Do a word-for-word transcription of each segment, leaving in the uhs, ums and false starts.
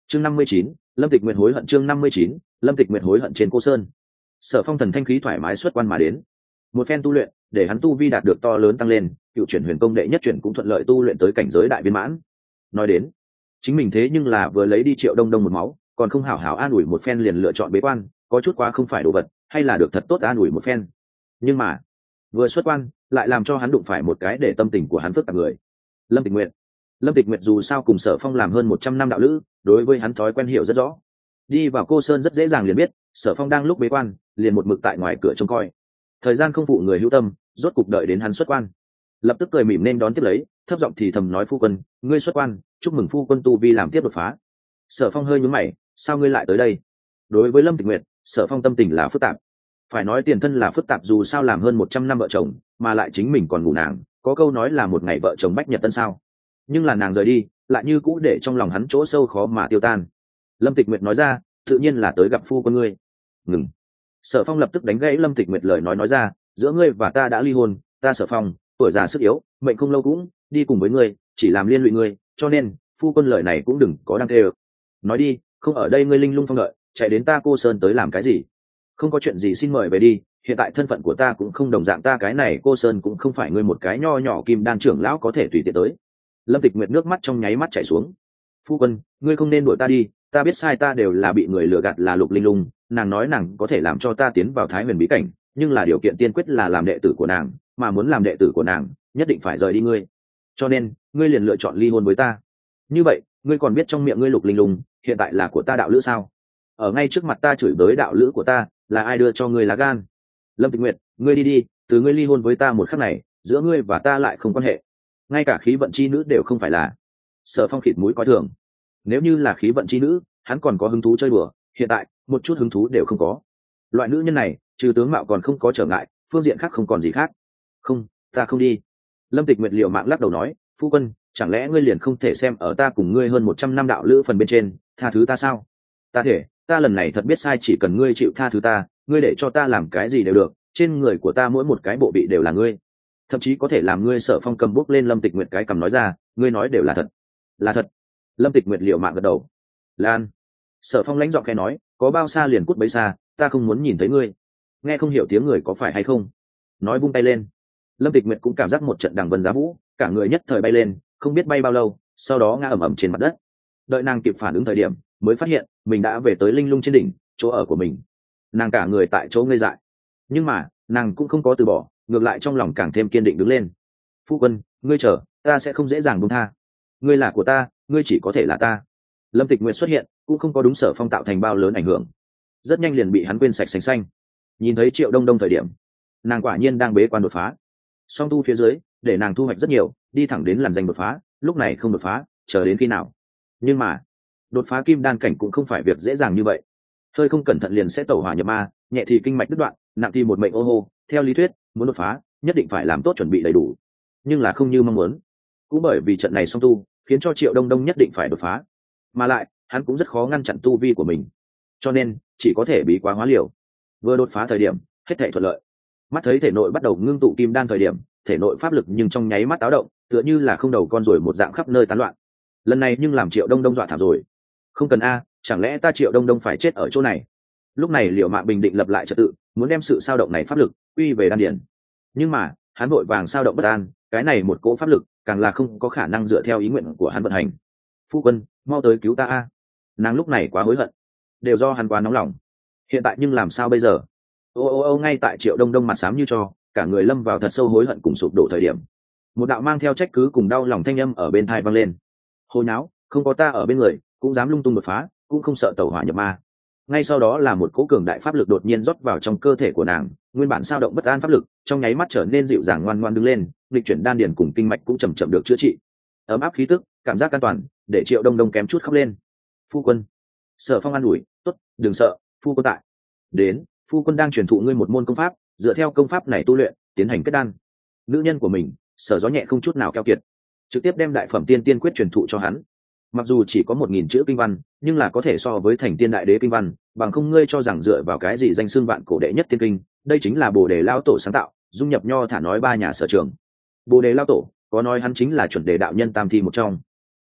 chương năm mươi chín, Lâm Tịch Nguyệt hối hận. chương năm mươi chín, Lâm Tịch Nguyệt hối hận. Trên Cô Sơn, Sở Phong thần thanh khí thoải mái xuất quan mà đến, một phen tu luyện để hắn tu vi đạt được to lớn tăng lên, cựu chuyển huyền công đệ nhất chuyển cũng thuận lợi tu luyện tới cảnh giới đại viên mãn. Nói đến chính mình thế nhưng là vừa lấy đi Triệu Đông Đông một máu, còn không hảo hảo an ủi một phen liền lựa chọn bế quan, có chút quá không phải đồ vật, hay là được thật tốt an ủi một phen. Nhưng mà vừa xuất quan lại làm cho hắn đụng phải một cái để tâm tình của hắn phức tạp người. Lâm Tịch Nguyệt. Lâm Tịch Nguyệt dù sao cùng Sở Phong làm hơn một trăm năm đạo lữ, đối với hắn thói quen hiểu rất rõ. Đi vào Cô Sơn rất dễ dàng liền biết, Sở Phong đang lúc bế quan, liền một mực tại ngoài cửa trông coi. Thời gian không phụ người hữu tâm, rốt cục đợi đến hắn xuất quan, lập tức cười mỉm nên đón tiếp lấy, thấp giọng thì thầm nói: "Phu quân, ngươi xuất quan, chúc mừng phu quân tu vi làm tiếp đột phá." Sở Phong hơi nhướng mày: "Sao ngươi lại tới đây?" Đối với Lâm Tịch Nguyệt, Sở Phong tâm tình là phức tạp. Phải nói tiền thân là phức tạp, dù sao làm hơn một trăm năm vợ chồng, mà lại chính mình còn ngủ nàng, có câu nói là một ngày vợ chồng bách nhật tân sao. Nhưng là nàng rời đi, lại như cũ để trong lòng hắn chỗ sâu khó mà tiêu tan. Lâm Tịch Nguyệt nói ra: "Tự nhiên là tới gặp phu quân ngươi." Ngừng. Sở Phong lập tức đánh gãy Lâm Tịch Nguyệt lời nói nói ra: "Giữa ngươi và ta đã ly hôn, ta Sở Phong tuổi già sức yếu, mệnh không lâu cũng đi cùng với ngươi, chỉ làm liên lụy ngươi, cho nên phu quân lời này cũng đừng có đăng kê. Nói đi, không ở đây ngươi linh lung phong đợi, chạy đến ta Cô Sơn tới làm cái gì? Không có chuyện gì xin mời về đi, hiện tại thân phận của ta cũng không đồng dạng, ta cái này Cô Sơn cũng không phải ngươi một cái nho nhỏ kim đan trưởng lão có thể tùy tiện tới." Lâm Tịch Nguyệt nước mắt trong nháy mắt chảy xuống. "Phu quân, ngươi không nên đuổi ta đi, ta biết sai, ta đều là bị người lừa gạt, là Lục Linh Lung, nàng nói nàng có thể làm cho ta tiến vào Thái Huyền bí cảnh, nhưng là điều kiện tiên quyết là làm đệ tử của nàng, mà muốn làm đệ tử của nàng, nhất định phải rời đi ngươi. Cho nên, ngươi liền lựa chọn ly hôn với ta. Như vậy, ngươi còn biết trong miệng ngươi Lục Linh Lung, hiện tại là của ta đạo lữ sao? Ở ngay trước mặt ta chửi bới đạo lữ của ta, là ai đưa cho ngươi lá gan? Lâm Tịch Nguyệt, ngươi đi đi, từ ngươi ly hôn với ta một khắc này, giữa ngươi và ta lại không quan hệ. Ngay cả khí vận chi nữ đều không phải là." Sở Phong khịt mũi coi thường. Nếu như là khí vận chi nữ, hắn còn có hứng thú chơi đùa, hiện tại một chút hứng thú đều không có. Loại nữ nhân này, trừ tướng mạo còn không có trở ngại, phương diện khác không còn gì khác. "Không, ta không đi." Lâm Tịch Nguyệt liều mạng lắc đầu nói: "Phu quân, chẳng lẽ ngươi liền không thể xem ở ta cùng ngươi hơn một trăm năm đạo lữ phần bên trên, tha thứ ta sao?" "Ta thể, ta lần này thật biết sai, chỉ cần ngươi chịu tha thứ ta, ngươi để cho ta làm cái gì đều được, trên người của ta mỗi một cái bộ vị đều là ngươi, thậm chí có thể làm ngươi." Sở Phong cầm bút lên Lâm Tịch Nguyệt cái cầm nói ra: "Ngươi nói đều là thật." "Là thật." Lâm Tịch Nguyệt liều mạng gật đầu. "Lan." Sở Phong lãnh giọng khẽ nói: "Có bao xa liền cút bấy xa, ta không muốn nhìn thấy ngươi." Nghe không hiểu tiếng người có phải hay không, nói vung tay lên. Lâm Tịch Nguyệt cũng cảm giác một trận đằng vân giá vũ, cả người nhất thời bay lên, không biết bay bao lâu, sau đó ngã ầm ầm trên mặt đất. Đợi nàng kịp phản ứng thời điểm, mới phát hiện mình đã về tới linh lung trên đỉnh, chỗ ở của mình. Nàng cả người tại chỗ ngây dại, nhưng mà nàng cũng không có từ bỏ, ngược lại trong lòng càng thêm kiên định đứng lên. "Phu quân, ngươi chờ, ta sẽ không dễ dàng buông tha. Ngươi là của ta, ngươi chỉ có thể là ta." Lâm Tịch Nguyệt xuất hiện cũng không có đúng Sở Phong tạo thành bao lớn ảnh hưởng, rất nhanh liền bị hắn quên sạch sành xanh. Nhìn thấy Triệu Đông Đông thời điểm, nàng quả nhiên đang bế quan đột phá. Song tu phía dưới để nàng thu hoạch rất nhiều, đi thẳng đến làn danh đột phá, lúc này không đột phá, chờ đến khi nào? Nhưng mà đột phá kim đan cảnh cũng không phải việc dễ dàng như vậy. Hơi không cẩn thận liền sẽ tẩu hỏa nhập ma, nhẹ thì kinh mạch đứt đoạn, nặng thì một mệnh ô hô. Theo lý thuyết, muốn đột phá, nhất định phải làm tốt chuẩn bị đầy đủ, nhưng là không như mong muốn. Cũng bởi vì trận này song tu, khiến cho Triệu Đông Đông nhất định phải đột phá, mà lại hắn cũng rất khó ngăn chặn tu vi của mình, cho nên chỉ có thể bí quá hóa liều. Vừa đột phá thời điểm, hết thảy thuận lợi. Mắt thấy thể nội bắt đầu ngưng tụ kim đan thời điểm, thể nội pháp lực nhưng trong nháy mắt táo động, tựa như là không đầu con ruồi một dạng khắp nơi tán loạn. Lần này nhưng làm Triệu Đông Đông dọa thảm rồi. Không cần a, chẳng lẽ ta Triệu Đông Đông phải chết ở chỗ này? Lúc này Liệu Mạ bình định lập lại trật tự, muốn đem sự sao động này pháp lực quy về đan điển. Nhưng mà hắn vội vàng sao động bất an, cái này một cỗ pháp lực càng là không có khả năng dựa theo ý nguyện của hắn vận hành. "Phu quân, mau tới cứu ta a." Nàng lúc này quá hối hận, đều do hắn quá nóng lòng. Hiện tại nhưng làm sao bây giờ? Ô ô ô ngay tại Triệu Đông Đông mặt xám như tro, cả người lâm vào thật sâu hối hận cùng sụp đổ thời điểm, một đạo mang theo trách cứ cùng đau lòng thanh âm ở bên tai vang lên. "Hồ nháo, không có ta ở bên người, cũng dám lung tung đột phá, cũng không sợ tẩu hỏa nhập ma." Ngay sau đó là một cỗ cường đại pháp lực đột nhiên rót vào trong cơ thể của nàng, nguyên bản sao động bất an pháp lực trong nháy mắt trở nên dịu dàng ngoan ngoan đứng lên, lịch chuyển đan điền cùng kinh mạch cũng chậm chậm được chữa trị. Ấm áp khí tức, cảm giác an toàn, để Triệu Đông Đông kém chút khóc lên. "Phu quân." Sở Phong an ủi: "Tốt, đừng sợ, phu quân tại." "Đến, phu quân đang truyền thụ ngươi một môn công pháp, dựa theo công pháp này tu luyện, tiến hành kết đan." Nữ nhân của mình, Sở Gió nhẹ không chút nào keo kiệt, trực tiếp đem đại phẩm tiên tiên quyết truyền thụ cho hắn. Mặc dù chỉ có một nghìn chữ kinh văn, nhưng là có thể so với thành tiên đại đế kinh văn, bằng không ngươi cho rằng dựa vào cái gì danh xưng vạn cổ đệ nhất tiên kinh, đây chính là Bồ Đề Lao Tổ sáng tạo, dung nhập nho thả nói ba nhà sở trường. Bồ Đề Lao Tổ, có nói hắn chính là chuẩn đề đạo nhân tam thi một trong.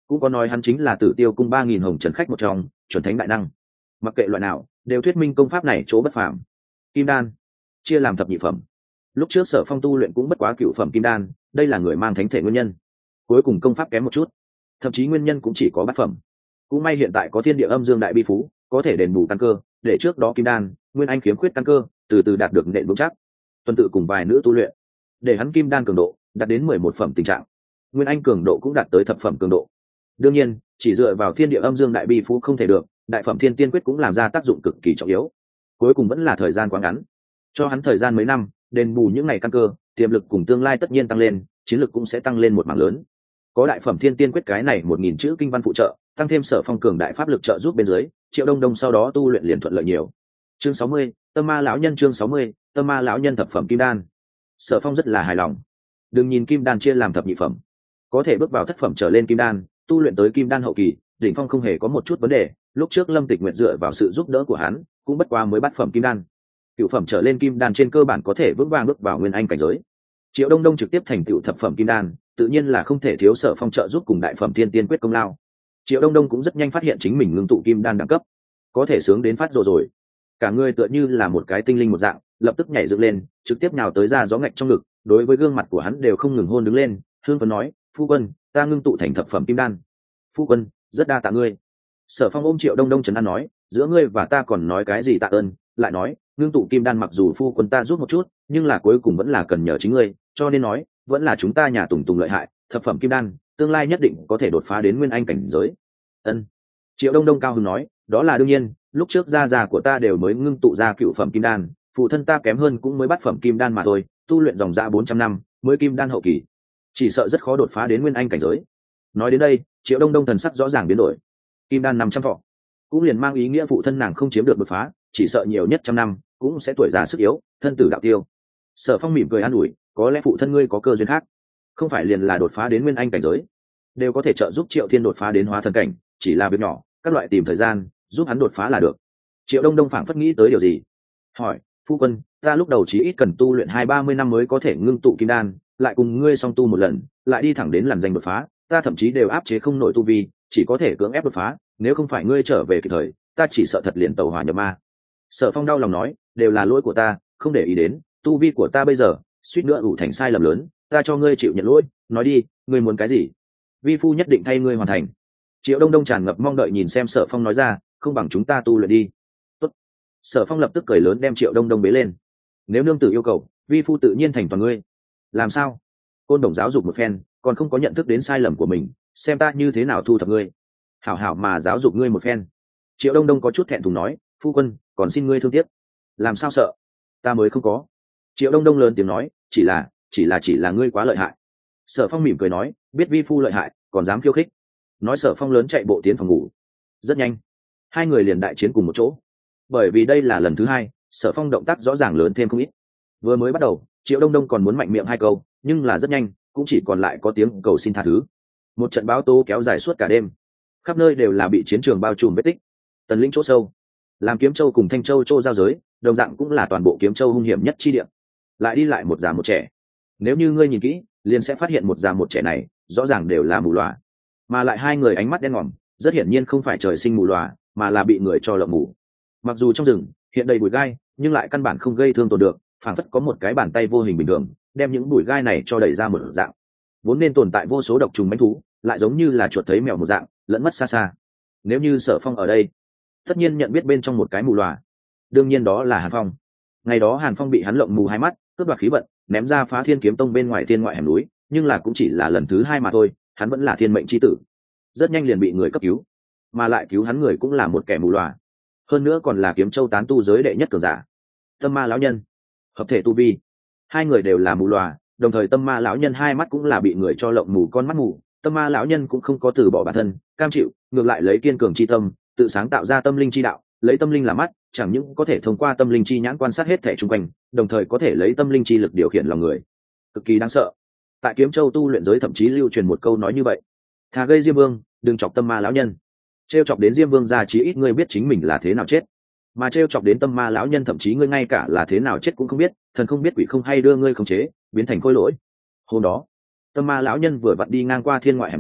cũng có nói hắn chính là Tử Tiêu cung ba nghìn hồng trần khách một trong, chuẩn thánh đại năng. Mặc kệ loại nào, đều thuyết minh công pháp này chỗ bất phàm. Kim đan chia làm thập nhị phẩm. Lúc trước Sở Phong tu luyện cũng bất quá cựu phẩm kim đan, đây là người mang thánh thể nguyên nhân. Cuối cùng công pháp kém một chút, thậm chí nguyên nhân cũng chỉ có bát phẩm. Cũng may hiện tại có Thiên Địa Âm Dương Đại Bi Phú, có thể đền bù căn cơ, để trước đó kim đan, nguyên anh khiếm khuyết căn cơ, từ từ đạt được nền vững chắc. Tuần tự cùng vài nữ tu luyện, để hắn kim đan cường độ đạt đến mười một phẩm tình trạng, nguyên anh cường độ cũng đạt tới thập phẩm cường độ. Đương nhiên, chỉ dựa vào Thiên Địa Âm Dương Đại Bi Phú không thể được, đại phẩm Thiên Tiên Quyết cũng làm ra tác dụng cực kỳ trọng yếu. Cuối cùng vẫn là thời gian quá ngắn, cho hắn thời gian mấy năm, đền bù những ngày căn cơ, tiềm lực cùng tương lai tất nhiên tăng lên, chiến lực cũng sẽ tăng lên một mảng lớn. Có đại phẩm Thiên Tiên Quyết cái này một nghìn chữ kinh văn phụ trợ, tăng thêm Sở Phong cường đại pháp lực trợ giúp bên dưới, Triệu Đông Đông sau đó tu luyện liền thuận lợi nhiều. Chương sáu mươi, Tâm Ma lão nhân chương sáu mươi, Tâm Ma lão nhân thập phẩm kim đan. Sở Phong rất là hài lòng. Đừng nhìn kim đan chia làm thập nhị phẩm, có thể bước vào thất phẩm trở lên kim đan, tu luyện tới kim đan hậu kỳ, đỉnh phong không hề có một chút vấn đề. Lúc trước Lâm Tịch Nguyệt dựa vào sự giúp đỡ của hắn, cũng bất quá mới bát phẩm kim đan. Cửu phẩm trở lên kim đan trên cơ bản có thể vững vàng bước vào nguyên anh cảnh giới. Triệu Đông Đông trực tiếp thành tựu thập phẩm kim đan, tự nhiên là không thể thiếu Sở Phong trợ giúp cùng đại phẩm Thiên Tiên Quyết công lao. Triệu Đông Đông cũng rất nhanh phát hiện chính mình ngưng tụ kim đan đẳng cấp, có thể sướng đến phát rồi rồi. Cả người tựa như là một cái tinh linh một dạng, lập tức nhảy dựng lên, trực tiếp nhào tới ra gió ngạch trong ngực, đối với gương mặt của hắn đều không ngừng hôn đứng lên. Hương Phấn nói, phu quân, ta ngưng tụ thành thập phẩm kim đan. Phu quân, rất đa tạ ngươi. Sở Phong ôm Triệu Đông Đông trấn an nói, giữa ngươi và ta còn nói cái gì tạ ơn, lại nói, ngưng tụ kim đan mặc dù phu quân ta giúp một chút, nhưng là cuối cùng vẫn là cần nhờ chính ngươi, cho nên nói, vẫn là chúng ta nhà Tùng Tùng lợi hại, thập phẩm kim đan, tương lai nhất định có thể đột phá đến nguyên anh cảnh giới. Ân. Triệu Đông Đông cao hứng nói, đó là đương nhiên, lúc trước gia già của ta đều mới ngưng tụ ra cựu phẩm kim đan, phụ thân ta kém hơn cũng mới bắt phẩm kim đan mà thôi, tu luyện dòng dã bốn trăm năm, mới kim đan hậu kỳ, chỉ sợ rất khó đột phá đến nguyên anh cảnh giới. Nói đến đây, Triệu Đông Đông thần sắc rõ ràng biến đổi. Kim đan năm trăm thọ, cũng liền mang ý nghĩa phụ thân nàng không chiếm được đột phá, chỉ sợ nhiều nhất trăm năm, cũng sẽ tuổi già sức yếu, thân tử đạo tiêu. Sở Phong mỉm cười an ủi, có lẽ phụ thân ngươi có cơ duyên khác, không phải liền là đột phá đến nguyên anh cảnh giới, đều có thể trợ giúp Triệu Thiên đột phá đến hóa thần cảnh, chỉ là việc nhỏ, các loại tìm thời gian giúp hắn đột phá là được. Triệu Đông Đông phảng phất nghĩ tới điều gì, hỏi, phu quân, ta lúc đầu chỉ ít cần tu luyện hai ba mươi năm mới có thể ngưng tụ kim đan, lại cùng ngươi song tu một lần, lại đi thẳng đến làn danh đột phá, ta thậm chí đều áp chế không nổi tu vi, chỉ có thể cưỡng ép đột phá, nếu không phải ngươi trở về kịp thời, ta chỉ sợ thật liền tẩu hỏa nhập ma. Sở Phong đau lòng nói, đều là lỗi của ta, không để ý đến, tu vi của ta bây giờ suýt nữa ủ thành sai lầm lớn, ta cho ngươi chịu nhận lỗi, nói đi, ngươi muốn cái gì, vi phu nhất định thay ngươi hoàn thành. Triệu Đông Đông tràn ngập mong đợi nhìn xem Sở Phong nói ra, không bằng chúng ta tu luyện đi. Tốt. Sở Phong lập tức cười lớn đem Triệu Đông Đông bế lên. Nếu nương tử yêu cầu, vi phu tự nhiên thành toàn ngươi. Làm sao? Côn Đồng giáo dục một phen, còn không có nhận thức đến sai lầm của mình, xem ta như thế nào thu thập ngươi. Hảo hảo mà giáo dục ngươi một phen. Triệu Đông Đông có chút thẹn thùng nói, phu quân, còn xin ngươi thương tiếc. Làm sao sợ? Ta mới không có. Triệu Đông Đông lớn tiếng nói, chỉ là, chỉ là chỉ là ngươi quá lợi hại. Sở Phong mỉm cười nói, biết vi phu lợi hại, còn dám khiêu khích. Nói Sở Phong lớn chạy bộ tiến phòng ngủ. Rất nhanh, hai người liền đại chiến cùng một chỗ. Bởi vì đây là lần thứ hai, Sở Phong động tác rõ ràng lớn thêm không ít. Vừa mới bắt đầu, Triệu Đông Đông còn muốn mạnh miệng hai câu, nhưng là rất nhanh, cũng chỉ còn lại có tiếng cầu xin tha thứ. Một trận bão tố kéo dài suốt cả đêm, khắp nơi đều là bị chiến trường bao trùm vết tích. Tần lĩnh chỗ sâu, làm Kiếm Châu cùng Thanh Châu chỗ giao giới, đồng dạng cũng là toàn bộ Kiếm Châu hung hiểm nhất chi địa. Lại đi lại một già một trẻ, nếu như ngươi nhìn kỹ, liền sẽ phát hiện một già một trẻ này rõ ràng đều là mù lòa, mà lại hai người ánh mắt đen ngòm, rất hiển nhiên không phải trời sinh mù lòa, mà là bị người cho lộng mù. Mặc dù trong rừng hiện đầy bụi gai, nhưng lại căn bản không gây thương tổn được, phảng phất có một cái bàn tay vô hình bình thường đem những bụi gai này cho đẩy ra một dạng. Vốn nên tồn tại vô số độc trùng mãnh thú, lại giống như là chuột thấy mèo một dạng, lẫn mất xa xa. Nếu như Sở Phong ở đây, tất nhiên nhận biết bên trong một cái mù lòa, đương nhiên đó là Hàn Phong. Ngày đó Hàn Phong bị hắn lộng mù hai mắt, cướp đoạt khí vận, ném ra Phá Thiên Kiếm Tông bên ngoài thiên ngoại hẻm núi, nhưng là cũng chỉ là lần thứ hai mà thôi, hắn vẫn là thiên mệnh chi tử, rất nhanh liền bị người cấp cứu, mà lại cứu hắn người cũng là một kẻ mù lòa, hơn nữa còn là Kiếm Châu tán tu giới đệ nhất cường giả, Tâm Ma lão nhân. Hợp thể tu vi, hai người đều là mù lòa, đồng thời Tâm Ma lão nhân hai mắt cũng là bị người cho lộng mù con mắt mù. Tâm Ma lão nhân cũng không có từ bỏ bản thân, cam chịu, ngược lại lấy kiên cường chi tâm, tự sáng tạo ra tâm linh chi đạo, lấy tâm linh làm mắt, chẳng những có thể thông qua tâm linh chi nhãn quan sát hết thể xung quanh, đồng thời có thể lấy tâm linh chi lực điều khiển lòng người, cực kỳ đáng sợ. Tại Kiếm Châu tu luyện giới thậm chí lưu truyền một câu nói như vậy, thà gây Diêm Vương, đừng chọc Tâm Ma lão nhân. Trêu chọc đến Diêm Vương ra chí ít ngươi biết chính mình là thế nào chết, mà trêu chọc đến Tâm Ma lão nhân thậm chí ngươi ngay cả là thế nào chết cũng không biết, thần không biết quỷ không hay đưa ngươi khống chế, biến thành khôi lỗi. Hôm đó, Tâm Ma lão nhân vừa vặn đi ngang qua thiên ngoại hẻm núi,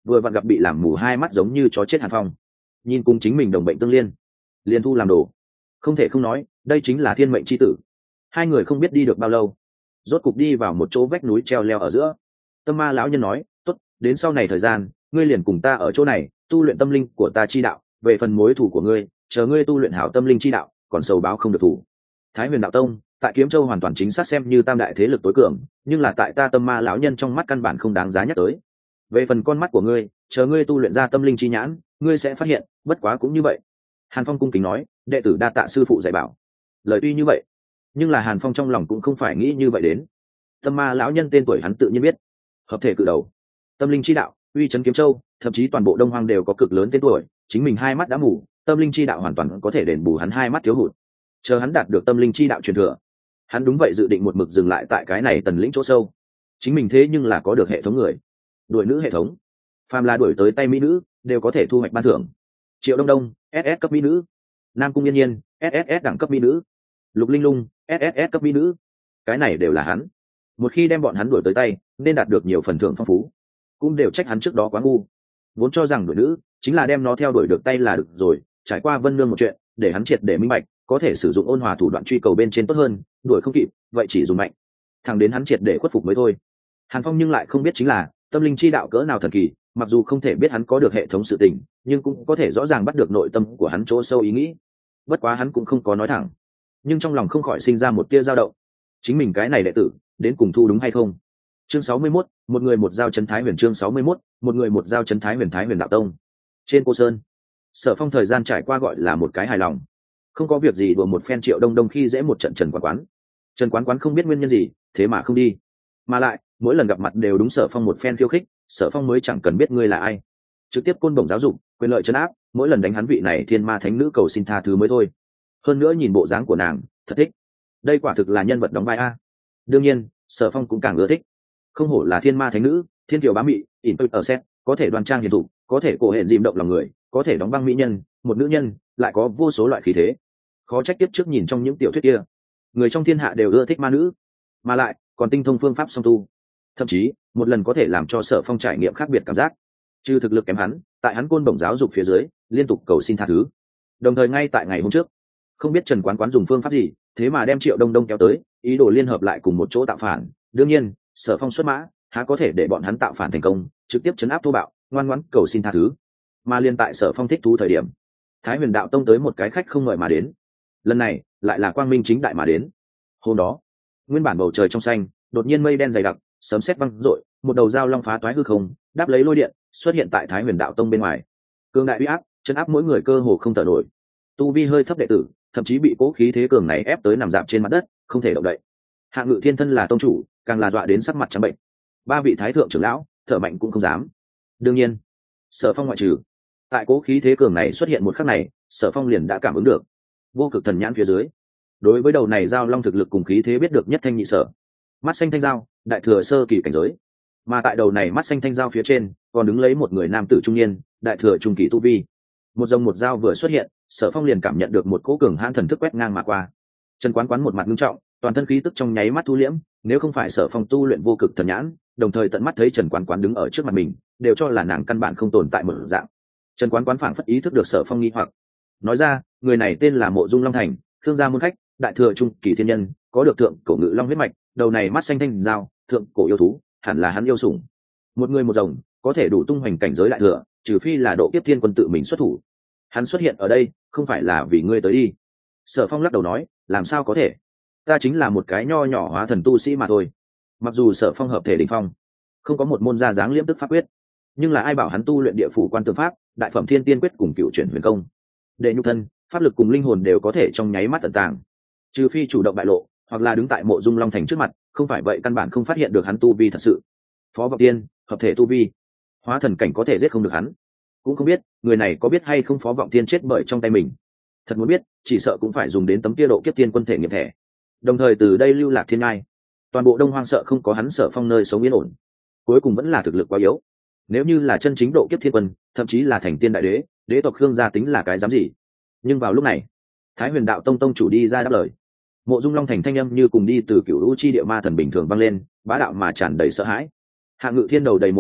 vừa vặn gặp bị làm mù hai mắt giống như chó chết Hàn Phong, nhìn cùng chính mình đồng bệnh tương liên, liền thu làm đồ. Không thể không nói, đây chính là thiên mệnh chi tử. Hai người không biết đi được bao lâu, rốt cục đi vào một chỗ vách núi treo leo ở giữa. Tâm ma lão nhân nói, tốt, đến sau này thời gian ngươi liền cùng ta ở chỗ này tu luyện tâm linh của ta chi đạo, về phần mối thủ của ngươi, chờ ngươi tu luyện hảo tâm linh chi đạo, còn sầu báo không được thủ. Thái Huyền đạo tông tại Kiếm Châu hoàn toàn chính xác xem như tam đại thế lực tối cường, nhưng là tại ta Tâm ma lão nhân trong mắt căn bản không đáng giá nhắc tới. Về phần con mắt của ngươi, chờ ngươi tu luyện ra tâm linh chi nhãn, ngươi sẽ phát hiện, bất quá cũng như vậy. Hàn Phong cung kính nói, đệ tử đa tạ sư phụ dạy bảo. Lời tuy như vậy, nhưng là Hàn Phong trong lòng cũng không phải nghĩ như vậy đến. Tâm ma lão nhân tên tuổi hắn tự nhiên biết, hợp thể cự đầu, tâm linh chi đạo, uy chấn Kiếm Châu, thậm chí toàn bộ Đông Hoang đều có cực lớn tên tuổi. Chính mình hai mắt đã mù, tâm linh chi đạo hoàn toàn có thể đền bù hắn hai mắt thiếu hụt. Chờ hắn đạt được tâm linh chi đạo truyền thừa, hắn đúng vậy dự định một mực dừng lại tại cái này tần lĩnh chỗ sâu. Chính mình thế nhưng là có được hệ thống người đuổi nữ hệ thống, phàm là đuổi tới tay mỹ nữ đều có thể thu hoạch ban thưởng. Triệu Đông Đông ét ét cấp mỹ nữ, Nam Cung Yên Nhiên ét ét ét đẳng cấp mỹ nữ, Lục Linh Lung ét ét ét cấp mỹ nữ, cái này đều là hắn. Một khi đem bọn hắn đuổi tới tay, nên đạt được nhiều phần thưởng phong phú. Cũng đều trách hắn trước đó quá ngu, vốn cho rằng đuổi nữ chính là đem nó theo đuổi được tay là được rồi. Trải qua Vân Nương một chuyện, để hắn triệt để minh bạch, có thể sử dụng ôn hòa thủ đoạn truy cầu bên trên tốt hơn, đuổi không kịp vậy chỉ dùng mạnh, thẳng đến hắn triệt để khuất phục mới thôi. Hàn Phong nhưng lại không biết chính là tâm linh chi đạo cỡ nào thần kỳ, mặc dù không thể biết hắn có được hệ thống sự tình, nhưng cũng có thể rõ ràng bắt được nội tâm của hắn chỗ sâu ý nghĩ. Bất quá hắn cũng không có nói thẳng, nhưng trong lòng không khỏi sinh ra một tia dao động. Chính mình cái này đệ tử đến cùng thu đúng hay không? Chương sáu mươi mốt, một người một giao chấn Thái Huyền. Chương sáu mươi mốt, một người một giao chấn Thái Huyền. Thái Huyền đạo tông trên Cô Sơn, Sở Phong thời gian trải qua gọi là một cái hài lòng, không có việc gì đùa một phen Triệu Đông Đông khi dễ một trận Trần Quán Quán. Trần Quán Quán không biết nguyên nhân gì, thế mà không đi, mà lại mỗi lần gặp mặt đều đúng Sở Phong một phen khiêu khích. Sở Phong mới chẳng cần biết ngươi là ai, trực tiếp côn bổng giáo dục, quyền lợi trấn áp, mỗi lần đánh hắn vị này thiên ma thánh nữ cầu xin tha thứ mới thôi. Hơn nữa nhìn bộ dáng của nàng, thật thích. Đây quả thực là nhân vật đóng vai a. Đương nhiên, Sở Phong cũng càng ưa thích. Không hổ là thiên ma thánh nữ, thiên kiều bá mị, ỉn ở set, có thể đoan trang hiền thụ, có thể cổ hển dìm động lòng người, có thể đóng băng mỹ nhân, một nữ nhân lại có vô số loại khí thế. Khó trách tiếp trước nhìn trong những tiểu thuyết kia, người trong thiên hạ đều ưa thích ma nữ, mà lại còn tinh thông phương pháp song tu, thậm chí một lần có thể làm cho Sở Phong trải nghiệm khác biệt cảm giác. Trừ thực lực kém hắn, tại hắn côn bổng giáo dục phía dưới liên tục cầu xin tha thứ, đồng thời ngay tại ngày hôm trước, không biết Trần Quán Quán dùng phương pháp gì, thế mà đem Triệu Đông Đông kéo tới, ý đồ liên hợp lại cùng một chỗ tạo phản. Đương nhiên, Sở Phong xuất mã, há có thể để bọn hắn tạo phản thành công, trực tiếp chấn áp thô bạo, ngoan ngoãn cầu xin tha thứ. Mà liên tại Sở Phong thích thú thời điểm, Thái Huyền đạo tông tới một cái khách không mời mà đến. Lần này lại là quang minh chính đại mà đến. Hôm đó, nguyên bản bầu trời trong xanh, đột nhiên mây đen dày đặc, sấm sét vang dội, một đầu dao long phá toái hư không, đáp lấy lôi điện, xuất hiện tại Thái Huyền đạo tông bên ngoài. Cường đại uy áp, chấn áp mỗi người cơ hồ không thở nổi. Tu vi hơi thấp đệ tử, thậm chí bị cố khí thế cường này ép tới nằm dạp trên mặt đất, không thể động đậy. Hạ Ngự Thiên thân là tông chủ, càng là dọa đến sắc mặt trắng bệnh. Ba vị thái thượng trưởng lão, thở mạnh cũng không dám. Đương nhiên, Sở Phong ngoại trừ. Tại cố khí thế cường này xuất hiện một khắc này, Sở Phong liền đã cảm ứng được. Vô cực thần nhãn phía dưới, đối với đầu này giao long thực lực cùng khí thế biết được nhất thanh nhị sở. Mắt xanh thanh giao, đại thừa sơ kỳ cảnh giới. Mà tại đầu này mắt xanh thanh giao phía trên, còn đứng lấy một người nam tử trung niên, đại thừa trung kỳ tu vi. Một dòng một dao vừa xuất hiện, Sở Phong liền cảm nhận được một cỗ cường hãn thần thức quét ngang mà qua. Trần Quán Quán một mặt nghiêm trọng, toàn thân khí tức trong nháy mắt thu liễm, nếu không phải Sở Phong tu luyện vô cực thần nhãn, đồng thời tận mắt thấy Trần Quán Quán đứng ở trước mặt mình, đều cho là nàng căn bản không tồn tại một dạng. Trần Quán Quán phảng phất ý thức được Sở Phong nghi hoặc, nói ra, người này tên là Mộ Dung Long Thành, Khương gia môn khách, đại thừa trung kỳ thiên nhân, có được thượng cổ ngự long huyết mạch, đầu này mắt xanh thanh dao, thượng cổ yêu thú, hẳn là hắn yêu sủng. Một người một rồng, có thể đủ tung hoành cảnh giới đại thừa, trừ phi là độ kiếp thiên quân tự mình xuất thủ. Hắn xuất hiện ở đây, không phải là vì ngươi tới đi. Sở Phong lắc đầu nói, làm sao có thể? Ta chính là một cái nho nhỏ hóa thần tu sĩ mà thôi. Mặc dù Sở Phong hợp thể đỉnh phong, không có một môn gia dáng liễm tức pháp quyết, nhưng là ai bảo hắn tu luyện địa phủ quan tư pháp, đại phẩm thiên tiên quyết cùng cựu chuyển huyền công, để nhục thân, pháp lực cùng linh hồn đều có thể trong nháy mắt tận tàng. Trừ phi chủ động bại lộ, hoặc là đứng tại Mộ Dung Long Thành trước mặt, không phải vậy căn bản không phát hiện được hắn tu vi thật sự. Phó Vọng Tiên, hợp thể tu vi, hóa thần cảnh có thể giết không được hắn. Cũng không biết người này có biết hay không Phó Vọng Tiên chết bởi trong tay mình. Thật muốn biết, chỉ sợ cũng phải dùng đến tấm kia độ kiếp tiên quân thể nghiệm thẻ. Đồng thời từ đây lưu lạc thiên ngai, toàn bộ Đông Hoang sợ không có hắn Sở Phong nơi sống yên ổn. Cuối cùng vẫn là thực lực quá yếu. Nếu như là chân chính độ kiếp thiên quân, thậm chí là thành tiên đại đế, đế tộc Khương gia tính là cái dám gì? Nhưng vào lúc này, Thái Huyền đạo tông tông chủ đi ra đáp lời. Mộ Dung Long Thành thanh âm như cùng đi từ cửu u chi địa ma thần bình thường vang lên, bá đạo mà tràn đầy sợ hãi. Hạ Ngự Thiên đầu đầy mồ hôi,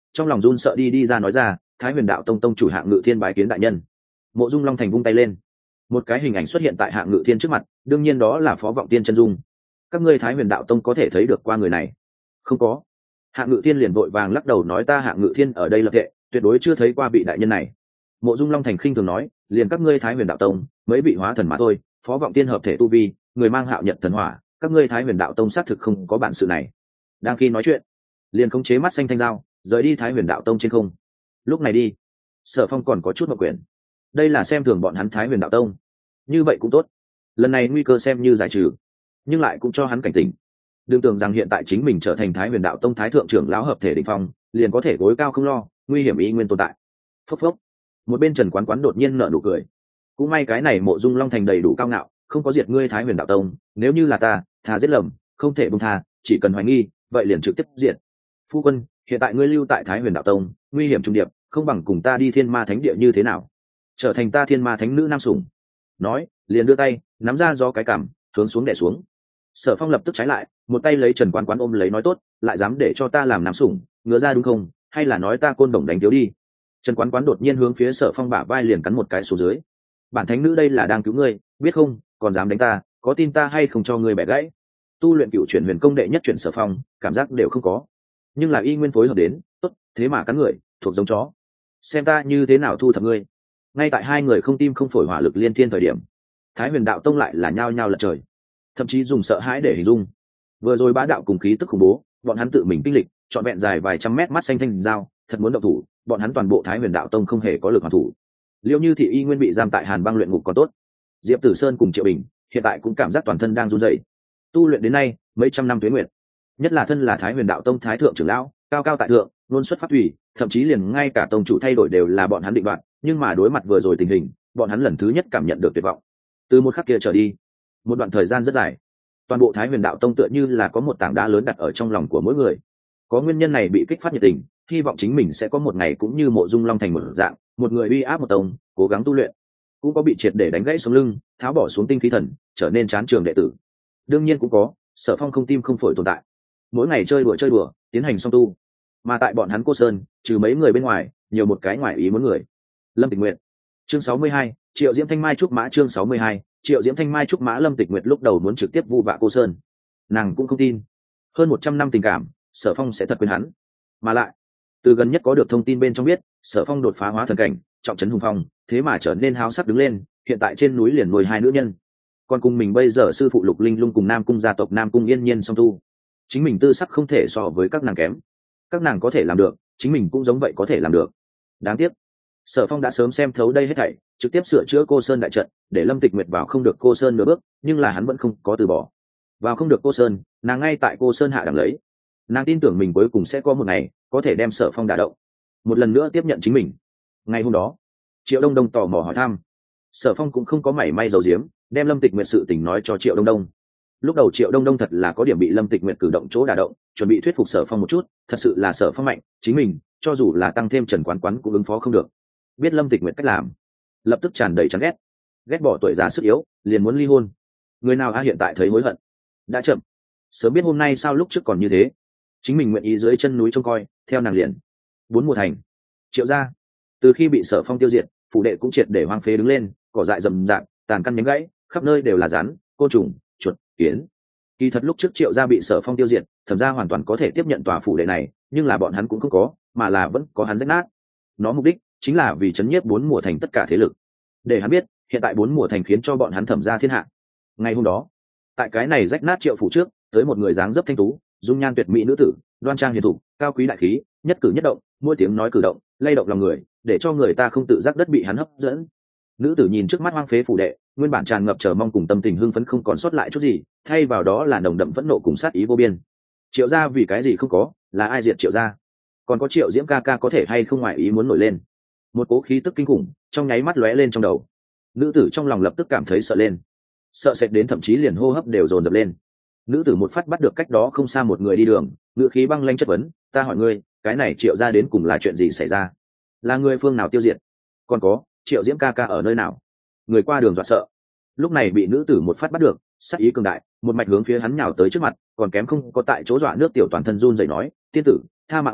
trong lòng run sợ đi đi ra nói ra, Thái Huyền Đạo Tông tông chủ Hạng Ngự Thiên bái kiến đại nhân. Mộ Dung Long Thành vung tay lên, một cái hình ảnh xuất hiện tại Hạng Ngự Thiên trước mặt, đương nhiên đó là Phó Vọng Tiên chân dung. Các ngươi Thái Huyền Đạo Tông có thể thấy được qua người này? Không có. Hạng Ngự Thiên liền vội vàng lắc đầu nói, ta Hạng Ngự Thiên ở đây lập thệ, tuyệt đối chưa thấy qua vị đại nhân này. Mộ Dung Long Thành khinh thường nói, liền các ngươi Thái Huyền Đạo Tông mấy vị hóa thần mà thôi, Phó Vọng Tiên hợp thể tu vi, người mang Hạo Nhật thần hỏa, các ngươi Thái Huyền Đạo Tông xác thực không có bản sự này. Đang khi nói chuyện, liền khống chế mắt xanh thanh dao rời đi Thái Huyền Đạo Tông trên không. Lúc này đi, Sở Phong còn có chút mặc quyền, đây là xem thường bọn hắn Thái Huyền Đạo Tông. Như vậy cũng tốt, lần này nguy cơ xem như giải trừ, nhưng lại cũng cho hắn cảnh tỉnh, đừng tưởng rằng hiện tại chính mình trở thành Thái Huyền Đạo Tông thái thượng trưởng lão hợp thể đỉnh phong liền có thể gối cao không lo, nguy hiểm ý nguyên tồn tại. Phốc phốc, một bên Trần Quán Quán đột nhiên nở nụ cười, cũng may cái này Mộ Dung Long Thành đầy đủ cao ngạo, không có diệt ngươi Thái Huyền Đạo Tông, nếu như là ta, thà giết lầm, không thể buông tha, chỉ cần hoài nghi, vậy liền trực tiếp diệt. Phu quân, hiện tại ngươi lưu tại Thái Huyền Đạo Tông, nguy hiểm trùng điệp, không bằng cùng ta đi Thiên Ma Thánh Địa như thế nào? Trở thành ta Thiên Ma Thánh nữ nam sủng. Nói, liền đưa tay, nắm ra do cái cằm, hướng xuống đè xuống. Sở Phong lập tức trái lại, một tay lấy Trần Quán Quán ôm lấy nói, tốt, lại dám để cho ta làm nam sủng, ngứa ra đúng không? Hay là nói ta côn đồng đánh thiếu đi? Trần Quán Quán đột nhiên hướng phía Sở Phong bả vai liền cắn một cái xuống dưới. Bản thánh nữ đây là đang cứu ngươi, biết không? Còn dám đánh ta, có tin ta hay không cho ngươi bẻ gãy? Tu luyện cựu chuyển huyền công đệ nhất chuyển Sở Phong, cảm giác đều không có, nhưng là y nguyên phối hợp đến, tốt, thế mà cắn người, thuộc giống chó. Xem ta như thế nào thu thập ngươi. Ngay tại hai người không tim không phổi hỏa lực liên thiên thời điểm, Thái Huyền Đạo Tông lại là nhao nhao lật trời, thậm chí dùng sợ hãi để hình dung. Vừa rồi bá đạo cùng khí tức khủng bố, bọn hắn tự mình kinh lịch, trọn vẹn dài vài trăm mét mắt xanh thanh dao, thật muốn động thủ, bọn hắn toàn bộ Thái Huyền Đạo Tông không hề có lực hoàn thủ. Liêu Như Thị y nguyên bị giam tại Hàn Băng luyện ngục còn tốt, Diệp Tử Sơn cùng Triệu Bình hiện tại cũng cảm giác toàn thân đang run rẩy. Tu luyện đến nay mấy trăm năm tuế nguyệt, nhất là thân là Thái Huyền Đạo Tông thái thượng trưởng lão, cao cao tại thượng, luôn xuất phát thủy, thậm chí liền ngay cả tông chủ thay đổi đều là bọn hắn định đoạt, nhưng mà đối mặt vừa rồi tình hình, bọn hắn lần thứ nhất cảm nhận được tuyệt vọng. Từ một khắc kia trở đi, một đoạn thời gian rất dài, toàn bộ Thái Huyền Đạo Tông tựa như là có một tảng đá lớn đặt ở trong lòng của mỗi người. Có nguyên nhân này bị kích phát nhiệt tình, hy vọng chính mình sẽ có một ngày cũng như Mộ Dung Long Thành một dạng, một người uy áp một tông, cố gắng tu luyện. Cũng có bị triệt để đánh gãy sống lưng, tháo bỏ xuống tinh khí thần, trở nên chán trường đệ tử. Đương nhiên cũng có Sở Phong không tim không phổi tồn tại, mỗi ngày chơi đùa chơi đùa, tiến hành song tu. Mà tại bọn hắn Cô Sơn, trừ mấy người bên ngoài, nhiều một cái ngoài ý muốn người. Lâm Tịch Nguyệt. Chương sáu mươi hai, Triệu Diễm Thanh Mai trúc mã. Chương sáu mươi hai, Triệu Diễm Thanh Mai trúc mã. Lâm Tịch Nguyệt lúc đầu muốn trực tiếp vu vạ Cô Sơn, nàng cũng không tin hơn một trăm năm tình cảm, Sở Phong sẽ thật quên hắn. Mà lại, từ gần nhất có được thông tin bên trong biết, Sở Phong đột phá hóa thần cảnh, trọng trấn hùng phong, thế mà trở nên háo sắc đứng lên, hiện tại trên núi liền nuôi hai nữ nhân. Còn cùng mình bây giờ sư phụ Lục Linh Lung cùng Nam cung gia tộc Nam cung Yên Nhiên song tu, chính mình tư sắc không thể so với các nàng kém. Các nàng có thể làm được, chính mình cũng giống vậy có thể làm được. Đáng tiếc, Sở Phong đã sớm xem thấu đây hết thảy, trực tiếp sửa chữa Cô Sơn đại trận, để Lâm Tịch Nguyệt vào không được Cô Sơn nửa bước, nhưng là hắn vẫn không có từ bỏ. Vào không được Cô Sơn, nàng ngay tại Cô Sơn hạ đẳng lấy. Nàng tin tưởng mình cuối cùng sẽ có một ngày có thể đem Sở Phong đả động, một lần nữa tiếp nhận chính mình. Ngày hôm đó, Triệu Đông Đông tò mò hỏi thăm, Sở Phong cũng không có mảy may giấu giếm, đem Lâm Tịch Nguyệt sự tình nói cho Triệu Đông Đông. Lúc đầu Triệu Đông Đông thật là có điểm bị Lâm Tịch Nguyệt cử động chỗ đả động, chuẩn bị thuyết phục Sở Phong một chút, thật sự là Sở Phong mạnh, chính mình cho dù là tăng thêm Trần Quán Quán cũng ứng phó không được. Biết Lâm Tịch Nguyệt cách làm, lập tức tràn đầy chán ghét, ghét bỏ tuổi già sức yếu, liền muốn ly hôn. Người nào a hiện tại thấy hối hận, đã chậm. Sớm biết hôm nay sao lúc trước còn như thế, chính mình nguyện ý dưới chân núi trông coi, theo nàng liền. Bốn mùa thành, Triệu gia, từ khi bị Sở Phong tiêu diệt, phủ đệ cũng triệt để hoang phế đứng lên, cỏ dại rậm rạp, tàn căn nhánh gãy, khắp nơi đều là rắn, côn trùng, chuột, kiến. Kỳ thật lúc trước Triệu gia bị Sở Phong tiêu diệt, thẩm gia hoàn toàn có thể tiếp nhận tòa phủ đệ này, nhưng là bọn hắn cũng không có, mà là vẫn có hắn rách nát. Nó mục đích chính là vì chấn nhiếp bốn mùa thành tất cả thế lực, để hắn biết hiện tại bốn mùa thành khiến cho bọn hắn thẩm gia thiên hạ. Ngày hôm đó, tại cái này rách nát Triệu phủ trước, tới một người dáng dấp thanh tú, dung nhan tuyệt mỹ nữ tử, đoan trang hiền thục, cao quý đại khí, nhất cử nhất động, mỗi tiếng nói cử động, lay động lòng người, để cho người ta không tự giác đất bị hắn hấp dẫn. Nữ tử nhìn trước mắt hoang phế phủ đệ, nguyên bản tràn ngập chờ mong cùng tâm tình hưng phấn không còn sót lại chút gì, thay vào đó là nồng đậm phẫn nộ cùng sát ý vô biên. Triệu gia vì cái gì không có, là ai diệt Triệu gia? Còn có Triệu Diễm ca ca có thể hay không ngoại ý muốn nổi lên? Một cố khí tức kinh khủng trong nháy mắt lóe lên trong đầu. Nữ tử trong lòng lập tức cảm thấy sợ lên, sợ sệt đến thậm chí liền hô hấp đều dồn dập lên. Nữ tử một phát bắt được cách đó không xa một người đi đường, ngữ khí băng lanh chất vấn, ta hỏi ngươi, cái này Triệu gia đến cùng là chuyện gì xảy ra? Là người phương nào tiêu diệt? Còn có, Triệu Diễm ca ca ở nơi nào? Người qua đường dọa sợ. Lúc này bị nữ tử một phát bắt được, sát ý cường đại, một mạch hướng phía hắn nhào tới trước mặt, còn kém không có tại chỗ dọa nước tiểu toàn thân run rẩy nói, tiên tử, tha mạng à,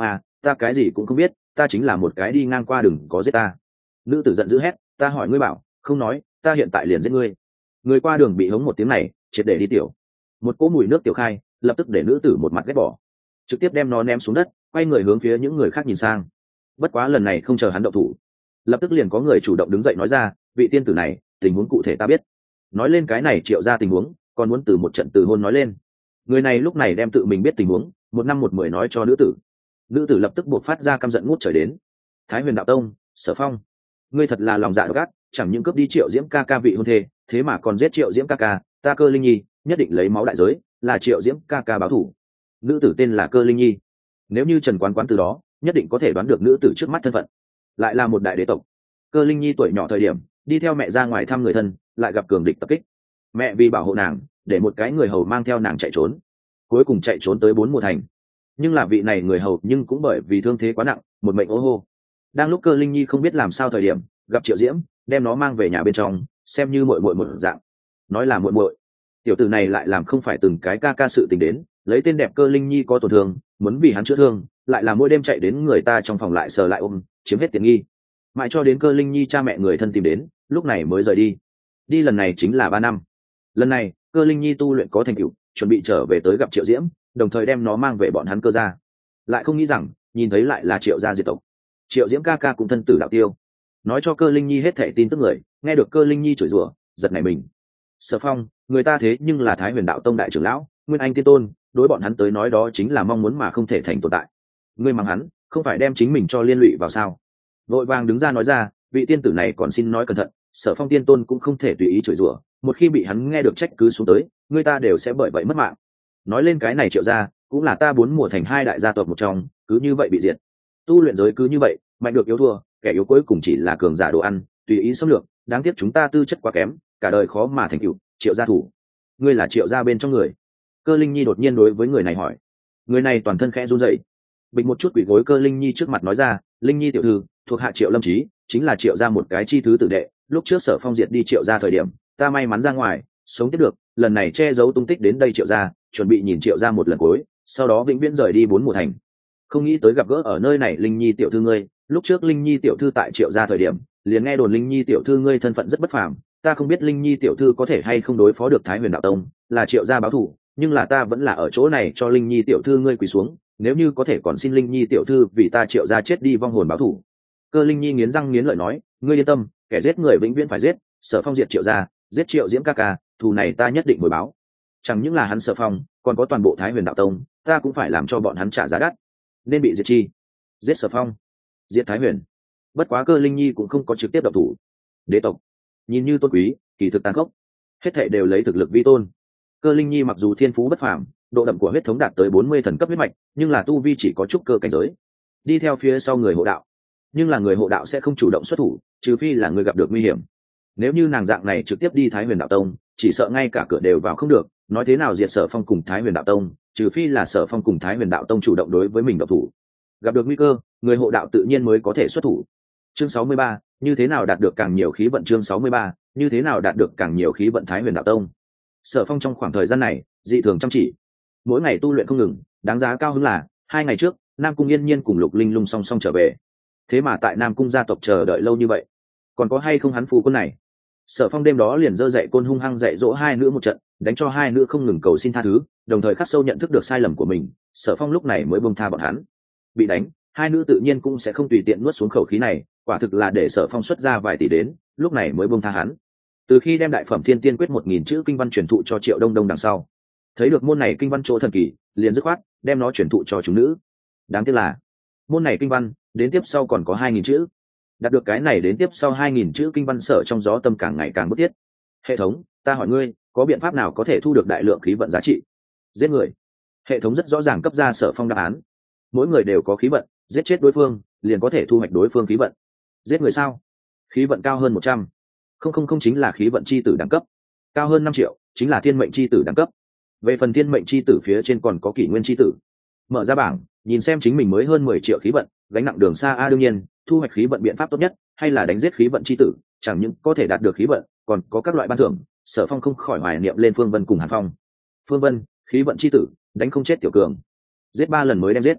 ta cái gì cũng không biết, ta chính là một cái đi ngang qua đừng có giết ta. Nữ tử giận dữ hét, ta hỏi ngươi bảo không nói, ta hiện tại liền giết ngươi. Người qua đường bị hống một tiếng này triệt để đi tiểu. Một cỗ mùi nước tiểu khai lập tức để nữ tử một mặt ghét bỏ, trực tiếp đem nó ném xuống đất, quay người hướng phía những người khác nhìn sang. Bất quá lần này không chờ hắn động thủ, lập tức liền có người chủ động đứng dậy nói ra, vị tiên tử này, tình huống cụ thể ta biết. Nói lên cái này Triệu ra tình huống, còn muốn từ một trận từ hôn nói lên. Người này lúc này đem tự mình biết tình huống một năm một mười nói cho nữ tử. Nữ tử lập tức buộc phát ra căm giận ngút trời đến. Thái Huyền Đạo Tông, Sở Phong, ngươi thật là lòng dạ độc ác, chẳng những cướp đi Triệu Diễm ca ca vị hôn thê, thế mà còn giết Triệu Diễm ca ca, ta Cơ Linh Nhi nhất định lấy máu đại giới, là Triệu Diễm ca ca báo thù. Nữ tử tên là Cơ Linh Nhi. Nếu như Trần Quán Quán từ đó nhất định có thể đoán được nữ tử trước mắt thân phận, lại là một đại đế tộc. Cơ Linh Nhi tuổi nhỏ thời điểm đi theo mẹ ra ngoài thăm người thân, lại gặp cường địch tập kích, mẹ vì bảo hộ nàng để một cái người hầu mang theo nàng chạy trốn, cuối cùng chạy trốn tới bốn mùa thành. Nhưng là vị này người hầu nhưng cũng bởi vì thương thế quá nặng một mệnh ô hô. Đang lúc Cơ Linh Nhi không biết làm sao thời điểm gặp Triệu Diễm, đem nó mang về nhà bên trong xem như muội muội một dạng. Nói là muội muội, tiểu tử này lại làm không phải từng cái ca ca sự tình đến, lấy tên đẹp Cơ Linh Nhi có tổn thương muốn vì hắn chữa thương, lại là mỗi đêm chạy đến người ta trong phòng lại sờ lại ôm chiếm hết tiện nghi, mãi cho đến Cơ Linh Nhi cha mẹ người thân tìm đến, lúc này mới rời đi. Đi lần này chính là ba năm. Lần này Cơ Linh Nhi tu luyện có thành tựu, chuẩn bị trở về tới gặp Triệu Diễm, đồng thời đem nó mang về bọn hắn Cơ gia. Lại không nghĩ rằng nhìn thấy lại là Triệu gia diệt tộc. Triệu Diễm ca ca cũng thân tử đạo tiêu. Nói cho Cơ Linh Nhi hết thảy tin tức người, nghe được Cơ Linh Nhi chửi rủa, giật nảy mình. Sở Phong, người ta thế nhưng là Thái Huyền Đạo Tông đại trưởng lão, Nguyên Anh tiên tôn, đối bọn hắn tới nói đó chính là mong muốn mà không thể thành tồn tại. Ngươi mắng hắn, không phải đem chính mình cho liên lụy vào sao? Vội vàng đứng ra nói ra, vị tiên tử này còn xin nói cẩn thận, Sở Phong tiên tôn cũng không thể tùy ý chửi rủa, một khi bị hắn nghe được trách cứ xuống tới, người ta đều sẽ bởi vậy mất mạng. Nói lên cái này Triệu gia, cũng là ta bốn mùa thành hai đại gia tộc một trong, cứ như vậy bị diệt. Tu luyện giới cứ như vậy, mạnh được yếu thua, kẻ yếu cuối cùng chỉ là cường giả đồ ăn, tùy ý xâm lược, đáng tiếc chúng ta tư chất quá kém, cả đời khó mà thành tựu. Triệu gia thủ, ngươi là Triệu gia bên trong người? Cơ Linh Nhi đột nhiên đối với người này hỏi. Người này toàn thân khẽ run rẩy, bịch một chút quỳ gối Cơ Linh Nhi trước mặt nói ra, Linh Nhi tiểu thư, thuộc hạ Triệu Lâm Chí, chính là Triệu gia một cái chi thứ tử đệ, lúc trước Sở Phong diệt đi Triệu gia thời điểm, ta may mắn ra ngoài sống tiếp được, lần này che giấu tung tích đến đây Triệu gia, chuẩn bị nhìn Triệu gia một lần cuối, sau đó vĩnh viễn rời đi bốn mùa thành. Không nghĩ tới gặp gỡ ở nơi này Linh Nhi tiểu thư ngươi, lúc trước Linh Nhi tiểu thư tại Triệu gia thời điểm, liền nghe đồn Linh Nhi tiểu thư ngươi thân phận rất bất phàm, ta không biết Linh Nhi tiểu thư có thể hay không đối phó được Thái Huyền Đạo Tông, là Triệu gia báo thù, nhưng là ta vẫn là ở chỗ này cho Linh Nhi tiểu thư ngươi quỳ xuống, nếu như có thể còn xin Linh Nhi tiểu thư vì ta Triệu gia chết đi vong hồn báo thù. Cơ Linh Nhi nghiến răng nghiến lợi nói, ngươi yên tâm, kẻ giết người vĩnh viễn phải giết, Sở Phong diệt Triệu gia, giết Triệu Diễm ca ca, thù này ta nhất định hồi báo. Chẳng những là hắn Sở Phong, còn có toàn bộ Thái Huyền Đạo Tông, ta cũng phải làm cho bọn hắn trả giá đắt. Nên bị diệt chi? Giết Sở Phong, diệt Thái Huyền. Bất quá Cơ Linh Nhi cũng không có trực tiếp động thủ. Đế tộc nhìn như tôn quý, kỳ thực tàn khốc, hết thảy đều lấy thực lực vi tôn. Cơ Linh Nhi mặc dù thiên phú bất phàm, độ đậm của huyết thống đạt tới bốn mươi thần cấp huyết mạch, nhưng là tu vi chỉ có chút cơ cảnh giới, đi theo phía sau người hộ đạo. Nhưng là người hộ đạo sẽ không chủ động xuất thủ, trừ phi là người gặp được nguy hiểm. Nếu như nàng dạng này trực tiếp đi Thái Huyền Đạo Tông, chỉ sợ ngay cả cửa đều vào không được, nói thế nào diệt Sở Phong cùng Thái Huyền Đạo Tông, trừ phi là Sở Phong cùng Thái Huyền Đạo Tông chủ động đối với mình động thủ. Gặp được nguy cơ, người hộ đạo tự nhiên mới có thể xuất thủ. Chương sáu mươi ba, như thế nào đạt được càng nhiều khí vận? Chương sáu mươi ba, như thế nào đạt được càng nhiều khí vận? Thái Huyền Đạo Tông. Sở Phong trong khoảng thời gian này dị thường chăm chỉ, mỗi ngày tu luyện không ngừng. Đáng giá cao hứng là hai ngày trước Nam Cung Yên Nhiên cùng Lục Linh Lung song song trở về. Thế mà tại Nam Cung gia tộc chờ đợi lâu như vậy, còn có hay không hắn phu quân này? Sở Phong đêm đó liền giơ dậy côn hung hăng dạy dỗ hai nữ một trận, đánh cho hai nữ không ngừng cầu xin tha thứ, đồng thời khắc sâu nhận thức được sai lầm của mình. Sở Phong lúc này mới buông tha bọn hắn. Bị đánh, hai nữ tự nhiên cũng sẽ không tùy tiện nuốt xuống khẩu khí này, quả thực là để Sở Phong xuất ra vài tỷ đến, lúc này mới buông tha hắn. Từ khi đem đại phẩm Thiên Tiên Quyết một nghìn chữ kinh văn truyền thụ cho Triệu Đông Đông đằng sau, thấy được môn này kinh văn chỗ thần kỳ, liền dứt khoát đem nó truyền thụ cho chúng nữ. Đáng tiếc là môn này kinh văn đến tiếp sau còn có hai nghìn chữ. Đạt được cái này đến tiếp sau hai nghìn chữ kinh văn, Sở trong gió tâm càng ngày càng bức thiết. Hệ thống, ta hỏi ngươi, có biện pháp nào có thể thu được đại lượng khí vận giá trị? Giết người. Hệ thống rất rõ ràng cấp ra Sở Phong đáp án. Mỗi người đều có khí vận, giết chết đối phương liền có thể thu hoạch đối phương khí vận. Giết người sao? Khí vận cao hơn một trăm không không không chính là khí vận chi tử đẳng cấp, cao hơn năm triệu chính là thiên mệnh chi tử đẳng cấp. Về phần thiên mệnh chi tử phía trên còn có kỷ nguyên chi tử. Mở ra bảng, nhìn xem chính mình mới hơn mười triệu khí vận, gánh nặng đường xa a. Đương nhiên, thu hoạch khí vận biện pháp tốt nhất hay là đánh giết khí vận chi tử, chẳng những có thể đạt được khí vận, còn có các loại ban thưởng. Sở Phong không khỏi hoài niệm lên Phương Vân cùng Hàn Phong. Phương Vân, khí vận chi tử, đánh không chết tiểu cường, giết ba lần mới đem giết.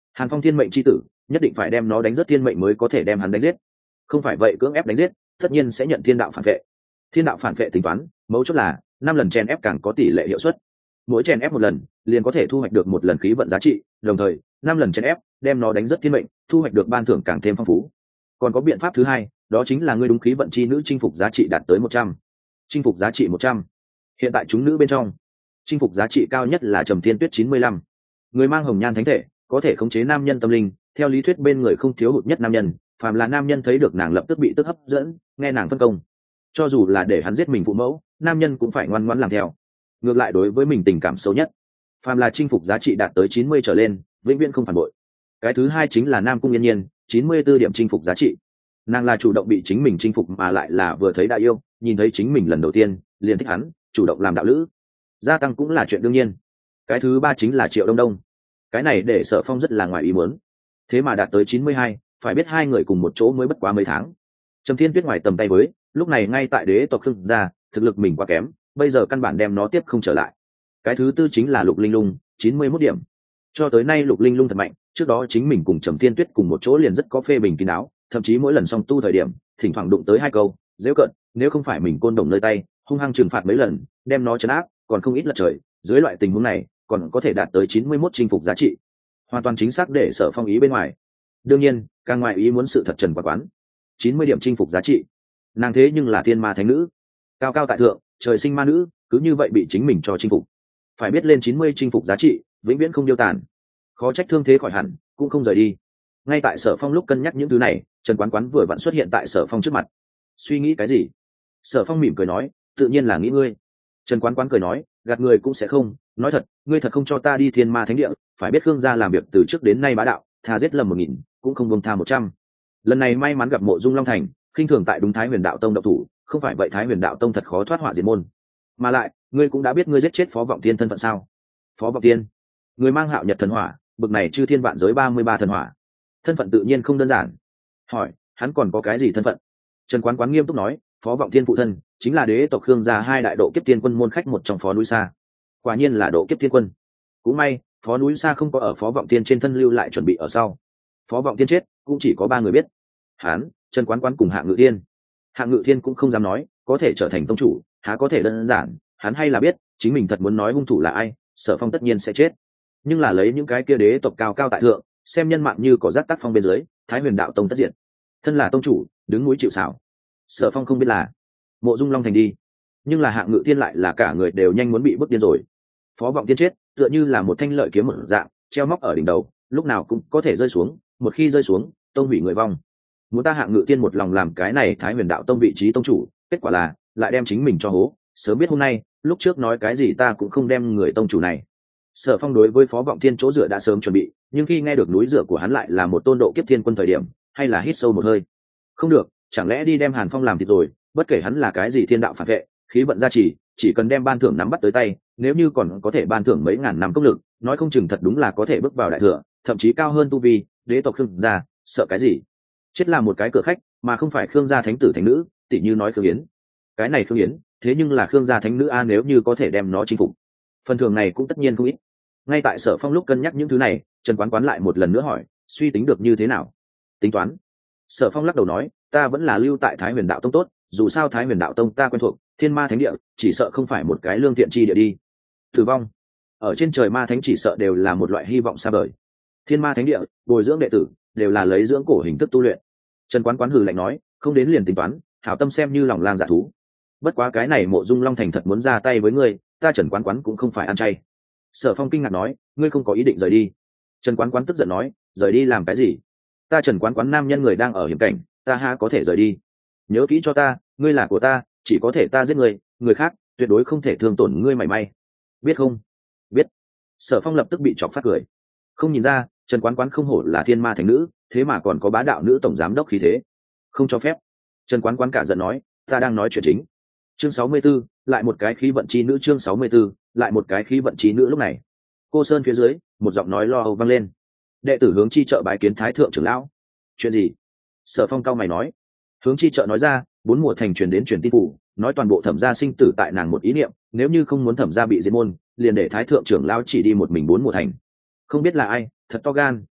Hàn Phong thiên mệnh chi tử, nhất định phải đem nó đánh rất thiên mệnh mới có thể đem hắn đánh giết, không phải vậy cưỡng ép đánh giết tất nhiên sẽ nhận thiên đạo phản vệ. Thiên đạo phản vệ tính toán mấu chốt là năm lần chèn ép càng có tỷ lệ hiệu suất, mỗi chèn ép một lần liền có thể thu hoạch được một lần khí vận giá trị, đồng thời năm lần chèn ép đem nó đánh rất thiên mệnh, thu hoạch được ban thưởng càng thêm phong phú. Còn có biện pháp thứ hai, đó chính là ngươi đúng khí vận chi nữ chinh phục giá trị đạt tới một trăm. Chinh phục giá trị một trăm. Hiện tại chúng nữ bên trong chinh phục giá trị cao nhất là Trầm Thiên Tuyết chín mươi lăm. Người mang hồng nhan thánh thể, có thể khống chế nam nhân tâm linh, theo lý thuyết bên người không thiếu hụt nhất nam nhân, phàm là nam nhân thấy được nàng lập tức bị tức hấp dẫn, nghe nàng phân công. Cho dù là để hắn giết mình phụ mẫu, nam nhân cũng phải ngoan ngoãn làm theo. Ngược lại đối với mình tình cảm sâu nhất, phàm là chinh phục giá trị đạt tới chín mươi trở lên, vĩnh viễn không phản bội. Cái thứ hai chính là Nam Cung Yên Nhiên, chín mươi bốn điểm chinh phục giá trị. Nàng là chủ động bị chính mình chinh phục mà lại là vừa thấy đã yêu, nhìn thấy chính mình lần đầu tiên liền thích hắn, chủ động làm đạo lữ, gia tăng cũng là chuyện đương nhiên. Cái thứ ba chính là Triệu Đông Đông, cái này để Sở Phong rất là ngoài ý muốn, thế mà đạt tới chín mươi hai, phải biết hai người cùng một chỗ mới bất quá mấy tháng. Trầm Thiên Tuyết ngoài tầm tay với, lúc này ngay tại đế tộc Khương gia, thực lực mình quá kém, bây giờ căn bản đem nó tiếp không trở lại. Cái thứ tư chính là Lục Linh Lung, chín mươi mốt điểm. Cho tới nay Lục Linh Lung thật mạnh, trước đó chính mình cùng Trầm Thiên Tuyết cùng một chỗ liền rất có phê bình kín đáo, thậm chí mỗi lần song tu thời điểm, thỉnh thoảng đụng tới hai câu, giễu cợt, nếu không phải mình côn đồng nơi tay, hung hăng trừng phạt mấy lần, đem nó trấn áp, còn không ít lật trời, dưới loại tình huống này, còn có thể đạt tới chín mươi mốt chinh phục giá trị. Hoàn toàn chính xác để Sở Phong ý bên ngoài. Đương nhiên, càng ngoài ý muốn sự thật Trần Quán Quán, chín mươi điểm chinh phục giá trị. Nàng thế nhưng là thiên ma thánh nữ, cao cao tại thượng, trời sinh ma nữ, cứ như vậy bị chính mình cho chinh phục. Phải biết lên chín mươi chinh phục giá trị, vĩnh viễn không điêu tàn. Khó trách thương thế khỏi hẳn, cũng không rời đi. Ngay tại Sở Phong lúc cân nhắc những thứ này, Trần Quán Quán vừa vặn xuất hiện tại Sở Phong trước mặt. Suy nghĩ cái gì? Sở Phong mỉm cười nói, tự nhiên là nghĩ ngươi. Trần Quán Quán cười nói, gạt người cũng sẽ không, nói thật, ngươi thật không cho ta đi thiên ma thánh địa, phải biết Khương gia làm việc từ trước đến nay bá đạo, thà giết lầm một nghìn, cũng không buông tha một trăm. Lần này may mắn gặp Mộ Dung Long Thành, khinh thường tại đúng Thái Huyền Đạo Tông độc thủ, không phải vậy Thái Huyền Đạo Tông thật khó thoát họa diệt môn. Mà lại, ngươi cũng đã biết ngươi giết chết Phó Vọng Tiên thân phận sao? Phó Vọng Tiên, người mang Hạo Nhật thần hỏa, bực này chư thiên vạn giới ba mươi ba thần hỏa, thân phận tự nhiên không đơn giản. Hỏi, hắn còn có cái gì thân phận? Trần Quán Quán nghiêm túc nói, Phó Vọng Tiên phụ thân chính là đế tộc Khương gia hai đại độ kiếp tiên quân môn khách một trong Phó núi Sa. Quả nhiên là độ kiếp tiên quân. Cũng may, Phó núi Sa không có ở Phó Vọng Tiên trên thân lưu lại chuẩn bị ở sau. Phó Vọng Tiên chết, cũng chỉ có ba người biết. Hắn, Trần Quán Quán cùng Hạ Ngự Thiên. Hạ Ngự Thiên cũng không dám nói, có thể trở thành tông chủ, há có thể đơn giản, hắn hay là biết, chính mình thật muốn nói hung thủ là ai, Sở Phong tất nhiên sẽ chết. Nhưng là lấy những cái kia đế tộc cao cao tại thượng, xem nhân mạng như có rác tác phong bên dưới, Thái Huyền Đạo Tông tất diệt. Thân là tông chủ, đứng núi chịu sào. Sở Phong không biết là Mộ Dung Long Thành đi, nhưng là Hạ Ngự Thiên lại là cả người đều nhanh muốn bị bức điên rồi. Phó Vọng Tiên chết, tựa như là một thanh lợi kiếm một dạng, treo móc ở đỉnh đầu, lúc nào cũng có thể rơi xuống, một khi rơi xuống, tông hủy người vong. Muốn ta Hạ Ngự Thiên một lòng làm cái này Thái Huyền Đạo Tông vị trí tông chủ, kết quả là lại đem chính mình cho hố. Sớm biết hôm nay, lúc trước nói cái gì ta cũng không đem người tông chủ này. Sở Phong đối với Phó Vọng Thiên chỗ dựa đã sớm chuẩn bị, nhưng khi nghe được núi dựa của hắn lại là một tôn độ kiếp thiên quân thời điểm, hay là hít sâu một hơi. Không được, chẳng lẽ đi đem Hàn Phong làm thịt rồi, bất kể hắn là cái gì thiên đạo phản vệ, khí vận gia trì, chỉ cần đem ban thưởng nắm bắt tới tay, nếu như còn có thể ban thưởng mấy ngàn năm công lực, nói không chừng thật đúng là có thể bước vào đại thừa, thậm chí cao hơn tu vi, đế tộc Khương gia, sợ cái gì? Chết là một cái cửa khách, mà không phải Khương gia thánh tử thánh nữ, tỷ như nói Khương Yến. Cái này Khương Yến, thế nhưng là Khương gia thánh nữ a, nếu như có thể đem nó chinh phục, phần thưởng này cũng tất nhiên không ít. Ngay tại Sở Phong lúc cân nhắc những thứ này, Trần Quán Quán lại một lần nữa hỏi, suy tính được như thế nào? Tính toán. Sở Phong lắc đầu nói, ta vẫn là lưu tại Thái Huyền Đạo Tông tốt, dù sao Thái Huyền Đạo Tông ta quen thuộc, thiên ma thánh địa, chỉ sợ không phải một cái lương thiện chi địa đi. Tử vong ở trên trời ma thánh chỉ sợ đều là một loại hy vọng xa vời. Thiên ma thánh địa, bồi dưỡng đệ tử, đều là lấy dưỡng cổ hình thức tu luyện. Trần Quán Quán hừ lạnh nói, không đến liền tính toán, hảo tâm xem như lòng lang dạ thú. Bất quá cái này Mộ Dung Long Thành thật muốn ra tay với ngươi, ta Trần Quán Quán cũng không phải ăn chay. Sở Phong kinh ngạc nói, ngươi không có ý định rời đi? Trần Quán Quán tức giận nói, rời đi làm cái gì? Ta Trần Quán Quán nam nhân người đang ở hiểm cảnh, ta ha có thể rời đi? Nhớ kỹ cho ta, ngươi là của ta, chỉ có thể ta giết người, người khác tuyệt đối không thể thương tổn ngươi mảy may, biết không? Biết. Sở Phong lập tức bị chọc phát cười. Không nhìn ra, Trần Quán Quán không hổ là thiên ma thành nữ, thế mà còn có bá đạo nữ tổng giám đốc khí thế. Không cho phép. Trần Quán Quán cả giận nói, ta đang nói chuyện chính. Chương sáu mươi 64, lại một cái khí vận chi nữ. Chương sáu mươi 64, lại một cái khí vận chi nữ. Lúc này, cô sơn phía dưới, một giọng nói lo âu vang lên. Đệ tử hướng chi trợ bái kiến thái thượng trưởng lão. Chuyện gì? Sở Phong cao mày nói. Hướng chi trợ nói ra, bốn mùa thành truyền đến truyền tin phủ, nói toàn bộ Thẩm gia sinh tử tại nàng một ý niệm, nếu như không muốn Thẩm gia bị diệt môn, liền để thái thượng trưởng lão chỉ đi một mình bốn mùa thành. Không biết là ai, thật to gan,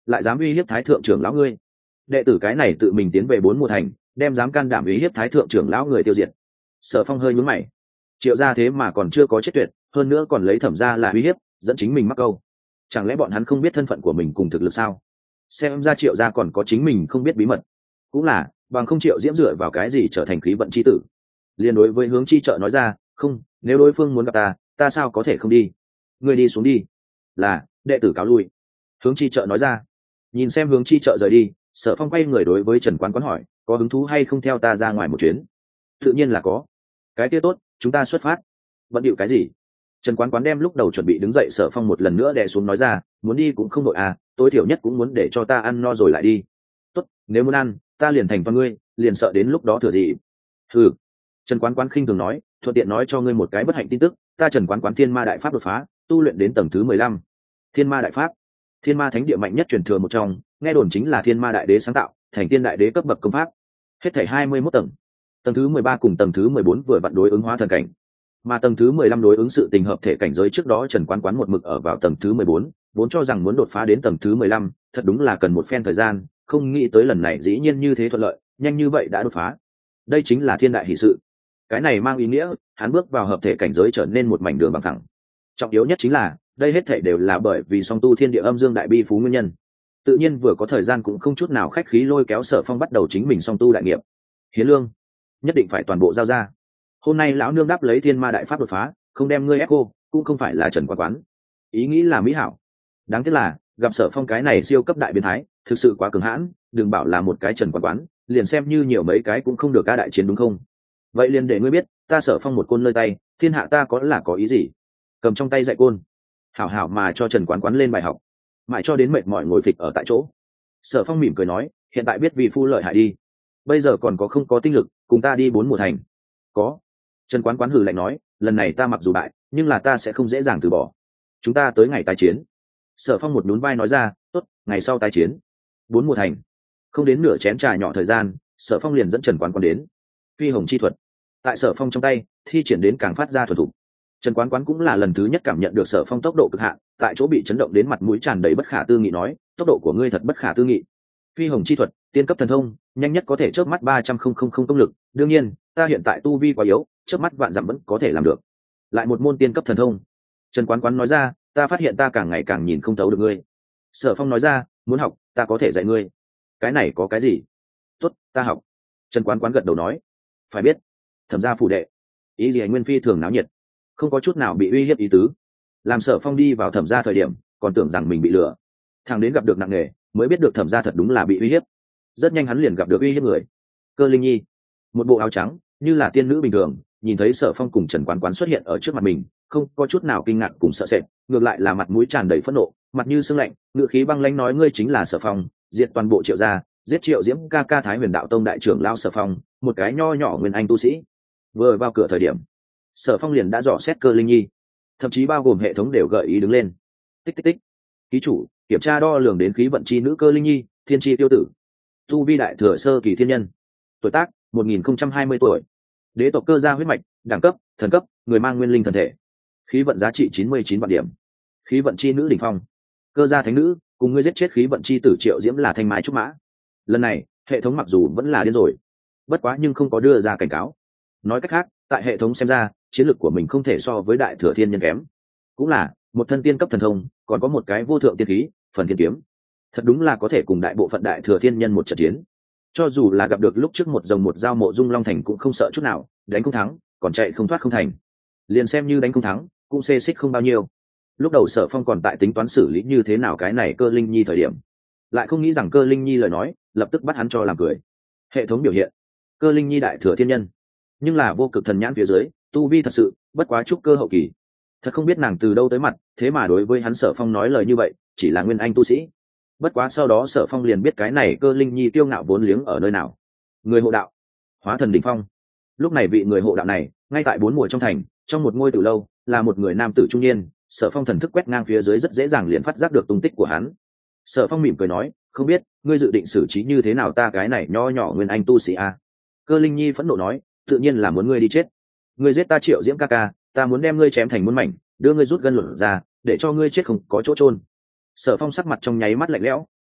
lại dám uy hiếp thái thượng trưởng lão ngươi. Đệ tử cái này tự mình tiến về bốn mùa thành, đem dám can đảm uy hiếp thái thượng trưởng lão người tiêu diệt. Sở Phong hơi nhướng mày, Triệu gia thế mà còn chưa có chết tuyệt, hơn nữa còn lấy Thẩm gia là uy hiếp, dẫn chính mình mắc câu. Chẳng lẽ bọn hắn không biết thân phận của mình cùng thực lực sao? Xem ra Triệu gia còn có chính mình không biết bí mật. Cũng là, bằng không Triệu Diễm dựa vào cái gì trở thành khí vận chi tử? Liên đối với Hướng Chi Trợ nói ra, không, nếu đối phương muốn gặp ta, ta sao có thể không đi? Ngươi đi xuống đi. Là, đệ tử cáo lui. Hướng Chi Trợ nói ra. Nhìn xem Hướng Chi Trợ rời đi, Sở Phong quay người đối với Trần Quán Quán hỏi, có hứng thú hay không theo ta ra ngoài một chuyến? Tự nhiên là có. Cái kia tốt, chúng ta xuất phát. Bận điệu cái gì? Trần Quán Quán đem lúc đầu chuẩn bị đứng dậy Sở Phong một lần nữa đè xuống nói ra, muốn đi cũng không đội à, tối thiểu nhất cũng muốn để cho ta ăn no rồi lại đi. Tốt, nếu muốn ăn, ta liền thành toàn ngươi, liền sợ đến lúc đó thừa gì. Ừ. Trần Quán Quán khinh thường nói, thuận tiện nói cho ngươi một cái bất hạnh tin tức, ta Trần Quán Quán Thiên Ma Đại Pháp đột phá, tu luyện đến tầng thứ mười lăm. Thiên Ma Đại Pháp, Thiên Ma Thánh địa mạnh nhất truyền thừa một trong, nghe đồn chính là Thiên Ma Đại Đế sáng tạo, thành Tiên Đại Đế cấp bậc công pháp. Hết thảy hai mươi mốt tầng. Tầng thứ mười ba cùng tầng thứ mười bốn vừa vặn đối ứng hóa thần cảnh. Mà tầng thứ mười lăm đối ứng sự tình hợp thể cảnh giới, trước đó Trần Quán Quán một mực ở vào tầng thứ mười bốn, vốn cho rằng muốn đột phá đến tầng thứ mười lăm, thật đúng là cần một phen thời gian, không nghĩ tới lần này dĩ nhiên như thế thuận lợi, nhanh như vậy đã đột phá. Đây chính là thiên đại hỷ sự. Cái này mang ý nghĩa, hắn bước vào hợp thể cảnh giới trở nên một mảnh đường bằng thẳng. Trọng yếu nhất chính là, đây hết thảy đều là bởi vì song tu thiên địa âm dương đại bi phú nguyên nhân. Tự nhiên vừa có thời gian cũng không chút nào khách khí lôi kéo Sở Phong bắt đầu chính mình song tu đại nghiệp. Hiến lương, nhất định phải toàn bộ giao ra. Hôm nay lão nương đáp lấy Thiên Ma Đại Pháp đột phá, không đem ngươi ép cô, cũng không phải là Trần Quán Quán. Ý nghĩ là mỹ hảo. Đáng tiếc là, gặp Sở Phong cái này siêu cấp đại biến thái, thực sự quá cường hãn, đừng bảo là một cái Trần Quán Quán, liền xem như nhiều mấy cái cũng không được ca đại chiến đúng không? Vậy liền để ngươi biết, ta Sở Phong một côn nơi tay, thiên hạ ta có là có ý gì? Cầm trong tay dạy côn, hảo hảo mà cho Trần Quán Quán lên bài học, mãi cho đến mệt mỏi ngồi phịch ở tại chỗ. Sở Phong mỉm cười nói, hiện tại biết vì phu lợi hại đi, bây giờ còn có không có tinh lực, cùng ta đi bốn mùa thành. Có. Trần Quán Quán hừ lạnh nói, lần này ta mặc dù bại, nhưng là ta sẽ không dễ dàng từ bỏ. Chúng ta tới ngày tái chiến. Sở Phong một nhún vai nói ra, tốt, ngày sau tái chiến. Bốn mùa thành. Không đến nửa chén trà nhỏ thời gian, Sở Phong liền dẫn Trần Quán Quán đến. Phi hồng chi thuật, tại Sở Phong trong tay, thi triển đến càng phát ra thuần thục. Trần Quán Quán cũng là lần thứ nhất cảm nhận được Sở Phong tốc độ cực hạn, tại chỗ bị chấn động đến mặt mũi tràn đầy bất khả tư nghị nói, tốc độ của ngươi thật bất khả tư nghị. Phi hồng chi thuật, tiên cấp thần thông, nhanh nhất có thể chớp mắt ba trăm không không không công lực, đương nhiên, ta hiện tại tu vi quá yếu, chớp mắt vạn dặm vẫn có thể làm được. Lại một môn tiên cấp thần thông. Trần Quán Quán nói ra, ta phát hiện ta càng ngày càng nhìn không thấu được ngươi. Sở Phong nói ra, muốn học, ta có thể dạy ngươi. Cái này có cái gì? Tốt, ta học. Trần Quán Quán gật đầu nói, phải biết, Thẩm gia phủ đệ, ý gì nguyên phi thường náo nhiệt, không có chút nào bị uy hiếp ý tứ. Làm Sở Phong đi vào Thẩm gia thời điểm, còn tưởng rằng mình bị lừa, thằng đến gặp được nặng nề, mới biết được Thẩm gia thật đúng là bị uy hiếp. Rất nhanh hắn liền gặp được uy hiếp người. Cơ Linh Nhi, một bộ áo trắng, như là tiên nữ bình thường, nhìn thấy Sở Phong cùng Trần Quán Quán xuất hiện ở trước mặt mình, không có chút nào kinh ngạc cùng sợ sệt, ngược lại là mặt mũi tràn đầy phẫn nộ, mặt như sương lạnh, ngựa khí băng lãnh nói, ngươi chính là Sở Phong, diệt toàn bộ Triệu gia, giết Triệu Diễm ca ca Thái Huyền Đạo Tông đại trưởng lão Sở Phong, một cái nho nhỏ nguyên anh tu sĩ. Vừa vào cửa thời điểm, Sở Phong liền đã dò xét Cơ Linh Nhi, thậm chí bao gồm hệ thống đều gợi ý đứng lên. Tích tích tích. Ký chủ, kiểm tra đo lường đến khí vận chi nữ Cơ Linh Nhi, thiên chi tiêu tử. Tu vi đại thừa sơ kỳ thiên nhân. Tuổi tác, một nghìn không trăm hai mươi tuổi. Đế tộc Cơ gia huyết mạch, đẳng cấp, thần cấp, người mang nguyên linh thần thể. Khí vận giá trị chín mươi chín vạn điểm. Khí vận chi nữ đỉnh phong. Cơ gia thánh nữ, cùng ngươi giết chết khí vận chi tử Triệu Diễm là thanh mai trúc mã. Lần này, hệ thống mặc dù vẫn là điên rồi, bất quá nhưng không có đưa ra cảnh cáo. Nói cách khác, tại hệ thống xem ra, chiến lược của mình không thể so với đại thừa thiên nhân kém. Cũng là một thân tiên cấp thần thông, còn có một cái vô thượng tiên khí, phần thiên kiếm. Thật đúng là có thể cùng đại bộ phận đại thừa thiên nhân một trận chiến. Cho dù là gặp được lúc trước một rồng một dao Mộ Dung Long Thành cũng không sợ chút nào, đánh không thắng, còn chạy không thoát không thành. Liền xem như đánh không thắng, cũng xê xích không bao nhiêu. Lúc đầu Sở Phong còn tại tính toán xử lý như thế nào cái này Cơ Linh Nhi thời điểm, lại không nghĩ rằng Cơ Linh Nhi lời nói, lập tức bắt hắn cho làm cười. Hệ thống biểu hiện, Cơ Linh Nhi đại thừa thiên nhân, nhưng là vô cực thần nhãn phía dưới, tu vi thật sự bất quá trúc cơ hậu kỳ. Thật không biết nàng từ đâu tới mặt, thế mà đối với hắn Sở Phong nói lời như vậy, chỉ là nguyên anh tu sĩ. Bất quá sau đó Sở Phong liền biết cái này Cơ Linh Nhi tiêu ngạo vốn liếng ở nơi nào. Người hộ đạo, hóa thần đỉnh phong. Lúc này vị người hộ đạo này, ngay tại bốn mùa trong thành, trong một ngôi từ lâu, là một người nam tử trung niên. Sở Phong thần thức quét ngang phía dưới rất dễ dàng liền phát giác được tung tích của hắn. Sở Phong mỉm cười nói, không biết ngươi dự định xử trí như thế nào ta cái này nho nhỏ nguyên anh tu sĩ a? Cơ Linh Nhi phẫn nộ nói, tự nhiên là muốn ngươi đi chết. Ngươi giết ta Triệu Diễm ca ca, ta muốn đem ngươi chém thành muôn mảnh, đưa ngươi rút gân lột ra, để cho ngươi chết không có chỗ chôn. Sở Phong sắc mặt trong nháy mắt lạnh lẽo,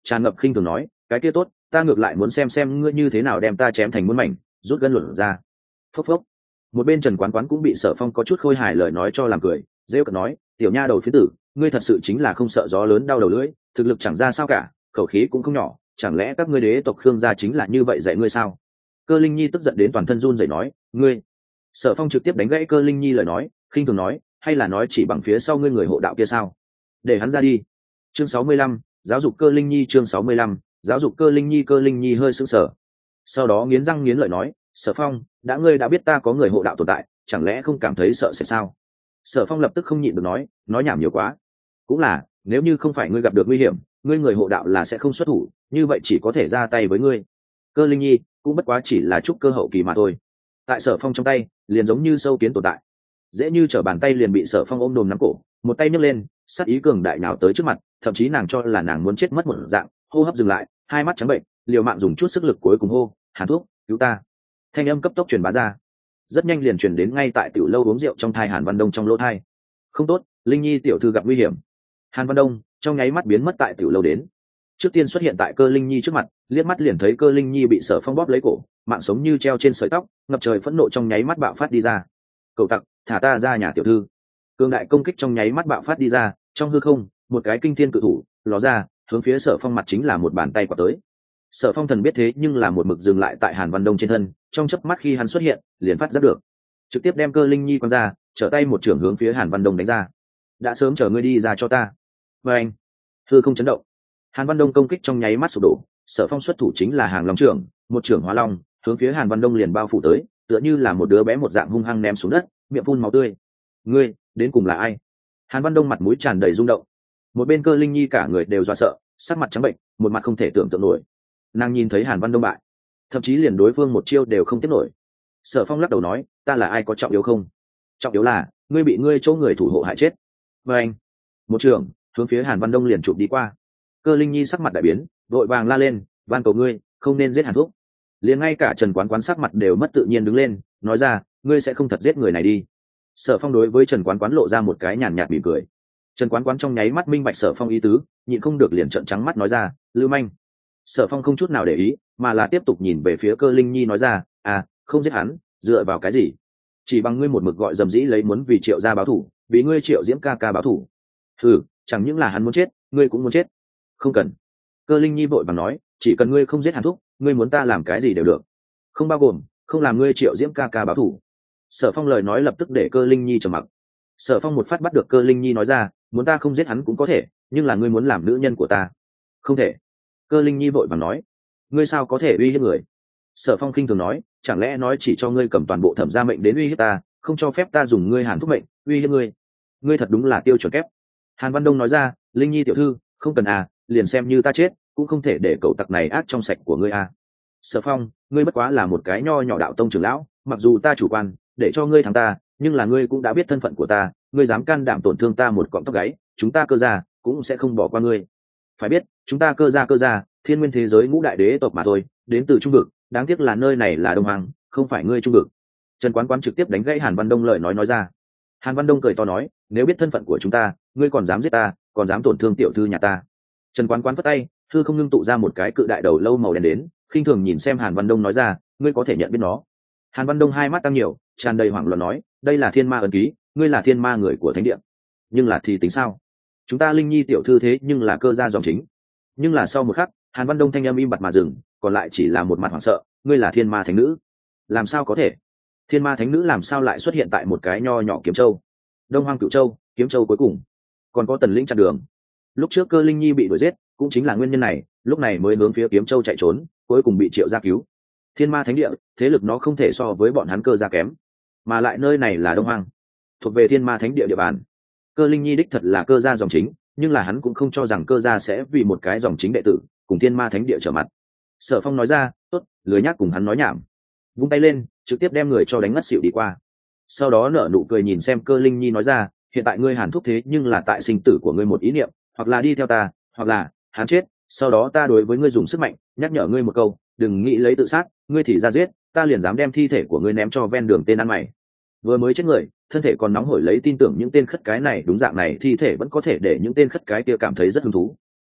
tràn ngập khinh thường nói, cái kia tốt, ta ngược lại muốn xem xem ngươi như thế nào đem ta chém thành muôn mảnh, rút gân luận ra. Phốc phốc. Một bên Trần Quán Quán cũng bị Sở Phong có chút khôi hài lời nói cho làm cười, rêu cợt nói, tiểu nha đầu phiến tử, ngươi thật sự chính là không sợ gió lớn đau đầu lưỡi, thực lực chẳng ra sao cả, khẩu khí cũng không nhỏ, chẳng lẽ các ngươi đế tộc Khương gia chính là như vậy dạy ngươi sao? Cơ Linh Nhi tức giận đến toàn thân run rẩy nói, ngươi. Sở Phong trực tiếp đánh gãy Cơ Linh Nhi lời nói, khinh thường nói, hay là nói chỉ bằng phía sau ngươi người hộ đạo kia sao? Để hắn ra đi. Chương sáu mươi lăm, giáo dục Cơ Linh Nhi. Chương sáu mươi lăm, giáo dục Cơ Linh Nhi. Cơ Linh Nhi hơi sững sờ, sau đó nghiến răng nghiến lợi nói, Sở Phong, đã ngươi đã biết ta có người hộ đạo tồn tại, chẳng lẽ không cảm thấy sợ sệt sao? Sở Phong lập tức không nhịn được nói, nói nhảm nhiều quá. Cũng là, nếu như không phải ngươi gặp được nguy hiểm, ngươi người hộ đạo là sẽ không xuất thủ, như vậy chỉ có thể ra tay với ngươi. Cơ Linh Nhi cũng bất quá chỉ là trúc cơ hậu kỳ mà thôi, tại Sở Phong trong tay liền giống như sâu kiến tồn tại, dễ như trở bàn tay liền bị Sở Phong ôm đồm nắm cổ, một tay nhấc lên, sát ý cường đại nào tới trước mặt, thậm chí nàng cho là nàng muốn chết mất một dạng, hô hấp dừng lại, hai mắt trắng bệnh, liều mạng dùng chút sức lực cuối cùng hô, Hàn thuốc, cứu ta. Thanh âm cấp tốc truyền bá ra, rất nhanh liền truyền đến ngay tại tiểu lâu uống rượu trong thai Hàn Văn Đông trong lỗ thai. Không tốt, Linh Nhi tiểu thư gặp nguy hiểm. Hàn Văn Đông trong nháy mắt biến mất tại tiểu lâu đến, trước tiên xuất hiện tại Cơ Linh Nhi trước mặt, liếc mắt liền thấy Cơ Linh Nhi bị Sở Phong bóp lấy cổ, mạng sống như treo trên sợi tóc, ngập trời phẫn nộ trong nháy mắt bạo phát đi ra. Cậu tặc, thả ta ra nhà tiểu thư. Cường đại công kích trong nháy mắt bạo phát đi ra, trong hư không một cái kinh thiên cự thủ ló ra, hướng phía Sở Phong mặt chính là một bàn tay quạt tới. Sở Phong thần biết thế nhưng là một mực dừng lại tại Hàn Văn Đông trên thân, trong chớp mắt khi hắn xuất hiện liền phát giác được, trực tiếp đem Cơ Linh Nhi quăng ra, trở tay một trưởng hướng phía Hàn Văn Đông đánh ra. Đã sớm chờ ngươi đi ra cho ta. Và anh, hư không chấn động, Hàn Văn Đông công kích trong nháy mắt sụp đổ. Sở Phong xuất thủ chính là Hàng Long trưởng, một trưởng hóa long hướng phía Hàn Văn Đông liền bao phủ tới, tựa như là một đứa bé một dạng hung hăng ném xuống đất, miệng phun máu tươi. Ngươi đến cùng là ai? Hàn Văn Đông mặt mũi tràn đầy rung động, một bên Cơ Linh Nhi cả người đều do sợ, sắc mặt trắng bệnh, một mặt không thể tưởng tượng nổi. Nàng nhìn thấy Hàn Văn Đông bại, thậm chí liền đối phương một chiêu đều không tiếp nổi. Sở Phong lắc đầu nói, ta là ai có trọng yếu không? Trọng yếu là ngươi bị ngươi chỗ người thủ hộ hại chết. Và anh, một trường hướng phía Hàn Văn Đông liền chụp đi qua. Cơ Linh Nhi sắc mặt đại biến, vội vàng la lên, van cầu ngươi không nên giết Hàn Thúc. Liền ngay cả Trần Quán Quán sắc mặt đều mất tự nhiên đứng lên, nói ra, ngươi sẽ không thật giết người này đi. Sở Phong đối với Trần Quán Quán lộ ra một cái nhàn nhạt mỉm cười. Trần Quán Quán trong nháy mắt minh bạch Sở Phong ý tứ, nhịn không được liền trợn trắng mắt nói ra, lưu manh. Sở Phong không chút nào để ý, mà là tiếp tục nhìn về phía Cơ Linh Nhi nói ra, à, không giết hắn, dựa vào cái gì? Chỉ bằng ngươi một mực gọi dầm dĩ lấy muốn vì Triệu gia báo thù, vì ngươi Triệu Diễm ca ca báo thù. Hừ, chẳng những là hắn muốn chết, ngươi cũng muốn chết. Không cần. Cơ Linh Nhi vội vàng nói, chỉ cần ngươi không giết Hàn Thúc, ngươi muốn ta làm cái gì đều được, không bao gồm không làm ngươi Triệu Diễm ca ca báo thù. Sở Phong lời nói lập tức để Cơ Linh Nhi trầm mặc. Sở Phong một phát bắt được Cơ Linh Nhi nói ra, muốn ta không giết hắn cũng có thể, nhưng là ngươi muốn làm nữ nhân của ta, không thể. Cơ Linh Nhi vội vàng nói, ngươi sao có thể uy hiếp người? Sở Phong khinh thường nói, chẳng lẽ nói chỉ cho ngươi cầm toàn bộ Thẩm gia mệnh đến uy hiếp ta, không cho phép ta dùng ngươi Hàn Thúc mệnh uy hiếp ngươi? Ngươi thật đúng là tiêu chuẩn kép. Hàn Văn Đông nói ra, Linh Nhi tiểu thư, không cần à, liền xem như ta chết cũng không thể để cậu tặc này ác trong sạch của ngươi à. Sở Phong, ngươi bất quá là một cái nho nhỏ đạo tông trưởng lão, mặc dù ta chủ quan để cho ngươi thắng ta, nhưng là ngươi cũng đã biết thân phận của ta, ngươi dám can đảm tổn thương ta một cọng tóc gáy, chúng ta Cơ gia cũng sẽ không bỏ qua ngươi. Phải biết, chúng ta Cơ gia Cơ gia, thiên nguyên thế giới ngũ đại đế tộc mà thôi, đến từ trung vực, đáng tiếc là nơi này là Đông Hoàng, không phải ngươi trung vực. Trần Quán Quán trực tiếp đánh gãy Hàn Văn Đông lời nói nói ra. Hàn Văn Đông cười to nói, nếu biết thân phận của chúng ta, ngươi còn dám giết ta, còn dám tổn thương tiểu thư nhà ta. Trần Quán Quán phất tay, thư không ngưng tụ ra một cái cự đại đầu lâu màu đen đến, khinh thường nhìn xem Hàn Văn Đông nói ra, ngươi có thể nhận biết nó. Hàn Văn Đông hai mắt tăng nhiều, tràn đầy hoảng loạn nói, đây là thiên ma ấn ký, ngươi là thiên ma người của thánh địa. Nhưng là thì tính sao? Chúng ta Linh Nhi tiểu thư thế nhưng là Cơ gia dòng chính. Nhưng là sau một khắc, Hàn Văn Đông thanh âm im bặt mà dừng, còn lại chỉ là một mặt hoảng sợ, ngươi là thiên ma thánh nữ. Làm sao có thể? Thiên ma thánh nữ làm sao lại xuất hiện tại một cái nho nhỏ Kiếm Châu? Đông Hoang Cửu Châu, Kiếm Châu cuối cùng, còn có Tần Lĩnh chặn đường. Lúc trước Cơ Linh Nhi bị đuổi giết, cũng chính là nguyên nhân này, lúc này mới hướng phía Kiếm Châu chạy trốn, cuối cùng bị Triệu gia cứu. Thiên ma thánh địa, thế lực nó không thể so với bọn hắn Cơ gia kém, mà lại nơi này là Đông Hoang, thuộc về thiên ma thánh địa địa bàn. Cơ Linh Nhi đích thật là Cơ gia dòng chính, nhưng là hắn cũng không cho rằng Cơ gia sẽ vì một cái dòng chính đệ tử cùng thiên ma thánh địa trở mặt. Sở Phong nói ra, tốt, lười nhác cùng hắn nói nhảm, vung tay lên, trực tiếp đem người cho đánh ngất xỉu đi qua. Sau đó nở nụ cười nhìn xem Cơ Linh Nhi nói ra, hiện tại ngươi Hàn Thúc thế nhưng là tại sinh tử của ngươi một ý niệm, hoặc là đi theo ta, hoặc là hắn chết, sau đó ta đối với ngươi dùng sức mạnh nhắc nhở ngươi một câu, đừng nghĩ lấy tự sát, ngươi thì ra giết, ta liền dám đem thi thể của ngươi ném cho ven đường tên ăn mày. Vừa mới chết người, thân thể còn nóng hổi lấy tin tưởng những tên khất cái này đúng dạng này thi thể vẫn có thể để những tên khất cái kia cảm thấy rất hứng thú.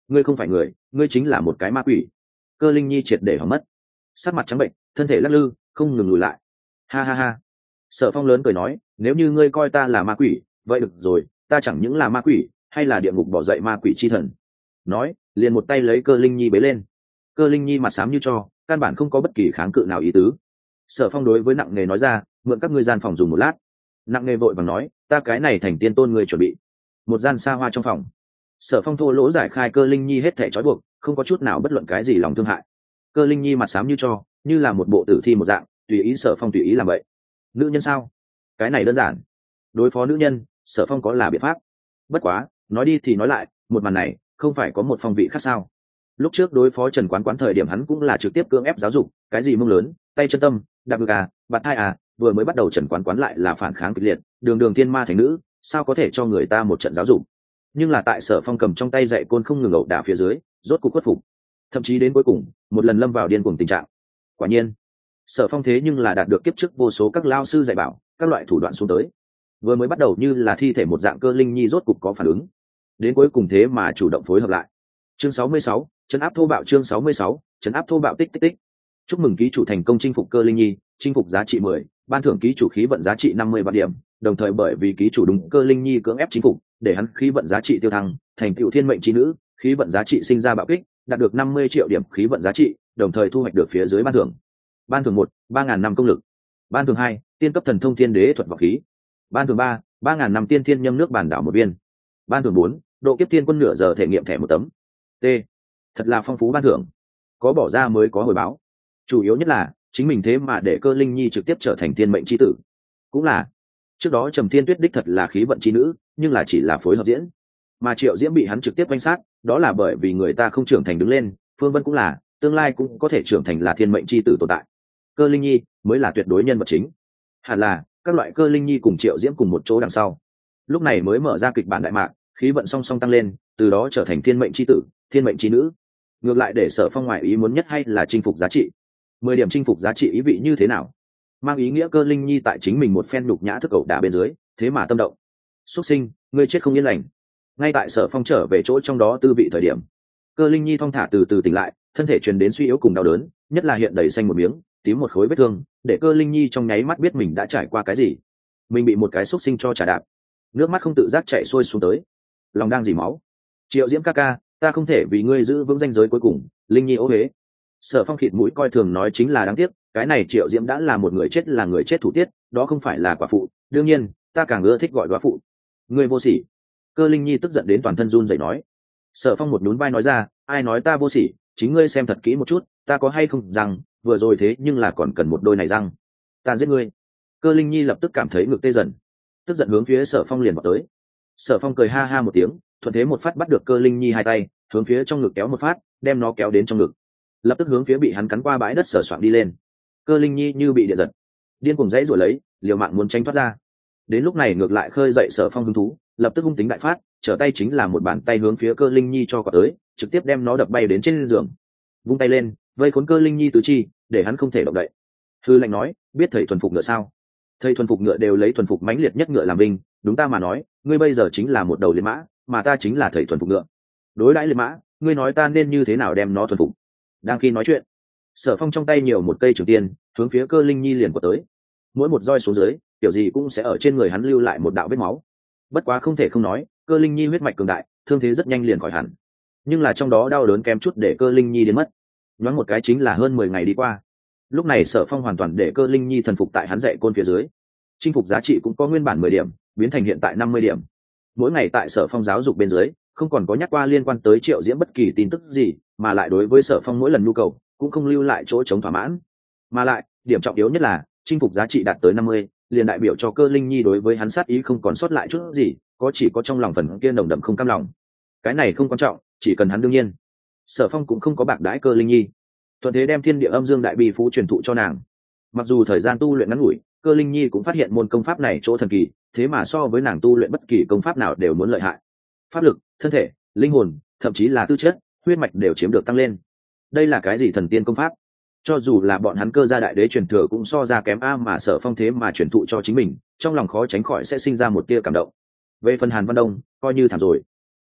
ngươi không phải người, ngươi chính là một cái ma quỷ. Cơ linh nhi triệt để hỏng mất, sắc mặt trắng bệnh, thân thể lắc lư không ngừng lùi lại. Ha ha ha. Sở Phong lớn cười nói, nếu như ngươi coi ta là ma quỷ, vậy được rồi, ta chẳng những là ma quỷ, hay là địa ngục bỏ dậy ma quỷ chi thần. Nói liền một tay lấy Cơ linh nhi bế lên. Cơ linh nhi mặt xám như cho, căn bản không có bất kỳ kháng cự nào ý tứ. Sở Phong đối với nặng nề nói ra, mượn các ngươi gian phòng dùng một lát. Nặng nề vội vàng nói, ta cái này thành tiên tôn ngươi chuẩn bị. Một gian xa hoa trong phòng, Sở Phong thô lỗ giải khai Cơ linh nhi hết thảy trói buộc, không có chút nào bất luận cái gì lòng thương hại. Cơ linh nhi mặt xám như cho, như là một bộ tử thi một dạng, tùy ý Sở Phong tùy ý làm vậy. Nữ nhân sao? Cái này đơn giản. Đối phó nữ nhân, Sở Phong có là biện pháp. Bất quá, nói đi thì nói lại, một màn này không phải có một phong vị khác sao? Lúc trước đối phó Trần Quán Quán thời điểm hắn cũng là trực tiếp cưỡng ép giáo dục, cái gì mông lớn, tay chân tâm, đạp ngực à, bạt thai à, vừa mới bắt đầu Trần Quán Quán lại là phản kháng kịch liệt, đường đường tiên ma thành nữ, sao có thể cho người ta một trận giáo dục? Nhưng là tại Sở Phong cầm trong tay dạy côn không ngừng ẩu đả phía dưới, rốt cuộc khuất phục. Thậm chí đến cuối cùng, một lần lâm vào điên cuồng tình trạng. Quả nhiên, Sở Phong thế nhưng là đạt được kiếp trước vô số các lao sư dạy bảo, các loại thủ đoạn xuống tới. Vừa mới bắt đầu như là thi thể một dạng Cơ linh nhi rốt cục có phản ứng. Đến cuối cùng thế mà chủ động phối hợp lại. Chương sáu mươi sáu, trấn áp thô bạo. Chương sáu mươi sáu, trấn áp thô bạo. Tích tích tích. Chúc mừng ký chủ thành công chinh phục Cơ linh nhi, chinh phục giá trị mười, ban thưởng ký chủ khí vận giá trị năm mươi vạn điểm, đồng thời bởi vì ký chủ đúng Cơ linh nhi cưỡng ép chinh phục, để hắn khí vận giá trị tiêu thăng, thành tựu thiên mệnh chi nữ, khí vận giá trị sinh ra bạo kích, đạt được năm mươi triệu điểm khí vận giá trị, đồng thời thu hoạch được phía dưới ban thưởng. Ban thưởng một, ba ngàn năm công lực. Ban thưởng hai, tiên cấp thần thông thiên đế thuật vọng khí. Ban thưởng ba, ba ngàn năm tiên thiên nhâm nước bản đảo một viên. Ban thưởng bốn, độ kiếp tiên quân nửa giờ thể nghiệm thẻ một tấm. T. Thật là phong phú ban thưởng, có bỏ ra mới có hồi báo. Chủ yếu nhất là chính mình thế mà để Cơ linh nhi trực tiếp trở thành thiên mệnh chi tử. Cũng là trước đó Trầm Thiên Tuyết đích thật là khí vận chi nữ, nhưng là chỉ là phối hợp diễn, mà Triệu Diễm bị hắn trực tiếp quanh sát, đó là bởi vì người ta không trưởng thành đứng lên. Phương Vân cũng là, tương lai cũng có thể trưởng thành là thiên mệnh chi tử tồn tại. Cơ linh nhi mới là tuyệt đối nhân vật chính. Hẳn là các loại Cơ linh nhi cùng Triệu Diễm cùng một chỗ đằng sau, lúc này mới mở ra kịch bản đại mạc, khí vận song song tăng lên, từ đó trở thành thiên mệnh chi tử, thiên mệnh chi nữ. Ngược lại để Sở Phong ngoại ý muốn nhất hay là chinh phục giá trị. Mười điểm chinh phục giá trị ý vị như thế nào? Mang ý nghĩa Cơ linh nhi tại chính mình một phen nhục nhã thức ẩu đả bên dưới, thế mà tâm động. Xuất sinh, ngươi chết không yên lành. Ngay tại Sở Phong trở về chỗ trong đó tư vị thời điểm, Cơ linh nhi thong thả từ từ tỉnh lại, thân thể truyền đến suy yếu cùng đau đớn, nhất là hiện đầy xanh một miếng, tím một khối vết thương, để Cơ linh nhi trong nháy mắt biết mình đã trải qua cái gì. Mình bị một cái xuất sinh cho trả đạp, nước mắt không tự giác chảy xuôi xuống tới, lòng đang dỉ máu. Triệu Diễm ca ca, ta không thể vì ngươi giữ vững ranh giới cuối cùng. Linh nhi ố huế. Sở Phong khịt mũi coi thường nói, chính là đáng tiếc, cái này Triệu Diễm đã là một người chết, là người chết thủ tiết, đó không phải là quả phụ. Đương nhiên ta càng ưa thích gọi đóa phụ. Ngươi vô sỉ. Cơ linh nhi tức giận đến toàn thân run rẩy nói. Sở Phong một nhún vai nói ra, ai nói ta vô sỉ, chính ngươi xem thật kỹ một chút, ta có hay không răng, vừa rồi thế nhưng là còn cần một đôi này răng. Ta giết ngươi. Cơ linh nhi lập tức cảm thấy ngực tê dần, tức giận hướng phía Sở Phong liền vào tới. Sở Phong cười ha ha một tiếng, thuận thế một phát bắt được Cơ linh nhi hai tay, hướng phía trong ngực kéo một phát, đem nó kéo đến trong ngực, lập tức hướng phía bị hắn cắn qua bãi đất Sở Soạn đi lên. Cơ linh nhi như bị điện giật, điên cuồng dãy rồi lấy, liều mạng muốn tránh thoát ra. Đến lúc này ngược lại khơi dậy Sở Phong hứng thú, lập tức hung tính đại phát, trở tay chính là một bàn tay hướng phía Cơ linh nhi cho quả tới, trực tiếp đem nó đập bay đến trên giường. Vung tay lên, vây khốn Cơ linh nhi tứ chi, để hắn không thể động đậy. Hư lệnh nói, biết thầy thuần phục ngựa sao? Thầy thuần phục ngựa đều lấy thuần phục mãnh liệt nhất ngựa làm vinh, đúng ta mà nói, ngươi bây giờ chính là một đầu liệt mã, mà ta chính là thầy thuần phục ngựa. Đối đãi liệt mã, ngươi nói ta nên như thế nào đem nó thuần phục? Đang khi nói chuyện, Sở Phong trong tay nhiều một cây trường tiên, hướng phía Cơ linh nhi liền quật tới. Mỗi một roi xuống dưới, kiểu gì cũng sẽ ở trên người hắn lưu lại một đạo vết máu. Bất quá không thể không nói, Cơ linh nhi huyết mạch cường đại, thương thế rất nhanh liền khỏi hẳn. Nhưng là trong đó đau đớn kém chút để Cơ linh nhi đến mất. Nhoáng một cái chính là hơn mười ngày đi qua. Lúc này Sở Phong hoàn toàn để Cơ linh nhi thần phục tại hắn dạy côn phía dưới. Chinh phục giá trị cũng có nguyên bản mười điểm, biến thành hiện tại năm mươi điểm. Mỗi ngày tại Sở Phong giáo dục bên dưới, không còn có nhắc qua liên quan tới Triệu Diễm bất kỳ tin tức gì, mà lại đối với Sở Phong mỗi lần nhu cầu cũng không lưu lại chỗ chống thỏa mãn. Mà lại, điểm trọng yếu nhất là chinh phục giá trị đạt tới năm mươi, liền đại biểu cho Cơ linh nhi đối với hắn sát ý không còn sót lại chút gì, có chỉ có trong lòng phần kia nồng đậm không cam lòng. Cái này không quan trọng, chỉ cần hắn đương nhiên. Sở Phong cũng không có bạc đãi Cơ linh nhi, thuận thế đem Thiên Địa Âm Dương Đại Bi Phú truyền thụ cho nàng. Mặc dù thời gian tu luyện ngắn ngủi, Cơ linh nhi cũng phát hiện môn công pháp này chỗ thần kỳ, thế mà so với nàng tu luyện bất kỳ công pháp nào đều muốn lợi hại. Pháp lực, thân thể, linh hồn, thậm chí là tư chất, huyết mạch đều chiếm được tăng lên. Đây là cái gì thần tiên công pháp? Cho dù là bọn hắn Cơ gia đại đế truyền thừa cũng so ra kém a, mà Sở Phong thế mà truyền thụ cho chính mình, trong lòng khó tránh khỏi sẽ sinh ra một tia cảm động. Về phần Hàn Văn Đông, coi như thảm rồi.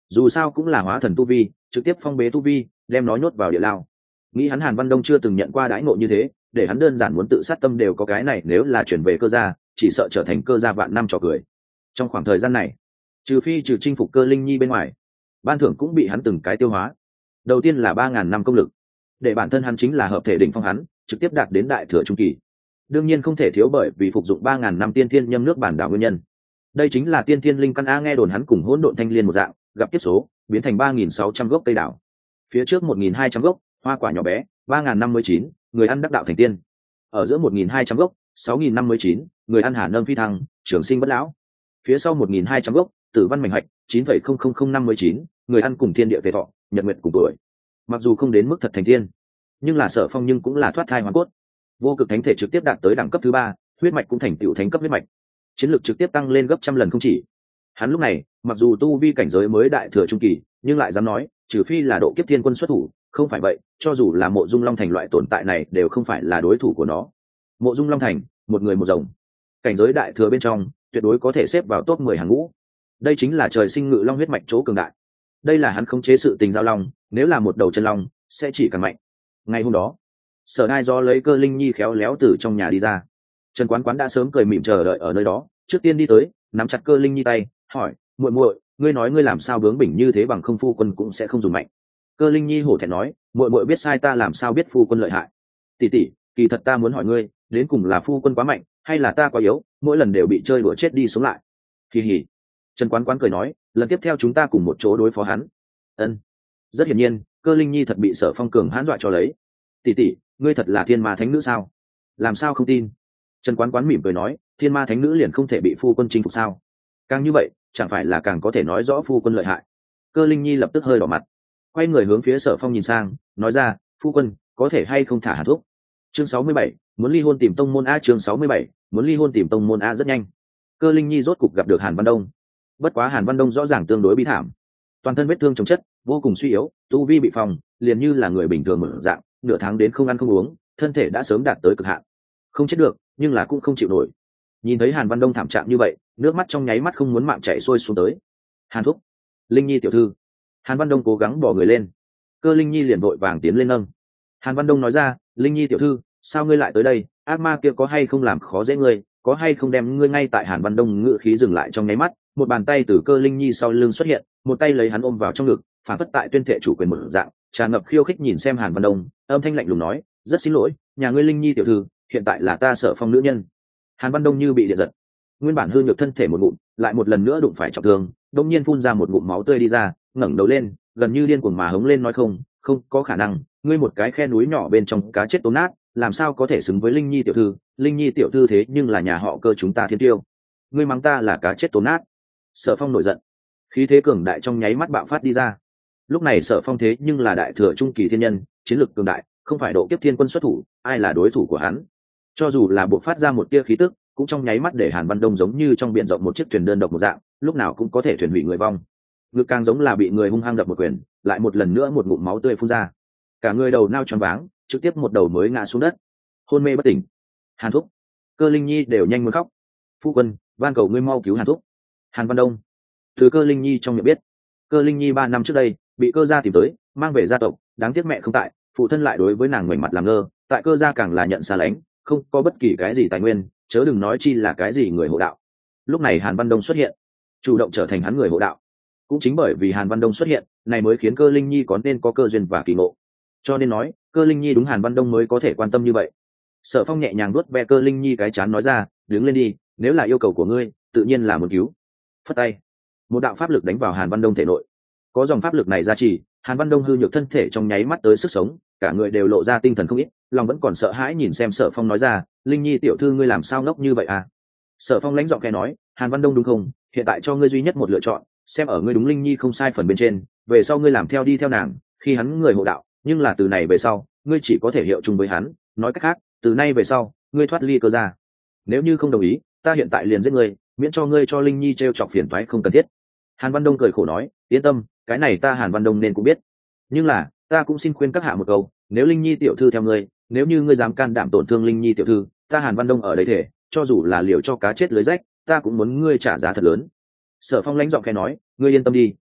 dù sao cũng là hóa thần tu vi, trực tiếp phong bế tu vi, đem nó nhốt vào địa lao. Nghĩ hắn Hàn Văn Đông chưa từng nhận qua đãi ngộ như thế, để hắn đơn giản muốn tự sát tâm đều có, cái này nếu là chuyển về cơ gia, chỉ sợ trở thành cơ gia vạn năm trò cười. Trong khoảng thời gian này, trừ phi trừ chinh phục Cơ Linh Nhi bên ngoài, ban thưởng cũng bị hắn từng cái tiêu hóa. Đầu tiên là ba ngàn năm công lực, để bản thân hắn chính là hợp thể đỉnh phong, hắn trực tiếp đạt đến đại thừa trung kỳ. Đương nhiên không thể thiếu bởi vì phục dụng ba ngàn năm tiên thiên nhâm nước bản đạo nguyên nhân. Đây chính là tiên thiên linh căn a, nghe đồn hắn cùng hỗn độn thanh liên một dạng, gặp kiếp số, biến thành ba nghìn sáu trăm gốc cây đảo. Phía trước một nghìn hai trăm gốc, hoa quả nhỏ bé, ba ngàn năm mươi chín, người ăn đắc đạo thành tiên. Ở giữa một nghìn hai trăm gốc, sáu nghìn năm mươi chín, người ăn hà nâm phi thăng, trường sinh bất lão. Phía sau một nghìn hai trăm gốc, tử văn mảnh hạch, chín phẩy không không không năm mươi chín, người ăn cùng thiên địa tề thọ, nhật nguyệt cùng tuổi. Mặc dù không đến mức thật thành tiên, nhưng là Sở Phong nhưng cũng là thoát thai hoàn cốt. Vô cực thánh thể trực tiếp đạt tới đẳng cấp thứ ba, huyết mạch cũng thành tựu thánh cấp huyết mạch, chiến lược trực tiếp tăng lên gấp trăm lần không chỉ. Hắn lúc này mặc dù tu vi cảnh giới mới đại thừa trung kỳ, nhưng lại dám nói trừ phi là độ kiếp thiên quân xuất thủ, không phải vậy cho dù là Mộ Dung Long Thành loại tồn tại này đều không phải là đối thủ của nó. Mộ Dung Long Thành, một người một rồng, cảnh giới đại thừa bên trong tuyệt đối có thể xếp vào top mười hàng ngũ. Đây chính là trời sinh ngự long huyết mạch chỗ cường đại. Đây là hắn khống chế sự tình giao long, nếu là một đầu chân long sẽ chỉ càng mạnh. Ngày hôm đó, Sở Đai do lấy Cơ Linh Nhi khéo léo từ trong nhà đi ra. Trần Quán Quán đã sớm cười mỉm chờ đợi ở nơi đó, trước tiên đi tới nắm chặt Cơ Linh Nhi tay, hỏi: muội muội, ngươi nói ngươi làm sao bướng bỉnh như thế, bằng không phu quân cũng sẽ không dùng mạnh. Cơ Linh Nhi hổ thẹn nói: muội muội biết sai, ta làm sao biết phu quân lợi hại. Tỷ tỷ, kỳ thật ta muốn hỏi ngươi, đến cùng là phu quân quá mạnh hay là ta quá yếu, mỗi lần đều bị chơi đùa chết đi sống lại. Kỳ hỉ. Trần Quán Quán cười nói: lần tiếp theo chúng ta cùng một chỗ đối phó hắn. Ân. Rất hiển nhiên, Cơ Linh Nhi thật bị Sở Phong cường hãn dọa cho lấy. Tỷ tỷ, ngươi thật là thiên ma thánh nữ sao? Làm sao không tin? Trần Quán Quán mỉm cười nói: thiên ma thánh nữ liền không thể bị phu quân chinh phục sao? Càng như vậy chẳng phải là càng có thể nói rõ phu quân lợi hại. Cơ Linh Nhi lập tức hơi đỏ mặt, quay người hướng phía Sở Phong nhìn sang, nói ra: phu quân có thể hay không thả hạt thuốc. Chương sáu mươi bảy, muốn ly hôn tìm tông môn a. Chương sáu mươi bảy, muốn ly hôn tìm tông môn a. Rất nhanh, Cơ Linh Nhi rốt cục gặp được Hàn Văn Đông. Bất quá Hàn Văn Đông rõ ràng tương đối bi thảm, toàn thân vết thương chồng chất, vô cùng suy yếu, tu vi bị phòng, liền như là người bình thường mở dạng, nửa tháng đến không ăn không uống, thân thể đã sớm đạt tới cực hạn, không chết được nhưng là cũng không chịu nổi. Nhìn thấy Hàn Văn Đông thảm trạng như vậy, nước mắt trong nháy mắt không muốn mạng chảy xuôi xuống tới. Hàn thúc, Linh Nhi tiểu thư. Hàn Văn Đông cố gắng bỏ người lên, Cơ Linh Nhi liền vội vàng tiến lên nâng. Hàn Văn Đông nói ra: Linh Nhi tiểu thư, sao ngươi lại tới đây? Ác ma kia có hay không làm khó dễ ngươi, có hay không đem ngươi ngay tại. Hàn Văn Đông ngự khí dừng lại trong nháy mắt, một bàn tay từ Cơ Linh Nhi sau lưng xuất hiện, một tay lấy hắn ôm vào trong ngực, phản phất tại tuyên thệ chủ quyền một dạng, tràn ngập khiêu khích nhìn xem Hàn Văn Đông, âm thanh lạnh lùng nói: rất xin lỗi, nhà ngươi Linh Nhi tiểu thư hiện tại là ta Sở Phong nữ nhân. Hàn Văn Đông như bị điện giật, nguyên bản hư nhược thân thể một ngụm lại một lần nữa đụng phải trọng thương, đông nhiên phun ra một ngụm máu tươi đi ra, ngẩng đầu lên, gần như điên cuồng mà hống lên nói: không, không có khả năng, ngươi một cái khe núi nhỏ bên trong cá chết tốn nát, làm sao có thể xứng với Linh Nhi tiểu thư? Linh Nhi tiểu thư thế nhưng là nhà họ Cơ chúng ta thiên tiêu, ngươi mắng ta là cá chết tốn nát. Sở Phong nổi giận, khí thế cường đại trong nháy mắt bạo phát đi ra. Lúc này Sở Phong thế nhưng là đại thừa trung kỳ thiên nhân, chiến lực cường đại, không phải độ kiếp thiên quân xuất thủ, ai là đối thủ của hắn? Cho dù là buộc phát ra một tia khí tức, cũng trong nháy mắt để Hàn Văn Đông giống như trong biển rộng một chiếc thuyền đơn độc một dạng, lúc nào cũng có thể thuyền hủy người vong. Ngực càng giống là bị người hung hăng đập một quyền, lại một lần nữa một ngụm máu tươi phun ra, cả người đầu nao choáng váng, trực tiếp một đầu mới ngã xuống đất, hôn mê bất tỉnh. Hàn thúc, Cơ Linh Nhi đều nhanh muốn khóc. Phu quân, van cầu ngươi mau cứu Hàn thúc. Hàn Văn Đông từ Cơ Linh Nhi trong miệng biết, Cơ Linh Nhi ba năm trước đây bị Cơ gia tìm tới, mang về gia tộc, đáng tiếc mẹ không tại, phụ thân lại đối với nàng ngoảnh mặt làm ngơ, tại Cơ gia càng là nhận xa lánh, không có bất kỳ cái gì tài nguyên, chớ đừng nói chi là cái gì người hộ đạo. Lúc này Hàn Văn Đông xuất hiện, chủ động trở thành hắn người hộ đạo. Cũng chính bởi vì Hàn Văn Đông xuất hiện, này mới khiến Cơ Linh Nhi có nên có cơ duyên và kỳ ngộ. Cho nên nói, Cơ Linh Nhi đúng Hàn Văn Đông mới có thể quan tâm như vậy. Sở Phong nhẹ nhàng vuốt ve Cơ Linh Nhi cái trán nói ra: đứng lên đi, nếu là yêu cầu của ngươi, tự nhiên là muốn cứu. Phất tay, một đạo pháp lực đánh vào Hàn Văn Đông thể nội. Có dòng pháp lực này ra chỉ, Hàn Văn Đông hư nhược thân thể trong nháy mắt tới sức sống, cả người đều lộ ra tinh thần không ít, lòng vẫn còn sợ hãi nhìn xem Sở Phong nói ra: Linh Nhi tiểu thư ngươi làm sao ngốc như vậy à? Sở Phong lãnh giọng khẽ nói: Hàn Văn Đông đúng không? Hiện tại cho ngươi duy nhất một lựa chọn, xem ở ngươi đúng Linh Nhi không sai phần bên trên, về sau ngươi làm theo đi theo nàng, khi hắn người hộ đạo, nhưng là từ này về sau, ngươi chỉ có thể hiệu chung với hắn, nói cách khác, từ nay về sau, ngươi thoát ly Cơ gia. Nếu như không đồng ý, ta hiện tại liền giết ngươi, miễn cho ngươi cho Linh Nhi trêu chọc phiền toái không cần thiết. Hàn Văn Đông cười khổ nói: yên tâm, cái này ta Hàn Văn Đông nên cũng biết, nhưng là ta cũng xin khuyên các hạ một câu, nếu Linh Nhi tiểu thư theo ngươi, nếu như ngươi dám can đảm tổn thương Linh Nhi tiểu thư, ta Hàn Văn Đông ở đây thể, cho dù là liều cho cá chết lưới rách, ta cũng muốn ngươi trả giá thật lớn. Sở Phong lãnh giọng khẽ nói: ngươi yên tâm đi,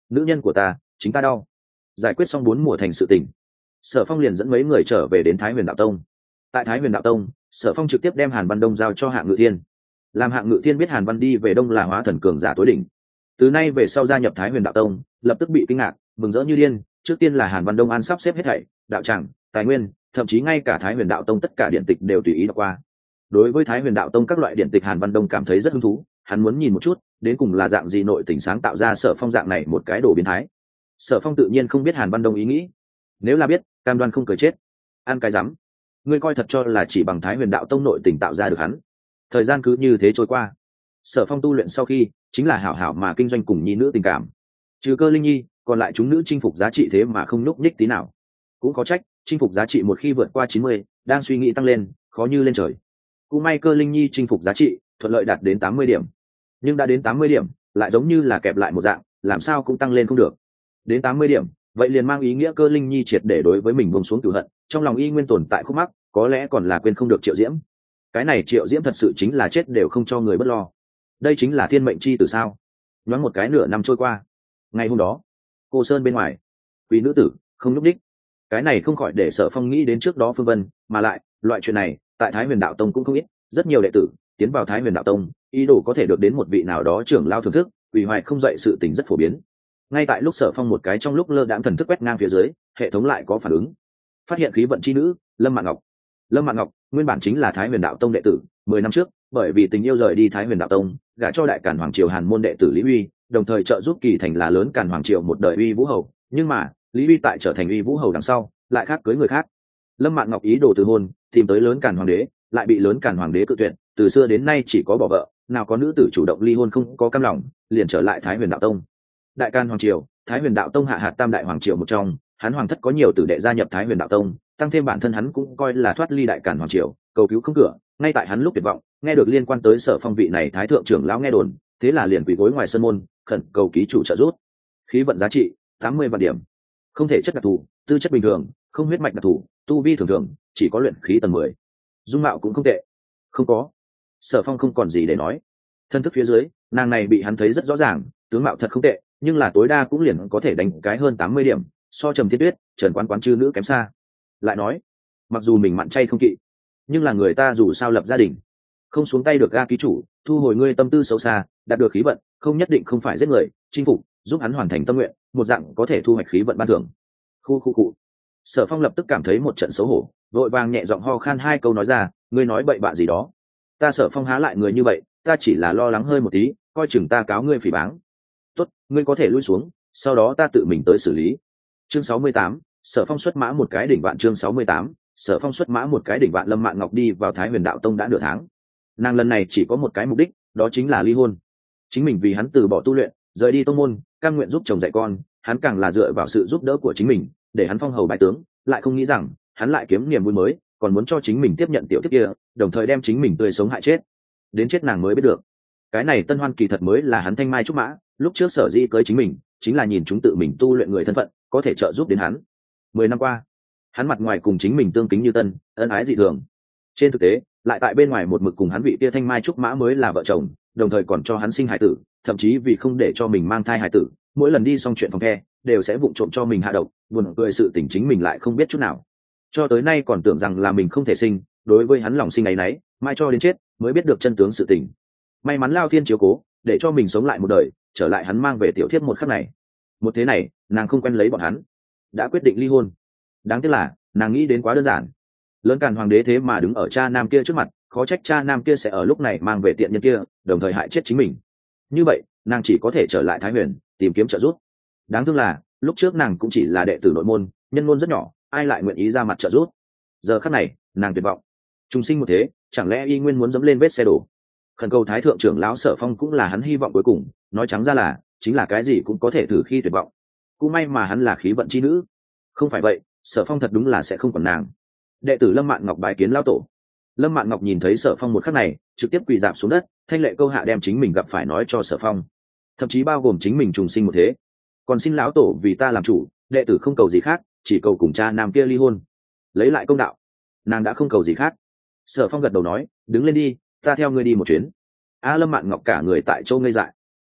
nữ nhân của ta chính ta đau. Giải quyết xong bốn mùa thành sự tình, Sở Phong liền dẫn mấy người trở về đến Thái Huyền Đạo Tông. Tại Thái Huyền Đạo Tông, Sở Phong trực tiếp đem Hàn Văn Đông giao cho Hạng Ngự Thiên. Làm Hạng Ngự Thiên biết Hàn Văn đi về Đông là hóa thần cường giả tối đỉnh, từ nay về sau gia nhập Thái Huyền Đạo Tông, lập tức bị kinh ngạc, mừng rỡ như điên. Trước tiên là Hàn Văn Đông an sắp xếp hết thảy, đạo tràng, tài nguyên, thậm chí ngay cả Thái Huyền Đạo Tông tất cả điện tịch đều tùy ý đọc qua. Đối với Thái Huyền Đạo Tông các loại điện tịch, Hàn Văn Đông cảm thấy rất hứng thú, hắn muốn nhìn một chút, đến cùng là dạng gì nội tình sáng tạo ra Sở Phong dạng này một cái đồ biến thái. Sở Phong tự nhiên không biết Hàn Văn Đông ý nghĩ, nếu là biết, cam đoan không cười chết. Ăn cái rắm, ngươi coi thật cho là chỉ bằng Thái Huyền Đạo Tông nội tình tạo ra được hắn. Thời gian cứ như thế trôi qua. Sở Phong tu luyện sau khi, chính là hảo hảo mà kinh doanh cùng nhi nữ tình cảm. Trừ Cơ Linh Nhi, còn lại chúng nữ chinh phục giá trị thế mà không nhúc nhích tí nào. Cũng có trách, chinh phục giá trị một khi vượt qua chín mươi, đang suy nghĩ tăng lên, khó như lên trời. Cũng may Cơ Linh Nhi chinh phục giá trị thuận lợi đạt đến tám mươi điểm. Nhưng đã đến tám mươi điểm, lại giống như là kẹp lại một dạng, làm sao cũng tăng lên không được. Đến tám mươi điểm, vậy liền mang ý nghĩa Cơ Linh Nhi triệt để đối với mình buông xuống cửu hận, trong lòng y nguyên tồn tại khúc mắc, có lẽ còn là quên không được Triệu Diễm. Cái này Triệu Diễm thật sự chính là chết đều không cho người bất lo. Đây chính là thiên mệnh chi từ sao? Nhoáng một cái nửa năm trôi qua. Ngày hôm đó, Cô Sơn bên ngoài, quý nữ tử không lúc đích. Cái này không khỏi để Sở Phong nghĩ đến trước đó Phương Vân, mà lại, loại chuyện này, tại Thái Huyền Đạo Tông cũng không ít, rất nhiều đệ tử tiến vào Thái Huyền Đạo Tông, ý đồ có thể được đến một vị nào đó trưởng lao thưởng thức, ủy hoại không dậy sự tình rất phổ biến. Ngay tại lúc Sở Phong một cái trong lúc lơ đãng thần thức quét ngang phía dưới, hệ thống lại có phản ứng, phát hiện khí vận chi nữ Lâm Mạn Ngọc. Lâm Mạn Ngọc nguyên bản chính là Thái Huyền Đạo Tông đệ tử, mười năm trước bởi vì tình yêu rời đi Thái Huyền Đạo Tông, gả cho đại càn hoàng triều Hàn môn đệ tử Lý Uy, đồng thời trợ giúp Kỳ Thành là lớn càn hoàng triều một đời Uy Vũ hầu. Nhưng mà Lý Uy tại trở thành Uy Vũ hầu đằng sau, lại khác cưới người khác. Lâm Mạn Ngọc ý đồ từ hôn, tìm tới lớn càn hoàng đế, lại bị lớn càn hoàng đế cự tuyệt. Từ xưa đến nay chỉ có bỏ vợ, nào có nữ tử chủ động ly hôn không có cam lòng, liền trở lại Thái Huyền Đạo Tông. Đại càn hoàng triều, Thái Huyền Đạo Tông hạ hạt tam đại hoàng triều một trong, hắn hoàng thất có nhiều tử đệ gia nhập Thái Huyền Đạo Tông, tăng thêm bản thân hắn cũng coi là thoát ly đại càn hoàng triều, cầu cứu không cửa. Ngay tại hắn lúc tuyệt vọng, nghe được liên quan tới Sở Phong vị này thái thượng trưởng lão nghe đồn, thế là liền quỳ gối ngoài sân môn, khẩn cầu ký chủ trợ giúp. Khí vận giá trị tám mươi vạn điểm, không thể chất đặc thù, tư chất bình thường, không huyết mạch đặc thù, tu vi thường thường, chỉ có luyện khí tầng mười. Dung mạo cũng không tệ. Không có. Sở Phong không còn gì để nói. Thân thức phía dưới, nàng này bị hắn thấy rất rõ ràng, tướng mạo thật không tệ, nhưng là tối đa cũng liền có thể đánh cái hơn tám mươi điểm, so Trầm Thiên Tuyết, Trần Quán Quán chư nữ kém xa. Lại nói, mặc dù mình mặn chay không kỵ, nhưng là người ta dù sao lập gia đình, không xuống tay được ga ký chủ, thu hồi ngươi tâm tư xấu xa, đạt được khí vận, không nhất định không phải giết người, chinh phục, giúp hắn hoàn thành tâm nguyện, một dạng có thể thu hoạch khí vận ban thưởng. Khu khu cụ. Sở Phong lập tức cảm thấy một trận xấu hổ, vội vàng nhẹ giọng ho khan hai câu nói ra, ngươi nói bậy bạ gì đó. Ta Sở Phong há lại người như vậy, ta chỉ là lo lắng hơi một tí, coi chừng ta cáo ngươi phỉ báng. Tốt, ngươi có thể lui xuống, sau đó ta tự mình tới xử lý. Chương sáu mươi tám, Sở Phong xuất mã một cái đỉnh vạn. Chương sáu mươi tám, Sở Phong xuất mã một cái đỉnh vạn. Lâm Mạn Ngọc đi vào Thái Huyền Đạo Tông đã nửa tháng. Nàng lần này chỉ có một cái mục đích, đó chính là ly hôn. Chính mình vì hắn từ bỏ tu luyện, rời đi tông môn, cam nguyện giúp chồng dạy con, hắn càng là dựa vào sự giúp đỡ của chính mình, để hắn phong hầu bái tướng, lại không nghĩ rằng, hắn lại kiếm niềm vui mới, còn muốn cho chính mình tiếp nhận tiểu thiếp kia, đồng thời đem chính mình tươi sống hại chết. Đến chết nàng mới biết được, cái này Tân Hoan kỳ thật mới là hắn thanh mai trúc mã, lúc trước sở dĩ cưới chính mình, chính là nhìn chúng tự mình tu luyện người thân phận, có thể trợ giúp đến hắn. Mười năm qua, hắn mặt ngoài cùng chính mình tương kính như tân, ân ái dị thường. Trên thực tế, lại tại bên ngoài một mực cùng hắn vị kia thanh mai trúc mã mới là vợ chồng, đồng thời còn cho hắn sinh hài tử, thậm chí vì không để cho mình mang thai hài tử, mỗi lần đi xong chuyện phòng khe, đều sẽ vụng trộm cho mình hạ độc, buồn cười sự tình chính mình lại không biết chút nào. Cho tới nay còn tưởng rằng là mình không thể sinh, đối với hắn lòng sinh áy náy, mai cho đến chết mới biết được chân tướng sự tình. May mắn Lao Thiên chiếu cố, để cho mình sống lại một đời, trở lại hắn mang về tiểu thiếp một khắc này. Một thế này, nàng không quen lấy bọn hắn, đã quyết định ly hôn. Đáng tiếc là, nàng nghĩ đến quá đơn giản. Lớn càn hoàng đế thế mà đứng ở cha nam kia trước mặt, khó trách cha nam kia sẽ ở lúc này mang về tiện nhân kia, đồng thời hại chết chính mình. Như vậy, nàng chỉ có thể trở lại Thái Huyền, tìm kiếm trợ giúp. Đáng thương là, lúc trước nàng cũng chỉ là đệ tử nội môn, nhân môn rất nhỏ, ai lại nguyện ý ra mặt trợ giúp. Giờ khắc này, nàng tuyệt vọng. Trùng sinh một thế, chẳng lẽ y nguyên muốn dẫm lên vết xe đổ? Khẩn cầu Thái thượng trưởng lão Sở Phong cũng là hắn hy vọng cuối cùng, nói trắng ra là, chính là cái gì cũng có thể thử khi tuyệt vọng. Cũng may mà hắn là khí vận chi nữ. Không phải vậy, Sở Phong thật đúng là sẽ không còn nàng. Đệ tử Lâm Mạn Ngọc bái kiến lão tổ. Lâm Mạn Ngọc nhìn thấy Sở Phong một khắc này, trực tiếp quỳ rạp xuống đất, thanh lệ câu hạ đem chính mình gặp phải nói cho Sở Phong, thậm chí bao gồm chính mình trùng sinh một thế. Còn xin lão tổ vì ta làm chủ, đệ tử không cầu gì khác, chỉ cầu cùng cha nam kia ly hôn, lấy lại công đạo. Nàng đã không cầu gì khác. Sở Phong gật đầu nói, đứng lên đi, ta theo ngươi đi một chuyến. A Lâm Mạn Ngọc cả người tại chỗ ngây dại.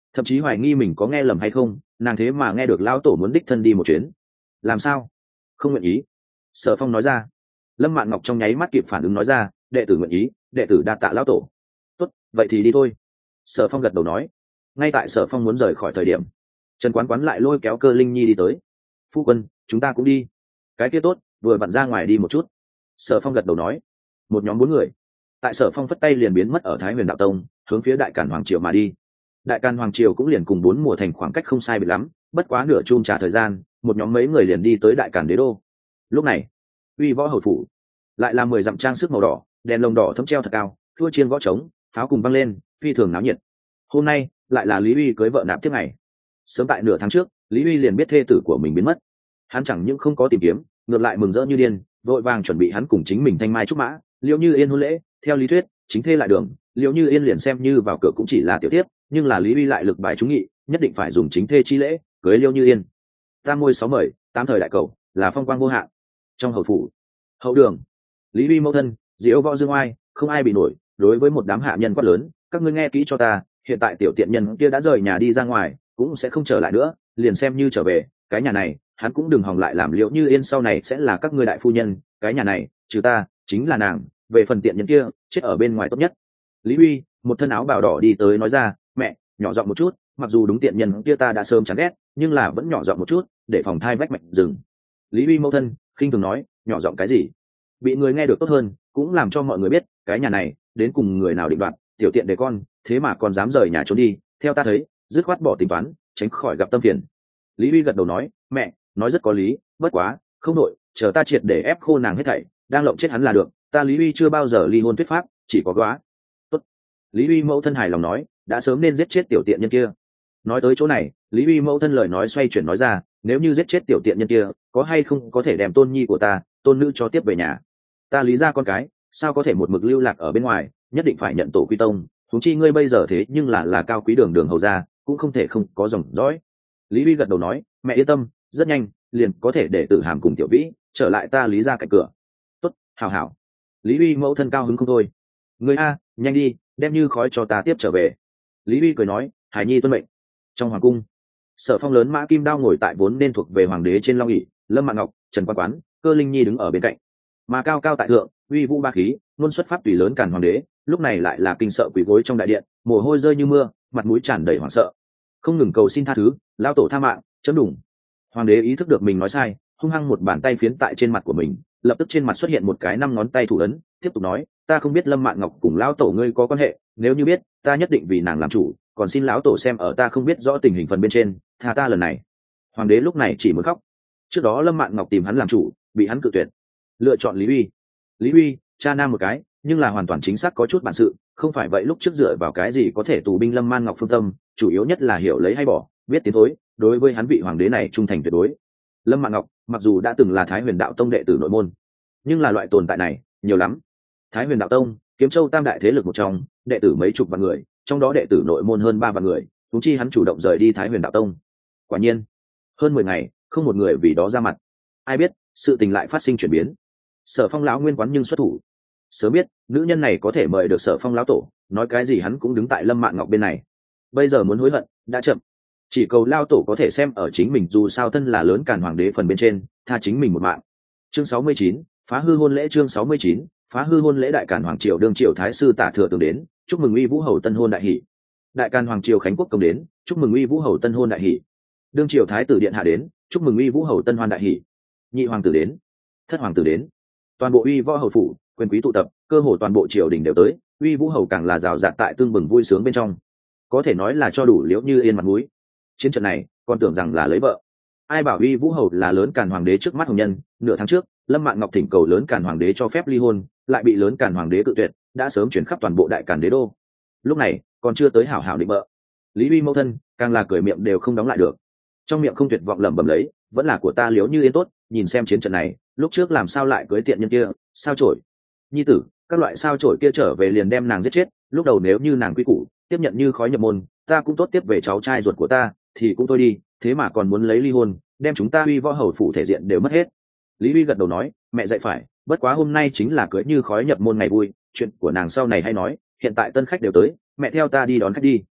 thậm chí hoài nghi mình có nghe lầm hay không, nàng thế mà nghe được lão tổ muốn đích thân đi một chuyến. Làm sao? Không nguyện ý. Sở Phong nói ra. Lâm Mạn Ngọc trong nháy mắt kịp phản ứng nói ra, đệ tử nguyện ý, đệ tử đa tạ lão tổ. Tốt, vậy thì đi thôi. Sở Phong gật đầu nói. Ngay tại Sở Phong muốn rời khỏi thời điểm, Trần Quán Quán lại lôi kéo Cơ Linh Nhi đi tới. Phu quân, chúng ta cũng đi. Cái kia tốt, vừa vặn ra ngoài đi một chút. Sở Phong gật đầu nói. Một nhóm bốn người. Tại Sở Phong phất tay liền biến mất ở Thái Huyền Đạo Tông, hướng phía Đại Càn Hoàng Triều mà đi. Đại Càn Hoàng Triều cũng liền cùng bốn mùa thành khoảng cách không sai biệt lắm, bất quá nửa chung trả thời gian, một nhóm mấy người liền đi tới Đại Càn Đế đô. Lúc này, uy võ hầu phủ lại là mười dặm trang sức màu đỏ, đèn lồng đỏ thấm treo thật cao, thua chiên gõ trống, pháo cùng văng lên, phi thường náo nhiệt. Hôm nay lại là Lý Uy cưới vợ nạp tiếp ngày. Sớm tại nửa tháng trước, Lý Uy liền biết thê tử của mình biến mất. Hắn chẳng những không có tìm kiếm, ngược lại mừng rỡ như điên, vội vàng chuẩn bị hắn cùng chính mình thanh mai trúc mã, Liễu Như Yên hôn lễ. Theo lý thuyết, chính thê lại đường, Liễu Như Yên liền xem như vào cửa cũng chỉ là tiểu tiếp, nhưng là Lý Uy lại lực bài trúng nghị, nhất định phải dùng chính thê chi lễ cưới Liễu Như Yên. Tam ngôi sáu mời, tám thời đại cầu, là phong quang vô hạn. Trong hầu phủ, hậu đường, Lý Uy mẫu thân, diễu võ dương oai, không ai bị nổi. Đối với một đám hạ nhân quát lớn, các ngươi nghe kỹ cho ta, hiện tại tiểu tiện nhân kia đã rời nhà đi ra ngoài, cũng sẽ không trở lại nữa, liền xem như trở về, cái nhà này hắn cũng đừng hòng lại làm Liễu Như Yên sau này sẽ là các ngươi đại phu nhân, cái nhà này trừ ta chính là nàng, về phần tiện nhân kia chết ở bên ngoài tốt nhất. Lý Uy một thân áo bào đỏ đi tới nói ra, mẹ, nhỏ giọng một chút, mặc dù đúng tiện nhân kia ta đã sớm chán ghét, nhưng là vẫn nhỏ giọng một chút, để phòng thai vách mạch rừng. Lý Uy mẫu thân khinh thường nói, nhỏ giọng cái gì? Bị người nghe được tốt hơn, cũng làm cho mọi người biết cái nhà này đến cùng người nào định đoạt, tiểu tiện để con thế mà còn dám rời nhà trốn đi, theo ta thấy dứt khoát bỏ tính toán, tránh khỏi gặp tâm phiền. Lý Uy gật đầu nói, mẹ nói rất có lý, bất quá không nội, chờ ta triệt để ép khô nàng hết thảy, đang lộng chết hắn là được, ta Lý Uy chưa bao giờ ly hôn thuyết pháp, chỉ có góa. Tốt. Lý Uy mẫu thân hài lòng nói, đã sớm nên giết chết tiểu tiện nhân kia. Nói tới chỗ này, Lý Uy mẫu thân lời nói xoay chuyển nói ra, nếu như giết chết tiểu tiện nhân kia, có hay không có thể đem tôn nhi của ta, tôn nữ cho tiếp về nhà. Ta Lý ra con cái, sao có thể một mực lưu lạc ở bên ngoài, nhất định phải nhận tổ quy tông, huống chi ngươi bây giờ thế nhưng là là cao quý đường đường hầu gia, cũng không thể không có dòng dõi. Lý Uy gật đầu nói, mẹ yên tâm, rất nhanh liền có thể để Tử Hàm cùng Tiểu Vĩ trở lại ta Lý ra cạnh cửa. Tốt, hảo hảo. Lý Uy mẫu thân cao hứng không thôi. Ngươi a, nhanh đi, đem Như Khói cho ta tiếp trở về. Lý Uy cười nói, Hải Nhi tuân mệnh. Trong hoàng cung, Sở Phong lớn mã kim đao ngồi tại vốn nên thuộc về hoàng đế trên long ỷ, Lâm Mạn Ngọc, Trần Quán Quán, Cơ Linh Nhi đứng ở bên cạnh. Mà cao cao tại thượng, uy vũ ba khí, luôn xuất pháp tùy lớn Càn hoàng đế, lúc này lại là kinh sợ quỳ gối trong đại điện, mồ hôi rơi như mưa, mặt mũi tràn đầy hoảng sợ, không ngừng cầu xin tha thứ, lao tổ tha mạng, chấm đủng. Hoàng đế ý thức được mình nói sai, hung hăng một bàn tay phiến tại trên mặt của mình, lập tức trên mặt xuất hiện một cái năm ngón tay thủ ấn, tiếp tục nói, ta không biết Lâm Mạn Ngọc cùng lão tổ ngươi có quan hệ, nếu như biết, ta nhất định vì nàng làm chủ, còn xin lão tổ xem ở ta không biết rõ tình hình phần bên trên, tha ta lần này. Hoàng đế lúc này chỉ muốn khóc. Trước đó Lâm Mạn Ngọc tìm hắn làm chủ, bị hắn cự tuyệt, lựa chọn Lý Uy. Lý Uy, cha nam một cái, nhưng là hoàn toàn chính xác có chút bản sự, không phải vậy lúc trước dựa vào cái gì có thể tù binh Lâm Man Ngọc phương tâm, chủ yếu nhất là hiểu lấy hay bỏ, biết tiến thối, đối với hắn vị hoàng đế này trung thành tuyệt đối. Lâm Mạn Ngọc mặc dù đã từng là Thái Huyền Đạo Tông đệ tử nội môn, nhưng là loại tồn tại này nhiều lắm. Thái Huyền Đạo Tông, Kiếm Châu tam đại thế lực một trong, đệ tử mấy chục vạn người, trong đó đệ tử nội môn hơn ba vạn người, huống chi hắn chủ động rời đi Thái Huyền Đạo Tông. Quả nhiên, hơn mười ngày, không một người vì đó ra mặt. Ai biết, sự tình lại phát sinh chuyển biến. Sở Phong lão nguyên quán nhưng xuất thủ. Sớm biết nữ nhân này có thể mời được Sở Phong lão tổ, nói cái gì hắn cũng đứng tại Lâm Mạn Ngọc bên này. Bây giờ muốn hối hận đã chậm, chỉ cầu lao tổ có thể xem ở chính mình, dù sao thân là lớn Càn hoàng đế phần bên trên, tha chính mình một mạng. Chương sáu mươi chín, phá hư hôn lễ. Chương sáu mươi chín, phá hư hôn lễ. Đại Càn hoàng triều đương triều thái sư Tả Thừa Tường đến, chúc mừng Uy Vũ hầu tân hôn đại hỷ. Đại Càn hoàng triều Khánh Quốc công đến, chúc mừng Uy Vũ hầu tân hôn đại hỷ. Đương triều thái tử điện hạ đến, chúc mừng Uy Vũ hầu tân hoan đại hỷ. Nhị hoàng tử đến, thất hoàng tử đến, toàn bộ Uy Võ hầu phủ quyền quý tụ tập, cơ hồ toàn bộ triều đình đều tới, Uy Vũ hầu càng là rào rạt tại tương bừng vui sướng bên trong, có thể nói là cho đủ Liễu Như Yên mặt mũi. Chiến trận này còn tưởng rằng là lấy vợ, ai bảo Uy Vũ hầu là lớn Càn hoàng đế trước mắt hồng nhân. Nửa tháng trước Lâm Mạn Ngọc thỉnh cầu lớn Càn hoàng đế cho phép ly hôn, lại bị lớn Càn hoàng đế cự tuyệt, đã sớm chuyển khắp toàn bộ Đại Càn đế đô. Lúc này còn chưa tới hảo hảo định vợ, Lý Uy mẫu thân càng là cười miệng đều không đóng lại được, trong miệng không tuyệt vọng lẩm bẩm lấy, vẫn là của ta Liễu Như Yên tốt, nhìn xem chiến trận này, lúc trước làm sao lại cưới tiện nhân kia, sao chổi nhi tử, các loại sao chổi kia trở về liền đem nàng giết chết, lúc đầu nếu như nàng quy củ tiếp nhận Như Khói nhập môn, ta cũng tốt tiếp về cháu trai ruột của ta thì cũng thôi đi, thế mà còn muốn lấy ly hôn, đem chúng ta Uy Võ hầu phủ thể diện đều mất hết. Lý Uy gật đầu nói, mẹ dạy phải, bất quá hôm nay chính là cưới Như Khói nhập môn ngày vui, chuyện của nàng sau này hay nói, hiện tại tân khách đều tới, mẹ theo ta đi đón khách đi.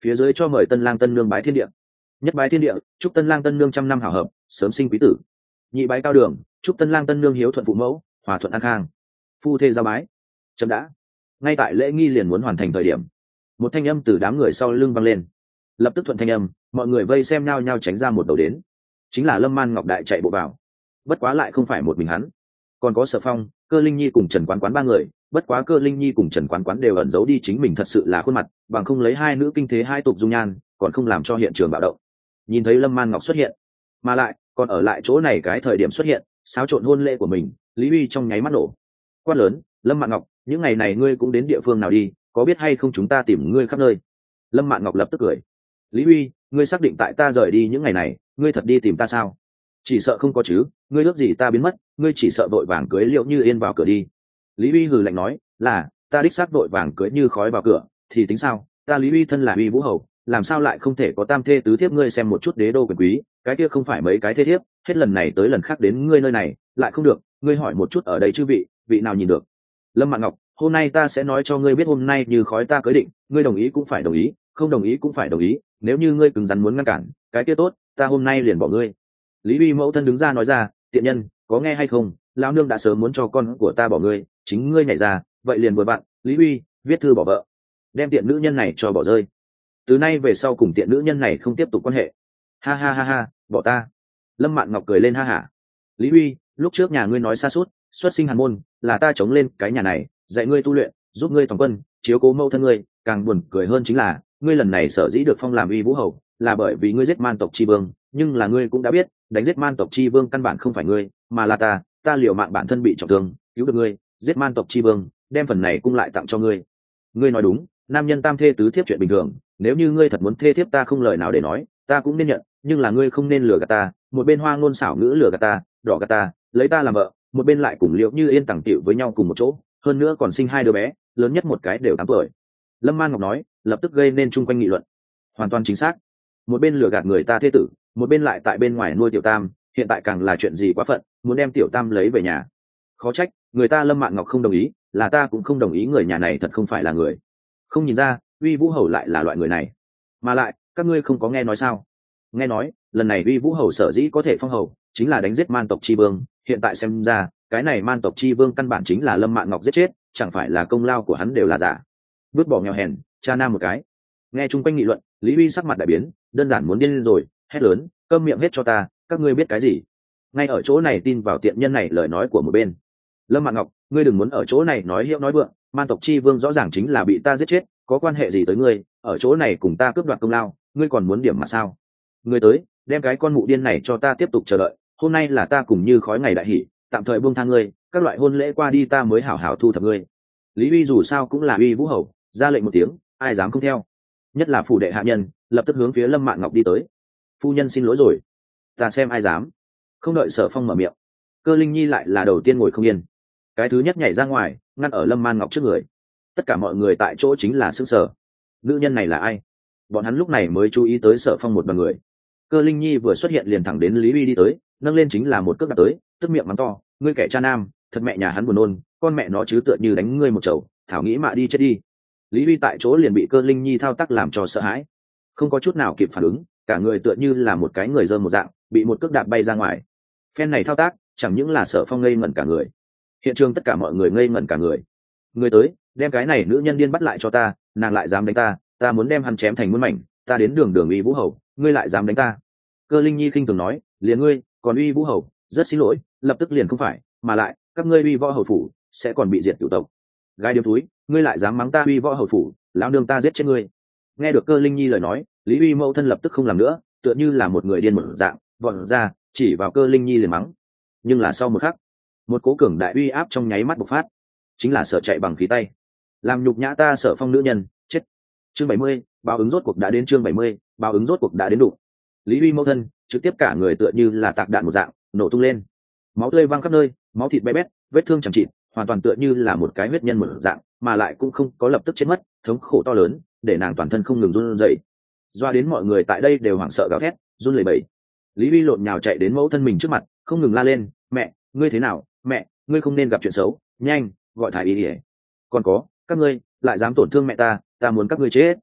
phía dưới cho mời tân lang tân nương bái thiên địa. Nhất bái thiên địa, chúc tân lang tân nương trăm năm hảo hợp, sớm sinh quý tử. Nhị bái cao đường, chúc tân lang tân nương hiếu thuận phụ mẫu, hòa thuận an khang. Phu thê giao bái. Chậm đã. Ngay tại lễ nghi liền muốn hoàn thành thời điểm, một thanh âm từ đám người sau lưng vang lên. Lập tức thuận thanh âm, mọi người vây xem nhau nhau tránh ra một đầu đến. Chính là Lâm Man Ngọc Đại chạy bộ vào. Bất quá lại không phải một mình hắn, còn có Sở Phong, Cơ Linh Nhi cùng Trần Quán Quán ba người. Bất quá Cơ Linh Nhi cùng Trần Quán Quán đều ẩn giấu đi chính mình thật sự là khuôn mặt, bằng không lấy hai nữ kinh thế hai tục dung nhan, còn không làm cho hiện trường bạo động. Nhìn thấy Lâm Man Ngọc xuất hiện, mà lại còn ở lại chỗ này cái thời điểm xuất hiện, xáo trộn hôn lễ của mình, Lý Uy trong nháy mắt nổ. Quát lớn, Lâm Mạn Ngọc, những ngày này ngươi cũng đến địa phương nào đi, có biết hay không chúng ta tìm ngươi khắp nơi. Lâm Mạn Ngọc lập tức cười. Lý Uy, ngươi xác định tại ta rời đi những ngày này, ngươi thật đi tìm ta sao? Chỉ sợ không có chứ, ngươi ước gì ta biến mất, ngươi chỉ sợ vội vàng cưới Liệu Như Yên vào cửa đi. Lý Uy hừ lạnh nói, là ta đích xác vội vàng cưới như khói vào cửa, thì tính sao? Ta Lý Uy thân là Uy Vũ Hầu, làm sao lại không thể có tam thê tứ thiếp? Ngươi xem một chút đế đô quyền quý, cái kia không phải mấy cái thê thiếp, hết lần này tới lần khác đến ngươi nơi này lại không được. Ngươi hỏi một chút ở đây chư vị, vị nào nhìn được? Lâm Mạn Ngọc, hôm nay ta sẽ nói cho ngươi biết, hôm nay như khói ta cưới định, ngươi đồng ý cũng phải đồng ý, không đồng ý cũng phải đồng ý. Nếu như ngươi cứng rắn muốn ngăn cản, cái kia tốt, ta hôm nay liền bỏ ngươi. Lý Uy mẫu thân đứng ra nói ra, tiện nhân, có nghe hay không? Lão nương đã sớm muốn cho con của ta bỏ ngươi, chính ngươi nhảy ra, vậy liền vừa bạn. Lý Uy viết thư bỏ vợ, đem tiện nữ nhân này cho bỏ rơi. Từ nay về sau cùng tiện nữ nhân này không tiếp tục quan hệ. Ha ha ha ha, bỏ ta. Lâm Mạn Ngọc cười lên ha hả. Lý Uy, lúc trước nhà ngươi nói xa suốt, xuất sinh hàn môn, là ta chống lên cái nhà này, dạy ngươi tu luyện, giúp ngươi toàn quân, chiếu cố mẫu thân ngươi. Càng buồn cười hơn chính là, ngươi lần này sở dĩ được phong làm Uy Vũ Hầu, là bởi vì ngươi giết man tộc chi vương, nhưng là ngươi cũng đã biết, đánh giết man tộc chi vương căn bản không phải ngươi, mà là ta. Ta liều mạng bản thân bị trọng thương, cứu được ngươi, giết man tộc chi vương, đem phần này cung lại tặng cho ngươi. Ngươi nói đúng, nam nhân tam thê tứ thiếp chuyện bình thường, nếu như ngươi thật muốn thê thiếp ta không lời nào để nói, ta cũng nên nhận, nhưng là ngươi không nên lừa gạt ta. Một bên hoa ngôn xảo ngữ lừa gạt ta, đỏ gạt ta, lấy ta làm vợ, một bên lại cùng Liệu Như Yên tàng tiệu với nhau cùng một chỗ, hơn nữa còn sinh hai đứa bé, lớn nhất một cái đều tám tuổi. Lâm Man Ngọc nói, lập tức gây nên chung quanh nghị luận. Hoàn toàn chính xác, một bên lừa gạt người ta thê tử, một bên lại tại bên ngoài nuôi tiểu tam, hiện tại càng là chuyện gì quá phận, muốn đem tiểu tam lấy về nhà. Khó trách người ta Lâm Mạn Ngọc không đồng ý, là ta cũng không đồng ý. Người nhà này thật không phải là người. Không nhìn ra Uy Vũ Hầu lại là loại người này. Mà lại các ngươi không có nghe nói sao? Nghe nói lần này Uy Vũ Hầu sở dĩ có thể phong hầu, chính là đánh giết man tộc chi vương. Hiện tại xem ra cái này man tộc chi vương căn bản chính là Lâm Mạn Ngọc giết chết, chẳng phải là công lao của hắn đều là giả. Vứt bỏ nghèo hèn, cha nam một cái. Nghe chung quanh nghị luận, Lý Uy sắc mặt đại biến, đơn giản muốn điên lên rồi, hét lớn, câm miệng hết cho ta, các ngươi biết cái gì? Ngay ở chỗ này tin vào tiện nhân này lời nói của một bên. Lâm Mạn Ngọc, ngươi đừng muốn ở chỗ này nói hiệu nói vượng, man tộc chi vương rõ ràng chính là bị ta giết chết, có quan hệ gì tới ngươi? Ở chỗ này cùng ta cướp đoạt công lao, ngươi còn muốn điểm mà sao? Ngươi tới, đem cái con mụ điên này cho ta tiếp tục chờ đợi. Hôm nay là ta cùng như khói ngày đại hỷ, tạm thời buông tha ngươi, các loại hôn lễ qua đi ta mới hảo hảo thu thập ngươi. Lý Uy dù sao cũng là Uy Vũ Hầu, ra lệnh một tiếng, ai dám không theo? Nhất là phủ đệ hạ nhân, lập tức hướng phía Lâm Mạn Ngọc đi tới. Phu nhân xin lỗi rồi, ta xem ai dám. Không đợi Sở Phong mở miệng, Cơ Linh Nhi lại là đầu tiên ngồi không yên, cái thứ nhất nhảy ra ngoài, ngăn ở Lâm Man Ngọc trước người. Tất cả mọi người tại chỗ chính là sững sờ. Nữ nhân này là ai? Bọn hắn lúc này mới chú ý tới Sở Phong một đoàn người. Cơ Linh Nhi vừa xuất hiện liền thẳng đến Lý Uy đi tới, nâng lên chính là một cước đạp tới, tức miệng mắng to, ngươi kẻ cha nam, thật mẹ nhà hắn buồn nôn, con mẹ nó chứ tựa như đánh ngươi một chầu, thảo nghĩ mạ đi chết đi. Lý Uy tại chỗ liền bị Cơ Linh Nhi thao tác làm cho sợ hãi, không có chút nào kịp phản ứng, cả người tựa như là một cái người dơ một dạng, bị một cước đạp bay ra ngoài. Phen này thao tác chẳng những là Sở Phong ngây ngẩn cả người, hiện trường tất cả mọi người ngây ngẩn cả người. Người tới, đem cái này nữ nhân điên bắt lại cho ta, nàng lại dám đánh ta, ta muốn đem hắn chém thành muôn mảnh. Ta đến đường đường Uy Vũ Hầu, ngươi lại dám đánh ta? Cơ Linh Nhi khinh thường nói, liền ngươi còn Uy Vũ Hầu, rất xin lỗi, lập tức liền không phải, mà lại các ngươi Uy Võ Hầu phủ sẽ còn bị diệt cửu tộc. Gai điếm túi, ngươi lại dám mắng ta Uy Võ Hầu phủ, lão nương ta giết chết ngươi. Nghe được Cơ Linh Nhi lời nói, Lý Uy mẫu thân lập tức không làm nữa, tựa như là một người điên một dạng, vọt ra chỉ vào Cơ Linh Nhi liền mắng. Nhưng là sau một khắc, một cố cường đại uy áp trong nháy mắt bộc phát, chính là Sở chạy bằng khí tay, làm nhục nhã ta Sở Phong nữ nhân, chết. Chương bảy mươi, báo ứng rốt cuộc đã đến. Chương bảy mươi, báo ứng rốt cuộc đã đến đủ. Lý Uy mẫu thân trực tiếp cả người tựa như là tạc đạn một dạng nổ tung lên, máu tươi văng khắp nơi, máu thịt bé bét, vết thương chẳng chịt, hoàn toàn tựa như là một cái huyết nhân một dạng, mà lại cũng không có lập tức chết mất, thống khổ to lớn để nàng toàn thân không ngừng run rẩy, doa đến mọi người tại đây đều hoảng sợ gào thét, run lẩy bẩy. Lý Uy lộn nhào chạy đến mẫu thân mình trước mặt, không ngừng la lên, mẹ, ngươi thế nào? Mẹ, ngươi không nên gặp chuyện xấu, nhanh gọi thái y ỉa. Còn có, các ngươi lại dám tổn thương mẹ ta, ta muốn các ngươi chết.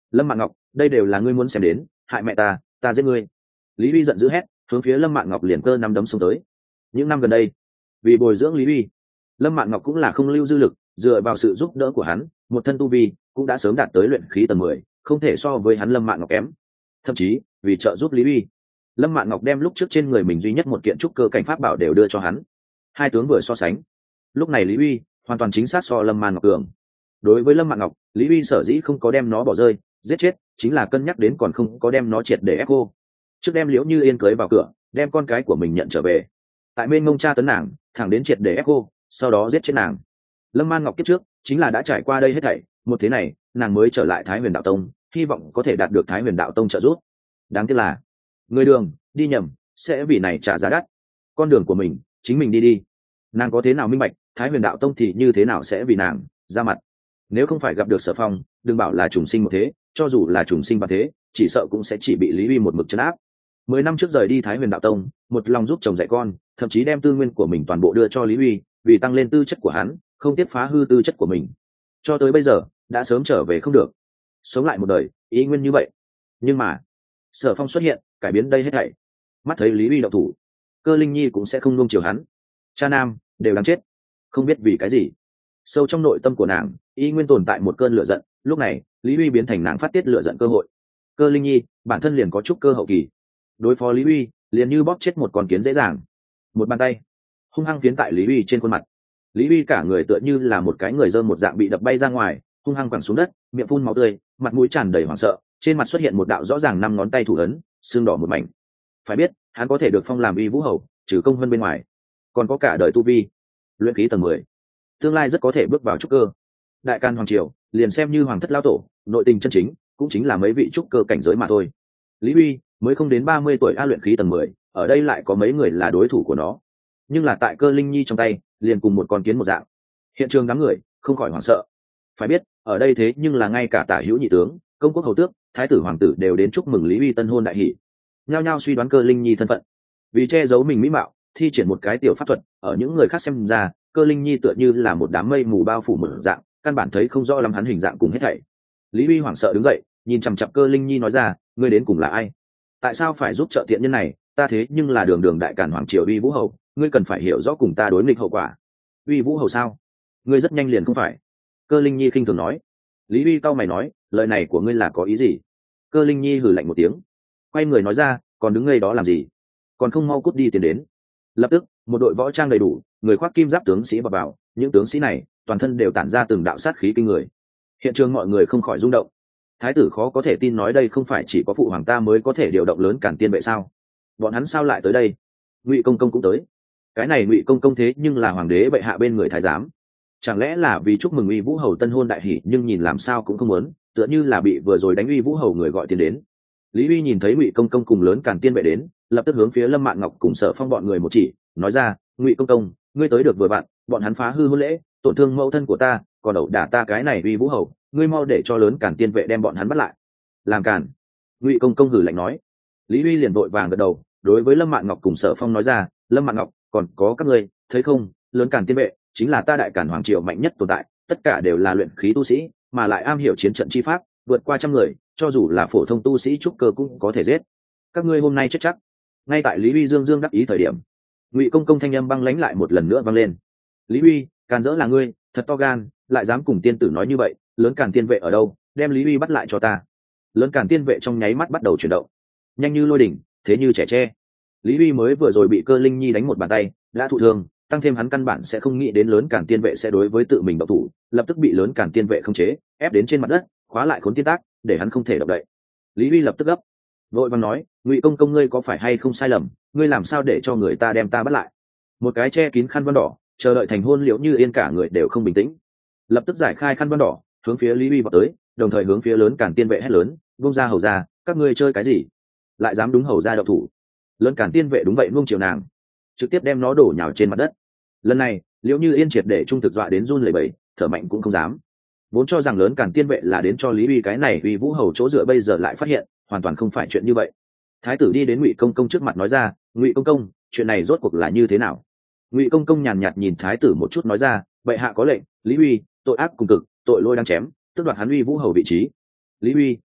Lâm Mạn Ngọc, đây đều là ngươi muốn xem đến, hại mẹ ta, ta giết ngươi. Lý Uy giận dữ hét, hướng phía Lâm Mạn Ngọc liền cơ năm đấm xông tới. Những năm gần đây, vì bồi dưỡng Lý Uy, Lâm Mạn Ngọc cũng là không lưu dư lực, dựa vào sự giúp đỡ của hắn, một thân tu vi cũng đã sớm đạt tới luyện khí tầng mười, không thể so với hắn Lâm Mạn Ngọc kém. Thậm chí, vì trợ giúp Lý Uy, Lâm Mạn Ngọc đem lúc trước trên người mình duy nhất một kiện trúc cơ cảnh pháp bảo đều đưa cho hắn. Hai tướng vừa so sánh, lúc này Lý Uy hoàn toàn chính xác so Lâm Mạn Ngọc cường. Đối với Lâm Mạn Ngọc, Lý Uy sở dĩ không có đem nó bỏ rơi, giết chết, chính là cân nhắc đến còn không có đem nó triệt để ép cô. Trước đem Liễu Như Yên cưới vào cửa, đem con cái của mình nhận trở về. Tại bên ngông cha tấn nàng, thẳng đến triệt để ép cô, sau đó giết chết nàng. Lâm Man Ngọc kiếp trước chính là đã trải qua đây hết thảy, một thế này, nàng mới trở lại Thái Huyền Đạo Tông, hy vọng có thể đạt được Thái Huyền Đạo Tông trợ giúp. Đáng tiếc là, người đường đi nhầm, sẽ vì này trả giá đắt. Con đường của mình, chính mình đi đi. Nàng có thế nào minh bạch, Thái Huyền Đạo Tông thì như thế nào sẽ vì nàng ra mặt. Nếu không phải gặp được Sở Phong, đừng bảo là trùng sinh một thế, cho dù là trùng sinh ba thế, chỉ sợ cũng sẽ chỉ bị Lý Uy một mực trấn áp. Mười năm trước rời đi Thái Huyền Đạo Tông, một lòng giúp chồng dạy con, thậm chí đem tư nguyên của mình toàn bộ đưa cho Lý Uy, vì tăng lên tư chất của hắn, không tiếp phá hư tư chất của mình. Cho tới bây giờ, đã sớm trở về không được. Sống lại một đời, ý nguyên như vậy. Nhưng mà, Sở Phong xuất hiện, cải biến đây hết thảy. Mắt thấy Lý Uy động thủ, Cơ Linh Nhi cũng sẽ không nuông chiều hắn. Cha nam đều đáng chết, không biết vì cái gì. Sâu trong nội tâm của nàng, ý nguyên tồn tại một cơn lửa giận. Lúc này, Lý Uy biến thành nàng phát tiết lửa giận cơ hội. Cơ Linh Nhi bản thân liền có chút cơ hậu kỳ, đối phó Lý Uy liền như bóp chết một con kiến dễ dàng. Một bàn tay hung hăng phiến tại Lý Uy trên khuôn mặt. Lý Uy cả người tựa như là một cái người dơ một dạng bị đập bay ra ngoài, hung hăng quẳng xuống đất, miệng phun máu tươi, mặt mũi tràn đầy hoảng sợ, trên mặt xuất hiện một đạo rõ ràng năm ngón tay thủ ấn, xương đỏ một mảnh. Phải biết, hắn có thể được phong làm Uy Vũ Hầu, trừ công hơn bên ngoài, còn có cả đời tu vi luyện khí tầng mười, tương lai rất có thể bước vào trúc cơ. Đại Can hoàng triều, liền xem như hoàng thất lao tổ, nội tình chân chính cũng chính là mấy vị trúc cơ cảnh giới mà thôi. Lý Uy mới không đến ba mươi tuổi a luyện khí tầng mười, ở đây lại có mấy người là đối thủ của nó. Nhưng là tại Cơ Linh Nhi trong tay, liền cùng một con kiến một dạng. Hiện trường đám người không khỏi hoảng sợ. Phải biết, ở đây thế nhưng là ngay cả Tả Hữu nhị tướng, công quốc hầu tước, thái tử hoàng tử đều đến chúc mừng Lý Uy tân hôn đại hỷ. Nhao nhao suy đoán Cơ Linh Nhi thân phận. Vì che giấu mình mỹ mạo, thi triển một cái tiểu pháp thuật, ở những người khác xem ra, Cơ Linh Nhi tựa như là một đám mây mù bao phủ một dạng, căn bản thấy không rõ lắm hắn hình dạng cùng hết thảy. Lý Uy hoảng sợ đứng dậy, nhìn chằm chằm Cơ Linh Nhi nói ra, ngươi đến cùng là ai? Tại sao phải giúp trợ tiện nhân này? Ta thế nhưng là đường đường Đại Càn hoàng triều Uy Vũ Hầu, ngươi cần phải hiểu rõ cùng ta đối nghịch hậu quả. Uy Vũ Hầu sao? Ngươi rất nhanh liền không phải. Cơ Linh Nhi khinh thường nói. Lý Uy cau mày nói, lời này của ngươi là có ý gì? Cơ Linh Nhi hừ lạnh một tiếng, quay người nói ra, còn đứng ngây đó làm gì? Còn không mau cút đi tiến đến. Lập tức, một đội võ trang đầy đủ, người khoác kim giáp tướng sĩ vào vào, những tướng sĩ này, toàn thân đều tản ra từng đạo sát khí kinh người. Hiện trường mọi người không khỏi rung động. Thái tử khó có thể tin nói đây không phải chỉ có phụ hoàng ta mới có thể điều động lớn Càn Tiên vệ sao? Bọn hắn sao lại tới đây? Ngụy Công Công cũng tới. Cái này Ngụy Công Công thế nhưng là hoàng đế bệ hạ bên người thái giám, chẳng lẽ là vì chúc mừng Uy Vũ Hầu tân hôn đại hỷ? Nhưng nhìn làm sao cũng không muốn, tựa như là bị vừa rồi đánh Uy Vũ Hầu người gọi tiền đến. Lý Uy nhìn thấy Ngụy Công Công cùng lớn Càn Tiên vệ đến, lập tức hướng phía Lâm Mạn Ngọc cùng Sở Phong bọn người một chỉ, nói ra, Ngụy Công Công, ngươi tới được vừa vặn, bọn hắn phá hư hôn lễ, tổn thương mẫu thân của ta, còn ẩu đả ta cái này Uy Vũ Hầu, ngươi mau để cho lớn Càn Tiên vệ đem bọn hắn bắt lại. Làm càn. Ngụy Công Công hử lạnh nói. Lý Uy liền vội vàng gật đầu, đối với Lâm Mạn Ngọc cùng Sở Phong nói ra, Lâm Mạn Ngọc, còn có các ngươi, thấy không, lớn Càn Tiên vệ chính là ta Đại Càn hoàng triều mạnh nhất tồn tại, tất cả đều là luyện khí tu sĩ, mà lại am hiểu chiến trận chi pháp, vượt qua trăm người, cho dù là phổ thông tu sĩ trúc cơ cũng có thể giết. Các ngươi hôm nay chết chắc. Ngay tại Lý Uy dương dương đắc ý thời điểm, Ngụy Công Công thanh âm băng lãnh lại một lần nữa vang lên. Lý Uy, càn dỡ là ngươi, thật to gan, lại dám cùng tiên tử nói như vậy, lớn Càn Tiên vệ ở đâu, đem Lý Uy bắt lại cho ta. Lớn Càn Tiên vệ trong nháy mắt bắt đầu chuyển động, nhanh như lôi đỉnh, thế như trẻ tre. Lý Uy mới vừa rồi bị Cơ Linh Nhi đánh một bàn tay, đã thụ thương, tăng thêm hắn căn bản sẽ không nghĩ đến lớn Càn Tiên vệ sẽ đối với tự mình động thủ, lập tức bị lớn Càn Tiên vệ khống chế, ép đến trên mặt đất, khóa lại khốn tiên tác, để hắn không thể động đậy. Lý Uy lập tức gấp, vội vàng nói, Ngụy Công Công ngươi có phải hay không sai lầm, ngươi làm sao để cho người ta đem ta bắt lại? Một cái che kín khăn vân đỏ, chờ đợi thành hôn Liễu Như Yên cả người đều không bình tĩnh, lập tức giải khai khăn vân đỏ, hướng phía Lý Uy vào tới, đồng thời hướng phía lớn Càn Tiên vệ hét lớn, vung ra hầu ra, các ngươi chơi cái gì? Lại dám đúng hầu ra động thủ? Lớn Càn Tiên vệ đúng vậy nuông chiều nàng, trực tiếp đem nó đổ nhào trên mặt đất. Lần này Liễu Như Yên triệt để trung thực dọa đến run lẩy bẩy, thở mạnh cũng không dám. Vốn cho rằng lớn Càn Tiên vệ là đến cho Lý Uy cái này Uy Vũ Hầu chỗ dựa, bây giờ lại phát hiện hoàn toàn không phải chuyện như vậy. Thái tử đi đến Ngụy Công Công trước mặt nói ra, Ngụy Công Công, chuyện này rốt cuộc là như thế nào? Ngụy Công Công nhàn nhạt nhìn Thái tử một chút nói ra, bệ hạ có lệnh, Lý Uy tội ác cùng cực, tội lỗi đang chém, tước đoạt hắn Uy Vũ Hầu vị trí. Lý Uy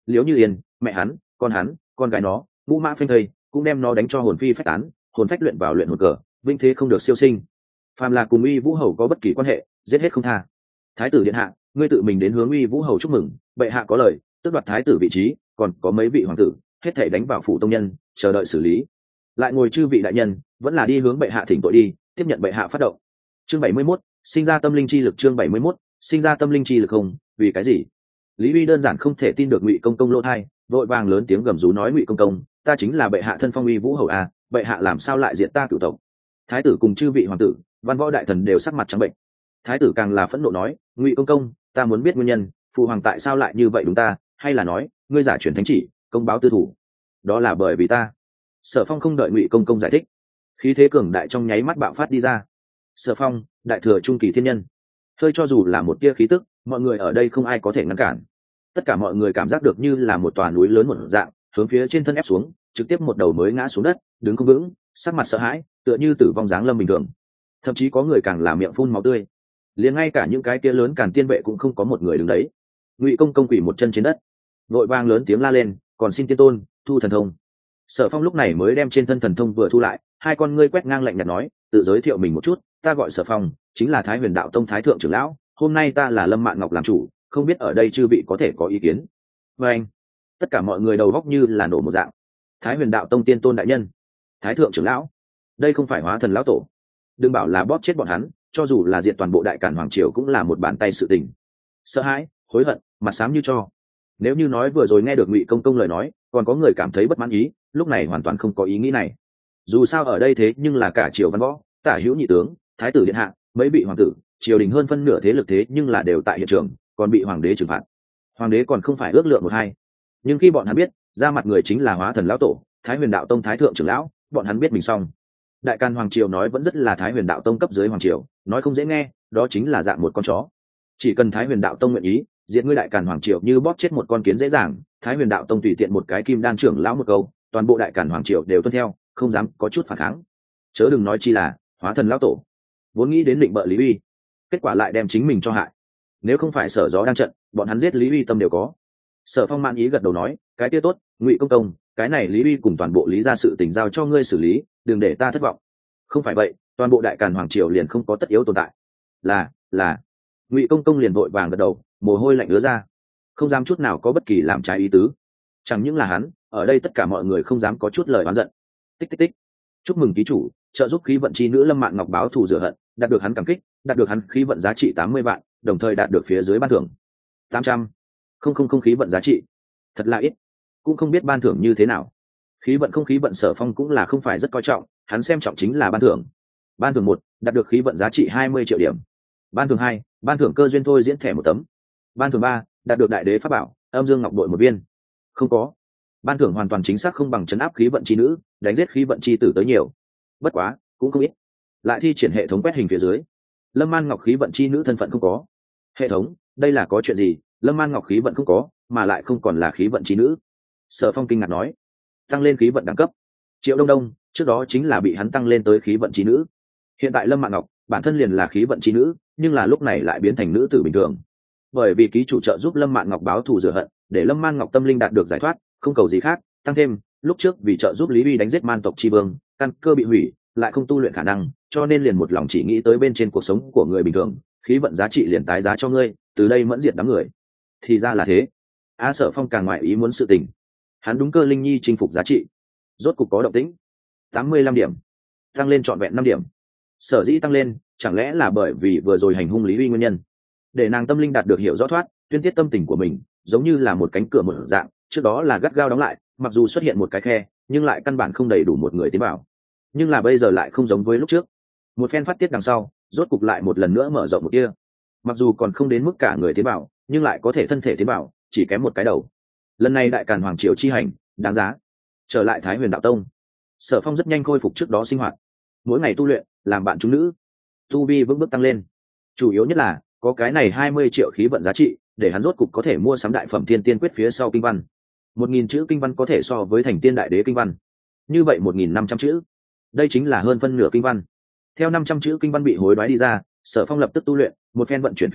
liếu như yên mẹ hắn con hắn con gái nó ngũ mã phanh thây cũng đem nó đánh cho hồn phi phách tán, hồn phách luyện vào luyện hồn cờ, vinh thế không được siêu sinh. Phàm là cùng uy vũ hầu có bất kỳ quan hệ, giết hết không tha. Thái tử điện hạ, ngươi tự mình đến hướng uy vũ hầu chúc mừng, bệ hạ có lời, tước đoạt thái tử vị trí, còn có mấy vị hoàng tử, hết thảy đánh vào phủ tông nhân, chờ đợi xử lý. Lại ngồi chư vị đại nhân, vẫn là đi hướng bệ hạ thỉnh tội đi, tiếp nhận bệ hạ phát động. Chương bảy mươi mốt, sinh ra tâm linh chi lực. Chương bảy mươi mốt, sinh ra tâm linh chi lực không? Vì cái gì? Lý Uy đơn giản không thể tin được Ngụy Công Công lỗ thai, vội vàng lớn tiếng gầm rú nói: Ngụy Công Công, ta chính là bệ hạ thân phong uy vũ hầu à, bệ hạ làm sao lại diệt ta cửu tộc? Thái tử cùng chư vị hoàng tử, văn võ đại thần đều sắc mặt trắng bệnh. Thái tử càng là phẫn nộ nói: Ngụy Công Công, ta muốn biết nguyên nhân, phụ hoàng tại sao lại như vậy đúng ta, hay là nói ngươi giả truyền thánh chỉ, công báo tư thủ? Đó là bởi vì ta. Sở Phong không đợi Ngụy Công Công giải thích, khí thế cường đại trong nháy mắt bạo phát đi ra. Sở Phong, đại thừa trung kỳ thiên nhân, hơi cho dù là một tia khí tức, mọi người ở đây không ai có thể ngăn cản. Tất cả mọi người cảm giác được như là một tòa núi lớn một dạng, hướng phía trên thân ép xuống, trực tiếp một đầu mới ngã xuống đất, đứng không vững, sắc mặt sợ hãi, tựa như tử vong dáng lâm bình thường. Thậm chí có người càng là miệng phun máu tươi, liền ngay cả những cái kia lớn càn tiên vệ cũng không có một người đứng đấy. Ngụy Công Công quỳ một chân trên đất, vội vang lớn tiếng la lên: còn xin tiên tôn thu thần thông. Sở Phong lúc này mới đem trên thân thần thông vừa thu lại, hai con ngươi quét ngang lạnh nhạt nói: tự giới thiệu mình một chút, ta gọi Sở Phong, chính là Thái Huyền Đạo Tông thái thượng trưởng lão, hôm nay ta là Lâm Mạn Ngọc làm chủ, không biết ở đây chư vị có thể có ý kiến. Và anh, tất cả mọi người đầu góc như là nổ một dạng. Thái Huyền Đạo Tông tiên tôn đại nhân, thái thượng trưởng lão, đây không phải hóa thần lão tổ? Đừng bảo là bóp chết bọn hắn, cho dù là diệt toàn bộ đại cản hoàng triều cũng là một bàn tay sự tình. Sợ hãi, hối hận, mặt xám như cho. Nếu như nói vừa rồi nghe được Ngụy Công Công lời nói, còn có người cảm thấy bất mãn ý, lúc này hoàn toàn không có ý nghĩ này. Dù sao ở đây thế nhưng là cả triều văn võ, tả hữu nhị tướng, thái tử điện hạ, mấy vị hoàng tử, triều đình hơn phân nửa thế lực thế nhưng là đều tại hiện trường, còn bị hoàng đế trừng phạt. Hoàng đế còn không phải ước lượng một hai. Nhưng khi bọn hắn biết ra mặt người chính là hóa thần lão tổ, Thái Huyền Đạo Tông thái thượng trưởng lão, bọn hắn biết mình xong. Đại Càn hoàng triều nói vẫn rất là Thái Huyền Đạo Tông cấp dưới hoàng triều, nói không dễ nghe, đó chính là dạng một con chó. Chỉ cần Thái Huyền Đạo Tông nguyện ý diệt ngươi Đại Càn hoàng triều như bóp chết một con kiến dễ dàng, Thái Huyền Đạo Tông tùy tiện một cái kim đan trưởng lão một câu, toàn bộ Đại Càn hoàng triều đều tuân theo, không dám có chút phản kháng. Chớ đừng nói chi là hóa thần lão tổ, vốn nghĩ đến định bợ Lý Uy, kết quả lại đem chính mình cho hại. Nếu không phải Sở Gió đang trận, bọn hắn giết Lý Uy tâm đều có. Sở Phong mãn ý gật đầu nói: cái kia tốt, Ngụy Công Công, cái này Lý Uy cùng toàn bộ Lý gia sự tình giao cho ngươi xử lý, đừng để ta thất vọng. Không phải vậy, toàn bộ Đại Càn hoàng triều liền không có tất yếu tồn tại. Là, là. Ngụy Công Công liền vội vàng gật đầu, mồ hôi lạnh ứa ra, không dám chút nào có bất kỳ làm trái ý tứ. Chẳng những là hắn, ở đây tất cả mọi người không dám có chút lời oán giận. Tích tích tích. Chúc mừng ký chủ, trợ giúp khí vận chi nữ Lâm Mạn Ngọc báo thù rửa hận, đạt được hắn cảm kích, đạt được hắn khí vận giá trị tám mươi vạn, đồng thời đạt được phía dưới ban thưởng tám trăm. Không không không khí vận giá trị, thật là ít, cũng không biết ban thưởng như thế nào. Khí vận không khí vận Sở Phong cũng là không phải rất coi trọng, hắn xem trọng chính là ban thưởng. Ban thưởng một, đạt được khí vận giá trị hai mươi triệu điểm. Ban thưởng hai, ban thưởng cơ duyên thôi diễn thẻ một tấm. Ban thưởng ba, đạt được đại đế pháp bảo Âm Dương Ngọc bội một viên. Không có. Ban thưởng hoàn toàn chính xác không bằng trấn áp khí vận chi nữ, đánh giết khí vận chi tử tới nhiều. Bất quá, cũng không ít. Lại thi triển hệ thống quét hình phía dưới. Lâm Man Ngọc khí vận chi nữ thân phận không có. Hệ thống, đây là có chuyện gì? Lâm Man Ngọc khí vận không có, mà lại không còn là khí vận chi nữ. Sở Phong kinh ngạc nói: tăng lên khí vận đẳng cấp. Triệu Đông Đông trước đó chính là bị hắn tăng lên tới khí vận chi nữ. Hiện tại Lâm Mạn Ngọc bản thân liền là khí vận chi nữ, nhưng là lúc này lại biến thành nữ tử bình thường. Bởi vì ký chủ trợ giúp Lâm Mạn Ngọc báo thù rửa hận, để Lâm Man Ngọc tâm linh đạt được giải thoát, không cầu gì khác. Tăng thêm, lúc trước vì trợ giúp Lý Uy đánh giết man tộc chi vương, căn cơ bị hủy, lại không tu luyện khả năng, cho nên liền một lòng chỉ nghĩ tới bên trên cuộc sống của người bình thường, khí vận giá trị liền tái giá cho ngươi, từ đây mẫn diệt đám người. Thì ra là thế. Á Sở Phong càng ngoại ý muốn sự tình, hắn đúng cơ linh nhi chinh phục giá trị, rốt cục có động tĩnh. tám mươi lăm điểm, tăng lên trọn vẹn năm điểm. Sở dĩ tăng lên, chẳng lẽ là bởi vì vừa rồi hành hung Lý Uy nguyên nhân, để nàng tâm linh đạt được hiểu rõ thoát, tuyên tiết tâm tình của mình, giống như là một cánh cửa mở dạng, trước đó là gắt gao đóng lại, mặc dù xuất hiện một cái khe, nhưng lại căn bản không đầy đủ một người tiến vào. Nhưng là bây giờ lại không giống với lúc trước, một phen phát tiết đằng sau, rốt cục lại một lần nữa mở rộng một kia. Mặc dù còn không đến mức cả người tiến vào, nhưng lại có thể thân thể tiến vào, chỉ kém một cái đầu. Lần này Đại Càn hoàng triều chi hành, đáng giá. Trở lại Thái Huyền Đạo Tông, Sở Phong rất nhanh khôi phục trước đó sinh hoạt, mỗi ngày tu luyện, làm bạn chúng nữ, tu vi vững bước tăng lên. Chủ yếu nhất là có cái này hai mươi triệu khí vận giá trị, để hắn rốt cục có thể mua sắm đại phẩm thiên tiên quyết phía sau kinh văn. Một nghìn chữ kinh văn có thể so với thành tiên đại đế kinh văn, như vậy một nghìn năm trăm chữ, đây chính là hơn phân nửa kinh văn. Theo năm trăm chữ kinh văn bị hối đoái đi ra, Sở Phong lập tức tu luyện, một phen vận chuyển phía dưới,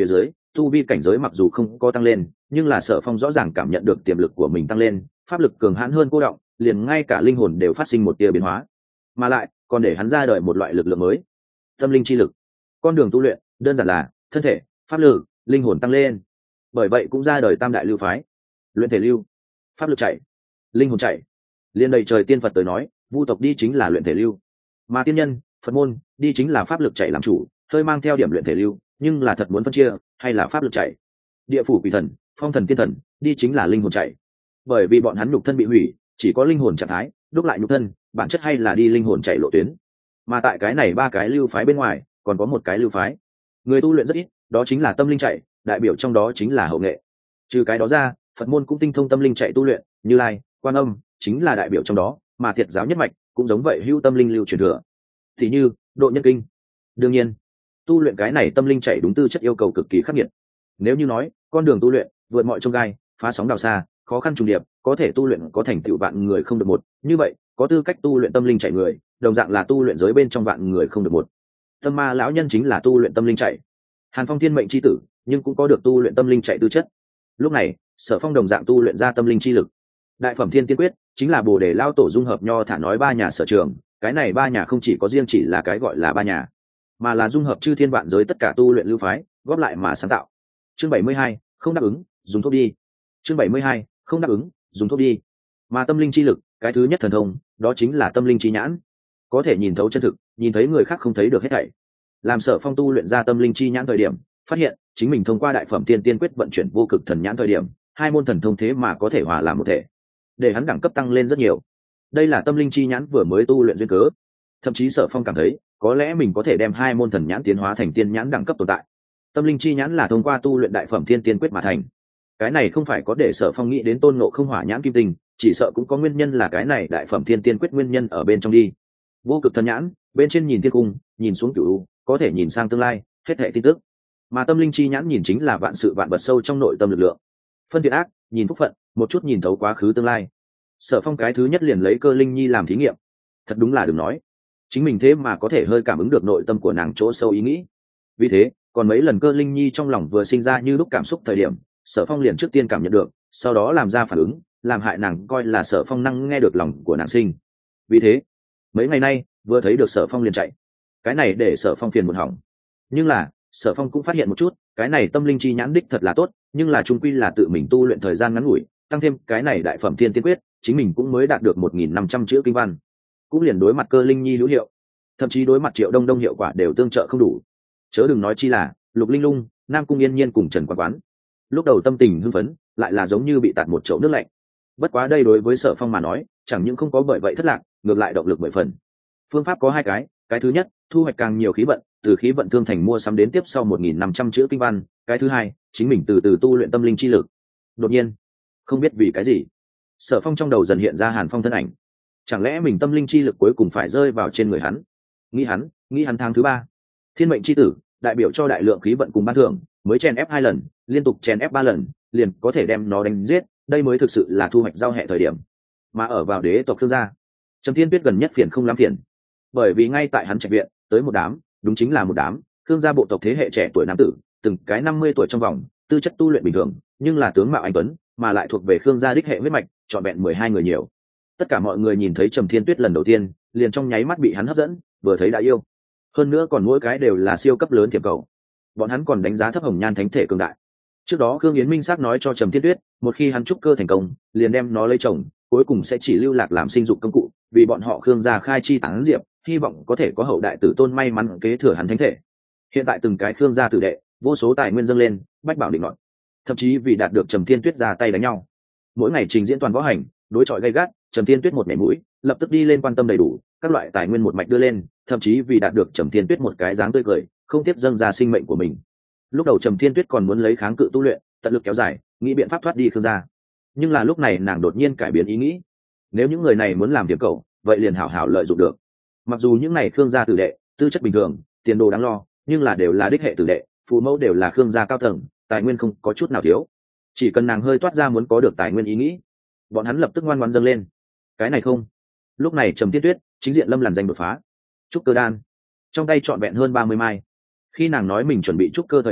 tu vi cảnh giới mặc dù không có tăng lên, nhưng là Sở Phong rõ ràng cảm nhận được tiềm lực của mình tăng lên, pháp lực cường hãn hơn cô động, liền ngay cả linh hồn đều phát sinh một tia biến hóa, mà lại còn để hắn ra đời một loại lực lượng mới, tâm linh chi lực. Con đường tu luyện đơn giản là thân thể, pháp lực, linh hồn tăng lên. Bởi vậy cũng ra đời tam đại lưu phái: luyện thể lưu, pháp lực chạy, linh hồn chạy. Liên đầy trời tiên Phật tới nói, vu tộc đi chính là luyện thể lưu, mà tiên nhân, Phật môn đi chính là pháp lực chạy làm chủ, hơi mang theo điểm luyện thể lưu, nhưng là thật muốn phân chia hay là pháp lực chạy. Địa phủ quỷ thần, phong thần tiên thần đi chính là linh hồn chạy, bởi vì bọn hắn nhục thân bị hủy, chỉ có linh hồn trạng thái đúc lại nhục thân, bản chất hay là đi linh hồn chạy lộ tuyến. Mà tại cái này ba cái lưu phái bên ngoài còn có một cái lưu phái người tu luyện rất ít, đó chính là tâm linh chạy, đại biểu trong đó chính là hậu nghệ. Trừ cái đó ra, Phật môn cũng tinh thông tâm linh chạy tu luyện, Như Lai, Quan Âm chính là đại biểu trong đó, mà Thiệt giáo nhất mạch cũng giống vậy, hữu tâm linh lưu truyền thừa, thì như độ nhân kinh. Đương nhiên, tu luyện cái này tâm linh chạy đúng tư chất yêu cầu cực kỳ khắc nghiệt. Nếu như nói con đường tu luyện vượt mọi chông gai, phá sóng đào xa, khó khăn trùng điệp, có thể tu luyện có thành tựu vạn người không được một, như vậy có tư cách tu luyện tâm linh chạy người đồng dạng là tu luyện giới bên trong vạn người không được một. Tâm ma lão nhân chính là tu luyện tâm linh chạy, Hàn Phong thiên mệnh chi tử nhưng cũng có được tu luyện tâm linh chạy tư chất. Lúc này Sở Phong đồng dạng tu luyện ra tâm linh chi lực. Đại phẩm thiên tiên quyết chính là bồ đề lao tổ dung hợp nho thả nói ba nhà sở trường, cái này ba nhà không chỉ có riêng chỉ là cái gọi là ba nhà, mà là dung hợp chư thiên vạn giới tất cả tu luyện lưu phái góp lại mà sáng tạo. Chương bảy mươi hai, không đáp ứng dùng thuốc đi. Chương bảy mươi hai, không đáp ứng dùng thuốc đi. Mà tâm linh chi lực, cái thứ nhất thần thông đó chính là tâm linh chi nhãn, có thể nhìn thấu chân thực, nhìn thấy người khác không thấy được hết thảy. Làm Sở Phong tu luyện ra tâm linh chi nhãn thời điểm, phát hiện chính mình thông qua đại phẩm tiên tiên quyết vận chuyển vô cực thần nhãn thời điểm, hai môn thần thông thế mà có thể hòa làm một thể, để hắn đẳng cấp tăng lên rất nhiều. Đây là tâm linh chi nhãn vừa mới tu luyện duyên cớ. Thậm chí Sở Phong cảm thấy có lẽ mình có thể đem hai môn thần nhãn tiến hóa thành tiên nhãn đẳng cấp tồn tại. Tâm linh chi nhãn là thông qua tu luyện đại phẩm thiên tiên quyết mà thành. Cái này không phải có để Sở Phong nghĩ đến tôn ngộ không hỏa nhãn kim tinh, chỉ sợ cũng có nguyên nhân là cái này đại phẩm thiên tiên quyết nguyên nhân ở bên trong đi. Vô cực thần nhãn bên trên nhìn thiên cung, nhìn xuống cửu u, có thể nhìn sang tương lai hết thảy tin tức, mà tâm linh chi nhãn nhìn chính là vạn sự vạn vật sâu trong nội tâm lực lượng, phân thiện ác, nhìn phúc phận, một chút nhìn thấu quá khứ tương lai. Sở Phong cái thứ nhất liền lấy Cơ Linh Nhi làm thí nghiệm. Thật đúng là đừng nói, chính mình thế mà có thể hơi cảm ứng được nội tâm của nàng chỗ sâu ý nghĩ. Vì thế còn mấy lần Cơ Linh Nhi trong lòng vừa sinh ra như lúc cảm xúc thời điểm, Sở Phong liền trước tiên cảm nhận được, sau đó làm ra phản ứng, làm hại nàng coi là Sở Phong năng nghe được lòng của nàng sinh. Vì thế mấy ngày nay vừa thấy được Sở Phong liền chạy, cái này để Sở Phong phiền muộn hỏng. Nhưng là Sở Phong cũng phát hiện một chút, cái này tâm linh chi nhãn đích thật là tốt, nhưng là trung quy là tự mình tu luyện thời gian ngắn ngủi, tăng thêm cái này đại phẩm thiên tiên quyết, chính mình cũng mới đạt được một nghìn năm trăm chữ kinh văn, cũng liền đối mặt Cơ Linh Nhi hữu hiệu, thậm chí đối mặt Triệu Đông Đông hiệu quả đều tương trợ không đủ, chớ đừng nói chi là Lục Linh Lung, Nam Cung Yên Nhiên cùng Trần Quán Quán. Lúc đầu tâm tình hưng phấn, lại là giống như bị tạt một chậu nước lạnh. Bất quá đây đối với Sở Phong mà nói, chẳng những không có bởi vậy thất lạc, ngược lại động lực mười phần. Phương pháp có hai cái, cái thứ nhất, thu hoạch càng nhiều khí vận, từ khí vận thương thành mua sắm đến tiếp sau một nghìn năm trăm chữ kinh văn, cái thứ hai, chính mình từ từ tu luyện tâm linh chi lực. Đột nhiên, không biết vì cái gì, Sở Phong trong đầu dần hiện ra Hàn Phong thân ảnh. Chẳng lẽ mình tâm linh chi lực cuối cùng phải rơi vào trên người hắn? Nghĩ hắn, nghĩ hắn tháng thứ ba, thiên mệnh chi tử, đại biểu cho đại lượng khí vận cùng ban thưởng, mới chèn ép hai lần, liên tục chèn ép ba lần, liền có thể đem nó đánh giết, đây mới thực sự là thu hoạch giao hệ thời điểm. Mà ở vào đế tộc Khương gia, Trầm Thiên Tuyết gần nhất phiền không lắm phiền, bởi vì ngay tại hắn trạch viện tới một đám, đúng chính là một đám Khương gia bộ tộc thế hệ trẻ tuổi nam tử, từng cái năm mươi tuổi trong vòng, tư chất tu luyện bình thường, nhưng là tướng mạo anh tuấn, mà lại thuộc về Khương gia đích hệ huyết mạch, trọn vẹn mười hai người nhiều. Tất cả mọi người nhìn thấy Trầm Thiên Tuyết lần đầu tiên, liền trong nháy mắt bị hắn hấp dẫn, vừa thấy đã yêu. Hơn nữa còn mỗi cái đều là siêu cấp lớn thiệp cầu. Bọn hắn còn đánh giá thấp Hồng Nhan thánh thể cường đại. Trước đó Khương Yến minh xác nói cho Trầm Thiên Tuyết, một khi hắn trúc cơ thành công, liền đem nó lấy chồng, cuối cùng sẽ chỉ lưu lạc làm sinh dục công cụ, vì bọn họ Khương gia khai chi tán diệp, hy vọng có thể có hậu đại tử tôn may mắn kế thừa hắn thánh thể. Hiện tại từng cái Khương gia tử đệ, vô số tài nguyên dâng lên, bách bảo định ngọn, thậm chí vì đạt được Trầm Thiên Tuyết ra tay đánh nhau. Mỗi ngày trình diễn toàn võ hành, đối chọi gay gắt, Trầm Thiên Tuyết một nhảy mũi, lập tức đi lên quan tâm đầy đủ, các loại tài nguyên một mạch đưa lên, thậm chí vì đạt được Trầm Thiên Tuyết một cái dáng tươi cười, không tiếp dâng ra sinh mệnh của mình. Lúc đầu Trầm Thiên Tuyết còn muốn lấy kháng cự tu luyện, tận lực kéo dài, nghĩ biện pháp thoát đi Khương gia. Nhưng là lúc này nàng đột nhiên cải biến ý nghĩ, nếu những người này muốn làm việc cậu, vậy liền hảo hảo lợi dụng được. Mặc dù những này Khương gia tử đệ, tư chất bình thường, tiền đồ đáng lo, nhưng là đều là đích hệ tử đệ, phụ mẫu đều là Khương gia cao tầng, tài nguyên không có chút nào thiếu. Chỉ cần nàng hơi toát ra muốn có được tài nguyên ý nghĩ, bọn hắn lập tức ngoan ngoãn dâng lên. Cái này không. Lúc này Trầm Thiên Tuyết chính diện lâm làn danh đột phá, trúc cơ đan, trong tay trọn vẹn hơn ba mươi mai. Khi nàng nói mình chuẩn bị trúc cơ thời điểm,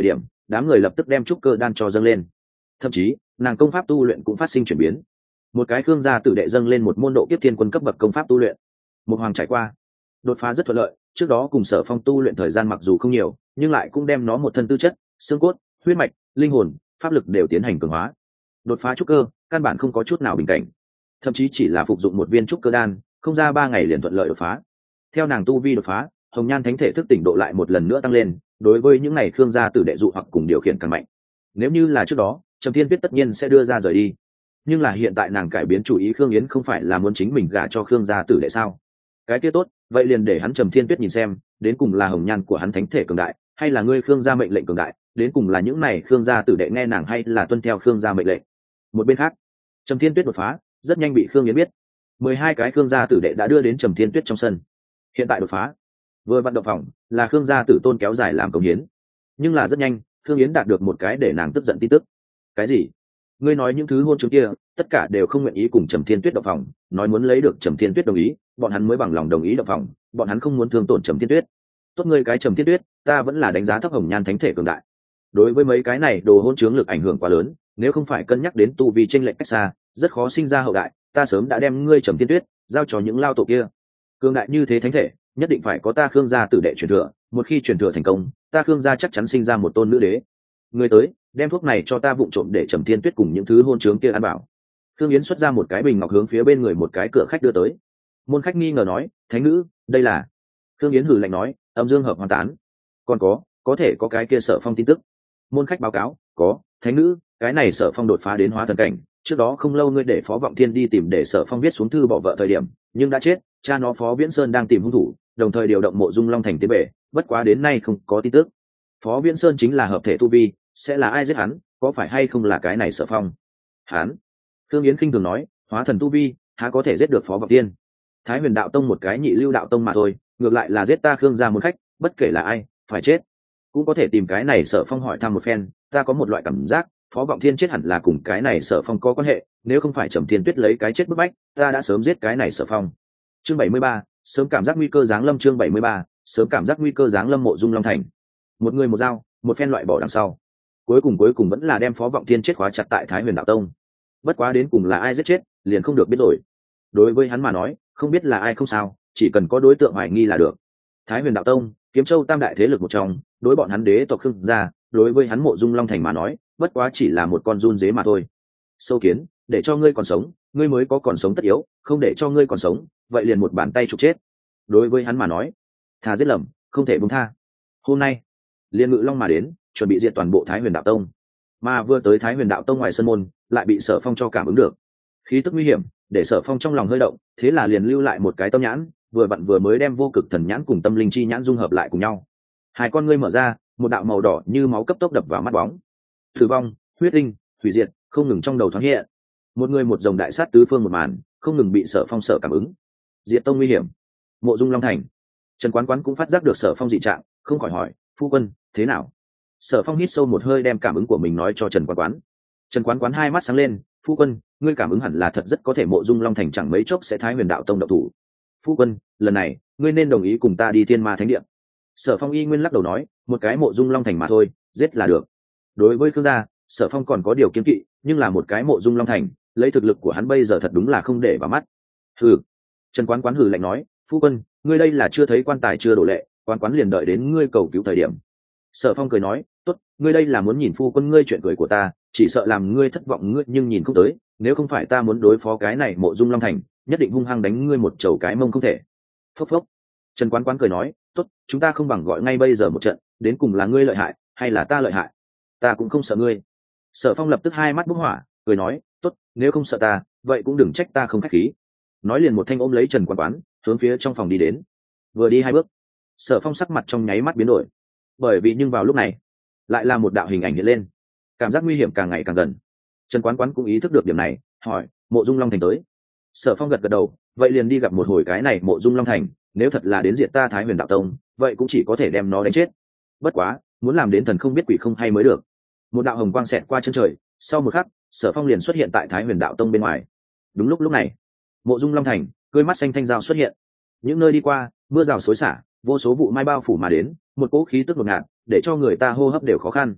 đám người lập tức đem trúc cơ đan cho dâng lên. Thậm chí nàng công pháp tu luyện cũng phát sinh chuyển biến, một cái khương gia tử đệ dâng lên một môn độ kiếp thiên quân cấp bậc công pháp tu luyện. Một hoàng trải qua đột phá rất thuận lợi, trước đó cùng Sở Phong tu luyện thời gian mặc dù không nhiều, nhưng lại cũng đem nó một thân tư chất, xương cốt, huyết mạch, linh hồn, pháp lực đều tiến hành cường hóa. Đột phá trúc cơ căn bản không có chút nào bình cảnh, thậm chí chỉ là phục dụng một viên trúc cơ đan, không ra ba ngày liền thuận lợi đột phá. Theo nàng tu vi đột phá, hồng nhan thánh thể thức tỉnh độ lại một lần nữa tăng lên, đối với những này khương gia tử đệ dụ hoặc cùng điều khiển càng mạnh. Nếu như là trước đó, Trầm Thiên Tuyết tất nhiên sẽ đưa ra rời đi, nhưng là hiện tại nàng cải biến chủ ý, Khương Yến không phải là muốn chính mình gả cho Khương gia tử đệ sao? Cái kia tốt, vậy liền để hắn Trầm Thiên Tuyết nhìn xem, đến cùng là hồng nhan của hắn thánh thể cường đại, hay là ngươi Khương gia mệnh lệnh cường đại, đến cùng là những này Khương gia tử đệ nghe nàng hay là tuân theo Khương gia mệnh lệnh. Một bên khác, Trầm Thiên Tuyết đột phá, rất nhanh bị Khương Yến biết. Mười hai cái Khương gia tử đệ đã đưa đến Trầm Thiên Tuyết trong sân. Hiện tại đột phá, vừa vận động phòng là Khương gia tử tôn kéo dài làm công hiến, nhưng là rất nhanh, Khương Yến đạt được một cái để nàng tức giận tin tức. Cái gì? Ngươi nói những thứ hôn chứng kia tất cả đều không nguyện ý cùng Trầm Thiên Tuyết động phòng, nói muốn lấy được Trầm Thiên Tuyết đồng ý, bọn hắn mới bằng lòng đồng ý động phòng, bọn hắn không muốn thương tổn Trầm Thiên Tuyết. Tốt ngươi cái Trầm Thiên Tuyết, ta vẫn là đánh giá thấp hồng nhan thánh thể cường đại. Đối với mấy cái này đồ hôn chứng lực ảnh hưởng quá lớn, nếu không phải cân nhắc đến tu vi chênh lệch cách xa, rất khó sinh ra hậu đại, ta sớm đã đem ngươi Trầm Thiên Tuyết giao cho những lao tổ kia. Cường đại như thế thánh thể, nhất định phải có ta Khương gia tử đệ truyền thừa, một khi truyền thừa thành công, ta Khương gia chắc chắn sinh ra một tôn nữ đế. Ngươi tới, đem thuốc này cho ta vụng trộm để Trầm Thiên Tuyết cùng những thứ hôn trướng kia ăn bảo. Khương Yến xuất ra một cái bình ngọc hướng phía bên người một cái cửa khách đưa tới. Môn khách nghi ngờ nói, thánh nữ, đây là? Khương Yến hừ lạnh nói, âm dương hợp hoàn tán. Còn có, có thể có cái kia Sở Phong tin tức. Môn khách báo cáo, có, thánh nữ, cái này Sở Phong đột phá đến hóa thần cảnh, trước đó không lâu ngươi để Phó Vọng Thiên đi tìm để Sở Phong viết xuống thư bỏ vợ thời điểm, nhưng đã chết, cha nó Phó Viễn Sơn đang tìm hung thủ, đồng thời điều động Mộ Dung Long Thành tiến bể, bất quá đến nay không có tin tức. Phó Viễn Sơn chính là hợp thể tu vi, sẽ là ai giết hắn, có phải hay không là cái này Sở Phong? Hắn. Thương Yến khinh thường nói, hóa thần tu vi, há có thể giết được Phó Vọng Thiên? Thái Huyền đạo tông một cái nhị lưu đạo tông mà thôi, ngược lại là giết ta Khương gia một khách, bất kể là ai, phải chết. Cũng có thể tìm cái này Sở Phong hỏi thăm một phen, ta có một loại cảm giác, Phó Vọng Thiên chết hẳn là cùng cái này Sở Phong có quan hệ, nếu không phải Trầm Thiên Tuyết lấy cái chết bức bách, ta đã sớm giết cái này Sở Phong. Chương bảy mươi ba, sớm cảm giác nguy cơ giáng lâm. Chương bảy mươi ba, sớm cảm giác nguy cơ giáng lâm. Mộ Dung Long Thành. Một người một dao, một phen loại bỏ đằng sau. Cuối cùng cuối cùng vẫn là đem Phó Vọng Thiên chết khóa chặt tại Thái Huyền đạo tông. Bất quá đến cùng là ai giết chết, liền không được biết rồi. Đối với hắn mà nói, không biết là ai không sao, chỉ cần có đối tượng hoài nghi là được. Thái Huyền đạo tông, Kiếm Châu tam đại thế lực một trong, đối bọn hắn đế tộc Khương gia, đối với hắn Mộ Dung Long Thành mà nói, bất quá chỉ là một con giun dế mà thôi. Sâu kiến, để cho ngươi còn sống, ngươi mới có còn sống tất yếu, không để cho ngươi còn sống, vậy liền một bàn tay trục chết. Đối với hắn mà nói, thà giết lầm, không thể buông tha. Hôm nay, Liên Ngự Long mà đến, chuẩn bị diệt toàn bộ Thái Huyền đạo tông. Mà vừa tới Thái Huyền đạo tông ngoài sân môn, lại bị Sở Phong cho cảm ứng được. Khí tức nguy hiểm, để Sở Phong trong lòng hơi động, thế là liền lưu lại một cái tâm nhãn, vừa vặn vừa mới đem vô cực thần nhãn cùng tâm linh chi nhãn dung hợp lại cùng nhau. Hai con ngươi mở ra, một đạo màu đỏ như máu cấp tốc đập vào mắt bóng. Tử vong, huyết tinh, hủy diệt, không ngừng trong đầu thoáng hiện. Một người một dòng đại sát tứ phương một màn, không ngừng bị Sở Phong sợ cảm ứng. Diệt tông nguy hiểm. Mộ Dung Long Thành. Trần Quán Quán cũng phát giác được Sở Phong dị trạng, không khỏi hỏi, phu quân, thế nào? Sở Phong hít sâu một hơi đem cảm ứng của mình nói cho Trần Quán Quán. Trần Quán Quán hai mắt sáng lên, phu quân, ngươi cảm ứng hẳn là thật, rất có thể Mộ Dung Long Thành chẳng mấy chốc sẽ Thái Huyền đạo tông động thủ. Phu quân, lần này ngươi nên đồng ý cùng ta đi Thiên Ma Thánh Địa. Sở Phong y nguyên lắc đầu nói, một cái Mộ Dung Long Thành mà thôi, giết là được. Đối với Khương gia, Sở Phong còn có điều kiêng kỵ, nhưng là một cái Mộ Dung Long Thành, lấy thực lực của hắn bây giờ thật đúng là không để vào mắt. Hừ. Trần Quán Quán hừ lạnh nói, phu quân, ngươi đây là chưa thấy quan tài chưa đổ lệ, Quán Quán liền đợi đến ngươi cầu cứu thời điểm. Sở Phong cười nói, tốt, ngươi đây là muốn nhìn phu quân ngươi chuyện cười của ta, chỉ sợ làm ngươi thất vọng ngươi nhưng nhìn không tới, nếu không phải ta muốn đối phó cái này Mộ Dung Long Thành, nhất định hung hăng đánh ngươi một chầu cái mông không thể. Phốc phốc. Trần Quán Quán cười nói, tốt, chúng ta không bằng gọi ngay bây giờ một trận, đến cùng là ngươi lợi hại hay là ta lợi hại, ta cũng không sợ ngươi. Sở Phong lập tức hai mắt bốc hỏa, cười nói, tốt, nếu không sợ ta, vậy cũng đừng trách ta không khách khí. Nói liền một thanh ôm lấy Trần Quán Quán, hướng phía trong phòng đi đến. Vừa đi hai bước, Sở Phong sắc mặt trong nháy mắt biến đổi, bởi vì nhưng vào lúc này lại là một đạo hình ảnh hiện lên, cảm giác nguy hiểm càng ngày càng gần. Trần Quán Quán cũng ý thức được điểm này, hỏi, Mộ Dung Long Thành tới. Sở Phong gật gật đầu, vậy liền đi gặp một hồi cái này Mộ Dung Long Thành, nếu thật là đến diệt ta Thái Huyền đạo tông, vậy cũng chỉ có thể đem nó đánh chết. Bất quá, muốn làm đến thần không biết quỷ không hay mới được. Một đạo hồng quang xẹt qua chân trời, sau một khắc, Sở Phong liền xuất hiện tại Thái Huyền đạo tông bên ngoài. Đúng lúc lúc này, Mộ Dung Long Thành, cưỡi mắt xanh thanh dao xuất hiện. Những nơi đi qua, mưa rào xối xả, vô số vụ mai bao phủ mà đến, một cỗ khí tức ngột ngạt, để cho người ta hô hấp đều khó khăn.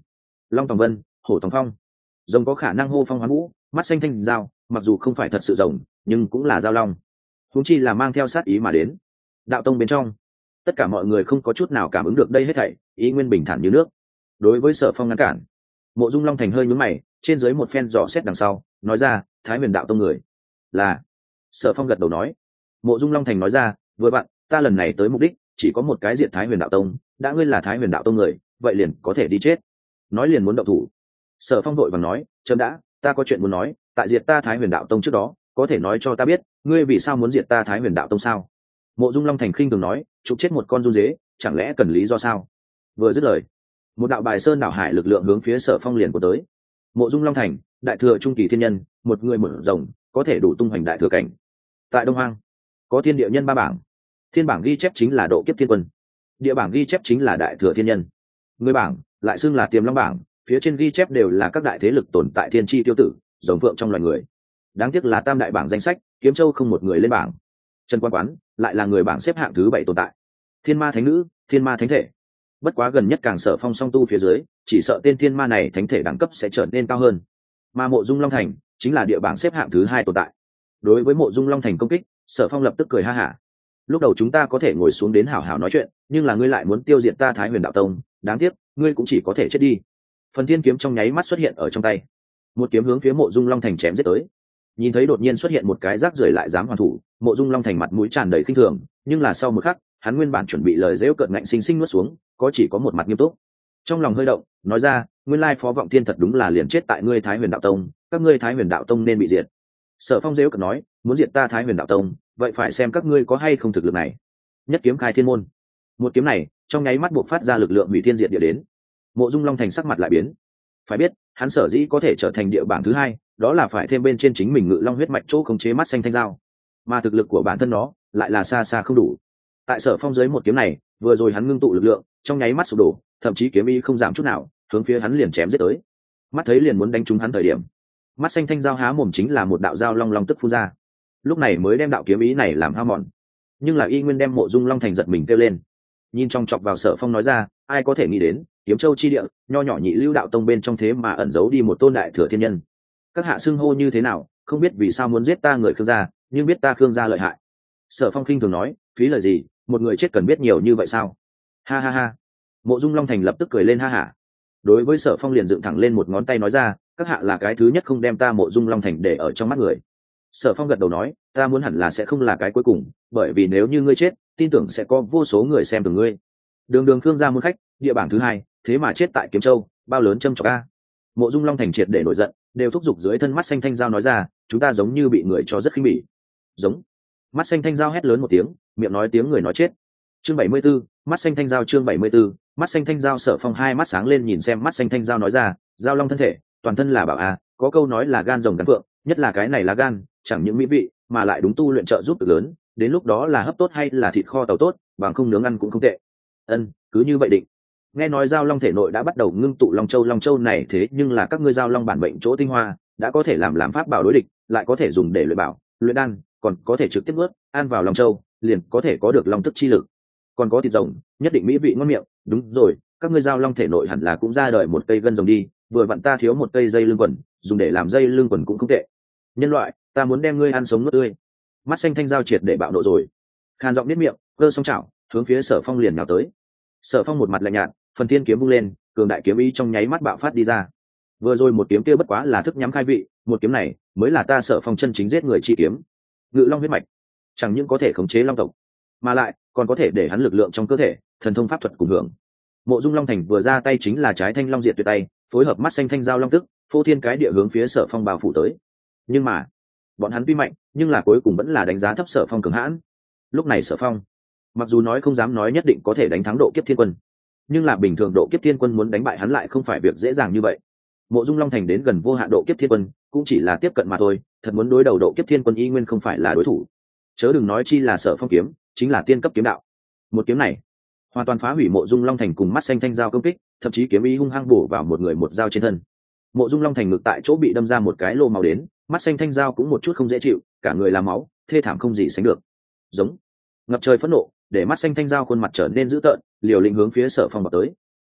long tòng vân, hổ tòng phong. Rồng có khả năng hô phong hoán vũ, mắt xanh thanh dao mặc dù không phải thật sự rồng nhưng cũng là giao long, huống chi là mang theo sát ý mà đến. Đạo tông bên trong tất cả mọi người không có chút nào cảm ứng được đây hết thảy, ý nguyên bình thản như nước. Đối với Sở Phong ngăn cản, Mộ Dung Long Thành hơi nhướng mày, trên dưới một phen dò xét đằng sau nói ra, Thái Huyền đạo tông người là. Sở Phong gật đầu nói. Mộ Dung Long Thành nói ra, vừa bạn ta lần này tới mục đích chỉ có một cái, diệt Thái Huyền đạo tông, đã ngươi là Thái Huyền đạo tông người vậy liền có thể đi chết. Nói liền muốn động thủ. Sở Phong vội vàng nói, chấm đã, ta có chuyện muốn nói, tại diệt ta Thái Huyền đạo tông trước đó có thể nói cho ta biết ngươi vì sao muốn diệt ta Thái Huyền đạo tông sao? Mộ Dung Long Thành khinh thường nói, chụp chết một con run dế chẳng lẽ cần lý do sao? Vừa dứt lời, một đạo bài sơn đảo hải lực lượng hướng phía Sở Phong liền của tới. Mộ Dung Long Thành, đại thừa trung kỳ thiên nhân, một người một rồng có thể đủ tung hoành đại thừa cảnh. Tại Đông Hoang có thiên địa nhân ba bảng, thiên bảng ghi chép chính là độ kiếp thiên quân, địa bảng ghi chép chính là đại thừa thiên nhân, người bảng lại xưng là tiềm long bảng, phía trên ghi chép đều là các đại thế lực tồn tại thiên tri tiêu tử, rồng phượng trong loài người. Đáng tiếc là tam đại bảng danh sách Kiếm Châu không một người lên bảng. Trần Quan Quán lại là người bảng xếp hạng thứ bảy tồn tại. Thiên ma thánh nữ, thiên ma thánh thể. Bất quá gần nhất càng Sở Phong song tu phía dưới, chỉ sợ tên thiên ma này thánh thể đẳng cấp sẽ trở nên cao hơn. Mà Mộ Dung Long Thành chính là địa bảng xếp hạng thứ hai tồn tại. Đối với Mộ Dung Long Thành công kích, Sở Phong lập tức cười ha hả. Lúc đầu chúng ta có thể ngồi xuống đến hảo hảo nói chuyện, nhưng là ngươi lại muốn tiêu diệt ta Thái Huyền đạo tông, đáng tiếc ngươi cũng chỉ có thể chết đi. Phần thiên kiếm trong nháy mắt xuất hiện ở trong tay, một kiếm hướng phía Mộ Dung Long Thành chém giết tới. Nhìn thấy đột nhiên xuất hiện một cái rác rưởi lại dám hoàn thủ, Mộ Dung Long Thành mặt mũi tràn đầy khinh thường, nhưng là sau một khắc hắn nguyên bản chuẩn bị lời dễu cợt ngạnh sinh sinh nuốt xuống, có chỉ có một mặt nghiêm túc. Trong lòng hơi động, nói ra, nguyên lai Phó Vọng Thiên thật đúng là liền chết tại ngươi Thái Huyền đạo tông, các ngươi Thái Huyền đạo tông nên bị diệt. Sở Phong dễu cợt nói, muốn diệt ta Thái Huyền đạo tông, vậy phải xem các ngươi có hay không thực lực này. Nhất kiếm khai thiên môn. Một kiếm này trong nháy mắt buộc phát ra lực lượng hủy thiên diệt địa đến. Mộ Dung Long Thành sắc mặt lại biến. Phải biết hắn sở dĩ có thể trở thành địa bảng thứ hai, đó là phải thêm bên trên chính mình Ngự Long huyết mạch chỗ khống chế mắt xanh thanh dao, mà thực lực của bản thân nó lại là xa xa không đủ. Tại Sở Phong dưới một kiếm này, vừa rồi hắn ngưng tụ lực lượng trong nháy mắt sụp đổ, thậm chí kiếm ý không giảm chút nào, hướng phía hắn liền chém giết tới. Mắt thấy liền muốn đánh trúng hắn thời điểm, mắt xanh thanh dao há mồm chính là một đạo dao long long tức phun ra, lúc này mới đem đạo kiếm ý này làm hao mòn. Nhưng là y nguyên đem Mộ Dung Long Thành giật mình kêu lên, nhìn trong chọc vào Sở Phong nói ra, ai có thể nghĩ đến Kiếm Châu chi địa nho nhỏ nhị lưu đạo tông bên trong thế mà ẩn giấu đi một tôn đại thừa thiên nhân. Các hạ xưng hô như thế nào, không biết vì sao muốn giết ta người Khương gia, nhưng biết ta Khương gia lợi hại. Sở Phong khinh thường nói, phí lời gì, một người chết cần biết nhiều như vậy sao? Ha ha ha. Mộ Dung Long Thành lập tức cười lên ha hả. Đối với Sở Phong liền dựng thẳng lên một ngón tay nói ra, các hạ là cái thứ nhất không đem ta Mộ Dung Long Thành để ở trong mắt người. Sở Phong gật đầu nói, ta muốn hẳn là sẽ không là cái cuối cùng, bởi vì nếu như ngươi chết, tin tưởng sẽ có vô số người xem thường ngươi. Đường đường Khương gia muốn khách, địa bảng thứ hai, thế mà chết tại Kiếm Châu, bao lớn châm chọc a. Mộ Dung Long Thành triệt để nổi giận, đều thúc giục dưới thân mắt xanh thanh dao nói ra, chúng ta giống như bị người cho rất khinh bỉ. Giống. Mắt xanh thanh dao hét lớn một tiếng, miệng nói tiếng người nói chết. Chương bảy mươi 74, mắt xanh thanh dao chương bảy mươi 74, mắt xanh thanh dao. Sở Phong hai mắt sáng lên nhìn xem mắt xanh thanh dao nói ra, dao long thân thể, toàn thân là bảo a, có câu nói là gan rồng cắn phượng, nhất là cái này là gan, chẳng những mỹ vị, mà lại đúng tu luyện trợ giúp cực lớn, đến lúc đó là hấp tốt hay là thịt kho tàu tốt, bằng không nướng ăn cũng không tệ. Ân, cứ như vậy định. Nghe nói giao long thể nội đã bắt đầu ngưng tụ long châu, long châu này thế nhưng là các ngươi giao long bản bệnh chỗ tinh hoa, đã có thể làm làm pháp bảo đối địch, lại có thể dùng để luyện bảo, luyện đan, còn có thể trực tiếp nuốt ăn vào long châu, liền có thể có được long tức chi lực. Còn có thịt rồng, nhất định mỹ vị ngon miệng. Đúng rồi, các ngươi giao long thể nội hẳn là cũng ra đời một cây gân rồng đi, vừa vặn ta thiếu một cây dây lưng quần, dùng để làm dây lưng quần cũng không tệ. Nhân loại, ta muốn đem ngươi ăn sống nuốt tươi. Mắt xanh thanh dao triệt để bạo nộ rồi, khan giọng niết miệng, cơ song chảo hướng phía Sở Phong liền nhào tới. Sở Phong một mặt lạnh nhạt, phần thiên kiếm vung lên, cường đại kiếm ý trong nháy mắt bạo phát đi ra. Vừa rồi một kiếm kia bất quá là thức nhắm khai vị, một kiếm này mới là ta Sở Phong chân chính giết người chi kiếm. Ngự long huyết mạch, chẳng những có thể khống chế long tộc, mà lại còn có thể để hắn lực lượng trong cơ thể, thần thông pháp thuật cùng hưởng. Mộ Dung Long Thành vừa ra tay chính là trái thanh long diệt tuyệt tay, phối hợp mắt xanh thanh giao long tức, phô thiên cái địa hướng phía Sở Phong bao phủ tới. Nhưng mà, bọn hắn tuy mạnh, nhưng là cuối cùng vẫn là đánh giá thấp Sở Phong cường hãn. Lúc này Sở Phong, mặc dù nói không dám nói nhất định có thể đánh thắng độ kiếp thiên quân, nhưng là bình thường độ kiếp thiên quân muốn đánh bại hắn lại không phải việc dễ dàng như vậy. Mộ Dung Long Thành đến gần vô hạn độ kiếp thiên quân, cũng chỉ là tiếp cận mà thôi, thật muốn đối đầu độ kiếp thiên quân y nguyên không phải là đối thủ. Chớ đừng nói chi là Sở Phong kiếm, chính là tiên cấp kiếm đạo. Một kiếm này, hoàn toàn phá hủy Mộ Dung Long Thành cùng mắt xanh thanh giao công kích, thậm chí kiếm ý hung hăng bổ vào một người một dao trên thân. Mộ Dung Long Thành ngực tại chỗ bị đâm ra một cái lô máu đến, mắt xanh thanh giao cũng một chút không dễ chịu, cả người là máu, thê thảm không gì sánh được. Giống. Ngập trời phẫn nộ, để mắt xanh thanh giao khuôn mặt trở nên dữ tợn, liều lĩnh hướng phía Sở Phong vào tới.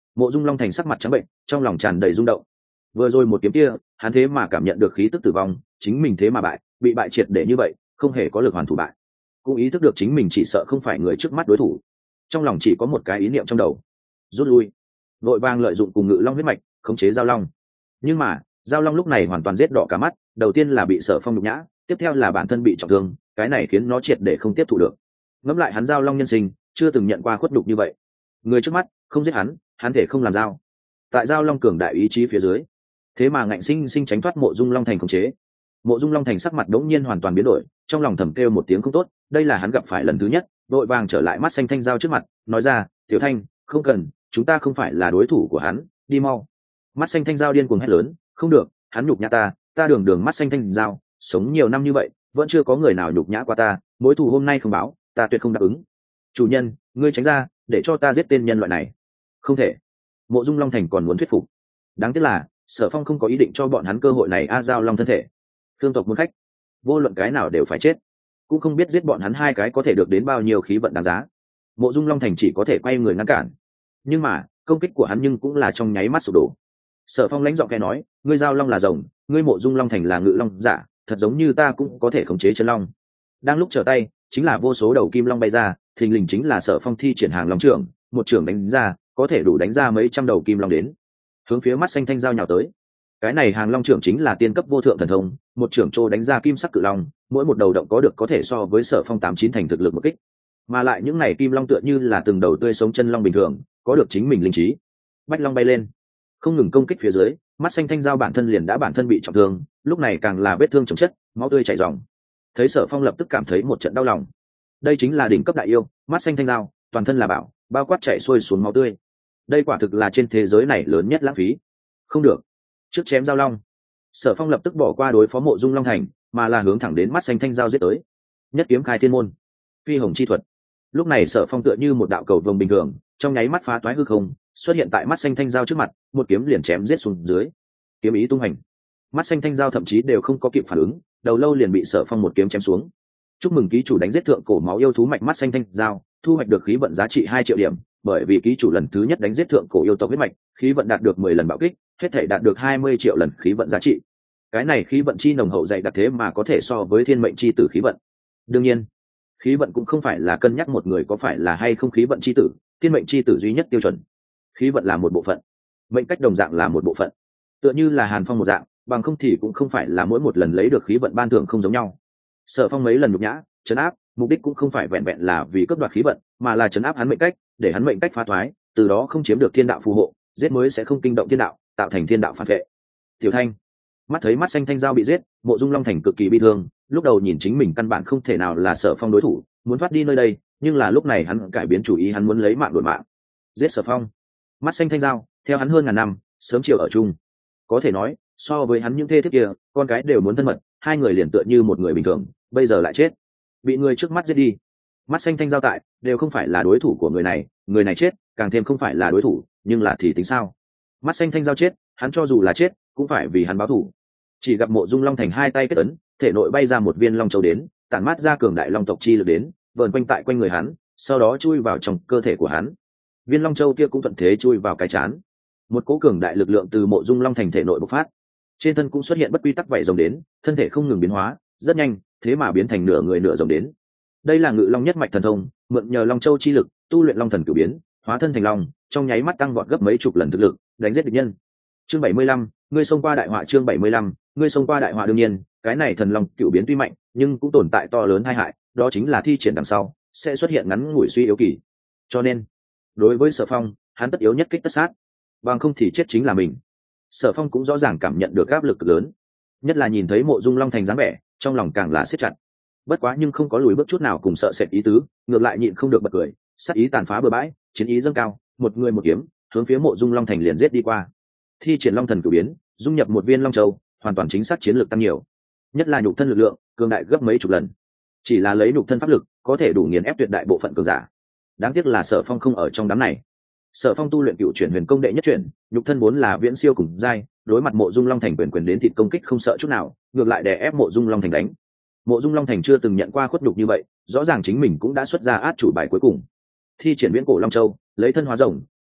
Mộ Dung Long Thành sắc mặt trắng bệnh, trong lòng tràn đầy rung động. Vừa rồi một kiếm kia, hắn thế mà cảm nhận được khí tức tử vong, chính mình thế mà bại, bị bại triệt để như vậy, không hề có lực hoàn thủ bại. Cũng ý thức được chính mình chỉ sợ không phải người trước mắt đối thủ. Trong lòng chỉ có một cái ý niệm trong đầu: rút lui. Vội vàng lợi dụng cùng Ngự Long huyết mạch, khống chế Giao Long. Nhưng mà, Giao Long lúc này hoàn toàn giết đỏ cả mắt, đầu tiên là bị Sở Phong nhục nhã, tiếp theo là bản thân bị trọng thương, cái này khiến nó triệt để không tiếp thụ được. Ngẫm lại hắn Giao Long nhân sinh, chưa từng nhận qua khuất nhục như vậy. Người trước mắt, không giết hắn, hắn thể không làm dao. Tại Giao Long cường đại ý chí phía dưới, thế mà ngạnh sinh sinh tránh thoát Mộ Dung Long Thành khống chế. Mộ Dung Long Thành sắc mặt đống nhiên hoàn toàn biến đổi, trong lòng thầm kêu một tiếng không tốt, đây là hắn gặp phải lần thứ nhất, vội vàng trở lại mắt xanh thanh Giao trước mặt, nói ra: "Tiểu Thanh, không cần, chúng ta không phải là đối thủ của hắn, đi mau." Mắt xanh thanh Giao điên cuồng hét lớn: "Không được, hắn nhục nhã ta, ta đường đường mắt xanh thanh Giao, sống nhiều năm như vậy, vẫn chưa có người nào nhục nhã qua ta, mối thù hôm nay không báo, ta tuyệt không đáp ứng." "Chủ nhân, ngươi tránh ra, để cho ta giết tên nhân loại này." "Không thể." Mộ Dung Long Thành còn muốn thuyết phục, đáng tiếc là Sở Phong không có ý định cho bọn hắn cơ hội này. A Giao Long thân thể, thương tộc muốn khách, vô luận cái nào đều phải chết, cũng không biết giết bọn hắn hai cái có thể được đến bao nhiêu khí vận đáng giá. Mộ Dung Long Thành chỉ có thể quay người ngăn cản, nhưng mà công kích của hắn nhưng cũng là trong nháy mắt sụp đổ. Sở Phong lãnh giọng khe nói: "Ngươi Giao Long là rồng, ngươi Mộ Dung Long Thành là ngự long giả, thật giống như ta cũng có thể khống chế chân long." Đang lúc trở tay, chính là vô số đầu kim long bay ra, thình lình chính là Sở Phong thi triển hàng long trưởng, một trưởng đánh ra, có thể đủ đánh ra mấy trăm đầu kim long đến, hướng phía mắt xanh thanh Giao nhào tới. Cái này hàng long trưởng chính là tiên cấp vô thượng thần thông, một trưởng trô đánh ra kim sắc cự long, mỗi một đầu động có được có thể so với Sở Phong tám chín thành thực lực một kích. Mà lại những này kim long tựa như là từng đầu tươi sống chân long bình thường, có được chính mình linh trí. Bách long bay lên, không ngừng công kích phía dưới, mắt xanh thanh Giao bản thân liền đã bản thân bị trọng thương, lúc này càng là vết thương chồng chất, máu tươi chảy ròng. Thấy Sở Phong lập tức cảm thấy một trận đau lòng. Đây chính là đỉnh cấp đại yêu, mắt xanh thanh Giao, toàn thân là bảo, bao quát chảy xuôi xuống máu tươi. Đây quả thực là trên thế giới này lớn nhất lãng phí. Không được, trước chém Giao Long. Sở Phong lập tức bỏ qua đối phó Mộ Dung Long Thành, mà là hướng thẳng đến mắt xanh thanh Giao giết tới. Nhất kiếm khai thiên môn, phi hồng chi thuật. Lúc này Sở Phong tựa như một đạo cầu vồng bình thường, trong nháy mắt phá toái hư không, xuất hiện tại mắt xanh thanh Giao trước mặt, một kiếm liền chém giết xuống dưới. Kiếm ý tung hành, mắt xanh thanh Giao thậm chí đều không có kịp phản ứng, đầu lâu liền bị Sở Phong một kiếm chém xuống. Chúc mừng ký chủ đánh giết thượng cổ máu yêu thú mạch mắt xanh thanh Giao, thu hoạch được khí vận giá trị hai triệu điểm, bởi vì ký chủ lần thứ nhất đánh giết thượng cổ yêu tộc huyết mạch, khí vận đạt được mười lần bạo kích, hết thể đạt được hai mươi triệu lần khí vận giá trị. Cái này khí vận chi nồng hậu dày đặc thế mà có thể so với thiên mệnh chi tử khí vận. Đương nhiên, khí vận cũng không phải là cân nhắc một người có phải là hay không khí vận chi tử, thiên mệnh chi tử duy nhất tiêu chuẩn. Khí vận là một bộ phận, mệnh cách đồng dạng là một bộ phận. Tựa như là Hàn Phong một dạng, bằng không thì cũng không phải là mỗi một lần lấy được khí vận ban thưởng không giống nhau. Sở Phong mấy lần nhục nhã, trấn áp, mục đích cũng không phải vẹn vẹn là vì cướp đoạt khí vận, mà là trấn áp hắn mệnh cách, để hắn mệnh cách phá thoái, từ đó không chiếm được thiên đạo phù hộ, giết mới sẽ không kinh động thiên đạo, tạo thành thiên đạo phản vệ. Tiểu Thanh, mắt thấy mắt xanh thanh Giao bị giết, Mộ Dung Long Thành cực kỳ bi thương, lúc đầu nhìn chính mình căn bản không thể nào là Sở Phong đối thủ, muốn thoát đi nơi đây, nhưng là lúc này hắn cải biến chủ ý, hắn muốn lấy mạng đổi mạng, giết Sở Phong. Mắt xanh thanh Giao, theo hắn hơn ngàn năm, sớm chiều ở chung, có thể nói, so với hắn những thê thiếp kia, con cái đều muốn thân mật, hai người liền tựa như một người bình thường, bây giờ lại chết, bị người trước mắt giết đi. Mắt xanh thanh Giao tại, đều không phải là đối thủ của người này, người này chết, càng thêm không phải là đối thủ, nhưng là thì tính sao? Mắt xanh thanh Giao chết, hắn cho dù là chết, cũng phải vì hắn báo thù. Chỉ gặp Mộ Dung Long Thành hai tay kết ấn, thể nội bay ra một viên long châu đến, tản mát ra cường đại long tộc chi lực đến, vờn quanh tại quanh người hắn, sau đó chui vào trong cơ thể của hắn. Viên long châu kia cũng thuận thế chui vào cái chán. Một cỗ cường đại lực lượng từ Mộ Dung Long Thành thể nội bộc phát, trên thân cũng xuất hiện bất quy tắc vảy rồng đến, thân thể không ngừng biến hóa, rất nhanh, thế mà biến thành nửa người nửa rồng đến. Đây là Ngự Long nhất mạch thần thông, mượn nhờ long châu chi lực, tu luyện long thần cửu biến, hóa thân thành long, trong nháy mắt tăng vọt gấp mấy chục lần thực lực, đánh giết địch nhân. Chương bảy mươi lăm, ngươi xông qua đại họa. Chương bảy mươi lăm, ngươi xông qua đại họa. Đương nhiên, cái này thần long cửu biến tuy mạnh, nhưng cũng tồn tại to lớn tai hại, đó chính là thi triển đằng sau sẽ xuất hiện ngắn ngủi suy yếu kỳ. Cho nên, đối với Sở Phong, hắn tất yếu nhất kích tất sát, bằng không thì chết chính là mình. Sở Phong cũng rõ ràng cảm nhận được áp lực lớn, nhất là nhìn thấy Mộ Dung Long Thành dáng vẻ, trong lòng càng là siết chặt. Bất quá nhưng không có lùi bước chút nào cùng sợ sệt ý tứ, ngược lại nhịn không được bật cười, sát ý tàn phá bừa bãi, chiến ý dâng cao, một người một kiếm, hướng phía Mộ Dung Long Thành liền giết đi qua. Thi triển Long Thần cửu biến, dung nhập một viên long châu, hoàn toàn chính xác chiến lược tăng nhiều, nhất là nhục thân lực lượng, cường đại gấp mấy chục lần. Chỉ là lấy nhục thân pháp lực, có thể đủ nghiền ép tuyệt đại bộ phận cường giả. Đáng tiếc là Sở Phong không ở trong đám này. Sở Phong tu luyện cựu chuyển huyền công đệ nhất chuyển, nhục thân vốn là viễn siêu cùng giai, đối mặt Mộ Dung Long Thành quyền quyền đến thịt công kích không sợ chút nào, ngược lại đè ép Mộ Dung Long Thành đánh. Mộ Dung Long Thành chưa từng nhận qua khuất nhục như vậy, rõ ràng chính mình cũng đã xuất ra át chủ bài cuối cùng. Thi triển viễn cổ long châu, lấy thân hóa rồng,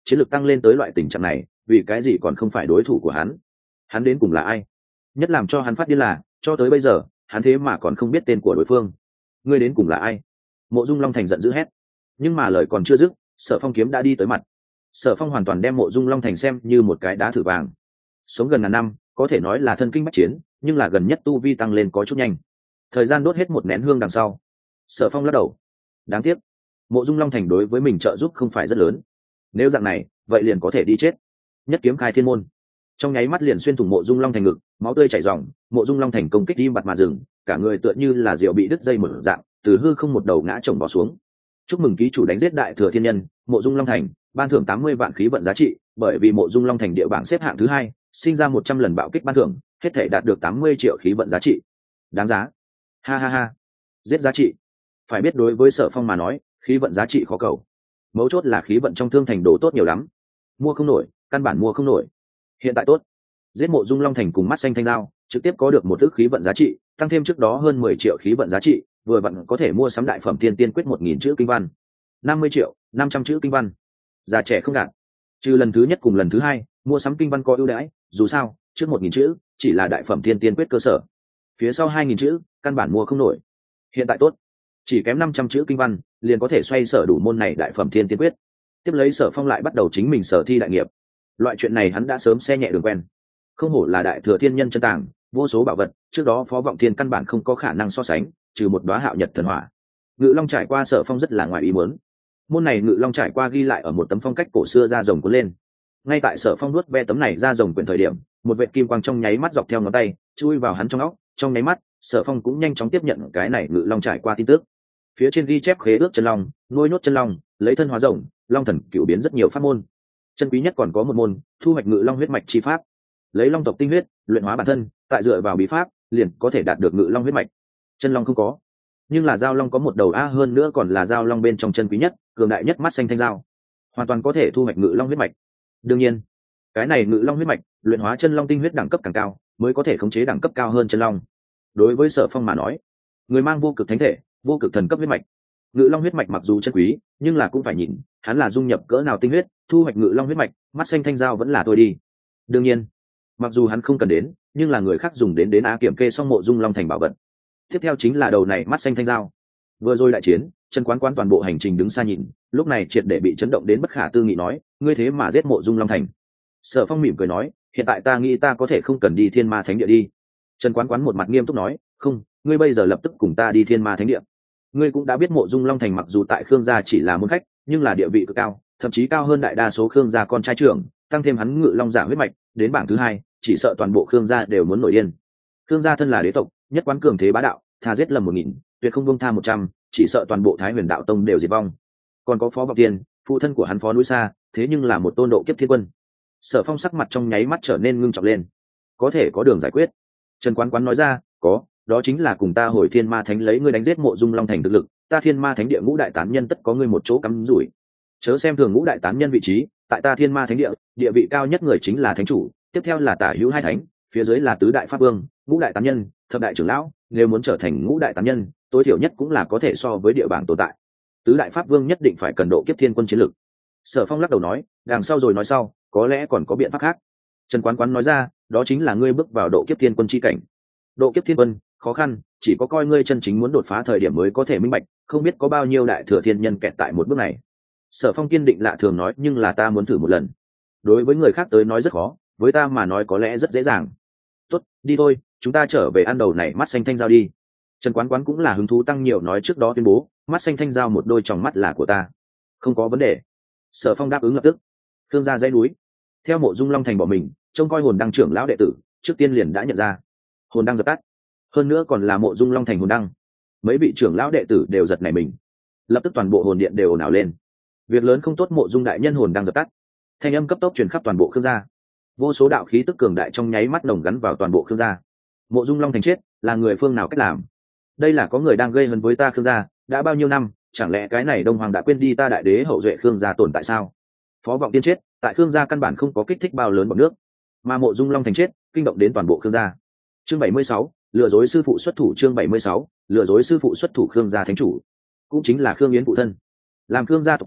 chiến lược tăng lên tới loại tình trạng này, vì cái gì còn không phải đối thủ của hắn? Hắn đến cùng là ai? Nhất làm cho hắn phát điên là, cho tới bây giờ, hắn thế mà còn không biết tên của đối phương. Ngươi đến cùng là ai? Mộ Dung Long Thành giận dữ hét. Nhưng mà lời còn chưa dứt, Sở Phong kiếm đã đi tới mặt. Sở Phong hoàn toàn đem Mộ Dung Long Thành xem như một cái đá thử vàng. Sống gần ngàn năm, có thể nói là thân kinh bách chiến, nhưng là gần nhất tu vi tăng lên có chút nhanh. Thời gian đốt hết một nén hương đằng sau, Sở Phong lắc đầu. Đáng tiếc, Mộ Dung Long Thành đối với mình trợ giúp không phải rất lớn. Nếu dạng này, vậy liền có thể đi chết. Nhất kiếm khai thiên môn, trong nháy mắt liền xuyên thủng Mộ Dung Long Thành ngực, máu tươi chảy ròng. Mộ Dung Long Thành công kích im bặt mà dừng, cả người tựa như là diều bị đứt dây một dạng, từ hư không một đầu ngã chồng bỏ xuống. Chúc mừng ký chủ đánh giết đại thừa thiên nhân Mộ Dung Long Thành, ban thưởng tám mươi vạn khí vận giá trị. Bởi vì Mộ Dung Long Thành địa bảng xếp hạng thứ hai, sinh ra một trăm lần bạo kích ban thưởng, hết thể đạt được tám mươi triệu khí vận giá trị. Đáng giá. Ha ha ha. Giết giá trị. Phải biết đối với Sở Phong mà nói, khí vận giá trị khó cầu. Mấu chốt là khí vận trong thương thành đồ tốt nhiều lắm, mua không nổi, căn bản mua không nổi. Hiện tại tốt, giết Mộ Dung Long Thành cùng mắt xanh thanh dao, trực tiếp có được một ước khí vận giá trị, tăng thêm trước đó hơn mười triệu khí vận giá trị, vừa vặn có thể mua sắm đại phẩm tiên tiên quyết một nghìn chữ kinh văn, năm mươi triệu, năm trăm chữ kinh văn. Già trẻ không gạt. Trừ lần thứ nhất cùng lần thứ hai, mua sắm kinh văn có ưu đãi, dù sao, trước một nghìn chữ chỉ là đại phẩm tiên tiên quyết cơ sở, phía sau hai nghìn chữ căn bản mua không nổi. Hiện tại tốt, chỉ kém năm trăm chữ kinh văn liền có thể xoay sở đủ môn này đại phẩm tiên tiên quyết. Tiếp lấy Sở Phong lại bắt đầu chính mình sở thi đại nghiệp. Loại chuyện này hắn đã sớm xe nhẹ đường quen. Không hổ là đại thừa thiên nhân chân tàng, vô số bảo vật, trước đó Phó Vọng Thiên căn bản không có khả năng so sánh, trừ một đóa hạo nhật thần hỏa. Ngự Long trải qua Sở Phong rất là ngoài ý muốn. Môn này Ngự Long trải qua ghi lại ở một tấm phong cách cổ xưa da rồng cuốn lên. Ngay tại Sở Phong nuốt ve tấm này da rồng quyển thời điểm, một vệt kim quang trong nháy mắt dọc theo ngón tay, chui vào hắn trong óc, trong nháy mắt, Sở Phong cũng nhanh chóng tiếp nhận cái này Ngự Long trải qua tin tức. Phía trên ghi chép khế ước chân long, nuôi nhốt chân long, lấy thân hóa rồng, long thần cửu biến rất nhiều pháp môn. Chân quý nhất còn có một môn, thu hoạch Ngự Long huyết mạch chi pháp. Lấy long tộc tinh huyết, luyện hóa bản thân, tại dựa vào bí pháp, liền có thể đạt được Ngự Long huyết mạch. Chân long không có, nhưng là giao long có một đầu a, hơn nữa còn là giao long bên trong chân quý nhất, cường đại nhất mắt xanh thanh giao, hoàn toàn có thể thu hoạch Ngự Long huyết mạch. Đương nhiên, cái này Ngự Long huyết mạch, luyện hóa chân long tinh huyết đẳng cấp càng cao, mới có thể khống chế đẳng cấp cao hơn chân long. Đối với Sở Phong mà nói, người mang vô cực thánh thể, vô cực thần cấp huyết mạch, Ngự Long huyết mạch mặc dù chân quý, nhưng là cũng phải nhìn hắn là dung nhập cỡ nào tinh huyết, thu hoạch Ngự Long huyết mạch, mắt xanh thanh giao vẫn là thôi đi. Đương nhiên, mặc dù hắn không cần đến, nhưng là người khác dùng đến đến á kiểm kê xong Mộ Dung Long Thành bảo vật. Tiếp theo chính là đầu này mắt xanh thanh giao. Vừa rồi đại chiến, Trần Quán Quán toàn bộ hành trình đứng xa nhìn, lúc này triệt để bị chấn động đến bất khả tư nghị, nói: ngươi thế mà giết Mộ Dung Long Thành. Sở Phong mỉm cười nói: hiện tại ta nghĩ ta có thể không cần đi Thiên Ma Thánh Địa đi. Trần Quán Quán một mặt nghiêm túc nói: không, ngươi bây giờ lập tức cùng ta đi Thiên Ma Thánh Địa. Ngươi cũng đã biết Mộ Dung Long Thành mặc dù tại Khương gia chỉ là môn khách, nhưng là địa vị cực cao, thậm chí cao hơn đại đa số Khương gia con trai trưởng, tăng thêm hắn Ngự Long giả huyết mạch, đến bảng thứ hai, chỉ sợ toàn bộ Khương gia đều muốn nổi điên. Khương gia thân là đế tộc, nhất quán cường thế bá đạo, tha giết lầm một nghìn, tuyệt không buông tha một trăm, chỉ sợ toàn bộ Thái Huyền đạo tông đều diệt vong. Còn có Phó Vọng Tiên, phụ thân của hắn Phó Núi Sa, thế nhưng là một tôn độ kiếp thiên quân. Sở Phong sắc mặt trong nháy mắt trở nên ngưng trọng lên. Có thể có đường giải quyết. Trần Quán Quán nói ra: có, đó chính là cùng ta hồi Thiên Ma Thánh lấy ngươi đánh giết Mộ Dung Long Thành thực lực, ta Thiên Ma Thánh Địa ngũ đại tán nhân tất có ngươi một chỗ cắm rủi. Chớ xem thường ngũ đại tán nhân vị trí, tại ta Thiên Ma Thánh Địa, địa vị cao nhất người chính là thánh chủ, tiếp theo là tả hữu hai thánh, phía dưới là tứ đại pháp vương, ngũ đại tán nhân, thập đại trưởng lão, nếu muốn trở thành ngũ đại tán nhân, tối thiểu nhất cũng là có thể so với địa bảng tồn tại. Tứ đại pháp vương nhất định phải cần độ kiếp thiên quân chiến lực. Sở Phong lắc đầu nói: đằng sau rồi nói sau, có lẽ còn có biện pháp khác. Trần Quán Quán nói ra: đó chính là ngươi bước vào độ kiếp thiên quân chi cảnh. Độ kiếp thiên quân khó khăn, chỉ có coi ngươi chân chính muốn đột phá thời điểm mới có thể minh bạch, không biết có bao nhiêu đại thừa thiên nhân kẹt tại một bước này. Sở Phong kiên định lạ thường nói: nhưng là ta muốn thử một lần. Đối với người khác tới nói rất khó, với ta mà nói có lẽ rất dễ dàng. Tốt, đi thôi, chúng ta trở về ăn đầu này mắt xanh thanh giao đi. Trần Quán Quán cũng là hứng thú tăng nhiều, nói trước đó tuyên bố mắt xanh thanh giao một đôi tròng mắt là của ta. Không có vấn đề. Sở Phong đáp ứng lập tức. Khương gia dãy núi, theo Mộ Dung Long Thành bỏ mình, trông coi hồn đăng trưởng lão đệ tử trước tiên liền đã nhận ra hồn đăng dập tắt, hơn nữa còn là Mộ Dung Long Thành hồn đăng. Mấy vị trưởng lão đệ tử đều giật nảy mình, lập tức toàn bộ hồn điện đều ồn ào lên. Việc lớn không tốt, Mộ Dung đại nhân hồn đăng dập tắt. Thanh âm cấp tốc truyền khắp toàn bộ Khương gia, vô số đạo khí tức cường đại trong nháy mắt nồng gắn vào toàn bộ Khương gia. Mộ Dung Long Thành chết, là người phương nào cách làm? Đây là có người đang gây hấn với ta Khương gia, đã bao nhiêu năm, chẳng lẽ cái này Đông Hoàng đã quên đi ta đại đế hậu duệ Khương gia tồn tại sao? Phó Vọng Tiên chết, tại Khương gia căn bản không có kích thích bao lớn bọt nước, mà Mộ Dung Long Thành chết, kinh động đến toàn bộ Khương gia. Chương bảy mươi sáu, lừa dối sư phụ xuất thủ. Chương bảy mươi sáu, lừa dối sư phụ xuất thủ. Khương gia thánh chủ, cũng chính là Khương Yến phụ thân, làm Khương gia tộc trưởng,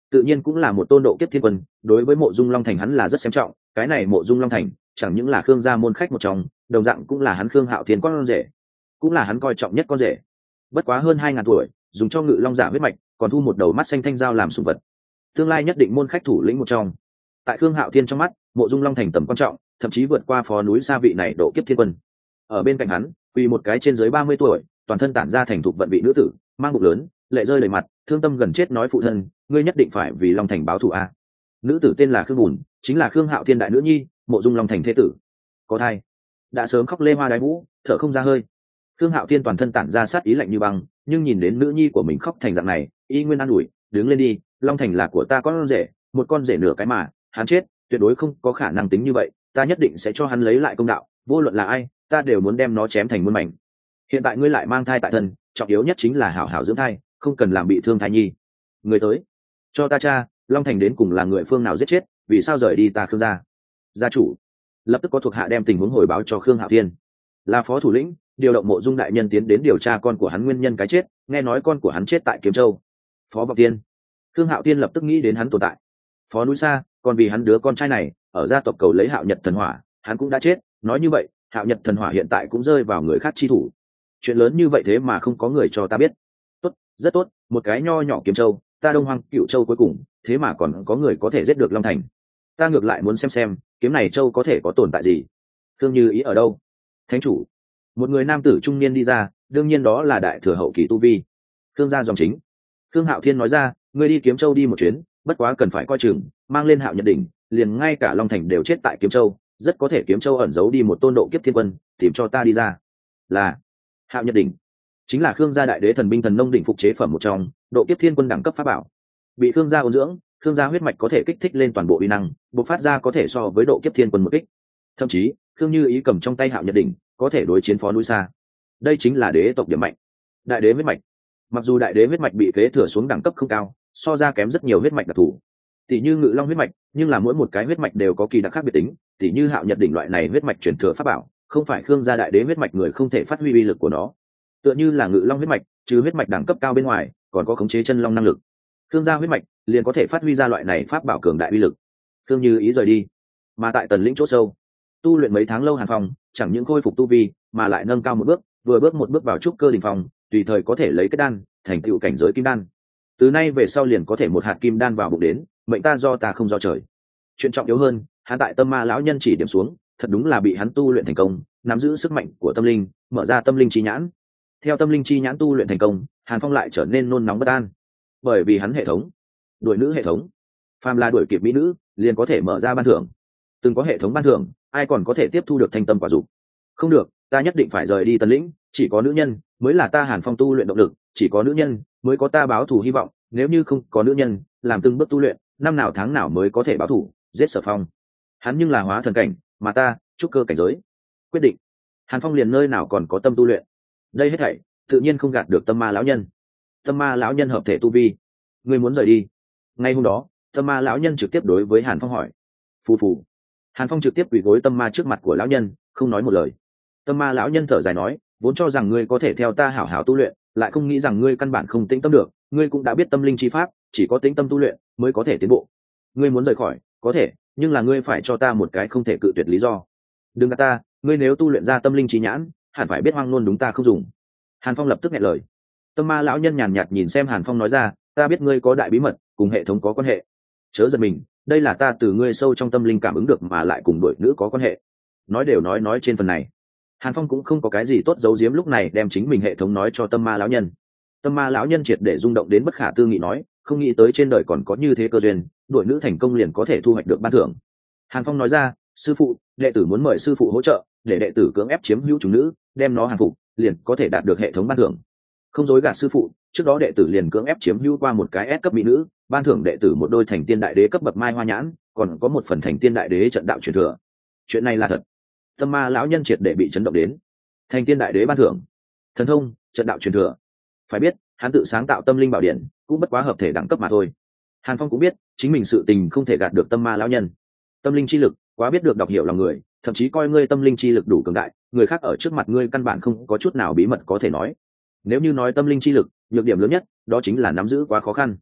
tự nhiên cũng là một tôn độ kiếp thiên quân. Đối với Mộ Dung Long Thành hắn là rất xem trọng, cái này Mộ Dung Long Thành chẳng những là Khương gia môn khách một trong, đồng dạng cũng là hắn Khương Hạo Thiên con rể, cũng là hắn coi trọng nhất con rể. Bất quá hơn hai ngàn tuổi, dùng cho Ngự Long giả huyết mạch, còn thu một đầu mắt xanh thanh giao làm sủng vật, tương lai nhất định môn khách thủ lĩnh một trong. Tại Khương Hạo Thiên trong mắt, Mộ Dung Long Thành tầm quan trọng thậm chí vượt qua phó núi xa vị này độ kiếp thiên quân. Ở bên cạnh hắn quỳ một cái trên dưới ba mươi tuổi, toàn thân tản ra thành thục vận vị nữ tử, mang bụng lớn, lệ rơi đầy mặt, thương tâm gần chết nói phụ thân, ngươi nhất định phải vì Long Thành báo thù a. Nữ tử tên là Khương Bùn, chính là Khương Hạo Thiên đại nữ nhi, Mộ Dung Long Thành thế tử. Có thai, đã sớm khóc lê hoa đái vũ, thở không ra hơi. Khương Hạo Thiên toàn thân tản ra sát ý lạnh như băng, nhưng nhìn đến nữ nhi của mình khóc thành dạng này, y nguyên an ủi, đứng lên đi, Long Thành là của ta con rể, một con rể nửa cái mà, hắn chết, tuyệt đối không có khả năng tính như vậy, ta nhất định sẽ cho hắn lấy lại công đạo, vô luận là ai, ta đều muốn đem nó chém thành muôn mảnh. Hiện tại ngươi lại mang thai tại thân, trọng yếu nhất chính là hảo hảo dưỡng thai, không cần làm bị thương thai nhi. Người tới, cho ta cha, Long Thành đến cùng là người phương nào giết chết, vì sao rời đi ta Khương gia? Gia chủ lập tức có thuộc hạ đem tình huống hồi báo cho Khương Hạo Thiên. Là phó thủ lĩnh điều động Mộ Dung đại nhân tiến đến điều tra con của hắn nguyên nhân cái chết, nghe nói con của hắn chết tại Kiếm Châu. Phó Bọc Tiên. Khương Hạo Thiên lập tức nghĩ đến hắn tồn tại. Phó núi xa, còn vì hắn đứa con trai này ở gia tộc cầu lấy Hạo Nhật thần hỏa, hắn cũng đã chết, nói như vậy, Hạo Nhật thần hỏa hiện tại cũng rơi vào người khác chi thủ. Chuyện lớn như vậy thế mà không có người cho ta biết. Tốt, rất tốt, một cái nho nhỏ Kiếm Châu, ta Đông Hoang Cựu Châu cuối cùng, thế mà còn có người có thể giết được Long Thành. Ta ngược lại muốn xem xem, kiếm này châu có thể có tồn tại gì. Khương Như Ý ở đâu? Thánh chủ. Một người nam tử trung niên đi ra, đương nhiên đó là đại thừa hậu kỳ tu vi. Khương gia dòng chính. Khương Hạo Thiên nói ra, ngươi đi Kiếm Châu đi một chuyến, bất quá cần phải coi chừng, mang lên Hạo Nhật đỉnh, liền ngay cả Long Thành đều chết tại Kiếm Châu, rất có thể Kiếm Châu ẩn giấu đi một tôn độ kiếp thiên quân, tìm cho ta đi ra. Là Hạo Nhật đỉnh, chính là Khương gia đại đế thần binh thần nông đỉnh phục chế phẩm một trong, độ kiếp thiên quân đẳng cấp pháp bảo. Bị Khương gia ôn dưỡng, Khương gia huyết mạch có thể kích thích lên toàn bộ uy năng, bộc phát ra có thể so với độ kiếp thiên quân một kích. Thậm chí, Khương Như Ý cầm trong tay Hạo Nhật đỉnh, có thể đối chiến phó núi xa. Đây chính là đế tộc điểm mạnh. Đại đế huyết mạch. Mặc dù đại đế huyết mạch bị kế thừa xuống đẳng cấp không cao, so ra kém rất nhiều huyết mạch đặc thù. Tỷ như Ngự Long huyết mạch, nhưng là mỗi một cái huyết mạch đều có kỳ đặc khác biệt tính, tỷ như Hạo Nhật đỉnh loại này huyết mạch truyền thừa pháp bảo, không phải Khương gia đại đế huyết mạch người không thể phát huy uy lực của nó. Tựa như là Ngự Long huyết mạch, trừ huyết mạch đẳng cấp cao bên ngoài, còn có khống chế chân long năng lực. Khương gia huyết mạch liền có thể phát huy ra loại này pháp bảo cường đại uy lực. Khương Như Ý rời đi, mà tại Tần Lĩnh chỗ sâu, tu luyện mấy tháng lâu Hàn Phong, chẳng những khôi phục tu vi, mà lại nâng cao một bước, vừa bước một bước vào trúc cơ đỉnh phong, tùy thời có thể lấy kết đan, thành tựu cảnh giới kim đan. Từ nay về sau liền có thể một hạt kim đan vào bụng đến, mệnh ta do ta không do trời. Chuyện trọng yếu hơn, hắn tại Tâm Ma lão nhân chỉ điểm xuống, thật đúng là bị hắn tu luyện thành công, nắm giữ sức mạnh của tâm linh, mở ra tâm linh chi nhãn. Theo tâm linh chi nhãn tu luyện thành công, Hàn Phong lại trở nên nôn nóng bất an, bởi vì hắn hệ thống, đuổi nữ hệ thống, phàm là đuổi kịp mỹ nữ, liền có thể mở ra ban thưởng. Từng có hệ thống ban thưởng, ai còn có thể tiếp thu được thanh tâm quả dục? Không được, ta nhất định phải rời đi Tần Lĩnh, chỉ có nữ nhân mới là ta Hàn Phong tu luyện động lực, chỉ có nữ nhân mới có ta báo thù hy vọng, nếu như không có nữ nhân, làm từng bước tu luyện, năm nào tháng nào mới có thể báo thù, giết Sở Phong. Hắn nhưng là hóa thần cảnh, mà ta, trúc cơ cảnh giới. Quyết định, Hàn Phong liền nơi nào còn có tâm tu luyện. Đây hết thảy, tự nhiên không gạt được Tâm Ma lão nhân. Tâm Ma lão nhân hợp thể tu vi, ngươi muốn rời đi? Ngay hôm đó, Tâm Ma lão nhân trực tiếp đối với Hàn Phong hỏi. Phù phù. Hàn Phong trực tiếp quỳ gối Tâm Ma trước mặt của lão nhân, không nói một lời. Tâm Ma lão nhân thở dài nói, vốn cho rằng ngươi có thể theo ta hảo hảo tu luyện, lại không nghĩ rằng ngươi căn bản không tĩnh tâm được. Ngươi cũng đã biết tâm linh chi pháp, chỉ có tĩnh tâm tu luyện mới có thể tiến bộ. Ngươi muốn rời khỏi, có thể, nhưng là ngươi phải cho ta một cái không thể cự tuyệt lý do. Đừng gạt ta, ngươi nếu tu luyện ra tâm linh chi nhãn, hẳn phải biết hoang ngôn đúng ta không dùng. Hàn Phong lập tức nghẹn lời. Tâm Ma lão nhân nhàn nhạt nhìn xem Hàn Phong nói ra, ta biết ngươi có đại bí mật, cùng hệ thống có quan hệ. Chớ giật mình, đây là ta từ ngươi sâu trong tâm linh cảm ứng được mà lại cùng đội nữ có quan hệ. Nói đều nói nói trên phần này, Hàn Phong cũng không có cái gì tốt giấu giếm, lúc này đem chính mình hệ thống nói cho Tâm Ma lão nhân. Tâm Ma lão nhân triệt để rung động đến bất khả tư nghị nói, không nghĩ tới trên đời còn có như thế cơ duyên, đội nữ thành công liền có thể thu hoạch được ban thưởng. Hàn Phong nói ra, sư phụ, đệ tử muốn mời sư phụ hỗ trợ, để đệ tử cưỡng ép chiếm hữu chúng nữ, đem nó hàng phục, liền có thể đạt được hệ thống ban thưởng. Không dối gạt sư phụ, trước đó đệ tử liền cưỡng ép chiếm hữu qua một cái S cấp mỹ nữ, ban thưởng đệ tử một đôi thành tiên đại đế cấp bậc mai hoa nhãn, còn có một phần thành tiên đại đế trận đạo truyền thừa. Chuyện này là thật. Tâm Ma lão nhân triệt để bị chấn động đến. Thành tiên đại đế ban thưởng, thần thông, trận đạo truyền thừa. Phải biết, hắn tự sáng tạo tâm linh bảo điện, cũng bất quá hợp thể đẳng cấp mà thôi. Hàn Phong cũng biết, chính mình sự tình không thể gạt được Tâm Ma lão nhân. Tâm linh chi lực, quá biết được đọc hiểu lòng người, thậm chí coi ngươi tâm linh chi lực đủ cường đại, người khác ở trước mặt ngươi căn bản không có chút nào bí mật có thể nói. Nếu như nói tâm linh chi lực, nhược điểm lớn nhất, đó chính là nắm giữ quá khó khăn.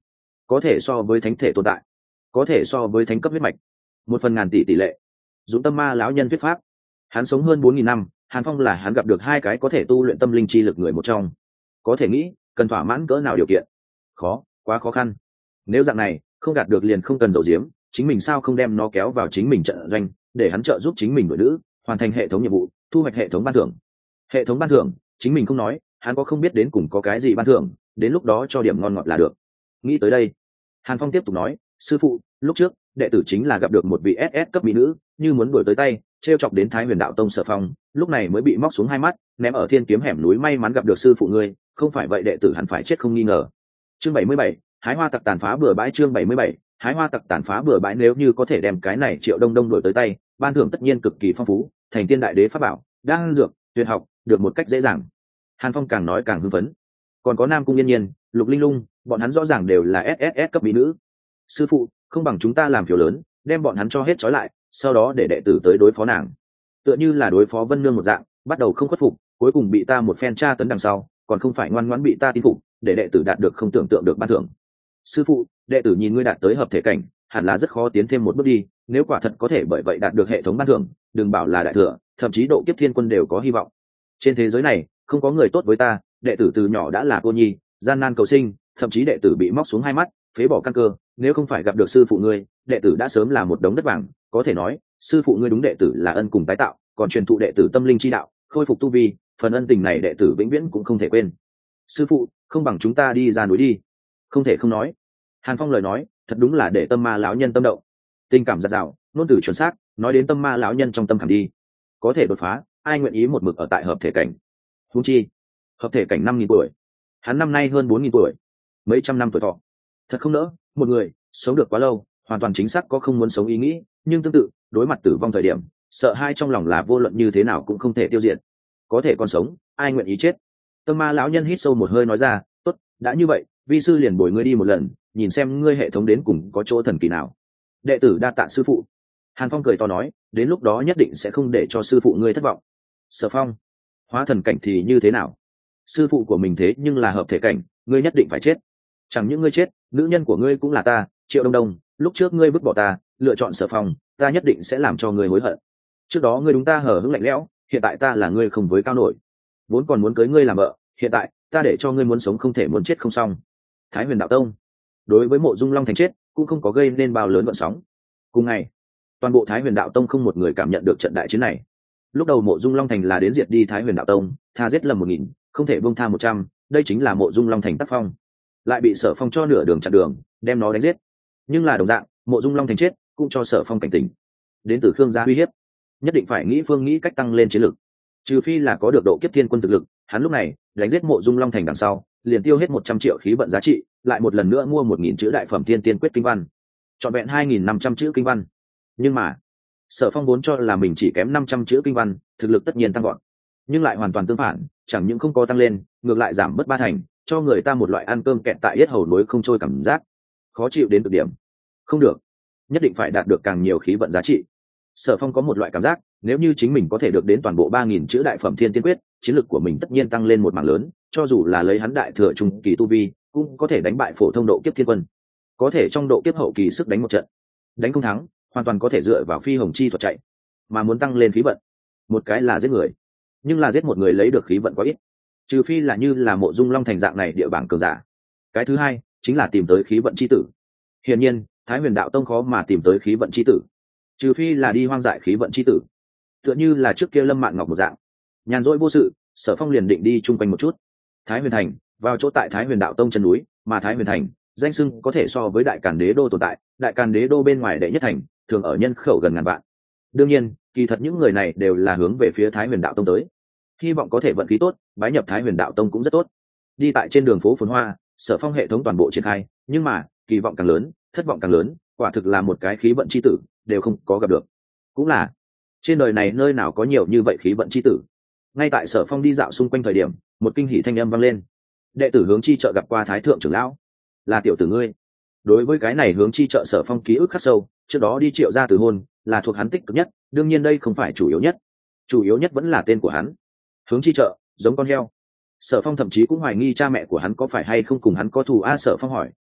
có thể so với thánh thể tồn tại, có thể so với thánh cấp huyết mạch, một phần ngàn tỷ tỷ lệ. Dũng Tâm Ma lão nhân thuyết pháp, hắn sống hơn bốn nghìn năm, Hàn Phong là hắn gặp được hai cái có thể tu luyện tâm linh chi lực người một trong. Có thể nghĩ cần thỏa mãn cỡ nào điều kiện? Khó, quá khó khăn. Nếu dạng này không gạt được liền không cần giấu giếm, chính mình sao không đem nó kéo vào chính mình trận doanh, để hắn trợ giúp chính mình đổi nữ, hoàn thành hệ thống nhiệm vụ, thu hoạch hệ thống ban thưởng. Hệ thống ban thưởng chính mình không nói, hắn có không biết đến cùng có cái gì ban thưởng, đến lúc đó cho điểm ngon ngọt là được. Nghĩ tới đây, Hàn Phong tiếp tục nói, sư phụ, lúc trước đệ tử chính là gặp được một vị ét ét cấp mỹ nữ, như muốn đuổi tới tay, trêu chọc đến Thái Huyền Đạo Tông Sở Phong, lúc này mới bị móc xuống hai mắt, ném ở thiên kiếm hẻm núi, may mắn gặp được sư phụ ngươi, không phải vậy đệ tử hẳn phải chết không nghi ngờ. Chương bảy mươi bảy, hái hoa tặc tàn phá bừa bãi. Chương bảy mươi bảy, hái hoa tặc tàn phá bừa bãi. Nếu như có thể đem cái này Triệu Đông Đông đuổi tới tay, ban thưởng tất nhiên cực kỳ phong phú, thành tiên đại đế pháp bảo, đang dược, tuyệt học, được một cách dễ dàng. Hàn Phong càng nói càng hưng phấn. Còn có Nam Cung Yên Nhiên, Lục Linh Lung, bọn hắn rõ ràng đều là ét ét ét cấp mỹ nữ. Sư phụ, không bằng chúng ta làm phiếu lớn, đem bọn hắn cho hết trói lại, sau đó để đệ tử tới đối phó nàng. Tựa như là đối phó Vân Nương một dạng, bắt đầu không khuất phục, cuối cùng bị ta một phen tra tấn đằng sau, còn không phải ngoan ngoãn bị ta tin phục, để đệ tử đạt được không tưởng tượng được ban thưởng. Sư phụ, đệ tử nhìn ngươi đạt tới hợp thể cảnh, hẳn là rất khó tiến thêm một bước đi, nếu quả thật có thể bởi vậy đạt được hệ thống ban thưởng, đừng bảo là đại thừa, thậm chí độ kiếp thiên quân đều có hy vọng. Trên thế giới này không có người tốt với ta, đệ tử từ nhỏ đã là cô nhi, gian nan cầu sinh, thậm chí đệ tử bị móc xuống hai mắt, phế bỏ căn cơ, nếu không phải gặp được sư phụ ngươi, đệ tử đã sớm là một đống đất vàng. Có thể nói sư phụ ngươi đúng đệ tử là ân cùng tái tạo, còn truyền thụ đệ tử tâm linh chi đạo, khôi phục tu vi, phần ân tình này đệ tử vĩnh viễn cũng không thể quên. Sư phụ, không bằng chúng ta đi ra núi đi. Không thể không nói, Hàn Phong lời nói thật đúng là để Tâm Ma lão nhân tâm động, tình cảm giạt rào, ngôn từ chuẩn xác, nói đến Tâm Ma lão nhân trong tâm khảm đi. Có thể đột phá, ai nguyện ý một mực ở tại hợp thể cảnh? Huống chi hợp thể cảnh năm nghìn tuổi, hắn năm nay hơn bốn nghìn tuổi, mấy trăm năm tuổi thọ, thật không nỡ. Một người sống được quá lâu, hoàn toàn chính xác có không muốn sống ý nghĩ, nhưng tương tự đối mặt tử vong thời điểm, sợ hai trong lòng là vô luận như thế nào cũng không thể tiêu diệt. Có thể còn sống, ai nguyện ý chết? Tâm Ma lão nhân hít sâu một hơi nói ra, tốt, đã như vậy, vi sư liền bồi ngươi đi một lần, nhìn xem ngươi hệ thống đến cùng có chỗ thần kỳ nào. Đệ tử đa tạ sư phụ. Hàn Phong cười to nói, đến lúc đó nhất định sẽ không để cho sư phụ ngươi thất vọng. Sở Phong, hóa thần cảnh thì như thế nào? Sư phụ của mình thế nhưng là hợp thể cảnh, ngươi nhất định phải chết. Chẳng những ngươi chết, nữ nhân của ngươi cũng là ta, Triệu Đông Đông, lúc trước ngươi vứt bỏ ta, lựa chọn Sở Phong, ta nhất định sẽ làm cho ngươi hối hận. Trước đó ngươi đúng ta hở hững lạnh lẽo, hiện tại ta là ngươi không với cao nổi, vốn còn muốn cưới ngươi làm vợ, hiện tại ta để cho ngươi muốn sống không thể muốn chết không xong. Thái Huyền Đạo Tông đối với Mộ Dung Long Thành chết cũng không có gây nên bao lớn gợn sóng. Cùng ngày, toàn bộ Thái Huyền Đạo Tông không một người cảm nhận được trận đại chiến này. Lúc đầu Mộ Dung Long Thành là đến diệt đi Thái Huyền Đạo Tông, tha giết lầm một nghìn, không thể buông tha một trăm, đây chính là Mộ Dung Long Thành tác phong. Lại bị Sở Phong cho nửa đường chặn đường, đem nó đánh giết. Nhưng là đồng dạng, Mộ Dung Long Thành chết cũng cho Sở Phong cảnh tỉnh, đến từ Khương gia uy hiếp, nhất định phải nghĩ phương nghĩ cách tăng lên chiến lực. Trừ phi là có được độ kiếp thiên quân thực lực, hắn lúc này đánh giết Mộ Dung Long Thành đằng sau, liền tiêu hết một trăm triệu khí vận giá trị, lại một lần nữa mua một nghìn chữ đại phẩm thiên tiên quyết kinh văn, trọn vẹn hai nghìn năm trăm chữ kinh văn. Nhưng mà Sở Phong vốn cho là mình chỉ kém năm trăm chữ kinh văn, thực lực tất nhiên tăng gọn, nhưng lại hoàn toàn tương phản, chẳng những không có tăng lên, ngược lại giảm mất ba thành, cho người ta một loại ăn cơm kẹt tại yết hầu nối không trôi cảm giác, khó chịu đến cực điểm. Không được, nhất định phải đạt được càng nhiều khí vận giá trị. Sở Phong có một loại cảm giác, nếu như chính mình có thể được đến toàn bộ ba nghìn chữ đại phẩm thiên tiên quyết, chiến lực của mình tất nhiên tăng lên một mảng lớn, cho dù là lấy hắn đại thừa trung kỳ tu vi, cũng có thể đánh bại phổ thông độ kiếp thiên quân. Có thể trong độ kiếp hậu kỳ sức đánh một trận, đánh không thắng, hoàn toàn có thể dựa vào phi hồng chi thuật chạy. Mà muốn tăng lên khí vận, một cái là giết người, nhưng là giết một người lấy được khí vận quá ít, trừ phi là như là Mộ Dung Long Thành dạng này địa bảng cường giả. Cái thứ hai chính là tìm tới khí vận chi tử. Hiển nhiên, Thái Huyền Đạo Tông khó mà tìm tới khí vận chi tử, trừ phi là đi hoang dại khí vận chi tử, tựa như là trước kia Lâm Mạn Ngọc một dạng. Nhàn rỗi vô sự, Sở Phong liền định đi chung quanh một chút. Thái Huyền Thành vào chỗ tại Thái Huyền Đạo Tông chân núi, mà Thái Huyền Thành danh xưng có thể so với Đại Càn Đế đô tồn tại, Đại Càn Đế đô bên ngoài đệ nhất thành, thường ở nhân khẩu gần ngàn vạn. Đương nhiên, kỳ thật những người này đều là hướng về phía Thái Huyền Đạo Tông tới, hy vọng có thể vận khí tốt, bái nhập Thái Huyền Đạo Tông cũng rất tốt. Đi tại trên đường phố phồn hoa, Sở Phong hệ thống toàn bộ triển khai, nhưng mà kỳ vọng càng lớn, thất vọng càng lớn, quả thực là một cái khí vận chi tử đều không có gặp được. Cũng là, trên đời này nơi nào có nhiều như vậy khí vận chi tử. Ngay tại Sở Phong đi dạo xung quanh thời điểm, một kinh hỉ thanh âm vang lên. Đệ tử Hướng Chi Trợ gặp qua Thái thượng trưởng lão. Là tiểu tử ngươi? Đối với cái này Hướng Chi Trợ Sở Phong ký ức khắc sâu, trước đó đi Triệu gia từ hôn, là thuộc hắn tích cực nhất, đương nhiên đây không phải chủ yếu nhất. Chủ yếu nhất vẫn là tên của hắn. Hướng Chi Trợ, giống con heo. Sở Phong thậm chí cũng hoài nghi cha mẹ của hắn có phải hay không cùng hắn có thù. A Sở Phong hỏi,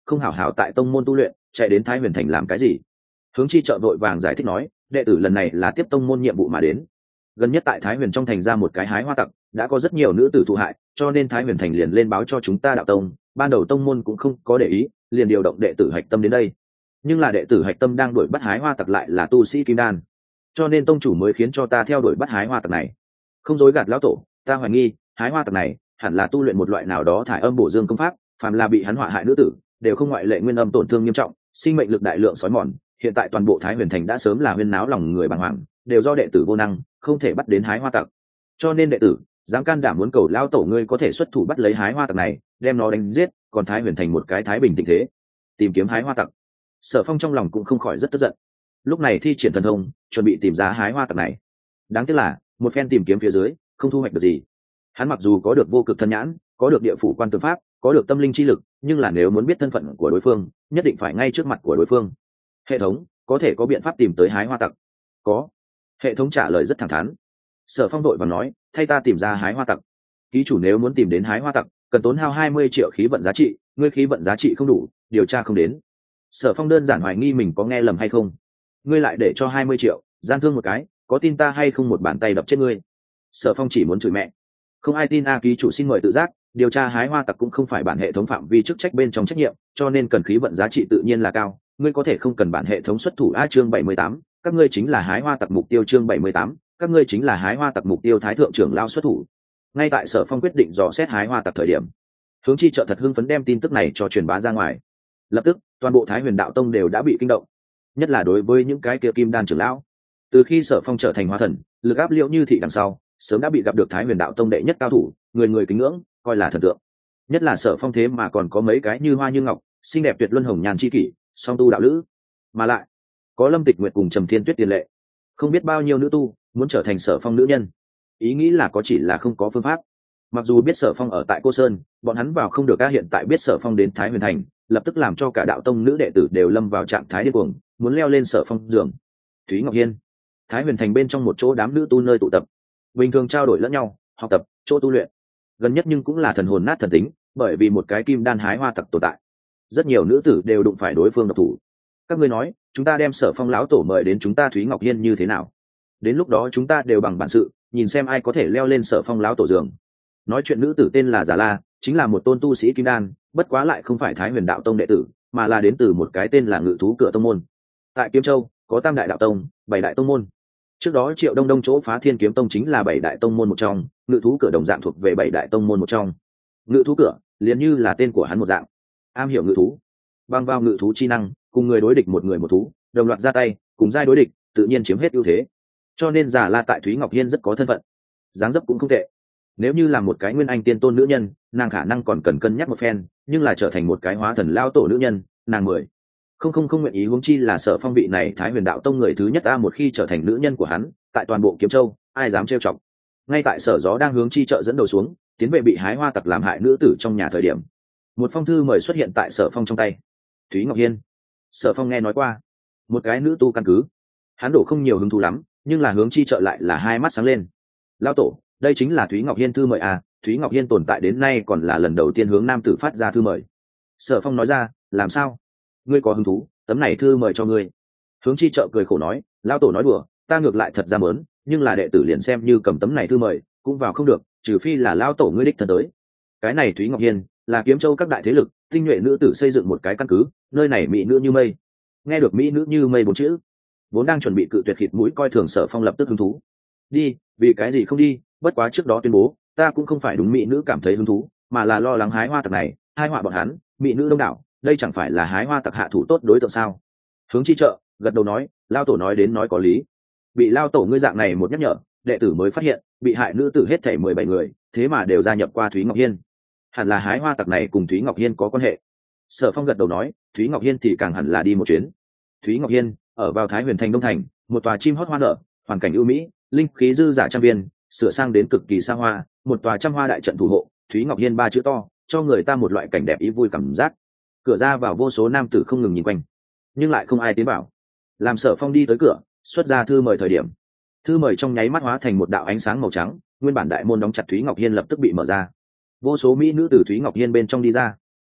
không hảo hảo tại tông môn tu luyện, chạy đến Thái Huyền Thành làm cái gì? Hướng Chi Trợ vội vàng giải thích nói, đệ tử lần này là tiếp tông môn nhiệm vụ mà đến. Gần nhất tại Thái Huyền trong thành ra một cái hái hoa tặc, đã có rất nhiều nữ tử thụ hại, cho nên Thái Huyền Thành liền lên báo cho chúng ta đạo tông, ban đầu tông môn cũng không có để ý, liền điều động đệ tử hạch tâm đến đây. Nhưng là đệ tử hạch tâm đang đuổi bắt hái hoa tặc lại là tu sĩ kim đan, cho nên tông chủ mới khiến cho ta theo đuổi bắt hái hoa tặc này. Không dối gạt lão tổ, ta hoài nghi hái hoa tặc này hẳn là tu luyện một loại nào đó thải âm bổ dương công pháp, phàm là bị hắn họa hại nữ tử đều không ngoại lệ nguyên âm tổn thương nghiêm trọng, sinh mệnh lực đại lượng sói mòn. Hiện tại toàn bộ Thái Huyền Thành đã sớm là huyên náo lòng người bàng hoàng, đều do đệ tử vô năng, không thể bắt đến hái hoa tặc. Cho nên đệ tử dám can đảm muốn cầu lao tổ ngươi có thể xuất thủ bắt lấy hái hoa tặc này, đem nó đánh giết, còn Thái Huyền Thành một cái thái bình tình thế, tìm kiếm hái hoa tặc. Sở Phong trong lòng cũng không khỏi rất tức giận, lúc này thi triển thần thông chuẩn bị tìm ra hái hoa tặc này. Đáng tiếc là một phen tìm kiếm phía dưới không thu hoạch được gì. Hắn mặc dù có được vô cực thân nhãn, có được địa phủ quan tư pháp, có được tâm linh chi lực, nhưng là nếu muốn biết thân phận của đối phương nhất định phải ngay trước mặt của đối phương. Hệ thống có thể có biện pháp tìm tới hái hoa tặc? Có. Hệ thống trả lời rất thẳng thắn. Sở Phong đội và nói, thay ta tìm ra hái hoa tặc. Ký chủ nếu muốn tìm đến hái hoa tặc cần tốn hao hai mươi triệu khí vận giá trị, ngươi khí vận giá trị không đủ, điều tra không đến. Sở Phong đơn giản hoài nghi mình có nghe lầm hay không. Ngươi lại để cho hai mươi triệu, gian thương một cái, có tin ta hay không một bàn tay đập chết ngươi? Sở Phong chỉ muốn chửi mẹ. Không ai tin a, ký chủ xin mời tự giác, điều tra hái hoa tặc cũng không phải bản hệ thống phạm vi chức trách bên trong trách nhiệm, cho nên cần khí vận giá trị tự nhiên là cao. Ngươi có thể không cần bản hệ thống xuất thủ. A chương bảy mươi tám, các ngươi chính là hái hoa tặc mục tiêu. Chương bảy mươi tám, các ngươi chính là hái hoa tặc mục tiêu. Thái thượng trưởng lao xuất thủ. Ngay tại Sở Phong quyết định dò xét hái hoa tặc thời điểm, Hướng Chi Trợ thật hưng phấn đem tin tức này cho truyền bá ra ngoài. Lập tức toàn bộ Thái Huyền đạo tông đều đã bị kinh động, nhất là đối với những cái kia kim đan trưởng lão. Từ khi Sở Phong trở thành hóa thần, lực áp liễu như thị đằng sau sớm đã bị gặp được Thái Huyền đạo tông đệ nhất cao thủ, người người kính ngưỡng, coi là thần tượng. Nhất là Sở Phong thế mà còn có mấy cái như hoa như ngọc, xinh đẹp tuyệt luân hồng nhàn chi kỷ, song tu đạo lữ, mà lại có Lâm Tịch Nguyệt cùng Trầm Thiên Tuyết tiền lệ, không biết bao nhiêu nữ tu muốn trở thành Sở Phong nữ nhân. Ý nghĩ là có, chỉ là không có phương pháp. Mặc dù biết Sở Phong ở tại Cô Sơn, bọn hắn vào không được. Ca hiện tại biết Sở Phong đến Thái Huyền Thành, lập tức làm cho cả đạo tông nữ đệ tử đều lâm vào trạng thái điên cuồng, muốn leo lên Sở Phong giường. Thúy Ngọc Hiên, Thái Huyền Thành bên trong một chỗ đám nữ tu nơi tụ tập, bình thường trao đổi lẫn nhau, học tập, chỗ tu luyện. Gần nhất nhưng cũng là thần hồn nát thần tính, bởi vì một cái kim đan hái hoa tặc tồn tại, rất nhiều nữ tử đều đụng phải đối phương độc thủ. Các ngươi nói, chúng ta đem Sở Phong lão tổ mời đến chúng ta Thúy Ngọc Hiên như thế nào? Đến lúc đó chúng ta đều bằng bản sự, nhìn xem ai có thể leo lên Sở Phong lão tổ giường. Nói chuyện nữ tử tên là Giả La, chính là một tôn tu sĩ kim đan, bất quá lại không phải Thái Huyền đạo tông đệ tử, mà là đến từ một cái tên là Ngự Thú Cửa tông môn. Tại Kiếm Châu có tam đại đạo tông, bảy đại tông môn. Trước đó Triệu Đông Đông chỗ Phá Thiên Kiếm Tông chính là bảy đại tông môn một trong, Ngự Thú Cửa đồng dạng thuộc về bảy đại tông môn một trong. Ngự Thú Cửa liền như là tên của hắn một dạng, am hiểu ngự thú, bằng vào ngự thú chi năng, cùng người đối địch một người một thú, đồng loạt ra tay, cùng giai đối địch, tự nhiên chiếm hết ưu thế. Cho nên Giả La tại Thúy Ngọc Hiên rất có thân phận, dáng dấp cũng không tệ. Nếu như là một cái nguyên anh tiên tôn nữ nhân, nàng khả năng còn cần cân nhắc một phen, nhưng là trở thành một cái hóa thần lao tổ nữ nhân, nàng mười không không không nguyện ý. Huống chi là Sở Phong vị này Thái Huyền đạo tông người thứ nhất. A một khi trở thành nữ nhân của hắn, tại toàn bộ Kiếm Châu ai dám trêu chọc. Ngay tại Sở Gió đang hướng Chi Trợ dẫn đầu xuống tiến về bị hái hoa tặc làm hại nữ tử trong nhà thời điểm, một phong thư mời xuất hiện tại Sở Phong trong tay. Thúy Ngọc Hiên. Sở Phong nghe nói qua một cái nữ tu căn cứ, hắn đổ không nhiều hứng thú lắm, nhưng là Hướng Chi Trợ lại là hai mắt sáng lên. Lao tổ, đây chính là Thúy Ngọc Hiên thư mời à? Thúy Ngọc Hiên tồn tại đến nay còn là lần đầu tiên hướng nam tử phát ra thư mời. Sở Phong nói ra, làm sao, ngươi có hứng thú, tấm này thư mời cho ngươi. Hướng Chi Trợ cười khổ nói, lao tổ nói đùa, ta ngược lại thật ra mớn, nhưng là đệ tử liền xem như cầm tấm này thư mời cũng vào không được, trừ phi là lao tổ ngươi đích thân tới. Cái này Thúy Ngọc Hiên là Kiếm Châu các đại thế lực tinh nhuệ nữ tử xây dựng một cái căn cứ, nơi này mỹ nữ như mây. Nghe được mỹ nữ như mây bốn chữ, vốn đang chuẩn bị cự tuyệt khịt mũi coi thường Sở Phong lập tức hứng thú. Đi, vì cái gì không đi? Bất quá trước đó tuyên bố, ta cũng không phải đúng mỹ nữ cảm thấy hứng thú, mà là lo lắng hái hoa tặc này hai họa bọn hắn. Mỹ nữ đông đảo, đây chẳng phải là hái hoa tặc hạ thủ tốt đối tượng sao? Hướng Chi Trợ gật đầu nói, lao tổ nói đến nói có lý. Bị lao tổ ngươi dạng này một nhắc nhở, đệ tử mới phát hiện bị hại nữ tử hết thảy mười bảy người, thế mà đều gia nhập qua Thúy Ngọc Hiên. Hẳn là hái hoa tặc này cùng Thúy Ngọc Hiên có quan hệ. Sở Phong gật đầu nói, Thúy Ngọc Hiên thì càng hẳn là đi một chuyến. Thúy Ngọc Hiên ở vào Thái Huyền Thành Đông Thành, một tòa chim hót hoa nở, hoàn cảnh ưu mỹ, linh khí dư giả trang viên, sửa sang đến cực kỳ xa hoa, một tòa trăm hoa đại trận thủ hộ. Thúy Ngọc Hiên ba chữ to, cho người ta một loại cảnh đẹp ý vui cảm giác. Cửa ra vào vô số nam tử không ngừng nhìn quanh, nhưng lại không ai tiến vào. Làm Sở Phong đi tới cửa, xuất ra thư mời thời điểm, thư mời trong nháy mắt hóa thành một đạo ánh sáng màu trắng, nguyên bản đại môn đóng chặt Thúy Ngọc Hiên lập tức bị mở ra. Vô số mỹ nữ từ Thúy Ngọc Hiên bên trong đi ra.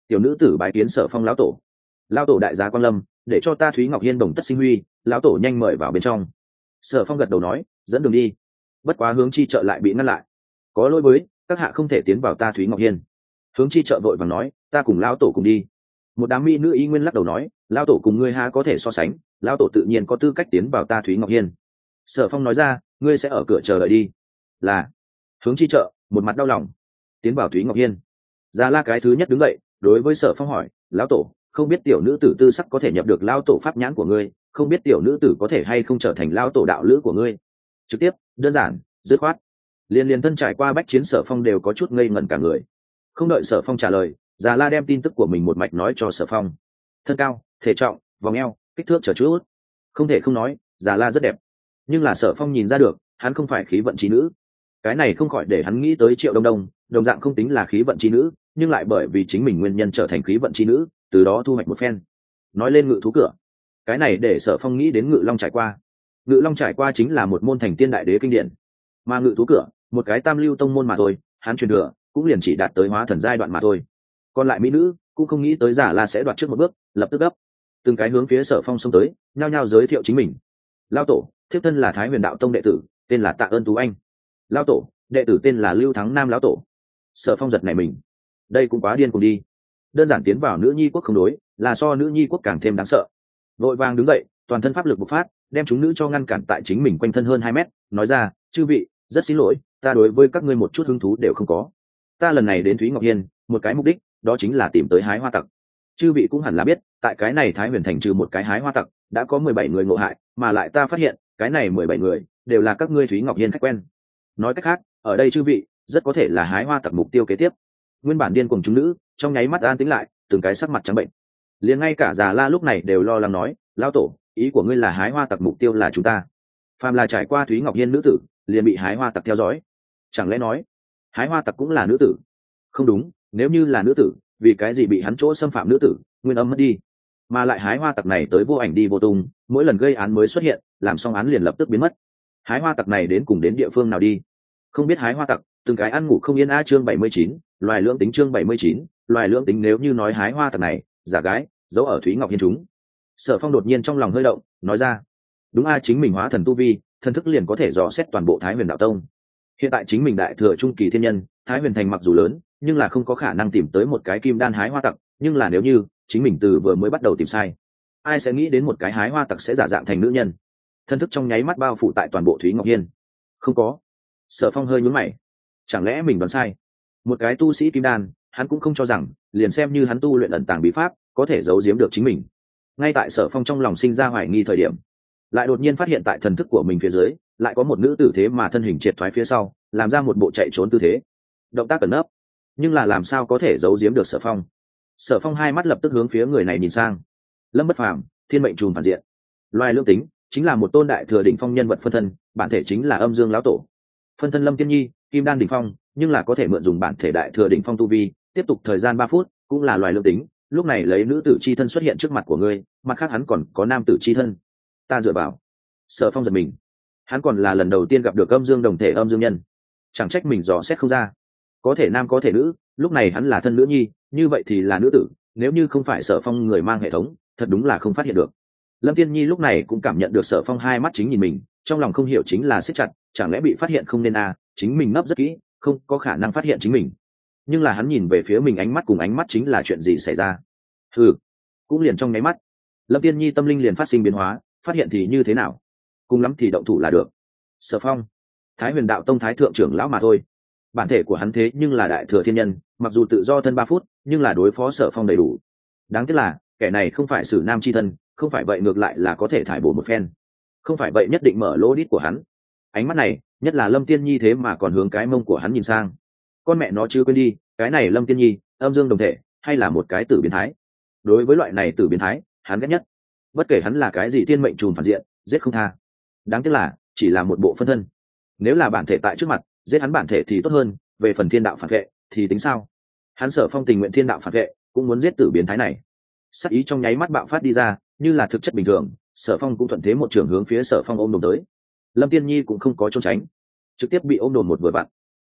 tiểu nữ tử bái kiến Sở Phong lão tổ. Lão tổ đại giá quan lâm, để cho ta Thúy Ngọc Hiên đồng tất sinh huy, lão tổ nhanh mời vào bên trong. Sở Phong gật đầu nói, dẫn đường đi. Bất quá Hướng Chi Trợ lại bị ngăn lại. Có lỗi với, các hạ không thể tiến vào ta Thúy Ngọc Hiên. Hướng Chi Trợ vội vàng nói, ta cùng lão tổ cùng đi. Một đám mỹ nữ y nguyên lắc đầu nói, lão tổ cùng ngươi há có thể so sánh, lão tổ tự nhiên có tư cách tiến vào ta Thúy Ngọc Hiên. Sở Phong nói ra, ngươi sẽ ở cửa chờ đợi đi. Là. Hướng Chi Trợ một mặt đau lòng, tiến vào Thúy Ngọc Hiên. Già La cái thứ nhất đứng dậy, đối với Sở Phong hỏi, lão tổ, không biết tiểu nữ tử tư sắc có thể nhập được lão tổ pháp nhãn của ngươi, không biết tiểu nữ tử có thể hay không trở thành lão tổ đạo lữ của ngươi. Trực tiếp, đơn giản, dứt khoát. Liên liên thân trải qua bách chiến Sở Phong đều có chút ngây ngẩn cả người. Không đợi Sở Phong trả lời, Già La đem tin tức của mình một mạch nói cho Sở Phong. Thân cao, thể trọng, vòng eo, kích thước chờ chút. Không thể không nói, Già La rất đẹp. Nhưng là Sở Phong nhìn ra được, hắn không phải khí vận chi nữ. Cái này không khỏi để hắn nghĩ tới Triệu Đông Đông, đồng dạng không tính là khí vận chi nữ, nhưng lại bởi vì chính mình nguyên nhân trở thành khí vận chi nữ, từ đó thu hoạch một phen. Nói lên Ngự Thú Cửa, cái này để Sở Phong nghĩ đến Ngự Long Trải Qua. Ngự Long Trải Qua chính là một môn thành tiên đại đế kinh điển, mà Ngự Thú Cửa, một cái tam lưu tông môn mà thôi, hắn truyền thừa cũng liền chỉ đạt tới hóa thần giai đoạn mà thôi. Còn lại mỹ nữ cũng không nghĩ tới Giả La sẽ đoạt trước một bước, lập tức gấp, từng cái hướng phía Sở Phong xông tới, nhao nhao giới thiệu chính mình. Lão tổ, thiếp thân là Thái Huyền Đạo Tông đệ tử, tên là Tạ Ơn Tú Anh. Lão tổ, đệ tử tên là Lưu Thắng Nam lão tổ. Sở Phong giật nảy mình, đây cũng quá điên cùng đi. Đơn giản tiến vào nữ nhi quốc không đối, là so nữ nhi quốc càng thêm đáng sợ. Vội vàng đứng dậy, toàn thân pháp lực bộc phát, đem chúng nữ cho ngăn cản tại chính mình quanh thân hơn hai mét, nói ra, chư vị, rất xin lỗi, ta đối với các ngươi một chút hứng thú đều không có. Ta lần này đến Thúy Ngọc Hiên, một cái mục đích, đó chính là tìm tới hái hoa tặc. Chư vị cũng hẳn là biết, tại cái này Thái Huyền thành trừ một cái hái hoa tặc, đã có mười bảy người ngộ hại, mà lại ta phát hiện, cái này mười bảy người đều là các ngươi Thúy Ngọc Hiên khách quen. Nói cách khác, ở đây chư vị rất có thể là hái hoa tặc mục tiêu kế tiếp. Nguyên bản điên cùng chúng nữ trong nháy mắt an tĩnh lại, từng cái sắc mặt trắng bệnh. Liền ngay cả Già La lúc này đều lo lắng nói, lão tổ, ý của ngươi là hái hoa tặc mục tiêu là chúng ta? Phàm là trải qua Thúy Ngọc Hiên nữ tử, liền bị hái hoa tặc theo dõi. Chẳng lẽ nói, hái hoa tặc cũng là nữ tử? Không đúng, nếu như là nữ tử, vì cái gì bị hắn chỗ xâm phạm nữ tử, nguyên âm mất đi? Mà lại hái hoa tặc này tới vô ảnh đi vô tung, mỗi lần gây án mới xuất hiện, làm xong án liền lập tức biến mất. Hái hoa tặc này đến cùng đến địa phương nào đi? Không biết hái hoa tặc, từng cái ăn ngủ không yên. A chương bảy mươi chín, loài lưỡng tính. Chương bảy mươi chín, loài lưỡng tính. Nếu như nói hái hoa tặc này giả gái giấu ở Thúy Ngọc Hiên chúng. Sở Phong đột nhiên trong lòng hơi động, nói ra, đúng a, chính mình hóa thần tu vi, thần thức liền có thể dò xét toàn bộ Thái Huyền Đạo Tông. Hiện tại chính mình đại thừa trung kỳ thiên nhân, Thái Huyền thành mặc dù lớn, nhưng là không có khả năng tìm tới một cái kim đan hái hoa tặc, nhưng là nếu như chính mình từ vừa mới bắt đầu tìm sai, ai sẽ nghĩ đến một cái hái hoa tặc sẽ giả dạng thành nữ nhân? Thần thức trong nháy mắt bao phủ tại toàn bộ Thúy Ngọc Hiên. Không có. Sở Phong hơi nhướng mày, chẳng lẽ mình đoán sai? Một cái tu sĩ kim đan, hắn cũng không cho rằng liền xem như hắn tu luyện ẩn tàng bí pháp có thể giấu giếm được chính mình. Ngay tại Sở Phong trong lòng sinh ra hoài nghi thời điểm, lại đột nhiên phát hiện tại thần thức của mình phía dưới lại có một nữ tử thế mà thân hình triệt thoái phía sau, làm ra một bộ chạy trốn tư thế, động tác cẩn nấp, nhưng là làm sao có thể giấu giếm được Sở Phong? Sở Phong hai mắt lập tức hướng phía người này nhìn sang. Lâm Bất Phàm, thiên mệnh trùm phản diện, loài lương tính, chính là một tôn đại thừa đỉnh phong nhân vật phân thân, bản thể chính là Âm Dương lão tổ. Phân thân Lâm Tiên Nhi, kim đan đỉnh phong, nhưng là có thể mượn dùng bản thể đại thừa đỉnh phong tu vi, tiếp tục thời gian ba phút, cũng là loài lương tính. Lúc này lấy nữ tử chi thân xuất hiện trước mặt của ngươi, mặt khác hắn còn có nam tử chi thân. Ta dựa vào. Sở Phong giật mình, hắn còn là lần đầu tiên gặp được Âm Dương đồng thể Âm Dương nhân, chẳng trách mình dò xét không ra, có thể nam có thể nữ, lúc này hắn là thân nữ nhi, như vậy thì là nữ tử, nếu như không phải Sở Phong người mang hệ thống, thật đúng là không phát hiện được. Lâm Tiên Nhi lúc này cũng cảm nhận được Sở Phong hai mắt chính nhìn mình, trong lòng không hiểu chính là siết chặt, chẳng lẽ bị phát hiện không nên à, chính mình nấp rất kỹ, không có khả năng phát hiện chính mình. Nhưng là hắn nhìn về phía mình, ánh mắt cùng ánh mắt chính là chuyện gì xảy ra? Hừ, cũng liền trong nháy mắt, Lâm Tiên Nhi tâm linh liền phát sinh biến hóa, phát hiện thì như thế nào? Cùng lắm thì động thủ là được. Sở Phong, Thái Huyền Đạo Tông thái thượng trưởng lão mà thôi. Bản thể của hắn thế nhưng là đại thừa thiên nhân, mặc dù tự do thân ba phút, nhưng là đối phó Sở Phong đầy đủ. Đáng tiếc là, kẻ này không phải Sử Nam chi thân, không phải vậy ngược lại là có thể thải bổ một phen. Không phải vậy nhất định mở lỗ đít của hắn. Ánh mắt này, nhất là Lâm Tiên Nhi thế mà còn hướng cái mông của hắn nhìn sang. Con mẹ nó chưa quên đi, cái này Lâm Tiên Nhi, Âm Dương đồng thể, hay là một cái tử biến thái. Đối với loại này tử biến thái, hắn ghét nhất. Bất kể hắn là cái gì thiên mệnh trùm phản diện, giết không tha. Đáng tiếc là, chỉ là một bộ phân thân. Nếu là bản thể tại trước mặt, giết hắn bản thể thì tốt hơn, về phần thiên đạo phản vệ thì tính sao? Hắn Sở Phong tình nguyện thiên đạo phản vệ, cũng muốn giết tử biến thái này. Sắc ý trong nháy mắt bạo phát đi ra, như là thực chất bình thường, Sở Phong cũng thuận thế một trường hướng phía Sở Phong ôm đồm tới. Lâm Tiên Nhi cũng không có trốn tránh, trực tiếp bị ôm đồm một vừa vặn.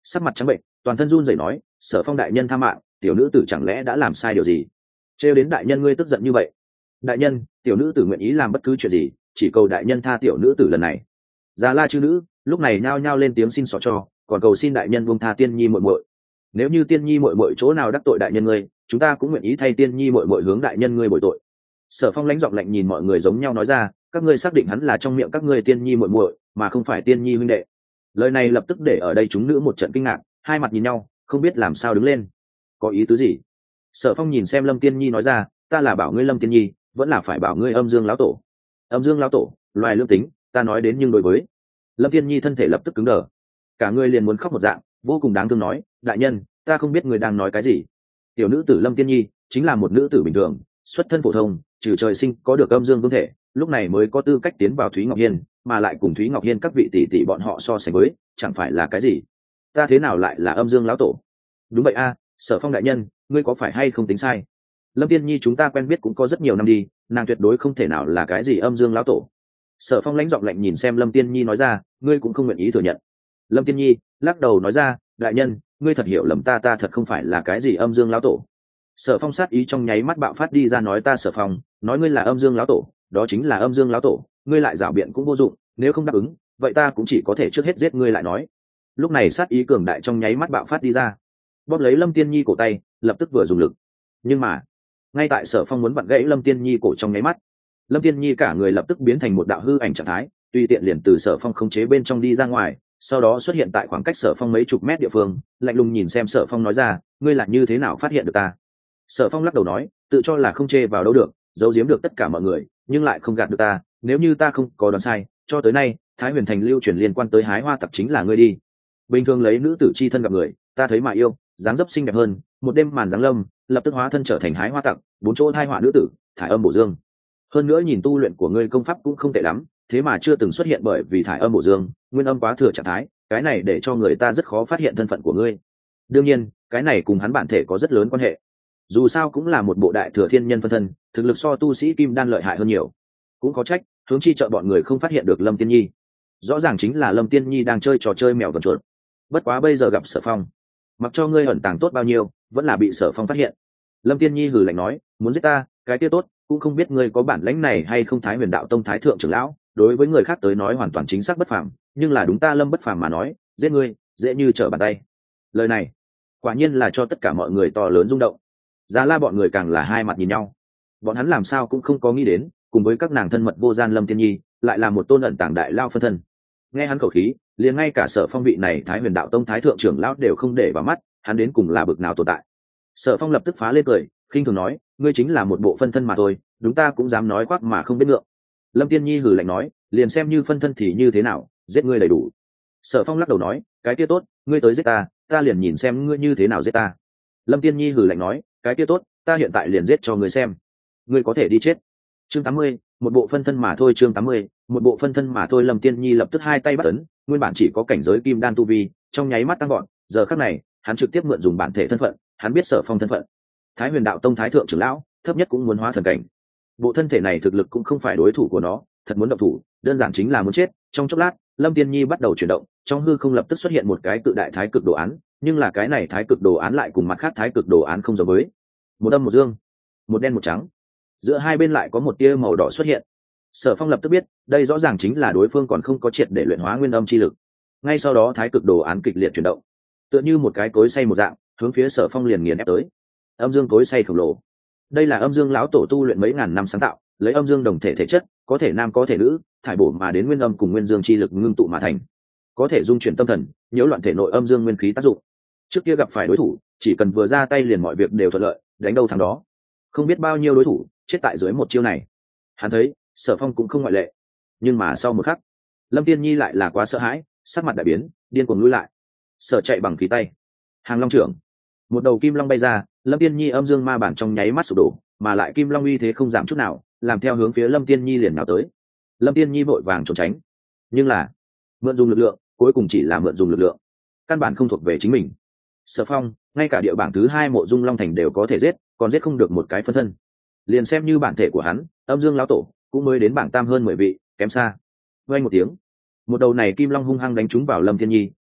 sắc mặt trắng bệnh, toàn thân run rẩy nói, Sở Phong đại nhân tha mạng, tiểu nữ tử chẳng lẽ đã làm sai điều gì? Trêu đến đại nhân ngươi tức giận như vậy. Đại nhân, tiểu nữ tử nguyện ý làm bất cứ chuyện gì, chỉ cầu đại nhân tha tiểu nữ tử lần này. Già La chư nữ lúc này nhao nhao lên tiếng xin xỏ cho, còn cầu xin đại nhân buông tha Tiên Nhi muội muội. Nếu như Tiên Nhi muội muội chỗ nào đắc tội đại nhân ngươi, chúng ta cũng nguyện ý thay Tiên Nhi muội muội hướng đại nhân ngươi bồi tội. Sở Phong lãnh giọng lạnh nhìn mọi người giống nhau nói ra, các ngươi xác định hắn là trong miệng các ngươi Tiên Nhi muội muội, mà không phải Tiên Nhi huynh đệ. Lời này lập tức để ở đây chúng nữ một trận kinh ngạc, hai mặt nhìn nhau, không biết làm sao đứng lên. Có ý tứ gì? Sở Phong nhìn xem Lâm Tiên Nhi nói ra, ta là bảo ngươi Lâm Tiên Nhi, vẫn là phải bảo ngươi Âm Dương lão tổ. Âm Dương lão tổ, loài lương tính, ta nói đến nhưng đối với. Lâm Tiên Nhi thân thể lập tức cứng đờ, cả người liền muốn khóc một dạng, vô cùng đáng thương nói, đại nhân, ta không biết người đang nói cái gì. Tiểu nữ tử Lâm Tiên Nhi chính là một nữ tử bình thường, xuất thân phổ thông, trừ trời sinh có được âm dương vương thể, lúc này mới có tư cách tiến vào Thúy Ngọc Hiên, mà lại cùng Thúy Ngọc Hiên các vị tỷ tỷ bọn họ so sánh với, chẳng phải là cái gì. Ta thế nào lại là Âm Dương lão tổ? Đúng vậy a, Sở Phong đại nhân, ngươi có phải hay không tính sai? Lâm Tiên Nhi chúng ta quen biết cũng có rất nhiều năm đi, nàng tuyệt đối không thể nào là cái gì Âm Dương lão tổ. Sở Phong lãnh giọng lạnh nhìn xem Lâm Tiên Nhi nói ra, ngươi cũng không nguyện ý thừa nhận. Lâm Tiên Nhi lắc đầu nói ra, đại nhân, ngươi thật hiểu lầm ta, ta thật không phải là cái gì Âm Dương lão tổ. Sở Phong sát ý trong nháy mắt bạo phát đi ra, nói ta Sở Phong, nói ngươi là Âm Dương lão tổ, đó chính là Âm Dương lão tổ, ngươi lại giảo biện cũng vô dụng, nếu không đáp ứng, vậy ta cũng chỉ có thể trước hết giết ngươi lại nói. Lúc này sát ý cường đại trong nháy mắt bạo phát đi ra, bóp lấy Lâm Tiên Nhi cổ tay, lập tức vừa dùng lực. Nhưng mà, ngay tại Sở Phong muốn vặn gãy Lâm Tiên Nhi cổ trong nháy mắt, Lâm Tiên Nhi cả người lập tức biến thành một đạo hư ảnh trạng thái, tùy tiện liền từ Sở Phong khống chế bên trong đi ra ngoài, sau đó xuất hiện tại khoảng cách Sở Phong mấy chục mét địa phương, lạnh lùng nhìn xem Sở Phong nói ra, ngươi là như thế nào phát hiện được ta? Sở Phong lắc đầu nói, tự cho là không chê vào đâu được, giấu giếm được tất cả mọi người, nhưng lại không gạt được ta, nếu như ta không có đoán sai, cho tới nay, Thái Huyền Thành lưu truyền liên quan tới hái hoa tặc chính là ngươi đi. Bình thường lấy nữ tử chi thân gặp người, ta thấy mà yêu, dáng dấp xinh đẹp hơn, một đêm màn giáng lâm, lập tức hóa thân trở thành hái hoa tặc, bốn chỗ thai họa nữ tử, thải âm bổ dương. Hơn nữa nhìn tu luyện của ngươi công pháp cũng không tệ lắm, thế mà chưa từng xuất hiện bởi vì thải âm bổ dương, nguyên âm quá thừa trạng thái, cái này để cho người ta rất khó phát hiện thân phận của ngươi. Đương nhiên, cái này cùng hắn bản thể có rất lớn quan hệ. Dù sao cũng là một bộ đại thừa thiên nhân phân thân, thực lực so tu sĩ kim đan lợi hại hơn nhiều. Cũng có trách, hướng chi trợ bọn người không phát hiện được Lâm Tiên Nhi. Rõ ràng chính là Lâm Tiên Nhi đang chơi trò chơi mèo vần chuột. Bất quá bây giờ gặp Sở Phong, mặc cho ngươi ẩn tàng tốt bao nhiêu, vẫn là bị Sở Phong phát hiện. Lâm Tiên Nhi hừ lạnh nói, muốn giết ta, cái kia tốt, cũng không biết ngươi có bản lãnh này hay không. Thái Huyền Đạo Tông thái thượng trưởng lão, đối với người khác tới nói hoàn toàn chính xác bất phàm, nhưng là đúng ta Lâm bất phàm mà nói, giết ngươi, dễ như trở bàn tay. Lời này, quả nhiên là cho tất cả mọi người to lớn rung động. Già La bọn người càng là hai mặt nhìn nhau. Bọn hắn làm sao cũng không có nghĩ đến, cùng với các nàng thân mật vô gian Lâm Tiên Nhi, lại là một tôn ẩn tàng đại lao phân thân. Nghe hắn khẩu khí, liền ngay cả Sở Phong vị này Thái Huyền Đạo Tông thái thượng trưởng lão đều không để vào mắt, hắn đến cùng là bực nào tồn tại. Sở Phong lập tức phá lên cười, khinh thường nói, ngươi chính là một bộ phân thân mà thôi, đúng ta cũng dám nói khoác mà không biết ngượng. Lâm Tiên Nhi hừ lạnh nói, liền xem như phân thân thì như thế nào, giết ngươi đầy đủ. Sở Phong lắc đầu nói, cái kia tốt, ngươi tới giết ta, ta liền nhìn xem ngươi như thế nào giết ta. Lâm Tiên Nhi hừ lạnh nói, cái kia tốt, ta hiện tại liền giết cho ngươi xem. Ngươi có thể đi chết. Chương tám mươi, một bộ phân thân mà thôi. Chương tám mươi, một bộ phân thân mà thôi. Lâm Tiên Nhi lập tức hai tay bắt ấn, nguyên bản chỉ có cảnh giới kim đan tu vi, trong nháy mắt tăng gọn, giờ khắc này, hắn trực tiếp mượn dùng bản thể thân phận, hắn biết Sở Phong thân phận. Thái Huyền Đạo Tông thái thượng trưởng lão, thấp nhất cũng muốn hóa thần cảnh. Bộ thân thể này thực lực cũng không phải đối thủ của nó, thật muốn động thủ, đơn giản chính là muốn chết. Trong chốc lát, Lâm Tiên Nhi bắt đầu chuyển động, trong hư không lập tức xuất hiện một cái cự đại thái cực đồ án, nhưng là cái này thái cực đồ án lại cùng mặt khác thái cực đồ án không giống với. Một âm một dương, một đen một trắng, giữa hai bên lại có một tia màu đỏ xuất hiện. Sở Phong lập tức biết, đây rõ ràng chính là đối phương còn không có triệt để luyện hóa nguyên âm chi lực. Ngay sau đó thái cực đồ án kịch liệt chuyển động, tựa như một cái cối xay một dạng, hướng phía Sở Phong liền nghiền ép tới. Âm dương cối xay khổng lồ, đây là âm dương lão tổ tu luyện mấy ngàn năm sáng tạo, lấy âm dương đồng thể thể chất, có thể nam có thể nữ, thải bổ mà đến nguyên âm cùng nguyên dương chi lực ngưng tụ mà thành, có thể dung chuyển tâm thần, nhiễu loạn thể nội âm dương nguyên khí tác dụng. Trước kia gặp phải đối thủ, chỉ cần vừa ra tay liền mọi việc đều thuận lợi, đánh đâu thắng đó. Không biết bao nhiêu đối thủ chết tại dưới một chiêu này. Hắn thấy Sở Phong cũng không ngoại lệ. Nhưng mà sau một khắc, Lâm Tiên Nhi lại là quá sợ hãi, sắc mặt đại biến, điên cuồng lùi lại. Sở chạy bằng khí tay, hàng long trưởng, một đầu kim long bay ra, Lâm Tiên Nhi âm dương ma bản trong nháy mắt sụp đổ, mà lại kim long uy thế không giảm chút nào, làm theo hướng phía Lâm Tiên Nhi liền nào tới. Lâm Tiên Nhi vội vàng trốn tránh, nhưng là mượn dùng lực lượng, cuối cùng chỉ là mượn dùng lực lượng, căn bản không thuộc về chính mình. Sở Phong, ngay cả địa bảng thứ hai Mộ Dung Long Thành đều có thể giết, còn giết không được một cái phân thân. Liền xem như bản thể của hắn, âm dương lão tổ, cũng mới đến bảng tam hơn mười vị, kém xa. Vang một tiếng, một đầu này kim long hung hăng đánh trúng vào Lâm Tiên Nhi,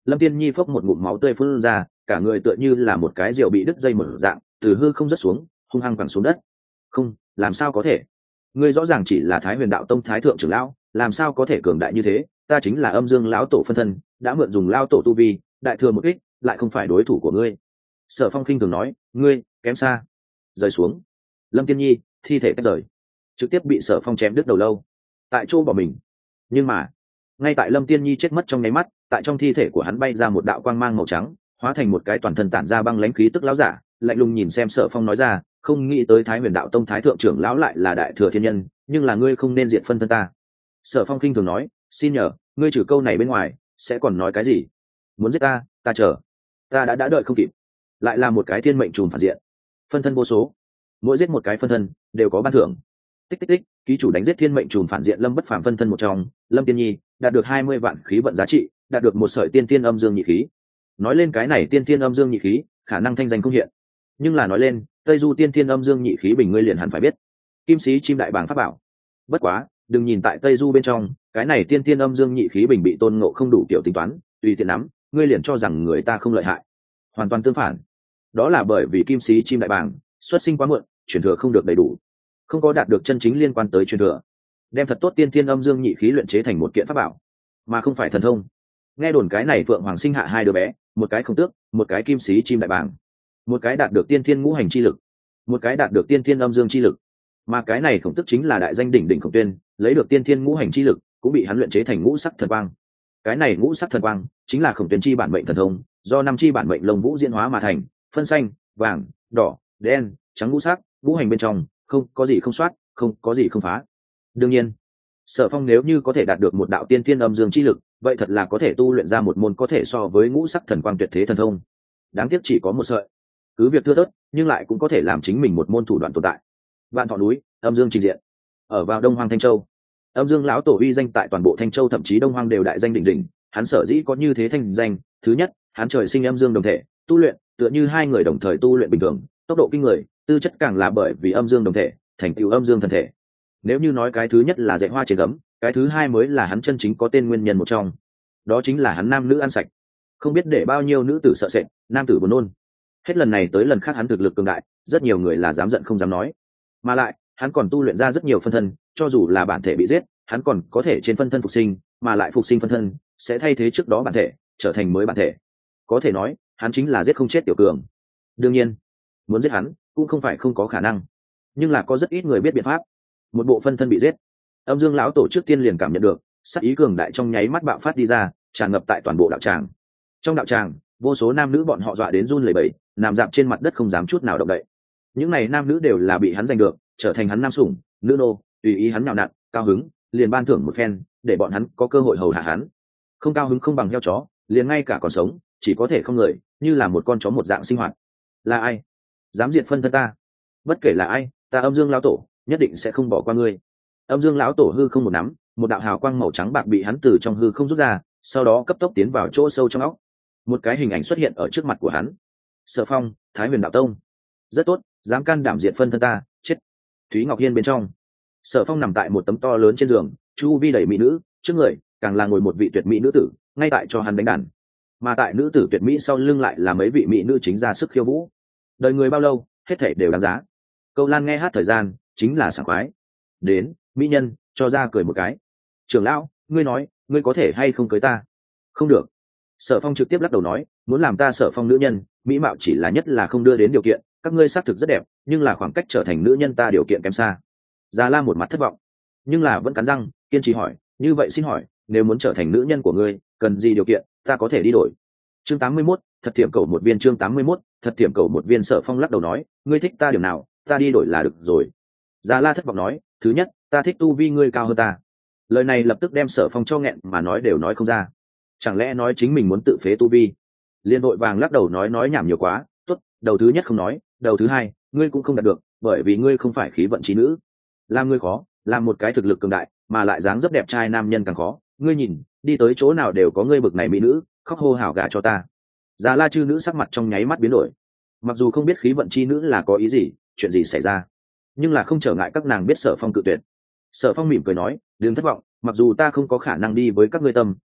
Lâm Tiên Nhi phốc một ngụm máu tươi phun ra, cả người tựa như là một cái rượu bị đứt dây mở dạng, từ hư không rớt xuống, hung hăng quẳng xuống đất. Không, làm sao có thể? Ngươi rõ ràng chỉ là Thái Huyền Đạo Tông thái thượng trưởng lão, làm sao có thể cường đại như thế? Ta chính là Âm Dương lão tổ phân thân, đã mượn dùng lão tổ tu vi, đại thừa một kích, lại không phải đối thủ của ngươi. Sở Phong khinh thường nói, ngươi kém xa. Rơi xuống. Lâm Tiên Nhi thi thể tách rời, trực tiếp bị Sở Phong chém đứt đầu lâu, tại chỗ bỏ mình. Nhưng mà ngay tại Lâm Tiên Nhi chết mất trong nháy mắt, tại trong thi thể của hắn bay ra một đạo quang mang màu trắng, hóa thành một cái toàn thân tản ra băng lãnh khí tức lão giả, lạnh lùng nhìn xem Sở Phong nói ra, không nghĩ tới Thái Huyền Đạo Tông thái thượng trưởng lão lại là đại thừa thiên nhân, nhưng là ngươi không nên diệt phân thân ta. Sở Phong khinh thường nói, xin nhờ, ngươi trừ câu này bên ngoài sẽ còn nói cái gì? Muốn giết ta, ta chờ, ta đã đã đợi không kịp. Lại là một cái thiên mệnh trùm phản diện, phân thân vô số, mỗi giết một cái phân thân đều có ban thưởng. Tích tích tích, ký chủ đánh giết thiên mệnh trùm phản diện Lâm Bất Phàm phân thân một trong, Lâm Tiên Nhi, đạt được hai mươi vạn khí vận giá trị, đạt được một sợi tiên tiên âm dương nhị khí. Nói lên cái này tiên tiên âm dương nhị khí, khả năng thanh danh không hiện, nhưng là nói lên Tây Du tiên tiên âm dương nhị khí bình ngươi liền hẳn phải biết. Kim sĩ chim đại bàng pháp bảo. Bất quá, đừng nhìn tại Tây Du bên trong, cái này tiên tiên âm dương nhị khí bình bị Tôn Ngộ không đủ kiểu tính toán, tùy tiện nắm, ngươi liền cho rằng người ta không lợi hại. Hoàn toàn tương phản. Đó là bởi vì kim sĩ chim đại bàng xuất sinh quá muộn, truyền thừa không được đầy đủ, không có đạt được chân chính liên quan tới truyền thừa, đem thật tốt tiên tiên âm dương nhị khí luyện chế thành một kiện pháp bảo, mà không phải thần thông. Nghe đồn cái này Phượng Hoàng sinh hạ hai đứa bé, một cái không tước, một cái kim sĩ chim đại bàng, một cái đạt được tiên thiên ngũ hành chi lực, một cái đạt được tiên thiên âm dương chi lực, mà cái này khổng tước chính là đại danh đỉnh đỉnh Khổng Tuyên, lấy được tiên thiên ngũ hành chi lực, cũng bị hắn luyện chế thành ngũ sắc thần quang. Cái này ngũ sắc thần quang chính là Khổng Tuyên chi bản mệnh thần thông, do năm chi bản mệnh lông vũ diễn hóa mà thành, phân xanh, vàng, đỏ, đen, trắng ngũ sắc, ngũ hành bên trong không có gì không soát, không có gì không phá. Đương nhiên, Sở Phong nếu như có thể đạt được một đạo tiên thiên âm dương chi lực, vậy thật là có thể tu luyện ra một môn có thể so với ngũ sắc thần quang tuyệt thế thần thông. Đáng tiếc chỉ có một sợi, cứ việc thưa thớt, nhưng lại cũng có thể làm chính mình một môn thủ đoạn tồn tại. Vạn Thọ núi, âm dương trình diện, ở vào Đông Hoang Thanh Châu. Âm Dương lão tổ uy danh tại toàn bộ Thanh Châu, thậm chí Đông Hoang đều đại danh đỉnh đỉnh. Hắn sở dĩ có như thế thanh danh, thứ nhất, hắn trời sinh âm dương đồng thể, tu luyện tựa như hai người đồng thời tu luyện bình thường, tốc độ kinh người, tư chất càng là bởi vì âm dương đồng thể, thành tựu âm dương thần thể. Nếu như nói cái thứ nhất là dạy hoa trên gấm, cái thứ hai mới là hắn chân chính có tên nguyên nhân một trong, đó chính là hắn nam nữ ăn sạch, không biết để bao nhiêu nữ tử sợ sệt, nam tử buồn nôn. Hết lần này tới lần khác hắn thực lực cường đại, rất nhiều người là dám giận không dám nói. Mà lại, hắn còn tu luyện ra rất nhiều phân thân, cho dù là bản thể bị giết, hắn còn có thể trên phân thân phục sinh, mà lại phục sinh phân thân sẽ thay thế trước đó bản thể, trở thành mới bản thể. Có thể nói, hắn chính là giết không chết tiểu cường. Đương nhiên, muốn giết hắn cũng không phải không có khả năng, nhưng là có rất ít người biết biện pháp. Một bộ phân thân bị giết, Âm Dương lão tổ trước tiên liền cảm nhận được sát ý cường đại trong nháy mắt bạo phát đi ra, tràn ngập tại toàn bộ đạo tràng. Trong đạo tràng, vô số nam nữ bọn họ dọa đến run lẩy bẩy, nằm dạp trên mặt đất không dám chút nào động đậy. Những này nam nữ đều là bị hắn giành được, trở thành hắn nam sủng, nữ nô, tùy ý hắn nhào nặn, cao hứng liền ban thưởng một phen, để bọn hắn có cơ hội hầu hạ hắn. Không cao hứng không bằng heo chó, liền ngay cả còn sống chỉ có thể không người, như là một con chó một dạng sinh hoạt. Là ai dám diệt phân thân ta? Bất kể là ai, ta Âm Dương lão tổ nhất định sẽ không bỏ qua ngươi. Âm Dương lão tổ hư không một nắm, một đạo hào quang màu trắng bạc bị hắn từ trong hư không rút ra, sau đó cấp tốc tiến vào chỗ sâu trong óc. Một cái hình ảnh xuất hiện ở trước mặt của hắn. Sở Phong, Thái Huyền Đạo Tông. Rất tốt, dám can đảm diệt phân thân ta, chết. Thúy Ngọc Hiên bên trong, Sở Phong nằm tại một tấm to lớn trên giường, chu vi đầy mỹ nữ, trước người càng là ngồi một vị tuyệt mỹ nữ tử, ngay tại cho hắn đánh đàn. Mà tại nữ tử tuyệt mỹ sau lưng lại là mấy vị mỹ nữ chính ra sức khiêu vũ. Đời người bao lâu, hết thảy đều đáng giá. Câu Lan nghe hát thời gian, chính là sảng khoái. Đến, mỹ nhân, cho ra cười một cái. Trưởng lão, ngươi nói, ngươi có thể hay không cưới ta? Không được. Sở Phong trực tiếp lắc đầu nói, muốn làm ta Sở Phong nữ nhân, mỹ mạo chỉ là nhất là không đưa đến điều kiện, các ngươi xác thực rất đẹp, nhưng là khoảng cách trở thành nữ nhân ta điều kiện kém xa. Già La một mặt thất vọng, nhưng là vẫn cắn răng, kiên trì hỏi, như vậy xin hỏi, nếu muốn trở thành nữ nhân của ngươi, cần gì điều kiện, ta có thể đi đổi. Chương tám mươi mốt, thật tiệm cầu một viên. Chương tám mươi mốt, thật tiệm cầu một viên. Sở Phong lắc đầu nói, ngươi thích ta điểm nào, ta đi đổi là được rồi. Già La thất vọng nói, thứ nhất, ta thích tu vi ngươi cao hơn ta. Lời này lập tức đem Sở Phong cho nghẹn mà nói đều nói không ra. Chẳng lẽ nói chính mình muốn tự phế tu vi? Liên đội vàng lắc đầu nói nói nhảm nhiều quá, tốt, đầu thứ nhất không nói, đầu thứ hai, ngươi cũng không đạt được, bởi vì ngươi không phải khí vận trí nữ. Làm ngươi khó, làm một cái thực lực cường đại, mà lại dáng dấp đẹp trai nam nhân càng khó. Ngươi nhìn, đi tới chỗ nào đều có ngươi bực này mỹ nữ, khóc hô hào gả cho ta. Già La chư nữ sắc mặt trong nháy mắt biến đổi. Mặc dù không biết khí vận chi nữ là có ý gì, chuyện gì xảy ra, nhưng là không trở ngại các nàng biết Sở Phong cự tuyệt. Sở Phong mỉm cười nói, đừng thất vọng, mặc dù ta không có khả năng đi với các ngươi tâm,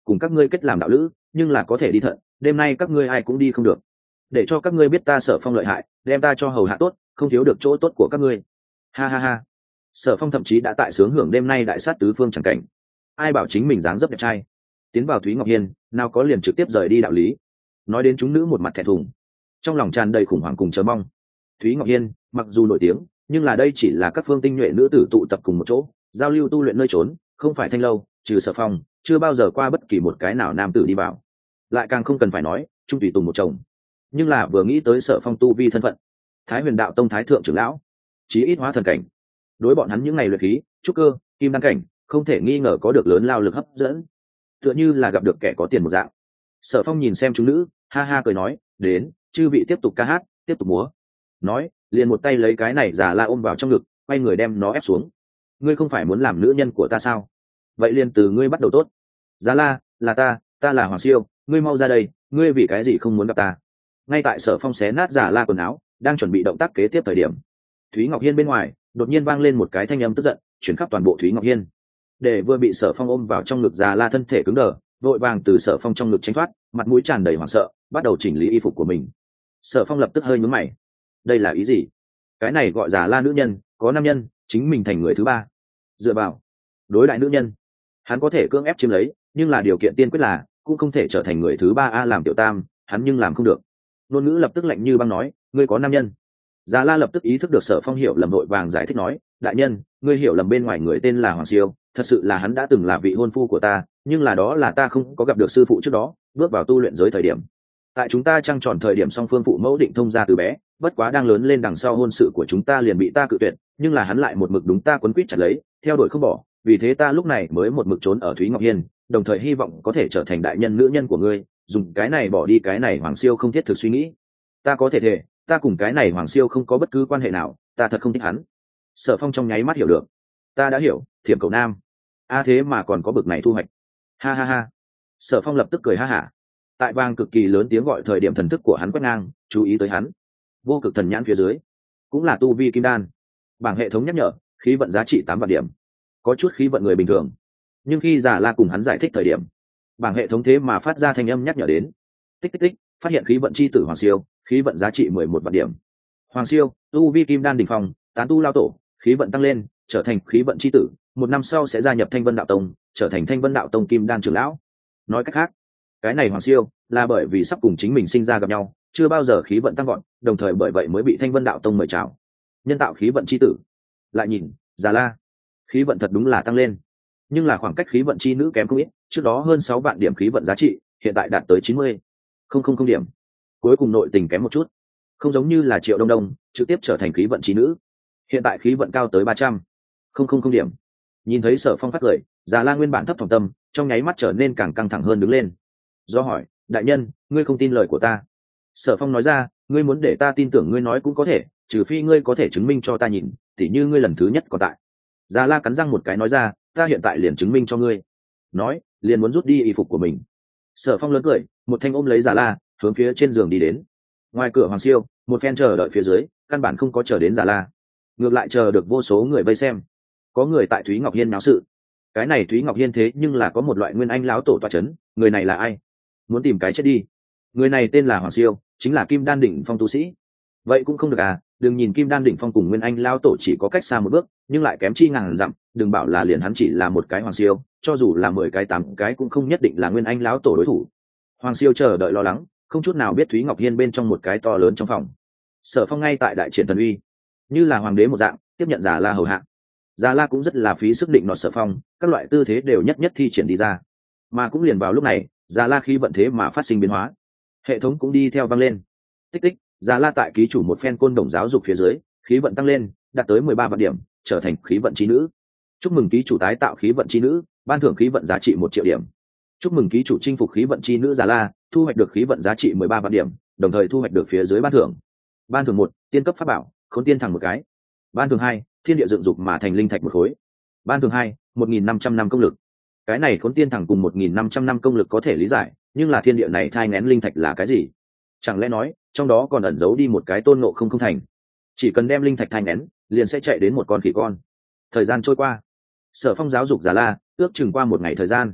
cùng các ngươi kết làm đạo lữ, nhưng là có thể đi thận, đêm nay các ngươi ai cũng đi không được. Để cho các ngươi biết ta Sở Phong lợi hại, đem ta cho hầu hạ tốt, không thiếu được chỗ tốt của các ngươi. Ha ha ha. Sở Phong thậm chí đã tại sướng hưởng đêm nay đại sát tứ phương chẳng cảnh. Ai bảo chính mình dáng dấp đẹp trai. Tiến vào Thúy Ngọc Hiên, nào có liền trực tiếp rời đi đạo lý. Nói đến chúng nữ một mặt thẹn thùng, trong lòng tràn đầy khủng hoảng cùng chờ mong. Thúy Ngọc Hiên mặc dù nổi tiếng, nhưng là đây chỉ là các phương tinh nhuệ nữ tử tụ tập cùng một chỗ, giao lưu tu luyện nơi trốn, không phải Thanh lâu, trừ Sở Phong, chưa bao giờ qua bất kỳ một cái nào nam tử đi vào. Lại càng không cần phải nói, trung tùy tùng một chồng. Nhưng là vừa nghĩ tới Sở Phong tu vi thân phận, Thái Huyền Đạo Tông thái thượng trưởng lão, chí ít hóa thần cảnh, đối bọn hắn những ngày luyện khí, trúc cơ, kim đan cảnh, không thể nghi ngờ có được lớn lao lực hấp dẫn, tựa như là gặp được kẻ có tiền một dạng. Sở Phong nhìn xem chúng nữ, ha ha cười nói, đến, chư vị tiếp tục ca hát, tiếp tục múa. Nói, liền một tay lấy cái này giả la ôm vào trong ngực, quay người đem nó ép xuống. Ngươi không phải muốn làm nữ nhân của ta sao? Vậy liền từ ngươi bắt đầu tốt. Giả la, là ta, ta là Hoàng Siêu, ngươi mau ra đây, ngươi vì cái gì không muốn gặp ta? Ngay tại Sở Phong xé nát giả la quần áo, đang chuẩn bị động tác kế tiếp thời điểm, Thúy Ngọc Hiên bên ngoài đột nhiên vang lên một cái thanh âm tức giận, chuyển khắp toàn bộ Thúy Ngọc Hiên. Để vừa bị Sở Phong ôm vào trong ngực giả la thân thể cứng đờ, vội vàng từ Sở Phong trong ngực tránh thoát, mặt mũi tràn đầy hoảng sợ, bắt đầu chỉnh lý y phục của mình. Sở Phong lập tức hơi nhướng mày, đây là ý gì? Cái này gọi giả la nữ nhân, có nam nhân, chính mình thành người thứ ba. Dựa vào đối đại nữ nhân, hắn có thể cưỡng ép chiếm lấy, nhưng là điều kiện tiên quyết là cũng không thể trở thành người thứ ba a làm tiểu tam, hắn nhưng làm không được. Ngôn ngữ lập tức lạnh như băng nói, ngươi có nam nhân. Giả la lập tức ý thức được Sở Phong hiểu lầm, vội vàng giải thích nói, đại nhân, ngươi hiểu lầm, bên ngoài người tên là Hoàng Siêu, thật sự là hắn đã từng là vị hôn phu của ta, nhưng là đó là ta không có gặp được sư phụ trước đó, bước vào tu luyện giới thời điểm. Tại chúng ta trăng tròn thời điểm song phương phụ mẫu định thông gia từ bé, bất quá đang lớn lên đằng sau hôn sự của chúng ta liền bị ta cự tuyệt, nhưng là hắn lại một mực đúng ta quấn quýt chặt lấy, theo đuổi không bỏ, vì thế ta lúc này mới một mực trốn ở Thúy Ngọc Hiên, đồng thời hy vọng có thể trở thành đại nhân nữ nhân của ngươi, dùng cái này bỏ đi cái này Hoàng Siêu không thiết thực suy nghĩ. Ta có thể thề, ta cùng cái này Hoàng Siêu không có bất cứ quan hệ nào, ta thật không thích hắn. Sở Phong trong nháy mắt hiểu được, ta đã hiểu, Thiểm Cậu Nam. A thế mà còn có bực này thu hoạch. Ha ha ha. Sở Phong lập tức cười ha hả. Tại vang cực kỳ lớn tiếng gọi thời điểm, thần thức của hắn quét ngang, chú ý tới hắn. Vô cực thần nhãn phía dưới, cũng là tu vi kim đan. Bảng hệ thống nhắc nhở, khí vận giá trị tám vạn điểm. Có chút khí vận người bình thường. Nhưng khi Giả La cùng hắn giải thích thời điểm, bảng hệ thống thế mà phát ra thanh âm nhắc nhở đến. Tích tích tích, phát hiện khí vận chi tử Hoàng Siêu, khí vận giá trị mười một vạn điểm. Hoàng Siêu, tu vi kim đan đỉnh phong, tán tu lao tổ, khí vận tăng lên, trở thành khí vận chi tử, một năm sau sẽ gia nhập Thanh Vân Đạo Tông, trở thành Thanh Vân Đạo Tông kim đan trưởng lão. Nói cách khác, cái này Hoàng Siêu là bởi vì sắp cùng chính mình sinh ra gặp nhau, chưa bao giờ khí vận tăng vọt, đồng thời bởi vậy mới bị Thanh Vân Đạo Tông mời chào. Nhân tạo khí vận chi tử. Lại nhìn, Già La, khí vận thật đúng là tăng lên, nhưng là khoảng cách khí vận chi nữ kém không ít, trước đó hơn sáu vạn điểm khí vận giá trị, hiện tại đạt tới chín mươi không không không điểm. Cuối cùng nội tình kém một chút, không giống như là Triệu Đông Đông trực tiếp trở thành khí vận chi nữ, hiện tại khí vận cao tới ba trăm không không không điểm. Nhìn thấy Sở Phong phát cười, Già La nguyên bản thấp thỏm tâm, trong nháy mắt trở nên càng căng thẳng hơn, đứng lên. Do hỏi, đại nhân, ngươi không tin lời của ta? Sở Phong nói ra, ngươi muốn để ta tin tưởng ngươi nói cũng có thể, trừ phi ngươi có thể chứng minh cho ta nhìn, tỉ như ngươi lần thứ nhất còn tại. Già La cắn răng một cái nói ra, ta hiện tại liền chứng minh cho ngươi. Nói, liền muốn rút đi y phục của mình. Sở Phong lớn cười, một thanh ôm lấy Già La, hướng phía trên giường đi đến. Ngoài cửa Hoàng Siêu, một phen chờ đợi phía dưới, căn bản không có chờ đến Già La, ngược lại chờ được vô số người vây xem. Có người tại Thúy Ngọc Hiên náo sự. Cái này Thúy Ngọc Hiên thế nhưng là có một loại nguyên anh lão tổ tọa chấn, người này là ai? Muốn tìm cái chết đi. Người này tên là Hoàng Siêu, chính là Kim Đan đỉnh phong tu sĩ. Vậy cũng không được à, đừng nhìn Kim Đan đỉnh phong cùng nguyên anh lão tổ chỉ có cách xa một bước, nhưng lại kém chi ngàn dặm, đừng bảo là liền hắn chỉ là một cái Hoàng Siêu, cho dù là mười cái tám cái cũng không nhất định là nguyên anh lão tổ đối thủ. Hoàng Siêu chờ đợi lo lắng, không chút nào biết Thúy Ngọc Hiên bên trong một cái to lớn trong phòng. Sở Phong ngay tại đại triển thần uy, như là hoàng đế một dạng, tiếp nhận Già La hầu hạ. Già La cũng rất là phí sức định nọt Sở Phong, các loại tư thế đều nhất nhất thi triển đi ra. Mà cũng liền vào lúc này, Già La khí vận thế mà phát sinh biến hóa, hệ thống cũng đi theo vang lên. Tích tích, Già La tại ký chủ một phen côn đồng giáo dục phía dưới, khí vận tăng lên, đạt tới mười ba vạn điểm, trở thành khí vận chi nữ. Chúc mừng ký chủ tái tạo khí vận chi nữ, ban thưởng khí vận giá trị một triệu điểm. Chúc mừng ký chủ chinh phục khí vận chi nữ Già La, thu hoạch được khí vận giá trị mười ba vạn điểm, đồng thời thu hoạch được phía dưới ban thưởng. Ban thưởng một, tiên cấp pháp bảo, Khốn Tiên Thẳng một cái. Ban thưởng hai, thiên địa dựng dục mà thành linh thạch một khối. Ban thưởng hai, một nghìn năm trăm năm công lực. Cái này Khốn Tiên Thẳng cùng một nghìn năm trăm năm công lực có thể lý giải, nhưng là thiên địa này thai nghén linh thạch là cái gì? Chẳng lẽ nói trong đó còn ẩn giấu đi một cái tôn ngộ không không thành? Chỉ cần đem linh thạch thai nghén, liền sẽ chạy đến một con khỉ con. Thời gian trôi qua, Sở Phong giáo dục Già La, ước chừng qua một ngày thời gian.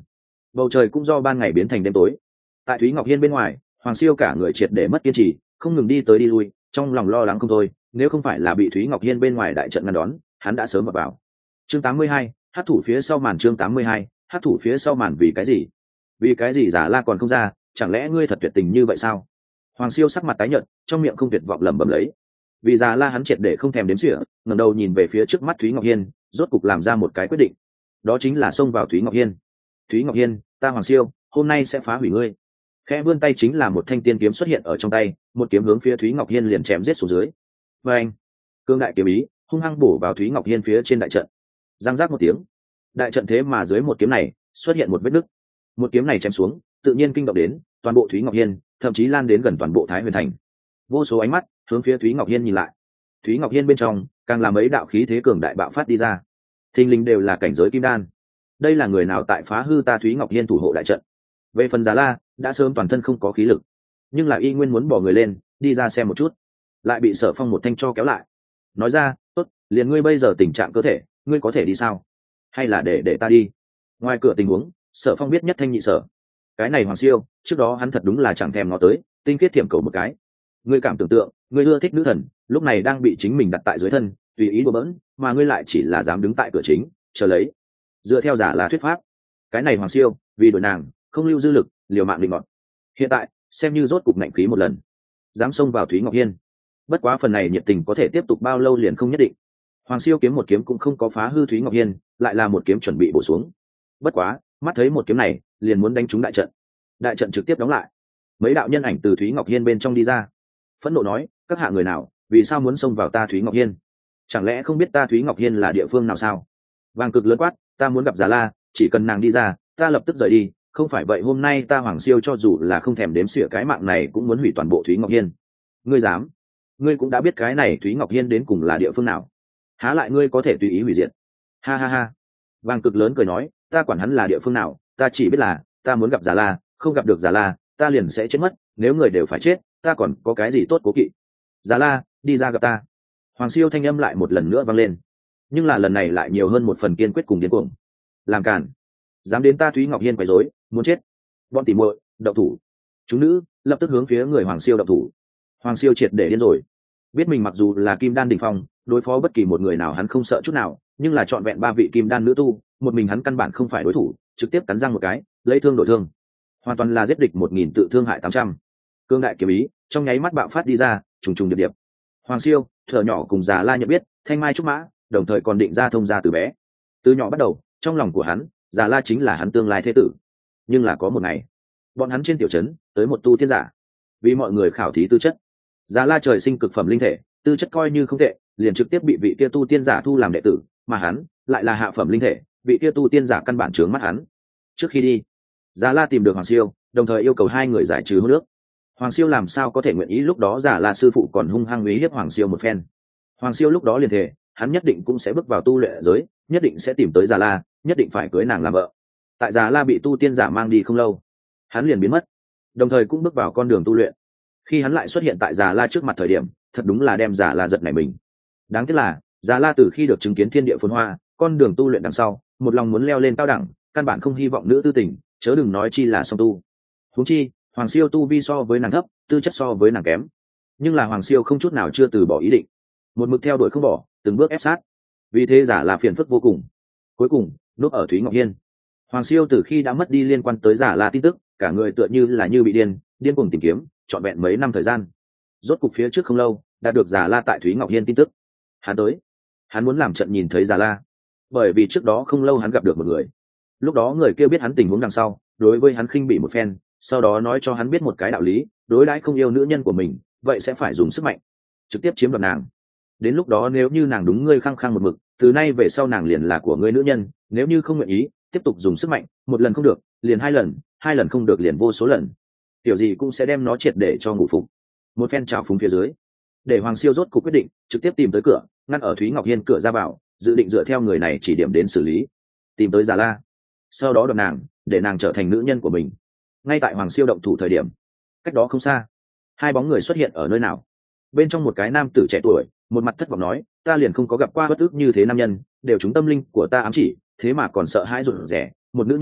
bầu trời cũng do ban ngày biến thành đêm tối. Tại Thúy Ngọc Hiên bên ngoài, Hoàng Siêu cả người triệt để mất kiên trì, không ngừng đi tới đi lui, trong lòng lo lắng không thôi, nếu không phải là bị Thúy Ngọc Hiên bên ngoài đại trận ngăn đón, hắn đã sớm vào vào. Chương tám mươi hai, hát thủ phía sau màn. Chương tám mươi hai, hát thủ phía sau màn. Vì cái gì? Vì cái gì Giả La còn không ra, chẳng lẽ ngươi thật tuyệt tình như vậy sao? Hoàng Siêu sắc mặt tái nhợt, trong miệng không tuyệt vọng lẩm bẩm lấy. Vì Giả La hắn triệt để không thèm đếm xỉa, ngẩng đầu nhìn về phía trước mắt Thúy Ngọc Hiên, rốt cục làm ra một cái quyết định. Đó chính là xông vào Thúy Ngọc Hiên. Thúy Ngọc Hiên, ta Hoàng Siêu, hôm nay sẽ phá hủy ngươi. Khẽ vươn tay chính là một thanh tiên kiếm xuất hiện ở trong tay, một kiếm hướng phía Thúy Ngọc Hiên liền chém giết xuống dưới. Và anh, cương đại kiếm ý hung hăng bổ vào Thúy Ngọc Hiên phía trên đại trận. Giang giác một tiếng, đại trận thế mà dưới một kiếm này xuất hiện một vết nứt. Một kiếm này chém xuống, tự nhiên kinh động đến toàn bộ Thúy Ngọc Hiên, thậm chí lan đến gần toàn bộ Thái Huyền Thành. Vô số ánh mắt hướng phía Thúy Ngọc Hiên nhìn lại. Thúy Ngọc Hiên bên trong càng làm mấy đạo khí thế cường đại bạo phát đi ra, thình lình đều là cảnh giới kim đan. Đây là người nào tại phá hư ta Thúy Ngọc Hiên thủ hộ đại trận? Về phần Già La, đã sớm toàn thân không có khí lực, nhưng là y nguyên muốn bỏ người lên đi ra xem một chút, lại bị Sở Phong một thanh cho kéo lại, nói ra, tốt, liền ngươi bây giờ tình trạng cơ thể, ngươi có thể đi sao, hay là để để ta đi? Ngoài cửa tình huống, Sở Phong biết nhất thanh nhị sở. Cái này Hoàng Siêu, trước đó hắn thật đúng là chẳng thèm ngó tới, tinh khiết thiểm cầu một cái. Ngươi cảm tưởng tượng, ngươi ưa thích nữ thần, lúc này đang bị chính mình đặt tại dưới thân, tùy ý đùa bỡn, mà ngươi lại chỉ là dám đứng tại cửa chính chờ lấy. Dựa theo Giả là thuyết pháp, cái này Hoàng Siêu vì đổi nàng không lưu dư lực, liều mạng định mọt. Hiện tại xem như rốt cục ngạnh khí một lần, dám xông vào Thúy Ngọc Hiên. Bất quá phần này nhiệt tình có thể tiếp tục bao lâu liền không nhất định. Hoàng Siêu kiếm một kiếm cũng không có phá hư Thúy Ngọc Hiên, lại là một kiếm chuẩn bị bổ xuống. Bất quá mắt thấy một kiếm này liền muốn đánh trúng đại trận, đại trận trực tiếp đóng lại. Mấy đạo nhân ảnh từ Thúy Ngọc Hiên bên trong đi ra, phẫn nộ nói, các hạ người nào, vì sao muốn xông vào ta Thúy Ngọc Hiên? Chẳng lẽ không biết ta Thúy Ngọc Hiên là địa phương nào sao? Vàng cực lớn quát, ta muốn gặp Già La, chỉ cần nàng đi ra, ta lập tức rời đi, không phải vậy hôm nay ta Hoàng Siêu cho dù là không thèm đếm xỉa cái mạng này cũng muốn hủy toàn bộ Thúy Ngọc Hiên. Ngươi dám? Ngươi cũng đã biết cái này Thúy Ngọc Hiên đến cùng là địa phương nào, há lại ngươi có thể tùy ý hủy diệt? Ha ha ha. Vàng cực lớn cười nói, ta quản hắn là địa phương nào, ta chỉ biết là ta muốn gặp Già La, không gặp được Già La, ta liền sẽ chết mất, nếu người đều phải chết, ta còn có cái gì tốt cố kỵ? Già La, đi ra gặp ta. Hoàng Siêu thanh âm lại một lần nữa vang lên, nhưng là lần này lại nhiều hơn một phần kiên quyết cùng điên cuồng. Làm cản, dám đến ta Thúy Ngọc Hiên quấy rối, muốn chết. Bọn tỉ muội, động thủ. Chúng nữ lập tức hướng phía người Hoàng Siêu động thủ. Hoàng Siêu triệt để điên rồi, biết mình mặc dù là kim đan đỉnh phong, đối phó bất kỳ một người nào hắn không sợ chút nào, nhưng là trọn vẹn ba vị kim đan nữ tu, một mình hắn căn bản không phải đối thủ, trực tiếp cắn răng một cái, lấy thương đổi thương, hoàn toàn là giết địch một nghìn tự thương hại tám trăm. Cương đại kiếm ý trong nháy mắt bạo phát đi ra, trùng trùng điệp điệp. Hoàng Siêu thở nhỏ cùng Già La nhận biết, thanh mai trúc mã, đồng thời còn định ra thông gia từ bé. Từ nhỏ bắt đầu, trong lòng của hắn, Già La chính là hắn tương lai thế tử. Nhưng là có một ngày, bọn hắn trên tiểu trấn tới một tu tiên giả, vì mọi người khảo thí tư chất. Già La trời sinh cực phẩm linh thể, tư chất coi như không tệ, liền trực tiếp bị vị kia tu tiên giả thu làm đệ tử, mà hắn lại là hạ phẩm linh thể, vị kia tu tiên giả căn bản trướng mắt hắn. Trước khi đi, Già La tìm được Hoàng Siêu, đồng thời yêu cầu hai người giải trừ hôn ước. Hoàng Siêu làm sao có thể nguyện ý, lúc đó Già La sư phụ còn hung hăng uy hiếp Hoàng Siêu một phen. Hoàng Siêu lúc đó liền thề, hắn nhất định cũng sẽ bước vào tu luyện giới, nhất định sẽ tìm tới Già La, nhất định phải cưới nàng làm vợ. Tại Già La bị tu tiên giả mang đi không lâu, hắn liền biến mất, đồng thời cũng bước vào con đường tu luyện. Khi hắn lại xuất hiện tại Già La trước mặt thời điểm, thật đúng là đem Già La giật nảy mình. Đáng tiếc là Già La từ khi được chứng kiến thiên địa phồn hoa, con đường tu luyện đằng sau, một lòng muốn leo lên cao đẳng, căn bản không hy vọng nữ tư tình, chớ đừng nói chi là song tu. Huống chi Hoàng Siêu tu vi so với nàng thấp, tư chất so với nàng kém, nhưng là Hoàng Siêu không chút nào chưa từ bỏ ý định, một mực theo đuổi không bỏ, từng bước ép sát. Vì thế Già La phiền phức vô cùng. Cuối cùng núp ở Thúy Ngọc Hiên. Hoàng Siêu từ khi đã mất đi liên quan tới Già La tin tức, cả người tựa như là như bị điên, điên cuồng tìm kiếm, trọn vẹn mấy năm thời gian. Rốt cục phía trước không lâu, đạt được Già La tại Thúy Ngọc Hiên tin tức. Hắn tới, hắn muốn làm trận nhìn thấy Già La, bởi vì trước đó không lâu hắn gặp được một người. Lúc đó người kia biết hắn tình huống đằng sau, đối với hắn khinh bỉ một phen, sau đó nói cho hắn biết một cái đạo lý, đối đãi không yêu nữ nhân của mình, vậy sẽ phải dùng sức mạnh, trực tiếp chiếm đoạt nàng. Đến lúc đó nếu như nàng đúng ngươi khăng khăng một mực, từ nay về sau nàng liền là của ngươi nữ nhân, nếu như không nguyện ý, tiếp tục dùng sức mạnh, một lần không được, liền hai lần, hai lần không được liền vô số lần. Tiểu gì cũng sẽ đem nó triệt để cho ngủ phục. Một phen trào phúng phía dưới, để Hoàng Siêu rốt cuộc quyết định, trực tiếp tìm tới cửa, ngăn ở Thúy Ngọc Hiên cửa ra vào, dự định dựa theo người này chỉ điểm đến xử lý, tìm tới Già La, sau đó đoạt nàng, để nàng trở thành nữ nhân của mình. Ngay tại Hoàng Siêu động thủ thời điểm, cách đó không xa, hai bóng người xuất hiện ở nơi nào. Bên trong một cái nam tử trẻ tuổi, một mặt thất vọng nói, ta liền không có gặp qua bất ức như thế nam nhân, đều trúng tâm linh của ta ám chỉ, thế mà còn sợ hãi rụt rẻ, một nữ nhân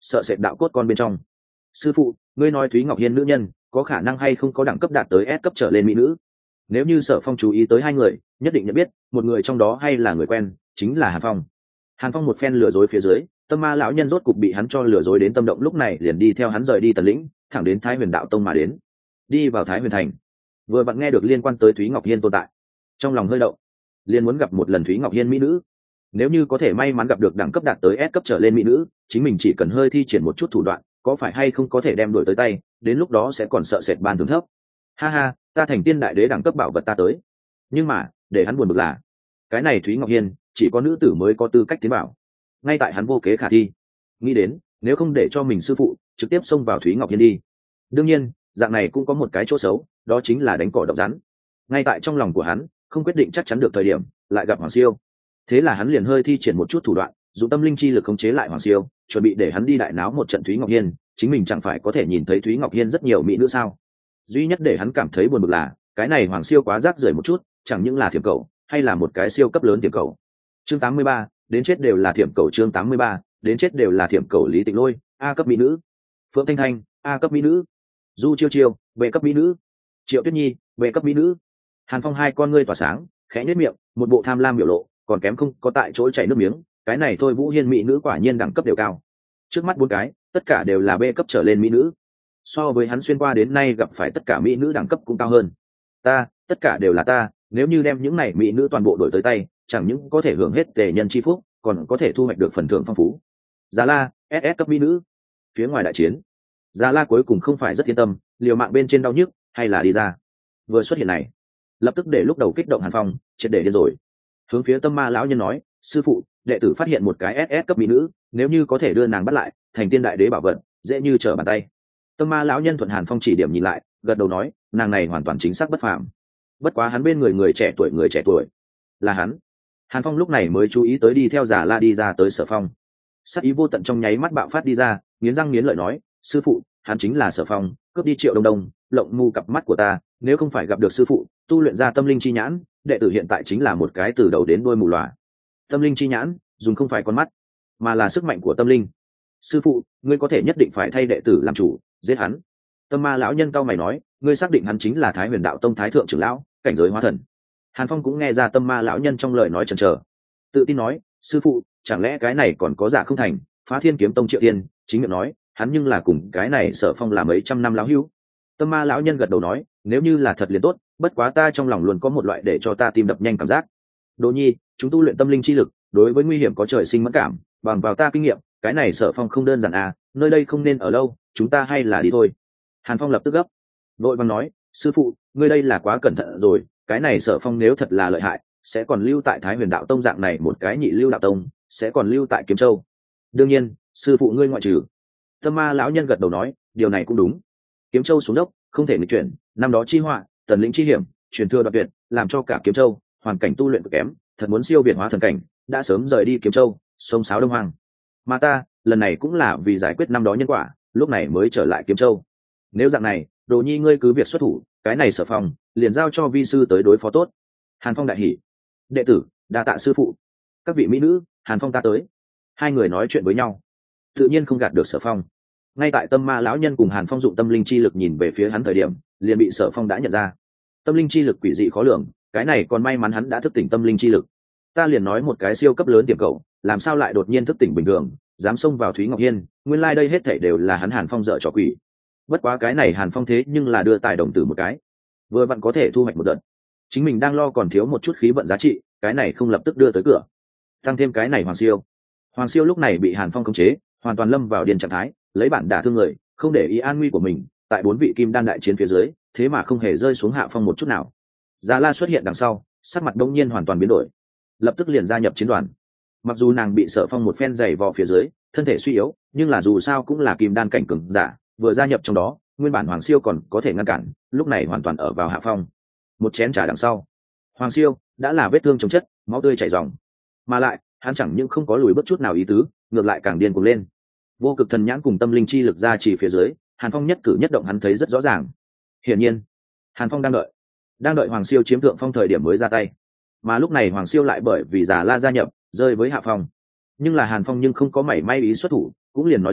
sợ sệt đạo cốt con bên trong. Sư phụ, ngươi nói Thúy Ngọc Hiên nữ nhân có khả năng hay không có đẳng cấp đạt tới S cấp trở lên mỹ nữ? Nếu như Sở Phong chú ý tới hai người, nhất định nhận biết một người trong đó hay là người quen, chính là Hàn Phong. Hàn Phong một phen lừa dối phía dưới, tâm ma lão nhân rốt cục bị hắn cho lừa dối đến tâm động, lúc này liền đi theo hắn rời đi Tần lĩnh, thẳng đến Thái Huyền Đạo Tông mà đến. Đi vào Thái Huyền thành, vừa vặn nghe được liên quan tới Thúy Ngọc Hiên tồn tại, trong lòng hơi động, liền muốn gặp một lần Thúy Ngọc Hiên mỹ nữ. Nếu như có thể may mắn gặp được đẳng cấp đạt tới S cấp trở lên mỹ nữ, chính mình chỉ cần hơi thi triển một chút thủ đoạn, có phải hay không có thể đem đuổi tới tay, đến lúc đó sẽ còn sợ sệt ban thưởng thấp. Ha ha, ta thành tiên đại đế đẳng cấp bảo vật ta tới. Nhưng mà, để hắn buồn bực là, cái này Thúy Ngọc Hiên chỉ có nữ tử mới có tư cách tiến bảo. Ngay tại hắn vô kế khả thi, nghĩ đến nếu không để cho mình sư phụ trực tiếp xông vào Thúy Ngọc Hiên đi. Đương nhiên, dạng này cũng có một cái chỗ xấu, đó chính là đánh cỏ độc rắn. Ngay tại trong lòng của hắn, không quyết định chắc chắn được thời điểm, lại gặp Hoàng Siêu. Thế là hắn liền hơi thi triển một chút thủ đoạn, dùng tâm linh chi lực khống chế lại Hoàng Siêu, chuẩn bị để hắn đi đại náo một trận Thúy Ngọc Hiên, chính mình chẳng phải có thể nhìn thấy Thúy Ngọc Hiên rất nhiều mỹ nữ sao? Duy nhất để hắn cảm thấy buồn bực là, cái này Hoàng Siêu quá rác rưởi một chút, chẳng những là thiểm cầu, hay là một cái siêu cấp lớn thiểm cầu. Chương tám mươi ba, đến chết đều là thiểm cầu. Chương tám mươi ba, đến chết đều là thiểm cầu. Lý Tịnh Lôi, A cấp mỹ nữ. Phượng Thanh Thanh, A cấp mỹ nữ. Du Chiêu Chiêu, B cấp mỹ nữ. Triệu Tuyết Nhi, B cấp mỹ nữ. Hàn Phong hai con ngươi tỏa sáng, khẽ nhếch miệng, một bộ tham lam biểu lộ, còn kém không có tại chỗ chảy nước miếng. Cái này thôi Vũ Hiên mỹ nữ quả nhiên đẳng cấp đều cao. Trước mắt bốn cái, tất cả đều là B cấp trở lên mỹ nữ. So với hắn xuyên qua đến nay gặp phải tất cả mỹ nữ đẳng cấp cũng cao hơn. Ta, tất cả đều là ta, nếu như đem những này mỹ nữ toàn bộ đổi tới tay, chẳng những có thể hưởng hết tề nhân chi phúc, còn có thể thu hoạch được phần thưởng phong phú. Già La, ét ét cấp mỹ nữ. Phía ngoài đại chiến, Già La cuối cùng không phải rất yên tâm, liều mạng bên trên đau nhức, hay là đi ra. Vừa xuất hiện này, lập tức để lúc đầu kích động Hàn Phong, triệt để điên rồi. Hướng phía Tâm Ma lão nhân nói, sư phụ, đệ tử phát hiện một cái ét ét cấp mỹ nữ, nếu như có thể đưa nàng bắt lại, thành tiên đại đế bảo vật, dễ như trở bàn tay. Tâm Ma lão nhân thuận Hàn Phong chỉ điểm nhìn lại, gật đầu nói, nàng này hoàn toàn chính xác bất phàm. Bất quá hắn bên người người trẻ tuổi người trẻ tuổi, là hắn. Hàn Phong lúc này mới chú ý tới đi theo Già La đi ra tới Sở Phong. Sát ý vô tận trong nháy mắt bạo phát đi ra, nghiến răng nghiến lợi nói, sư phụ, hắn chính là Sở Phong, cướp đi Triệu Đông Đông, lộng mù cặp mắt của ta, nếu không phải gặp được sư phụ, tu luyện ra tâm linh chi nhãn, đệ tử hiện tại chính là một cái từ đầu đến đuôi mù lòa. Tâm linh chi nhãn, dùng không phải con mắt, mà là sức mạnh của tâm linh. Sư phụ, ngươi có thể nhất định phải thay đệ tử làm chủ, giết hắn. Tâm Ma lão nhân cao mày nói, ngươi xác định hắn chính là Thái Huyền Đạo Tông thái thượng trưởng lão, cảnh giới hóa thần? Hàn Phong cũng nghe ra Tâm Ma lão nhân trong lời nói chần chờ, tự tin nói, sư phụ, chẳng lẽ cái này còn có giả không thành? Phá Thiên Kiếm Tông Triệu Tiên chính miệng nói, hắn nhưng là cùng cái này Sở Phong là mấy trăm năm lão hữu. Tâm Ma lão nhân gật đầu nói, nếu như là thật liền tốt, bất quá ta trong lòng luôn có một loại để cho ta tim đập nhanh cảm giác. Đỗ Nhi, chúng tu luyện tâm linh chi lực, đối với nguy hiểm có trời sinh mẫn cảm, bằng vào ta kinh nghiệm, cái này Sở Phong không đơn giản à, nơi đây không nên ở lâu, chúng ta hay là đi thôi. Hàn Phong lập tức gấp, vội vàng nói, sư phụ, ngươi đây là quá cẩn thận rồi, cái này Sở Phong nếu thật là lợi hại, sẽ còn lưu tại Thái Huyền Đạo Tông dạng này một cái nhị lưu đạo tông, sẽ còn lưu tại Kiếm Châu. Đương nhiên, sư phụ ngươi ngoại trừ. Tâm Ma lão nhân gật đầu nói, điều này cũng đúng. Kiếm Châu xuống dốc, không thể nghịch chuyển, năm đó chi họa, tần lĩnh chi hiểm, truyền thừa đoạt tuyệt, làm cho cả Kiếm Châu hoàn cảnh tu luyện cực kém, thật muốn siêu việt hóa thần cảnh, đã sớm rời đi Kiếm Châu, sông sáo Đông Hoàng. Mà ta, lần này cũng là vì giải quyết năm đó nhân quả, lúc này mới trở lại Kiếm Châu. Nếu dạng này, Đồ Nhi ngươi cứ việc xuất thủ, cái này Sở Phong liền giao cho vi sư tới đối phó tốt. Hàn Phong đại hỉ, đệ tử đa tạ sư phụ. Các vị mỹ nữ, Hàn Phong ta tới. Hai người nói chuyện với nhau, tự nhiên không gạt được Sở Phong. Ngay tại Tâm Ma lão nhân cùng Hàn Phong dụng tâm linh chi lực nhìn về phía hắn thời điểm, liền bị Sở Phong đã nhận ra. Tâm linh chi lực quỷ dị khó lường, cái này còn may mắn hắn đã thức tỉnh tâm linh chi lực. Ta liền nói một cái siêu cấp lớn tiềm cầu, làm sao lại đột nhiên thức tỉnh bình thường, dám xông vào Thúy Ngọc Hiên, nguyên lai like đây hết thảy đều là hắn Hàn Phong dở trò quỷ. Bất quá cái này Hàn Phong thế nhưng là đưa tài đồng tử một cái, vừa vặn có thể thu hoạch một đợt. Chính mình đang lo còn thiếu một chút khí vận giá trị, cái này không lập tức đưa tới cửa. Tăng thêm cái này Hoàng Siêu. Hoàng Siêu lúc này bị Hàn Phong khống chế, hoàn toàn lâm vào điên trạng thái, lấy bản đả thương người, không để ý an nguy của mình, tại bốn vị kim đan đại chiến phía dưới, thế mà không hề rơi xuống hạ phong một chút nào. Già La xuất hiện đằng sau, sắc mặt đông nhiên hoàn toàn biến đổi, lập tức liền gia nhập chiến đoàn. Mặc dù nàng bị Sở Phong một phen giày vò phía dưới, thân thể suy yếu, nhưng là dù sao cũng là kim đan cảnh cường giả, vừa gia nhập trong đó, nguyên bản Hoàng Siêu còn có thể ngăn cản, lúc này hoàn toàn ở vào hạ phong. Một chén trà đằng sau, Hoàng Siêu đã là vết thương chồng chất, máu tươi chảy ròng, mà lại hắn chẳng những không có lùi bước chút nào ý tứ, ngược lại càng điên cuồng lên. Vô cực thần nhãn cùng tâm linh chi lực ra chỉ phía dưới, Hàn Phong nhất cử nhất động hắn thấy rất rõ ràng. Hiển nhiên, Hàn Phong đang đợi, đang đợi Hoàng Siêu chiếm thượng phong thời điểm mới ra tay. Mà lúc này Hoàng Siêu lại bởi vì Già La gia nhập, rơi với hạ phong. Nhưng là Hàn Phong nhưng không có mảy may ý xuất thủ, cũng liền nói rõ,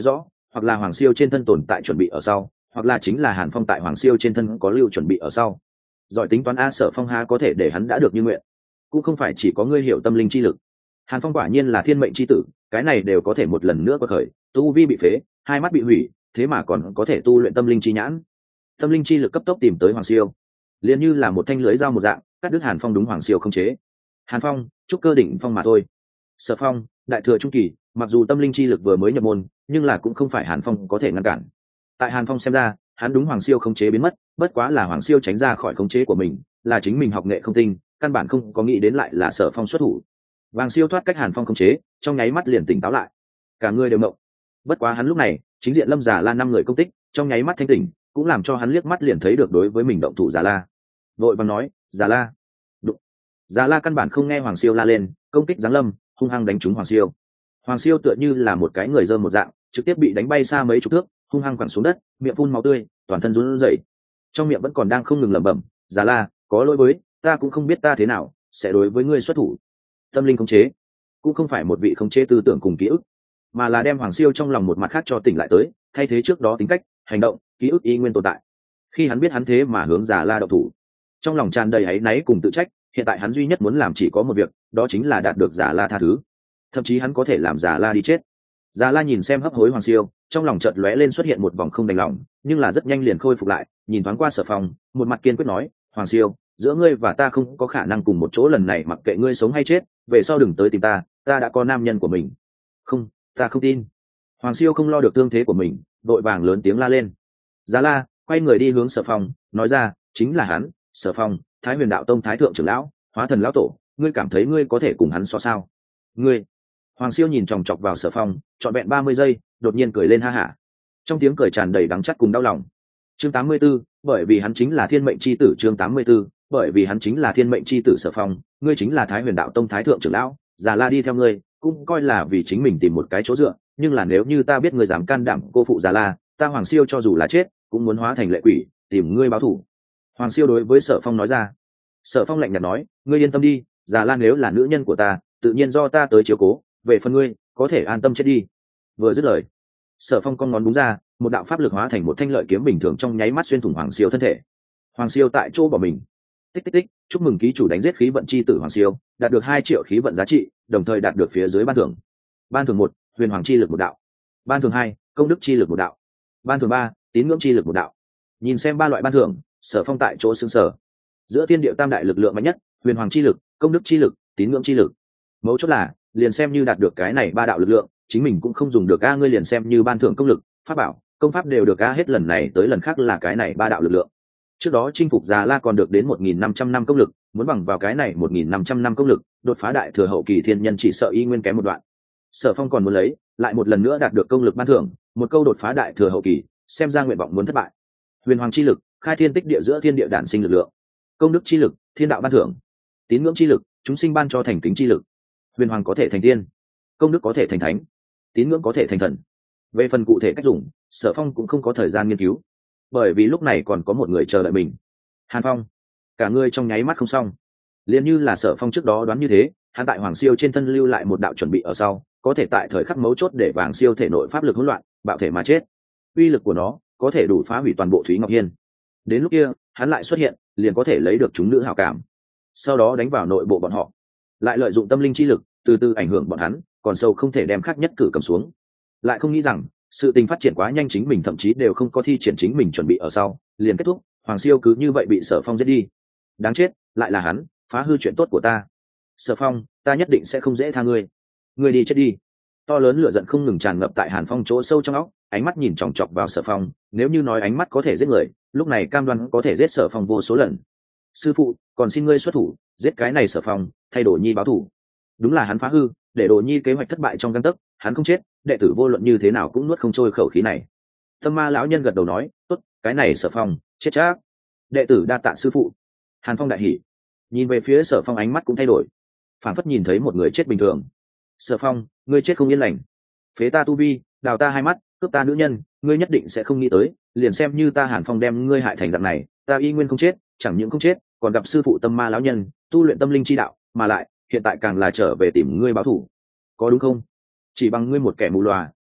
hoặc là Hoàng Siêu trên thân tồn tại chuẩn bị ở sau, hoặc là chính là Hàn Phong tại Hoàng Siêu trên thân có lưu chuẩn bị ở sau. Giỏi tính toán a, Sở Phong há có thể để hắn đã được như nguyện. Cũng không phải chỉ có ngươi hiểu tâm linh chi lực. Hàn Phong quả nhiên là thiên mệnh chi tử, cái này đều có thể một lần nữa có khởi, tu vi bị phế, hai mắt bị hủy, thế mà còn có thể tu luyện tâm linh chi nhãn. Tâm linh chi lực cấp tốc tìm tới Hoàng Siêu, liền như là một thanh lưới dao một dạng, cắt đứt Hàn Phong đúng Hoàng Siêu không chế. Hàn Phong, trúc cơ đỉnh phong mà thôi. Sở Phong, đại thừa trung kỳ, mặc dù tâm linh chi lực vừa mới nhập môn, nhưng là cũng không phải Hàn Phong có thể ngăn cản. Tại Hàn Phong xem ra, hắn đúng Hoàng Siêu không chế biến mất, bất quá là Hoàng Siêu tránh ra khỏi khống chế của mình, là chính mình học nghệ không tinh, căn bản không có nghĩ đến lại là Sở Phong xuất thủ. Hoàng Siêu thoát cách Hàn Phong khống chế, trong nháy mắt liền tỉnh táo lại, cả người đều mộng. Bất quá hắn lúc này, chính diện Lâm Già La năm người công tích, trong nháy mắt thanh tỉnh, cũng làm cho hắn liếc mắt liền thấy được đối với mình động thủ Già La. Vội vàng nói, Già La. Đụng. Già La căn bản không nghe Hoàng Siêu la lên, công kích giáng lâm, hung hăng đánh trúng Hoàng Siêu. Hoàng Siêu tựa như là một cái người dơm một dạng, trực tiếp bị đánh bay xa mấy chục thước, hung hăng quẳng xuống đất, miệng phun máu tươi, toàn thân run rẩy, trong miệng vẫn còn đang không ngừng lẩm bẩm, Già La, có lỗi với, ta cũng không biết ta thế nào sẽ đối với ngươi xuất thủ. Tâm linh khống chế cũng không phải một vị khống chế tư tưởng cùng ký ức, mà là đem Hoàng Siêu trong lòng một mặt khác cho tỉnh lại tới, thay thế trước đó tính cách, hành động, ký ức y nguyên tồn tại. Khi hắn biết hắn thế mà hướng Già La động thủ, trong lòng tràn đầy áy náy cùng tự trách, hiện tại hắn duy nhất muốn làm chỉ có một việc, đó chính là đạt được Già La tha thứ, thậm chí hắn có thể làm Già La đi chết. Già La nhìn xem hấp hối Hoàng Siêu, trong lòng chợt lóe lên xuất hiện một vòng không đành lòng, nhưng là rất nhanh liền khôi phục lại, nhìn thoáng qua Sở Phong, một mặt kiên quyết nói, Hoàng Siêu, giữa ngươi và ta không có khả năng cùng một chỗ, lần này mặc kệ ngươi sống hay chết, về sau đừng tới tìm ta, ta đã có nam nhân của mình. Không, ta không tin. Hoàng Siêu không lo được tương thế của mình, vội vàng lớn tiếng la lên. Già La quay người đi hướng Sở Phong, nói ra, chính là hắn, Sở Phong, Thái Huyền Đạo Tông thái thượng trưởng lão, Hóa Thần lão tổ, ngươi cảm thấy ngươi có thể cùng hắn so sao? Ngươi. Hoàng Siêu nhìn chòng chọc vào Sở Phong, trọn vẹn ba mươi giây, đột nhiên cười lên ha hả. Trong tiếng cười tràn đầy đắng chát cùng đau lòng. Chương tám mươi 84, bởi vì hắn chính là thiên mệnh chi tử. Chương tám mươi 84, bởi vì hắn chính là thiên mệnh chi tử. Sở Phong, ngươi chính là Thái Huyền Đạo Tông thái thượng trưởng lão, Già La đi theo ngươi, cũng coi là vì chính mình tìm một cái chỗ dựa, nhưng là nếu như ta biết ngươi dám can đảm cô phụ Già La, ta Hoàng Siêu cho dù là chết, cũng muốn hóa thành lệ quỷ, tìm ngươi báo thù. Hoàng Siêu đối với Sở Phong nói ra. Sở Phong lạnh nhạt nói, ngươi yên tâm đi, Già La nếu là nữ nhân của ta, tự nhiên do ta tới chiếu cố, về phần ngươi, có thể an tâm chết đi. Vừa dứt lời, Sở Phong con ngón đúng ra, một đạo pháp lực hóa thành một thanh lợi kiếm bình thường trong nháy mắt xuyên thủng Hoàng Siêu thân thể. Hoàng Siêu tại chỗ bỏ mình. Tích tích tích, chúc mừng ký chủ đánh giết khí vận chi tử Hoàng Siêu, đạt được hai triệu khí vận giá trị, đồng thời đạt được phía dưới ban thưởng. Ban thưởng một, huyền hoàng chi lực một đạo. Ban thưởng hai, công đức chi lực một đạo. Ban thưởng ba, tín ngưỡng chi lực một đạo. Nhìn xem ba loại ban thưởng, Sở Phong tại chỗ sững sờ. Giữa thiên địa tam đại lực lượng mạnh nhất, huyền hoàng chi lực, công đức chi lực, tín ngưỡng chi lực. Mấu chốt là, liền xem như đạt được cái này ba đạo lực lượng, chính mình cũng không dùng được a, ngươi liền xem như ban thưởng công lực, pháp bảo, công pháp đều được a, hết lần này tới lần khác là cái này ba đạo lực lượng. Trước đó chinh phục Già La còn được đến một nghìn năm trăm năm công lực, muốn bằng vào cái này một nghìn năm trăm năm công lực, đột phá đại thừa hậu kỳ thiên nhân chỉ sợ y nguyên kém một đoạn. Sở Phong còn muốn lấy, lại một lần nữa đạt được công lực ban thưởng, một câu đột phá đại thừa hậu kỳ, xem ra nguyện vọng muốn thất bại. Huyền hoàng chi lực, khai thiên tích địa giữa thiên địa đản sinh lực lượng. Công đức chi lực, thiên đạo ban thưởng. Tín ngưỡng chi lực, chúng sinh ban cho thành kính chi lực. Huyền hoàng có thể thành tiên, công đức có thể thành thánh, tín ngưỡng có thể thành thần. Về phần cụ thể cách dùng, Sở Phong cũng không có thời gian nghiên cứu, bởi vì lúc này còn có một người chờ đợi mình. Hàn Phong. Cả người trong nháy mắt không xong, liền như là Sở Phong trước đó đoán như thế, hắn tại Hoàng Siêu trên thân lưu lại một đạo chuẩn bị ở sau, có thể tại thời khắc mấu chốt để Hoàng Siêu thể nội pháp lực hỗn loạn, bạo thể mà chết. Uy lực của nó có thể đủ phá hủy toàn bộ Thúy Ngọc Hiên. Đến lúc kia, hắn lại xuất hiện, liền có thể lấy được chúng nữ hảo cảm, sau đó đánh vào nội bộ bọn họ, lại lợi dụng tâm linh chi lực từ từ ảnh hưởng bọn hắn, còn sâu không thể đem khác nhất cử cầm xuống. Lại không nghĩ rằng sự tình phát triển quá nhanh, chính mình thậm chí đều không có thi triển chính mình chuẩn bị ở sau, liền kết thúc, Hoàng Siêu cứ như vậy bị Sở Phong giết đi. Đáng chết, lại là hắn phá hư chuyện tốt của ta. Sở Phong, ta nhất định sẽ không dễ tha ngươi, ngươi đi chết đi. To lớn lửa giận không ngừng tràn ngập tại Hàn Phong chỗ sâu trong óc, ánh mắt nhìn chòng chọc vào Sở Phong, nếu như nói ánh mắt có thể giết người, lúc này cam đoan có thể giết Sở Phong vô số lần. Sư phụ, còn xin ngươi xuất thủ, giết cái này Sở Phong, thay Đồ Nhi báo thù. Đúng là hắn phá hư, để Đồ Nhi kế hoạch thất bại trong gang tấc, hắn không chết, đệ tử vô luận như thế nào cũng nuốt không trôi khẩu khí này. Tâm Ma lão nhân gật đầu nói, tốt, cái này Sở Phong chết chắc. Đệ tử đa tạ sư phụ. Hàn Phong đại hỉ, nhìn về phía Sở Phong ánh mắt cũng thay đổi, phảng phất nhìn thấy một người chết bình thường. Sở Phong, ngươi chết không yên lành, phế ta tu vi, đào ta hai mắt, cướp ta nữ nhân, ngươi nhất định sẽ không nghĩ tới, liền xem như ta Hàn Phong đem ngươi hại thành dạng này, ta y nguyên không chết, chẳng những không chết, còn gặp sư phụ Tâm Ma lão nhân tu luyện tâm linh chi đạo, mà lại hiện tại càng là trở về tìm ngươi báo thù, có đúng không? Chỉ bằng ngươi một kẻ mù lòa,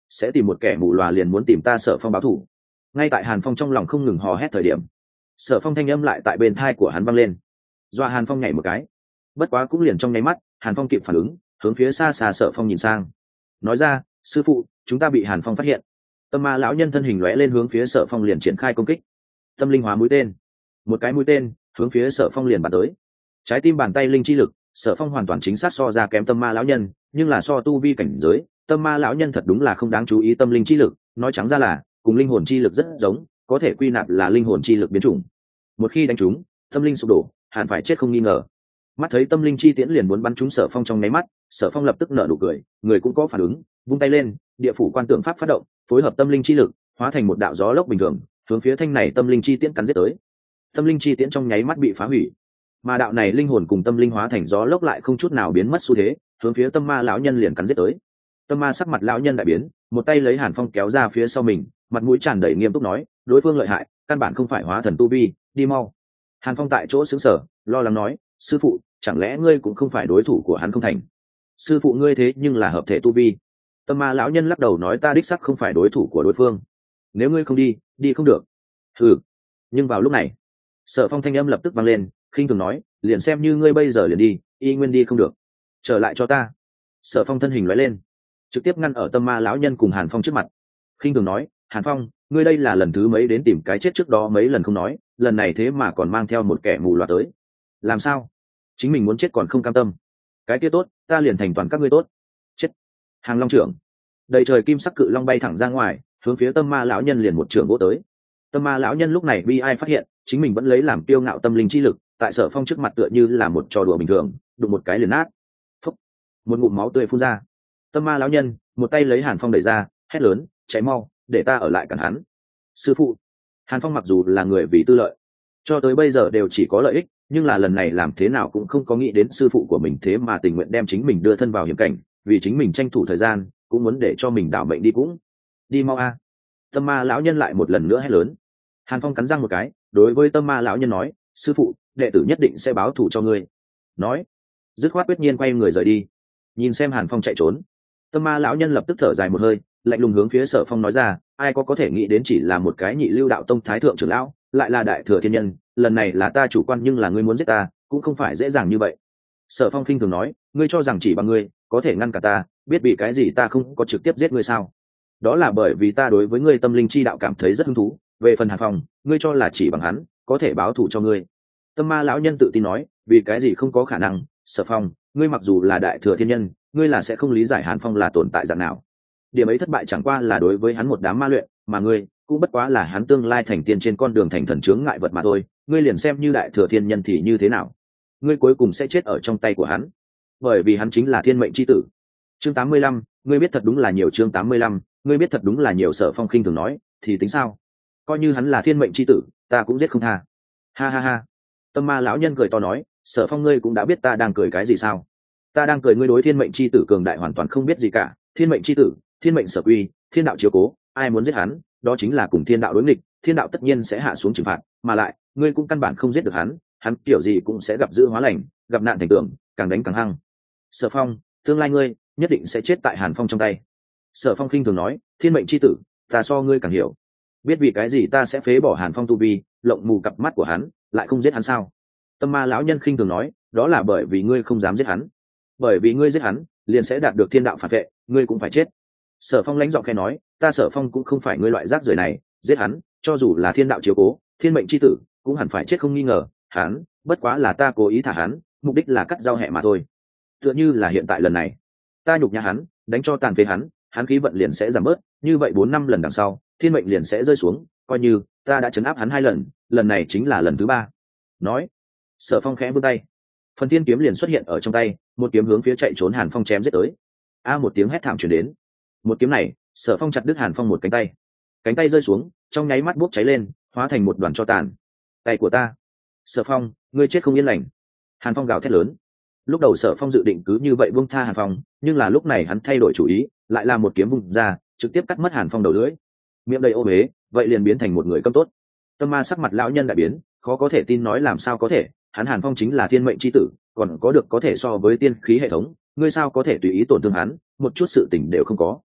sẽ tìm một kẻ mù lòa liền muốn tìm ta Sở Phong báo thù. Ngay tại Hàn Phong trong lòng không ngừng hò hét thời điểm, Sở Phong thanh âm lại tại bên thai của hắn vang lên, dọa Hàn Phong nhảy một cái. Bất quá cũng liền trong nháy mắt, Hàn Phong kịp phản ứng, hướng phía xa xa Sở Phong nhìn sang, nói ra, sư phụ, chúng ta bị Hàn Phong phát hiện. Tâm ma lão nhân thân hình lóe lên hướng phía Sở Phong liền triển khai công kích. Tâm linh hóa mũi tên, một cái mũi tên hướng phía Sở Phong liền bắn tới. Trái tim bàn tay linh chi lực, Sở Phong hoàn toàn chính xác so ra kém tâm ma lão nhân, nhưng là so tu vi cảnh giới, tâm ma lão nhân thật đúng là không đáng chú ý tâm linh chi lực, nói trắng ra là cùng linh hồn chi lực rất giống, có thể quy nạp là linh hồn chi lực biến chủng. Một khi đánh trúng, tâm linh sụp đổ, hẳn phải chết không nghi ngờ. Mắt thấy tâm linh chi tiễn liền muốn bắn trúng Sở Phong trong nháy mắt, Sở Phong lập tức nở nụ cười, người cũng có phản ứng, vung tay lên, địa phủ quan tượng pháp phát động, phối hợp tâm linh chi lực, hóa thành một đạo gió lốc bình thường, hướng phía thanh này tâm linh chi tiễn cắn giết tới. Tâm linh chi tiễn trong nháy mắt bị phá hủy, mà đạo này linh hồn cùng tâm linh hóa thành gió lốc lại không chút nào biến mất xu thế, hướng phía tâm ma lão nhân liền cắn giết tới. Tâm ma sắc mặt lão nhân đại biến, một tay lấy Hàn Phong kéo ra phía sau mình, mặt mũi tràn đầy nghiêm túc nói, đối phương lợi hại, căn bản không phải hóa thần tu vi, đi mau. Hàn Phong tại chỗ sững sờ, lo lắng nói, sư phụ, chẳng lẽ ngươi cũng không phải đối thủ của hắn không thành? Sư phụ ngươi thế nhưng là hợp thể tu vi. Tâm ma lão nhân lắc đầu nói, ta đích sắc không phải đối thủ của đối phương. Nếu ngươi không đi, đi không được. Ừ. Nhưng vào lúc này, Sở Phong thanh âm lập tức vang lên, khinh thường nói, liền xem như ngươi bây giờ liền đi, y nguyên đi không được. Trở lại cho ta. Sở Phong thân hình lóe lên, trực tiếp ngăn ở tâm ma lão nhân cùng Hàn Phong trước mặt. Khinh thường nói, Hàn Phong, ngươi đây là lần thứ mấy đến tìm cái chết, trước đó mấy lần không nói, lần này thế mà còn mang theo một kẻ mù loà tới. Làm sao? Chính mình muốn chết còn không cam tâm. Cái kia tốt, ta liền thành toàn các ngươi tốt. Chết. Hàng Long trưởng. Đầy trời kim sắc cự long bay thẳng ra ngoài, hướng phía tâm ma lão nhân liền một trưởng vỗ tới. Tâm ma lão nhân lúc này bi ai phát hiện, chính mình vẫn lấy làm kiêu ngạo tâm linh chi lực, tại Sở Phong trước mặt tựa như là một trò đùa bình thường, đụng một cái liền nát. Phúc. Một ngụm máu tươi phun ra. Tâm ma lão nhân một tay lấy Hàn Phong đẩy ra, hét lớn, cháy mau, để ta ở lại cản hắn. Sư phụ. Hàn Phong mặc dù là người vì tư lợi, cho tới bây giờ đều chỉ có lợi ích, nhưng là lần này làm thế nào cũng không có nghĩ đến sư phụ của mình thế mà tình nguyện đem chính mình đưa thân vào hiểm cảnh, vì chính mình tranh thủ thời gian, cũng muốn để cho mình đảo mệnh đi cũng. Đi mau a. Tâm ma lão nhân lại một lần nữa hét lớn. Hàn Phong cắn răng một cái, đối với tâm ma lão nhân nói, sư phụ, đệ tử nhất định sẽ báo thù cho ngươi. Nói, dứt khoát quyết nhiên quay người rời đi. Nhìn xem Hàn Phong chạy trốn, tâm ma lão nhân lập tức thở dài một hơi, lạnh lùng hướng phía Sở Phong nói ra, ai có có thể nghĩ đến chỉ là một cái nhị lưu đạo tông thái thượng trưởng lão, lại là đại thừa thiên nhân, lần này là ta chủ quan, nhưng là ngươi muốn giết ta, cũng không phải dễ dàng như vậy. Sở Phong khinh thường nói, ngươi cho rằng chỉ bằng ngươi có thể ngăn cả ta, biết bị cái gì ta không có trực tiếp giết ngươi sao? Đó là bởi vì ta đối với ngươi tâm linh chi đạo cảm thấy rất hứng thú, về phần Hàn Phong, ngươi cho là chỉ bằng hắn có thể báo thù cho ngươi. Tâm ma lão nhân tự tin nói, vì cái gì không có khả năng. Sở Phong, ngươi mặc dù là đại thừa thiên nhân, ngươi là sẽ không lý giải Hàn Phong là tồn tại dạng nào. Điểm ấy thất bại chẳng qua là đối với hắn một đám ma luyện, mà ngươi cũng bất quá là hắn tương lai thành tiên trên con đường thành thần chướng ngại vật mà thôi. Ngươi liền xem như đại thừa thiên nhân thì như thế nào? Ngươi cuối cùng sẽ chết ở trong tay của hắn, bởi vì hắn chính là thiên mệnh chi tử. Chương tám mươi lăm, ngươi biết thật đúng là nhiều. Chương tám mươi lăm, ngươi biết thật đúng là nhiều. Sở Phong khinh thường nói, thì tính sao? Coi như hắn là thiên mệnh chi tử, ta cũng giết không tha. Ha ha ha. Tâm ma lão nhân cười to nói, Sở Phong, ngươi cũng đã biết ta đang cười cái gì sao? Ta đang cười ngươi đối thiên mệnh chi tử cường đại hoàn toàn không biết gì cả. Thiên mệnh chi tử, thiên mệnh sở quy, thiên đạo chiếu cố, ai muốn giết hắn, đó chính là cùng thiên đạo đối nghịch, thiên đạo tất nhiên sẽ hạ xuống trừng phạt, mà lại, ngươi cũng căn bản không giết được hắn, hắn kiểu gì cũng sẽ gặp dữ hóa lành, gặp nạn thành tưởng, càng đánh càng hăng. Sở Phong, tương lai ngươi nhất định sẽ chết tại Hàn Phong trong tay. Sở Phong khinh thường nói, thiên mệnh chi tử, ta so ngươi càng hiểu. Biết vì cái gì ta sẽ phế bỏ Hàn Phong tu vi, lộng mù cặp mắt của hắn, lại không giết hắn sao? Tâm ma lão nhân khinh thường nói, đó là bởi vì ngươi không dám giết hắn, bởi vì ngươi giết hắn liền sẽ đạt được thiên đạo phản vệ, ngươi cũng phải chết. Sở Phong lãnh giọng khẽ nói, ta Sở Phong cũng không phải ngươi loại rác rưởi này, giết hắn, cho dù là thiên đạo chiếu cố, thiên mệnh chi tử, cũng hẳn phải chết không nghi ngờ. Hắn bất quá là ta cố ý thả hắn, mục đích là cắt rau hẹ mà thôi. Tựa như là hiện tại lần này, ta nhục nhã hắn, đánh cho tàn phế hắn, hắn khí vận liền sẽ giảm bớt, như vậy bốn năm lần đằng sau, thiên mệnh liền sẽ rơi xuống, coi như ta đã trấn áp hắn hai lần, lần này chính là lần thứ ba. Nói, Sở Phong khẽ vươn tay, phần thiên kiếm liền xuất hiện ở trong tay, một kiếm hướng phía chạy trốn Hàn Phong chém giết tới. A một tiếng hét thảm truyền đến, một kiếm này, Sở Phong chặt đứt Hàn Phong một cánh tay, cánh tay rơi xuống, trong nháy mắt bốc cháy lên, hóa thành một đoàn tro tàn. Tay của ta, Sở Phong, ngươi chết không yên lành. Hàn Phong gào thét lớn. Lúc đầu Sở Phong dự định cứ như vậy buông tha Hàn Phong, nhưng là lúc này hắn thay đổi chủ ý, lại là một kiếm vung ra, trực tiếp cắt mất Hàn Phong đầu lưỡi. Miệng đầy ô uế, vậy liền biến thành một người câm tốt. Tâm ma sắc mặt lão nhân đại biến, khó có thể tin nói, làm sao có thể, hắn Hàn Phong chính là thiên mệnh chi tử, còn có được có thể so với tiên khí hệ thống, ngươi sao có thể tùy ý tổn thương hắn, một chút sự tình đều không có.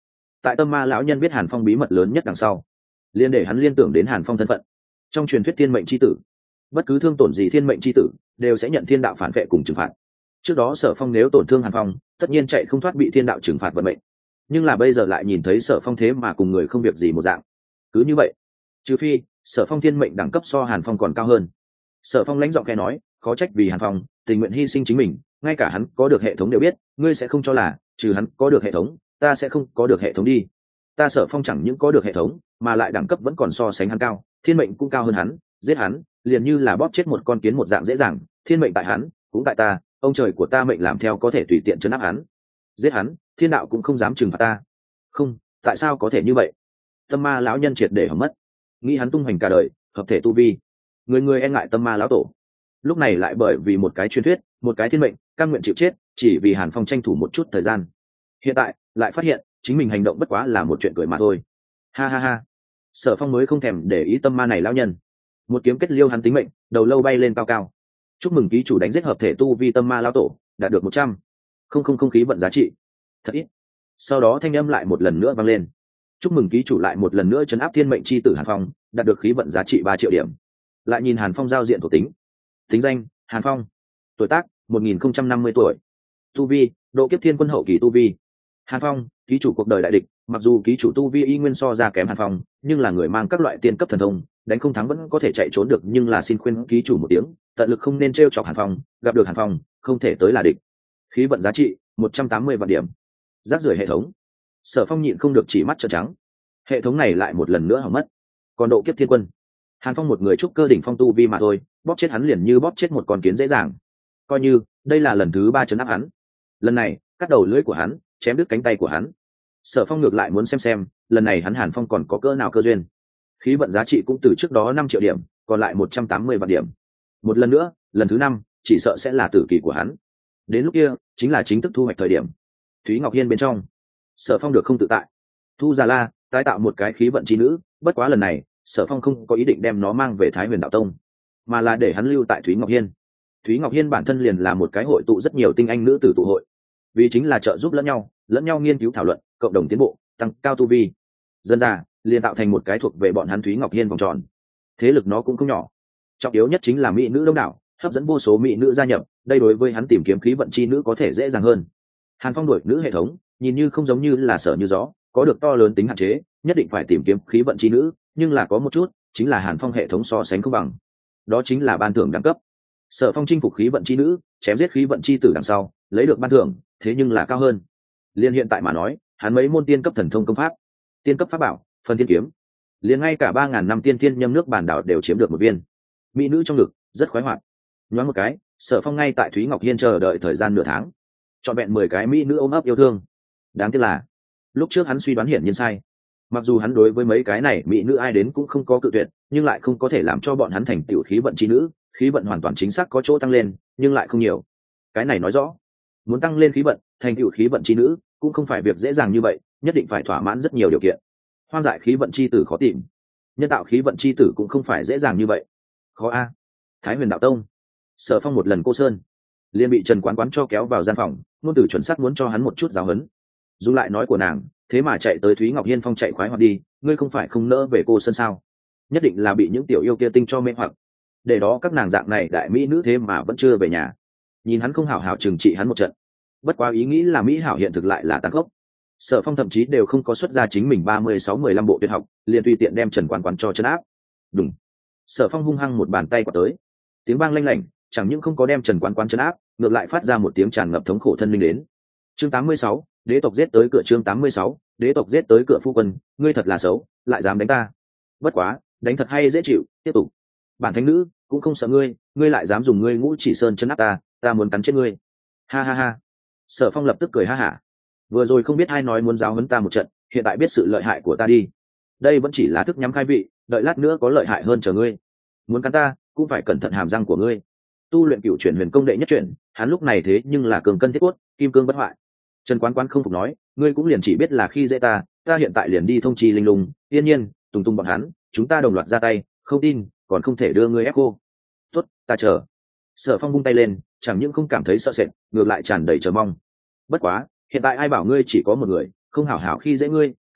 tại tâm ma lão nhân biết hàn phong bí mật lớn nhất đằng sau, liên để hắn liên tưởng đến hàn phong thân phận. Trong truyền thuyết thiên mệnh c h i tử, bất cứ thương tổn gì thiên mệnh c h i tử đều sẽ nhận thiên đạo phản vệ cùng trừng phạt. Trước đó Sở Phong nếu tổn thương hàn phong, tất nhiên chạy không thoát bị thiên đạo trừng phạt vận mệnh, nhưng là bây giờ lại nhìn thấy Sở Phong thế mà cùng người không việc gì một dạng. Cứ như vậy, trừ phi Sở Phong thiên mệnh đẳng cấp so hàn phong còn cao hơn. Sở Phong lãnh giọng khe nói, khó trách vì hàn phong tình nguyện hy sinh chính mình, ngay cả hắn có được hệ thống đều biết, ngươi sẽ không cho là trừ hắn có được hệ thống, ta sẽ không có được hệ thống đi. Ta Sở Phong chẳng những có được hệ thống, mà lại đẳng cấp vẫn còn so sánh hắn cao, thiên mệnh cũng cao hơn hắn, giết hắn liền như là bóp chết một con kiến một dạng dễ dàng. Thiên mệnh tại hắn, cũng tại ta, ông trời của ta mệnh làm theo có thể tùy tiện trấn áp hắn. Giết hắn, thiên đạo cũng không dám trừng phạt ta. Không, tại sao có thể như vậy? Tâm ma lão nhân triệt để hỏng mất, nghĩ hắn tung hoành cả đời, hợp thể tu vi, người người e ngại tâm ma lão tổ, lúc này lại bởi vì một cái truyền thuyết, một cái thiên mệnh, cam nguyện chịu chết, chỉ vì hàn phong tranh thủ một chút thời gian. Hiện tại lại phát hiện chính mình hành động bất quá là một chuyện cười mà thôi. Ha ha ha. Sở Phong mới không thèm để ý tâm ma này lão nhân, một kiếm kết liêu hắn tính mệnh, đầu lâu bay lên cao cao. Chúc mừng ký chủ đánh giết hợp thể tu vi tâm ma lão tổ, đạt được một trăm không không không khí vận giá trị, thật ít. Sau đó thanh âm lại một lần nữa vang lên, chúc mừng ký chủ lại một lần nữa trấn áp thiên mệnh chi tử hàn phong, đạt được khí vận giá trị ba triệu điểm. Lại nhìn hàn phong giao diện thuộc tính, tính danh hàn phong, tuổi tác một nghìn không trăm năm mươi tuổi, tu vi độ kiếp thiên quân hậu kỳ tu vi. Hàn phong, ký chủ cuộc đời đại địch, mặc dù ký chủ tu vi y nguyên so ra kém hàn phong, nhưng là người mang các loại tiên cấp thần thông, đánh không thắng vẫn có thể chạy trốn được, nhưng là xin khuyên ký chủ một tiếng, tận lực không nên t r e o chọc hàn phong, gặp được hàn phong không thể tới là địch. Khí vận giá trị một trăm tám mươi vạn điểm. Rác rưởi hệ thống. Sở Phong nhịn không được chỉ mắt trợn trắng, hệ thống này lại một lần nữa hỏng mất. Còn độ kiếp thiên quân, hàn phong một người trúc cơ đỉnh phong tu vi mà thôi, bóp chết hắn liền như bóp chết một con kiến dễ dàng. Coi như đây là lần thứ ba trấn áp hắn, lần này cắt đầu lưỡi của hắn, chém đứt cánh tay của hắn. Sở Phong ngược lại muốn xem xem lần này hắn hàn phong còn có cỡ nào cơ duyên. Khí vận giá trị cũng từ trước đó năm triệu điểm còn lại một trăm tám mươi vạn điểm. Một lần nữa, lần thứ năm chỉ sợ sẽ là tử kỳ của hắn. Đến lúc kia chính là chính thức thu hoạch thời điểm. Thúy Ngọc Hiên bên trong, Sở Phong được không tự tại, thu già la tái tạo một cái khí vận chi nữ. Bất quá lần này Sở Phong không có ý định đem nó mang về Thái Huyền Đạo Tông, mà là để hắn lưu tại Thúy Ngọc Hiên. Thúy Ngọc Hiên bản thân liền là một cái hội tụ rất nhiều tinh anh nữ tử tụ hội, vì chính là trợ giúp lẫn nhau, lẫn nhau nghiên cứu thảo luận, cộng đồng tiến bộ, tăng cao tu vi. Dân ra liền tạo thành một cái thuộc về bọn hắn Thúy Ngọc Hiên vòng tròn. Thế lực nó cũng không nhỏ, trọng yếu nhất chính là mỹ nữ đông đảo, hấp dẫn vô số mỹ nữ gia nhập, đây đối với hắn tìm kiếm khí vận chi nữ có thể dễ dàng hơn. Hàn Phong đổi nữ hệ thống nhìn như không giống như là Sở Như Gió, có được to lớn tính hạn chế, nhất định phải tìm kiếm khí vận chi nữ, nhưng là có một chút chính là Hàn Phong hệ thống so sánh không bằng, đó chính là ban thưởng đẳng cấp. Sở Phong chinh phục khí vận chi nữ, chém giết khí vận chi tử đằng sau lấy được ban thưởng, thế nhưng là cao hơn. Liên hiện tại mà nói, hắn mấy môn tiên cấp thần thông công pháp, tiên cấp pháp bảo, phần thiên kiếm, liền ngay cả ba ngàn năm tiên thiên nhâm nước bản đảo đều chiếm được một viên. Mỹ nữ trong ngực rất khoái hoạt, nhoáng một cái Sở Phong ngay tại Thúy Ngọc Hiên chờ đợi thời gian nửa tháng, chọn vẹn mười cái mỹ nữ ôm ấp yêu thương. Đáng tiếc là lúc trước hắn suy đoán hiển nhiên sai, mặc dù hắn đối với mấy cái này mỹ nữ ai đến cũng không có cự tuyệt, nhưng lại không có thể làm cho bọn hắn thành tiểu khí vận chi nữ. Khí vận hoàn toàn chính xác có chỗ tăng lên, nhưng lại không nhiều. Cái này nói rõ muốn tăng lên khí vận, thành tựu khí vận chi nữ cũng không phải việc dễ dàng như vậy, nhất định phải thỏa mãn rất nhiều điều kiện. Hoang dại khí vận chi tử khó tìm, nhân tạo khí vận chi tử cũng không phải dễ dàng như vậy. Khó a. Thái Huyền Đạo Tông, Sở Phong một lần cô sơn liền bị Trần Quán Quán cho kéo vào gian phòng, ngôn từ chuẩn xác muốn cho hắn một chút giáo huấn. Dùng lại nói của nàng, thế mà chạy tới Thúy Ngọc Hiên phong chạy khoái hoạt đi, ngươi không phải không nỡ về cô sơn sao? Nhất định là bị những tiểu yêu kia tinh cho mê hoặc. Để đó các nàng dạng này đại mỹ nữ thế mà vẫn chưa về nhà, nhìn hắn không hảo hảo trừng trị hắn một trận. Bất quá ý nghĩ là mỹ hảo hiện thực lại là tàn khốc. Sở Phong thậm chí đều không có xuất ra chính mình ba mươi sáu mười lăm bộ tuyệt học, liền tùy tiện đem Trần Quán Quán cho chân áp. Đúng. Sở Phong hung hăng một bàn tay quạt tới, tiếng vang lanh lảnh, chẳng những không có đem Trần Quán Quán chân áp, ngược lại phát ra một tiếng tràn ngập thống khổ thân linh đến. Chương tám mươi sáu, đế tộc giết tới cửa. Chương tám mươi sáu, đế tộc giết tới cửa. Phu quân, ngươi thật là xấu, lại dám đánh ta. Bất quá, đánh thật hay dễ chịu, tiếp tục. Bản thánh nữ cũng không sợ ngươi, ngươi lại dám dùng ngươi Ngũ Chỉ Sơn chân áp ta, ta muốn cắn chết ngươi. Ha ha ha. Sở Phong lập tức cười ha hả. Vừa rồi không biết ai nói muốn giáo huấn ta một trận, hiện tại biết sự lợi hại của ta đi. Đây vẫn chỉ là thức nhắm khai vị, đợi lát nữa có lợi hại hơn chờ ngươi. Muốn cắn ta, cũng phải cẩn thận hàm răng của ngươi. Tu luyện Cửu Chuyển Huyền Công đệ nhất chuyển, hắn lúc này thế nhưng là cường cân thiết cốt, kim cương bất hoại. Trần Quán Quán không phục nói, ngươi cũng liền chỉ biết là khi dễ ta, ta hiện tại liền đi thông chi linh lung, yên nhiên, tùng tùng bọn hắn, chúng ta đồng loạt ra tay, không tin còn không thể đưa ngươi ép cô. Tốt, ta chờ. Sở Phong vung tay lên, chẳng những không cảm thấy sợ sệt, ngược lại tràn đầy chờ mong. Bất quá, hiện tại ai bảo ngươi chỉ có một người, không hảo hảo khi dễ ngươi,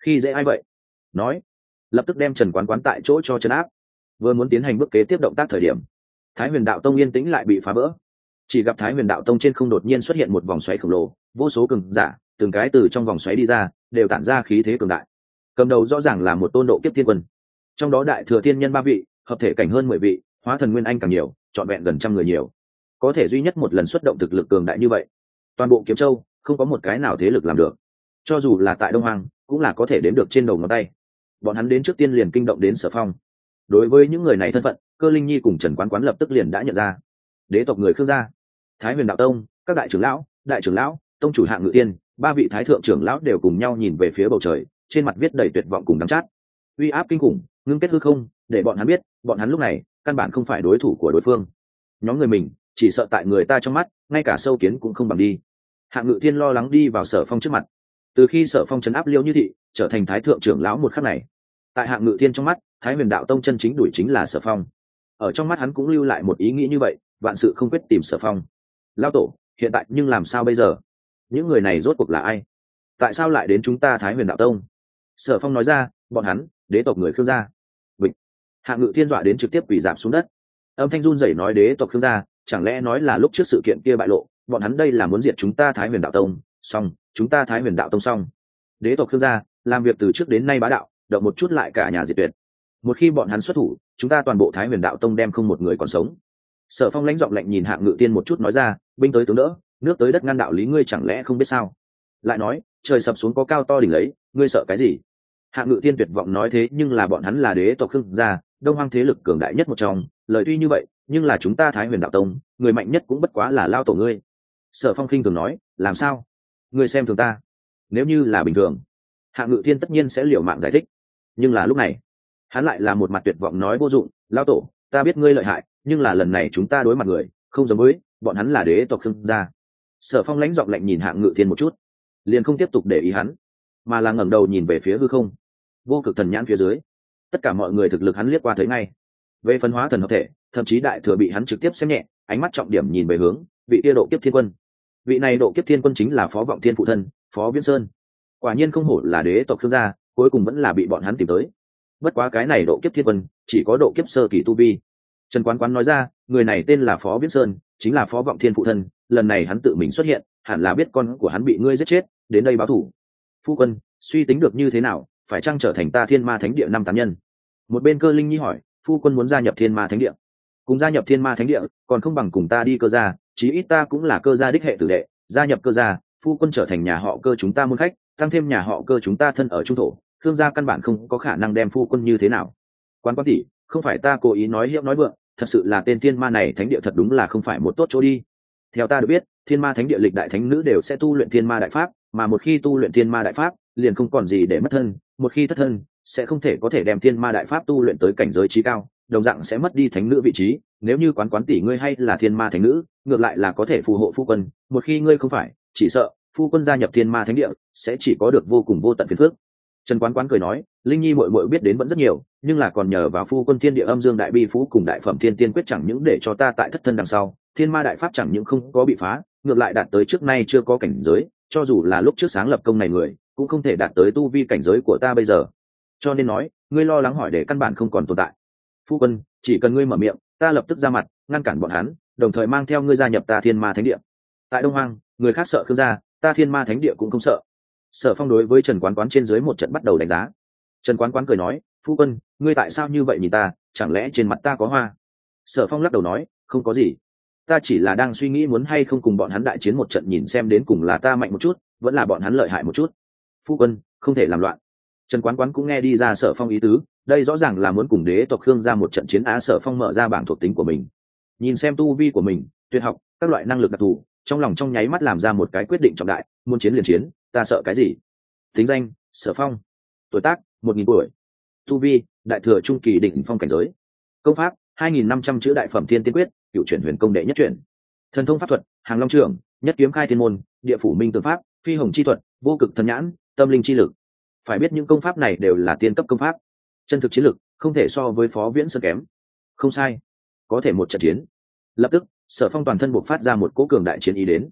khi dễ ai vậy? Nói, lập tức đem Trần Quán Quán tại chỗ cho trấn áp. Vừa muốn tiến hành bước kế tiếp động tác thời điểm, Thái Huyền Đạo Tông yên tĩnh lại bị phá vỡ. Chỉ gặp Thái Huyền Đạo Tông trên không đột nhiên xuất hiện một vòng xoáy khổng lồ, vô số cường giả, từng cái từ trong vòng xoáy đi ra, đều tản ra khí thế cường đại. Cầm đầu rõ ràng là một tôn độ kiếp thiên quân. Trong đó đại thừa thiên nhân ba vị, hợp thể cảnh hơn mười vị, hóa thần nguyên anh càng nhiều, trọn vẹn gần trăm người nhiều. Có thể duy nhất một lần xuất động thực lực cường đại như vậy, toàn bộ Kiếm Châu không có một cái nào thế lực làm được. Cho dù là tại Đông Hoang, cũng là có thể đếm được trên đầu ngón tay. Bọn hắn đến trước tiên liền kinh động đến Sở Phong. Đối với những người này thân phận, Cơ Linh Nhi cùng Trần Quán Quán lập tức liền đã nhận ra. Đế tộc người Khương gia, Thái Huyền Đạo Tông, các đại trưởng lão, đại trưởng lão, tông chủ Hạng Ngự Tiên, ba vị thái thượng trưởng lão đều cùng nhau nhìn về phía bầu trời, trên mặt viết đầy tuyệt vọng cùng đắng chát. Uy áp kinh khủng, ngưng kết hư không, để bọn hắn biết, bọn hắn lúc này căn bản không phải đối thủ của đối phương. Nhóm người mình chỉ sợ tại người ta trong mắt, ngay cả sâu kiến cũng không bằng đi. Hạng Ngự Thiên lo lắng đi vào Sở Phong trước mặt. Từ khi Sở Phong trấn áp Liêu Như Thị, trở thành thái thượng trưởng lão một khắc này, tại Hạng Ngự Thiên trong mắt, Thái Huyền Đạo Tông chân chính đuổi chính là Sở Phong. Ở trong mắt hắn cũng lưu lại một ý nghĩ như vậy, vạn sự không quyết tìm Sở Phong. Lão tổ, hiện tại nhưng làm sao bây giờ? Những người này rốt cuộc là ai? Tại sao lại đến chúng ta Thái Huyền Đạo Tông? Sở Phong nói ra, bọn hắn, đế tộc người Khương gia. Bịch. Hạng Ngự Thiên dọa đến trực tiếp quỳ rạp xuống đất. Âm thanh run rẩy nói, đế tộc Khương gia, chẳng lẽ nói là lúc trước sự kiện kia bại lộ, bọn hắn đây là muốn diệt chúng ta Thái Huyền Đạo Tông? Xong, chúng ta Thái Huyền Đạo Tông xong. Đế tộc Khương gia làm việc từ trước đến nay bá đạo, động một chút lại cả nhà diệt tuyệt. Một khi bọn hắn xuất thủ, chúng ta toàn bộ Thái Huyền Đạo Tông đem không một người còn sống. Sở Phong lãnh giọng lạnh nhìn Hạng Ngự Tiên một chút nói ra, binh tới tướng đỡ, nước tới đất ngăn, đạo lý ngươi chẳng lẽ không biết sao? Lại nói, trời sập xuống có cao to đỉnh lấy, ngươi sợ cái gì? Hạng Ngự Tiên tuyệt vọng nói, thế nhưng là bọn hắn là đế tộc Khương gia, Đông Hoang thế lực cường đại nhất một trong, lời tuy như vậy, nhưng là chúng ta Thái Huyền Đạo Tông, người mạnh nhất cũng bất quá là lao tổ ngươi. Sở Phong khinh thường nói, làm sao? Ngươi xem thường ta? Nếu như là bình thường, Hạng Ngự Thiên tất nhiên sẽ liều mạng giải thích, nhưng là lúc này, hắn lại là một mặt tuyệt vọng nói, vô dụng, lao tổ, ta biết ngươi lợi hại, nhưng là lần này chúng ta đối mặt người không giống với bọn hắn là đế tộc Khương gia. Sở Phong lãnh giọng lạnh nhìn Hạng Ngự Thiên một chút, liền không tiếp tục để ý hắn, mà là ngẩng đầu nhìn về phía hư không, vô cực thần nhãn phía dưới, tất cả mọi người thực lực hắn liếc qua thấy ngay. Về phân hóa thần hợp thể, thậm chí đại thừa bị hắn trực tiếp xem nhẹ, ánh mắt trọng điểm nhìn về hướng vị kia độ kiếp thiên quân. Vị này độ kiếp thiên quân chính là Phó Vọng Thiên phụ thân, Phó Viễn Sơn. Quả nhiên không hổ là đế tộc Khương gia, cuối cùng vẫn là bị bọn hắn tìm tới. Bất quá cái này độ kiếp thiên quân chỉ có độ kiếp sơ kỳ tu vi. Trần Quán Quán nói ra, người này tên là Phó Viễn Sơn, chính là Phó Vọng Thiên phụ thân, lần này hắn tự mình xuất hiện, hẳn là biết con của hắn bị ngươi giết chết, đến đây báo thù. Phu quân, suy tính được như thế nào, phải chăng trở thành ta Thiên Ma Thánh Địa năm tán nhân? Một bên Cơ Linh Nhi hỏi, phu quân muốn gia nhập Thiên Ma Thánh Địa, cùng gia nhập Thiên Ma Thánh Địa, còn không bằng cùng ta đi Cơ gia, chí ít ta cũng là Cơ gia đích hệ tử đệ, gia nhập Cơ gia, phu quân trở thành nhà họ Cơ chúng ta môn khách, tăng thêm nhà họ Cơ chúng ta thân ở trung thổ, Khương gia căn bản không có khả năng đem phu quân như thế nào. Quán Quán tỷ, không phải ta cố ý nói hiệu nói vượng, thật sự là tên Thiên Ma này Thánh Địa thật đúng là không phải một tốt chỗ đi. Theo ta được biết, Thiên Ma Thánh Địa lịch đại thánh nữ đều sẽ tu luyện Thiên Ma đại pháp, mà một khi tu luyện Thiên Ma đại pháp, liền không còn gì để mất thân, một khi thất thân, sẽ không thể có thể đem Thiên Ma đại pháp tu luyện tới cảnh giới trí cao, đồng dạng sẽ mất đi thánh nữ vị trí. Nếu như Quán Quán tỷ ngươi hay là Thiên Ma thánh nữ, ngược lại là có thể phù hộ phu quân, một khi ngươi không phải, chỉ sợ phu quân gia nhập Thiên Ma Thánh Địa sẽ chỉ có được vô cùng vô tận phiền phức. Trần Quán Quán cười nói, Linh Nhi muội muội biết đến vẫn rất nhiều, nhưng là còn nhờ vào phu quân Thiên Địa Âm Dương Đại Bi Phú cùng Đại Phẩm Thiên Tiên Quyết chẳng những để cho ta tại thất thân đằng sau, Thiên Ma đại pháp chẳng những không có bị phá, ngược lại đạt tới trước nay chưa có cảnh giới, cho dù là lúc trước sáng lập công này người, cũng không thể đạt tới tu vi cảnh giới của ta bây giờ. Cho nên nói, ngươi lo lắng hỏi để căn bản không còn tồn tại. Phu quân, chỉ cần ngươi mở miệng, ta lập tức ra mặt, ngăn cản bọn hắn, đồng thời mang theo ngươi gia nhập ta Thiên Ma Thánh Địa. Tại Đông Hoang, người khác sợ Khương gia, ta Thiên Ma Thánh Địa cũng không sợ. Sở Phong đối với Trần Quán Quán trên dưới một trận bắt đầu đánh giá. Trần Quán Quán cười nói, phu quân, ngươi tại sao như vậy nhìn ta, chẳng lẽ trên mặt ta có hoa? Sở Phong lắc đầu nói, không có gì, ta chỉ là đang suy nghĩ muốn hay không cùng bọn hắn đại chiến một trận, nhìn xem đến cùng là ta mạnh một chút, vẫn là bọn hắn lợi hại một chút. Phu quân, không thể làm loạn. Trần Quán Quán cũng nghe đi ra Sở Phong ý tứ, đây rõ ràng là muốn cùng đế tộc Khương ra một trận chiến. Á, Sở Phong mở ra bảng thuộc tính của mình, nhìn xem tu vi của mình, tuyệt học, các loại năng lực đặc thù, trong lòng trong nháy mắt làm ra một cái quyết định trọng đại, muốn chiến liền chiến, ta sợ cái gì? Tính danh, Sở Phong. Tuổi tác, một nghìn tuổi. Tu vi, đại thừa trung kỳ đỉnh phong cảnh giới. Công pháp, hai nghìn năm trăm chữ Đại Phẩm Thiên Tiên Quyết, cựu chuyển huyền công đệ nhất chuyển. Thần thông pháp thuật, Hàng Long Trưởng, Nhất Kiếm Khai Thiên Môn, Địa Phủ Minh Tương Pháp, Phi Hồng Chi Thuật, Vô Cực Thần Nhãn, Tâm Linh Chi Lực. Phải biết những công pháp này đều là tiên cấp công pháp, chân thực chiến lực không thể so với Phó Viễn Sơn kém. Không sai, có thể một trận chiến. Lập tức, Sở Phong toàn thân buộc phát ra một cỗ cường đại chiến ý đến.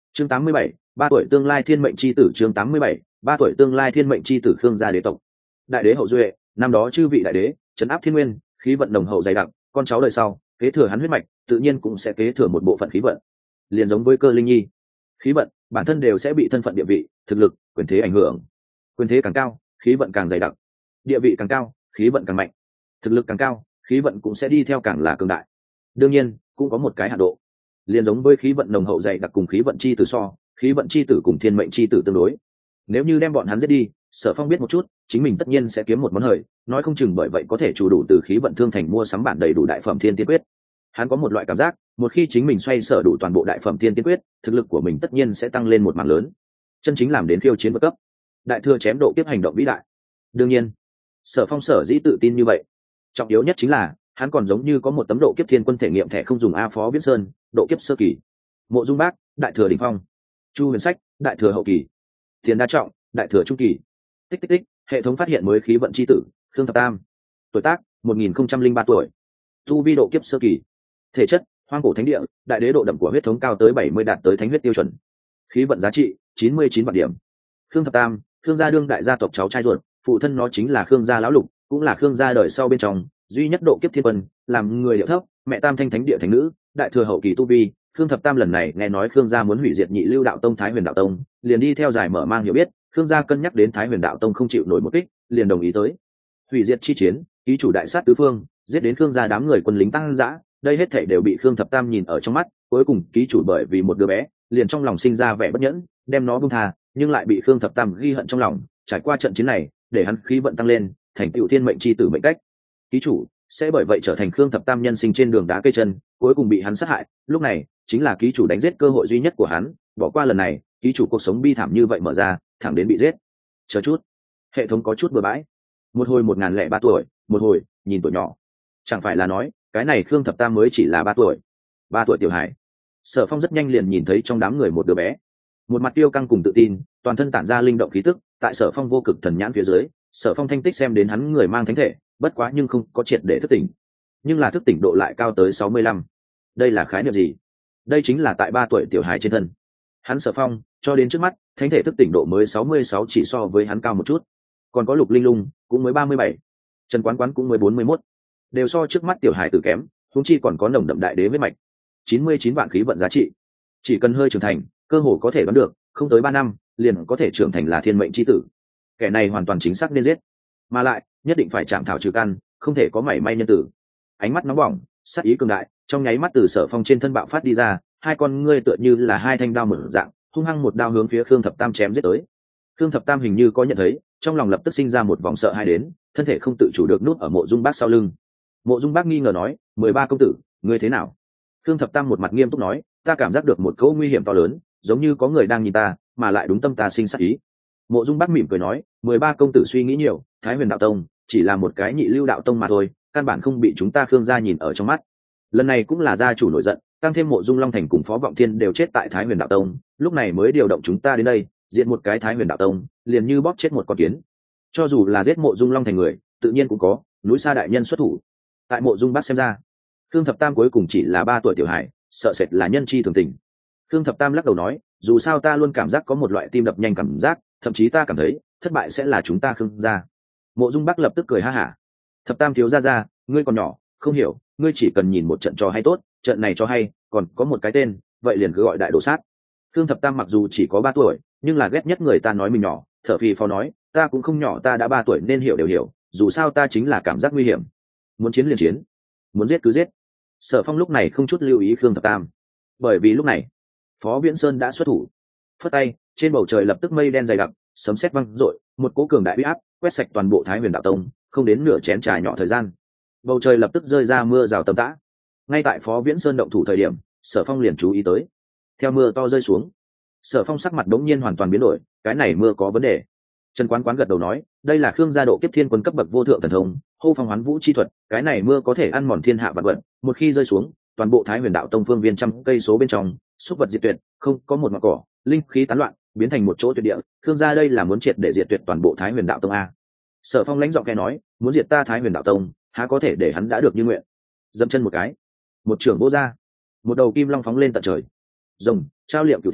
chương tám mươi bảy, ba tuổi tương lai thiên mệnh chi tử. chương tám mươi bảy, ba tuổi tương lai thiên mệnh chi tử. Khương gia đế tộc, đại đế hậu duệ, năm đó chư vị đại đế trấn áp thiên nguyên, khí vận đồng hậu dày đặc, con cháu đời sau kế thừa hắn huyết mạch tự nhiên cũng sẽ kế thừa một bộ phận khí vận. Liền giống với Cơ Linh Nhi, khí vận bản thân đều sẽ bị thân phận địa vị, thực lực, quyền thế ảnh hưởng. Quyền thế càng cao, khí vận càng dày đặc; địa vị càng cao, khí vận càng mạnh; thực lực càng cao, khí vận cũng sẽ đi theo càng là cường đại. Đương nhiên cũng có một cái hạn độ. Liền giống với khí vận nồng hậu dày đặc cùng khí vận chi tử so, khí vận chi tử cùng thiên mệnh chi tử tương đối. Nếu như đem bọn hắn giết đi, Sở Phong biết một chút, chính mình tất nhiên sẽ kiếm một món hời, nói không chừng bởi vậy có thể chủ đủ từ khí vận thương thành mua sắm bản đầy đủ đại phẩm thiên tiên quyết. Hắn có một loại cảm giác, một khi chính mình xoay sở đủ toàn bộ đại phẩm thiên tiên quyết, thực lực của mình tất nhiên sẽ tăng lên một mảng lớn, chân chính làm đến khiêu chiến vượt cấp, đại thừa chém độ kiếp hành động vĩ đại. Đương nhiên, Sở Phong sở dĩ tự tin như vậy, trọng yếu nhất chính là hắn còn giống như có một tấm độ kiếp thiên quân thể nghiệm thẻ không dùng. A Phó Viễn Sơn, độ kiếp sơ kỳ; Mộ Dung Bác, đại thừa đỉnh phong; Chu Huyền Sách, đại thừa hậu kỳ; Tiền Đa Trọng, đại thừa trung kỳ. Tích tích tích, hệ thống phát hiện mới khí vận chi tử Khương Thập Tam, tuổi tác một nghìn không trăm linh ba tuổi, tu vi độ kiếp sơ kỳ, thể chất hoang cổ thánh địa, đại đế độ đậm của huyết thống cao tới bảy mươi, đạt tới thánh huyết tiêu chuẩn, khí vận giá trị chín mươi chín vạn điểm. Khương Thập Tam, Khương gia đương đại gia tộc cháu trai ruột, phụ thân nó chính là Khương gia lão lục, cũng là Khương gia đời sau bên trong duy nhất độ kiếp thiên quân, làm người điệu thấp, mẹ tam thanh thánh địa thánh nữ, đại thừa hậu kỳ tu vi. Khương Thập Tam lần này nghe nói Khương gia muốn hủy diệt Nhị Lưu Đạo Tông, Thái Huyền Đạo Tông, liền đi theo giải mở mang hiểu biết, Khương gia cân nhắc đến Thái Huyền Đạo Tông không chịu nổi một kích, liền đồng ý tới. Hủy diệt chi chiến, ký chủ đại sát tứ phương, giết đến Khương gia đám người quân lính tăng dã, đây hết thảy đều bị Khương Thập Tam nhìn ở trong mắt, cuối cùng ký chủ bởi vì một đứa bé, liền trong lòng sinh ra vẻ bất nhẫn, đem nó buông tha, nhưng lại bị Khương Thập Tam ghi hận trong lòng, trải qua trận chiến này, để hắn khí vận tăng lên, thành tựu thiên mệnh chi tử mệnh cách. Ký chủ sẽ bởi vậy trở thành Khương Thập Tam nhân sinh trên đường đá cây chân, cuối cùng bị hắn sát hại, lúc này chính là ký chủ đánh giết cơ hội duy nhất của hắn, bỏ qua lần này, ký chủ cuộc sống bi thảm như vậy mở ra, thẳng đến bị giết. Chờ chút, hệ thống có chút bừa bãi. Một hồi một ngàn lẻ ba tuổi, một hồi nhìn tuổi nhỏ, chẳng phải là nói cái này Khương Thập Tam mới chỉ là ba tuổi? Ba tuổi tiểu hải. Sở Phong rất nhanh liền nhìn thấy trong đám người một đứa bé, một mặt tiêu căng cùng tự tin, toàn thân tản ra linh động khí tức. Tại Sở Phong vô cực thần nhãn phía dưới, Sở Phong thanh tích xem đến hắn người mang thánh thể, bất quá nhưng không có triệt để thức tỉnh, nhưng là thức tỉnh độ lại cao tới sáu mươi lăm. Đây là khái niệm gì? Đây chính là tại ba tuổi tiểu hài trên thân. Hắn Sở Phong cho đến trước mắt, thánh thể thức tỉnh độ mới sáu mươi sáu, chỉ so với hắn cao một chút. Còn có Lục Linh Lung cũng mới ba mươi bảy, Trần Quán Quán cũng mới bốn mươi mốt, đều so trước mắt tiểu hài tử kém, huống chi còn có nồng đậm đại đế huyết mạch. chín mươi chín vạn khí vận giá trị, chỉ cần hơi trưởng thành, cơ hồ có thể đoán được, không tới ba năm liền có thể trưởng thành là thiên mệnh chi tử. Kẻ này hoàn toàn chính xác nên giết, mà lại nhất định phải chạm thảo trừ căn, không thể có mảy may nhân tử. Ánh mắt nóng bỏng, sát ý cường đại, trong nháy mắt từ Sở Phong trên thân bạo phát đi ra, hai con ngươi tựa như là hai thanh đao mở dạng, hung hăng một đao hướng phía Khương Thập Tam chém giết tới. Khương Thập Tam hình như có nhận thấy, trong lòng lập tức sinh ra một vòng sợ hãi đến, thân thể không tự chủ được nút ở Mộ Dung Bác sau lưng. Mộ Dung Bác nghi ngờ nói: mười ba công tử, ngươi thế nào? Khương Thập Tam một mặt nghiêm túc nói: ta cảm giác được một cỗ nguy hiểm to lớn, giống như có người đang nhìn ta, mà lại đúng tâm ta sinh sát ý. Mộ Dung Bác mỉm cười nói: mười ba công tử suy nghĩ nhiều, Thái Huyền Đạo Tông chỉ là một cái Nhị Lưu Đạo Tông mà thôi, căn bản không bị chúng ta Khương gia nhìn ở trong mắt. Lần này cũng là gia chủ nổi giận, tăng thêm Mộ Dung Long Thành cùng Phó Vọng Thiên đều chết tại Thái Huyền Đạo Tông, lúc này mới điều động chúng ta đến đây, diệt một cái Thái Huyền Đạo Tông, liền như bóp chết một con kiến. Cho dù là giết Mộ Dung Long Thành người, tự nhiên cũng có núi Sa đại nhân xuất thủ. Tại Mộ Dung Bác xem ra, Khương Thập Tam cuối cùng chỉ là ba tuổi tiểu hải, sợ sệt là nhân chi thường tình. Khương Thập Tam lắc đầu nói: dù sao ta luôn cảm giác có một loại tim đập nhanh cảm giác, thậm chí ta cảm thấy thất bại sẽ là chúng ta Khương gia. Mộ Dung Bác lập tức cười ha hả: Thập Tam thiếu gia gia, ngươi còn nhỏ, không hiểu, ngươi chỉ cần nhìn một trận trò hay tốt, trận này cho hay, còn có một cái tên, vậy liền cứ gọi đại đồ sát. Khương Thập Tam mặc dù chỉ có ba tuổi, nhưng là ghét nhất người ta nói mình nhỏ, thở phì phò nói: ta cũng không nhỏ, ta đã ba tuổi nên hiểu đều hiểu, dù sao ta chính là cảm giác nguy hiểm, muốn chiến liền chiến, muốn giết cứ giết. Sở Phong lúc này không chút lưu ý Khương Thập Tam, bởi vì lúc này Phó Viễn Sơn đã xuất thủ, phất tay, trên bầu trời lập tức mây đen dày đặc, sấm sét vang rội, một cỗ cường đại uy áp quét sạch toàn bộ Thái Huyền Đạo Tông, không đến nửa chén trà nhỏ thời gian, bầu trời lập tức rơi ra mưa rào tầm tã. Ngay tại Phó Viễn Sơn động thủ thời điểm, Sở Phong liền chú ý tới, theo mưa to rơi xuống, Sở Phong sắc mặt đống nhiên hoàn toàn biến đổi, cái này mưa có vấn đề. Trần Quán Quán gật đầu nói: đây là Khương gia độ kiếp thiên quân cấp bậc vô thượng thần thông, hô phong hoán vũ chi thuật, cái này mưa có thể ăn mòn thiên hạ vạn vật, một khi rơi xuống, toàn bộ Thái Huyền Đạo Tông phương viên trăm cây số bên trong, súc vật diệt tuyệt, không có một mảng cỏ, linh khí tán loạn, biến thành một chỗ tuyệt địa. Khương gia đây là muốn triệt để diệt tuyệt toàn bộ Thái Huyền Đạo Tông a. Sở Phong lãnh giọng nghe nói: muốn diệt ta Thái Huyền Đạo Tông, há có thể để hắn đã được như nguyện. Dậm chân một cái, một trường vô ra, một đầu kim long phóng lên tận trời, rồng trao liệm cửu thiên,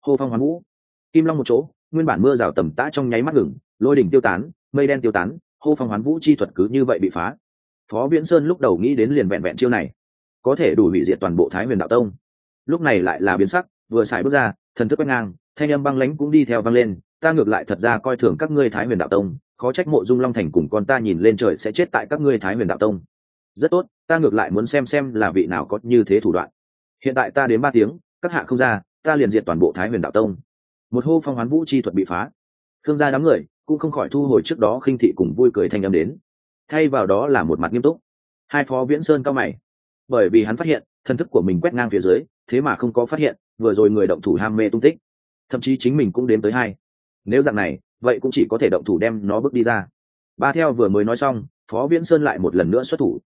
hô phong hoán vũ, kim long một chỗ, nguyên bản mưa rào tầm tã trong nháy mắt ngừng, lôi đỉnh tiêu tán, mây đen tiêu tán, hô phong hoán vũ chi thuật cứ như vậy bị phá. Phó Viễn Sơn lúc đầu nghĩ đến liền vẹn vẹn chiêu này có thể đủ hủy diệt toàn bộ Thái Huyền Đạo Tông, lúc này lại là biến sắc, vừa xài bước ra, thần thức quét ngang, thanh âm băng lãnh cũng đi theo vang lên, ta ngược lại thật ra coi thường các ngươi Thái Huyền Đạo Tông, khó trách Mộ Dung Long Thành cùng con ta nhìn lên trời sẽ chết tại các ngươi Thái Huyền Đạo Tông. Rất tốt, ta ngược lại muốn xem xem là vị nào có như thế thủ đoạn. Hiện tại ta đến ba tiếng, các hạ không ra, ta liền diệt toàn bộ Thái Huyền Đạo Tông. Một hô phong hoán vũ chi thuật bị phá, khương gia đám người cũng không khỏi thu hồi trước đó khinh thị cùng vui cười thanh âm đến, thay vào đó là một mặt nghiêm túc. Hai Phó Viễn Sơn cao mày, bởi vì hắn phát hiện thần thức của mình quét ngang phía dưới, thế mà không có phát hiện vừa rồi người động thủ ham mê tung tích, thậm chí chính mình cũng đếm tới hai. Nếu dạng này, vậy cũng chỉ có thể động thủ đem nó bước đi ra. Ba theo vừa mới nói xong, Phó Viễn Sơn lại một lần nữa xuất thủ,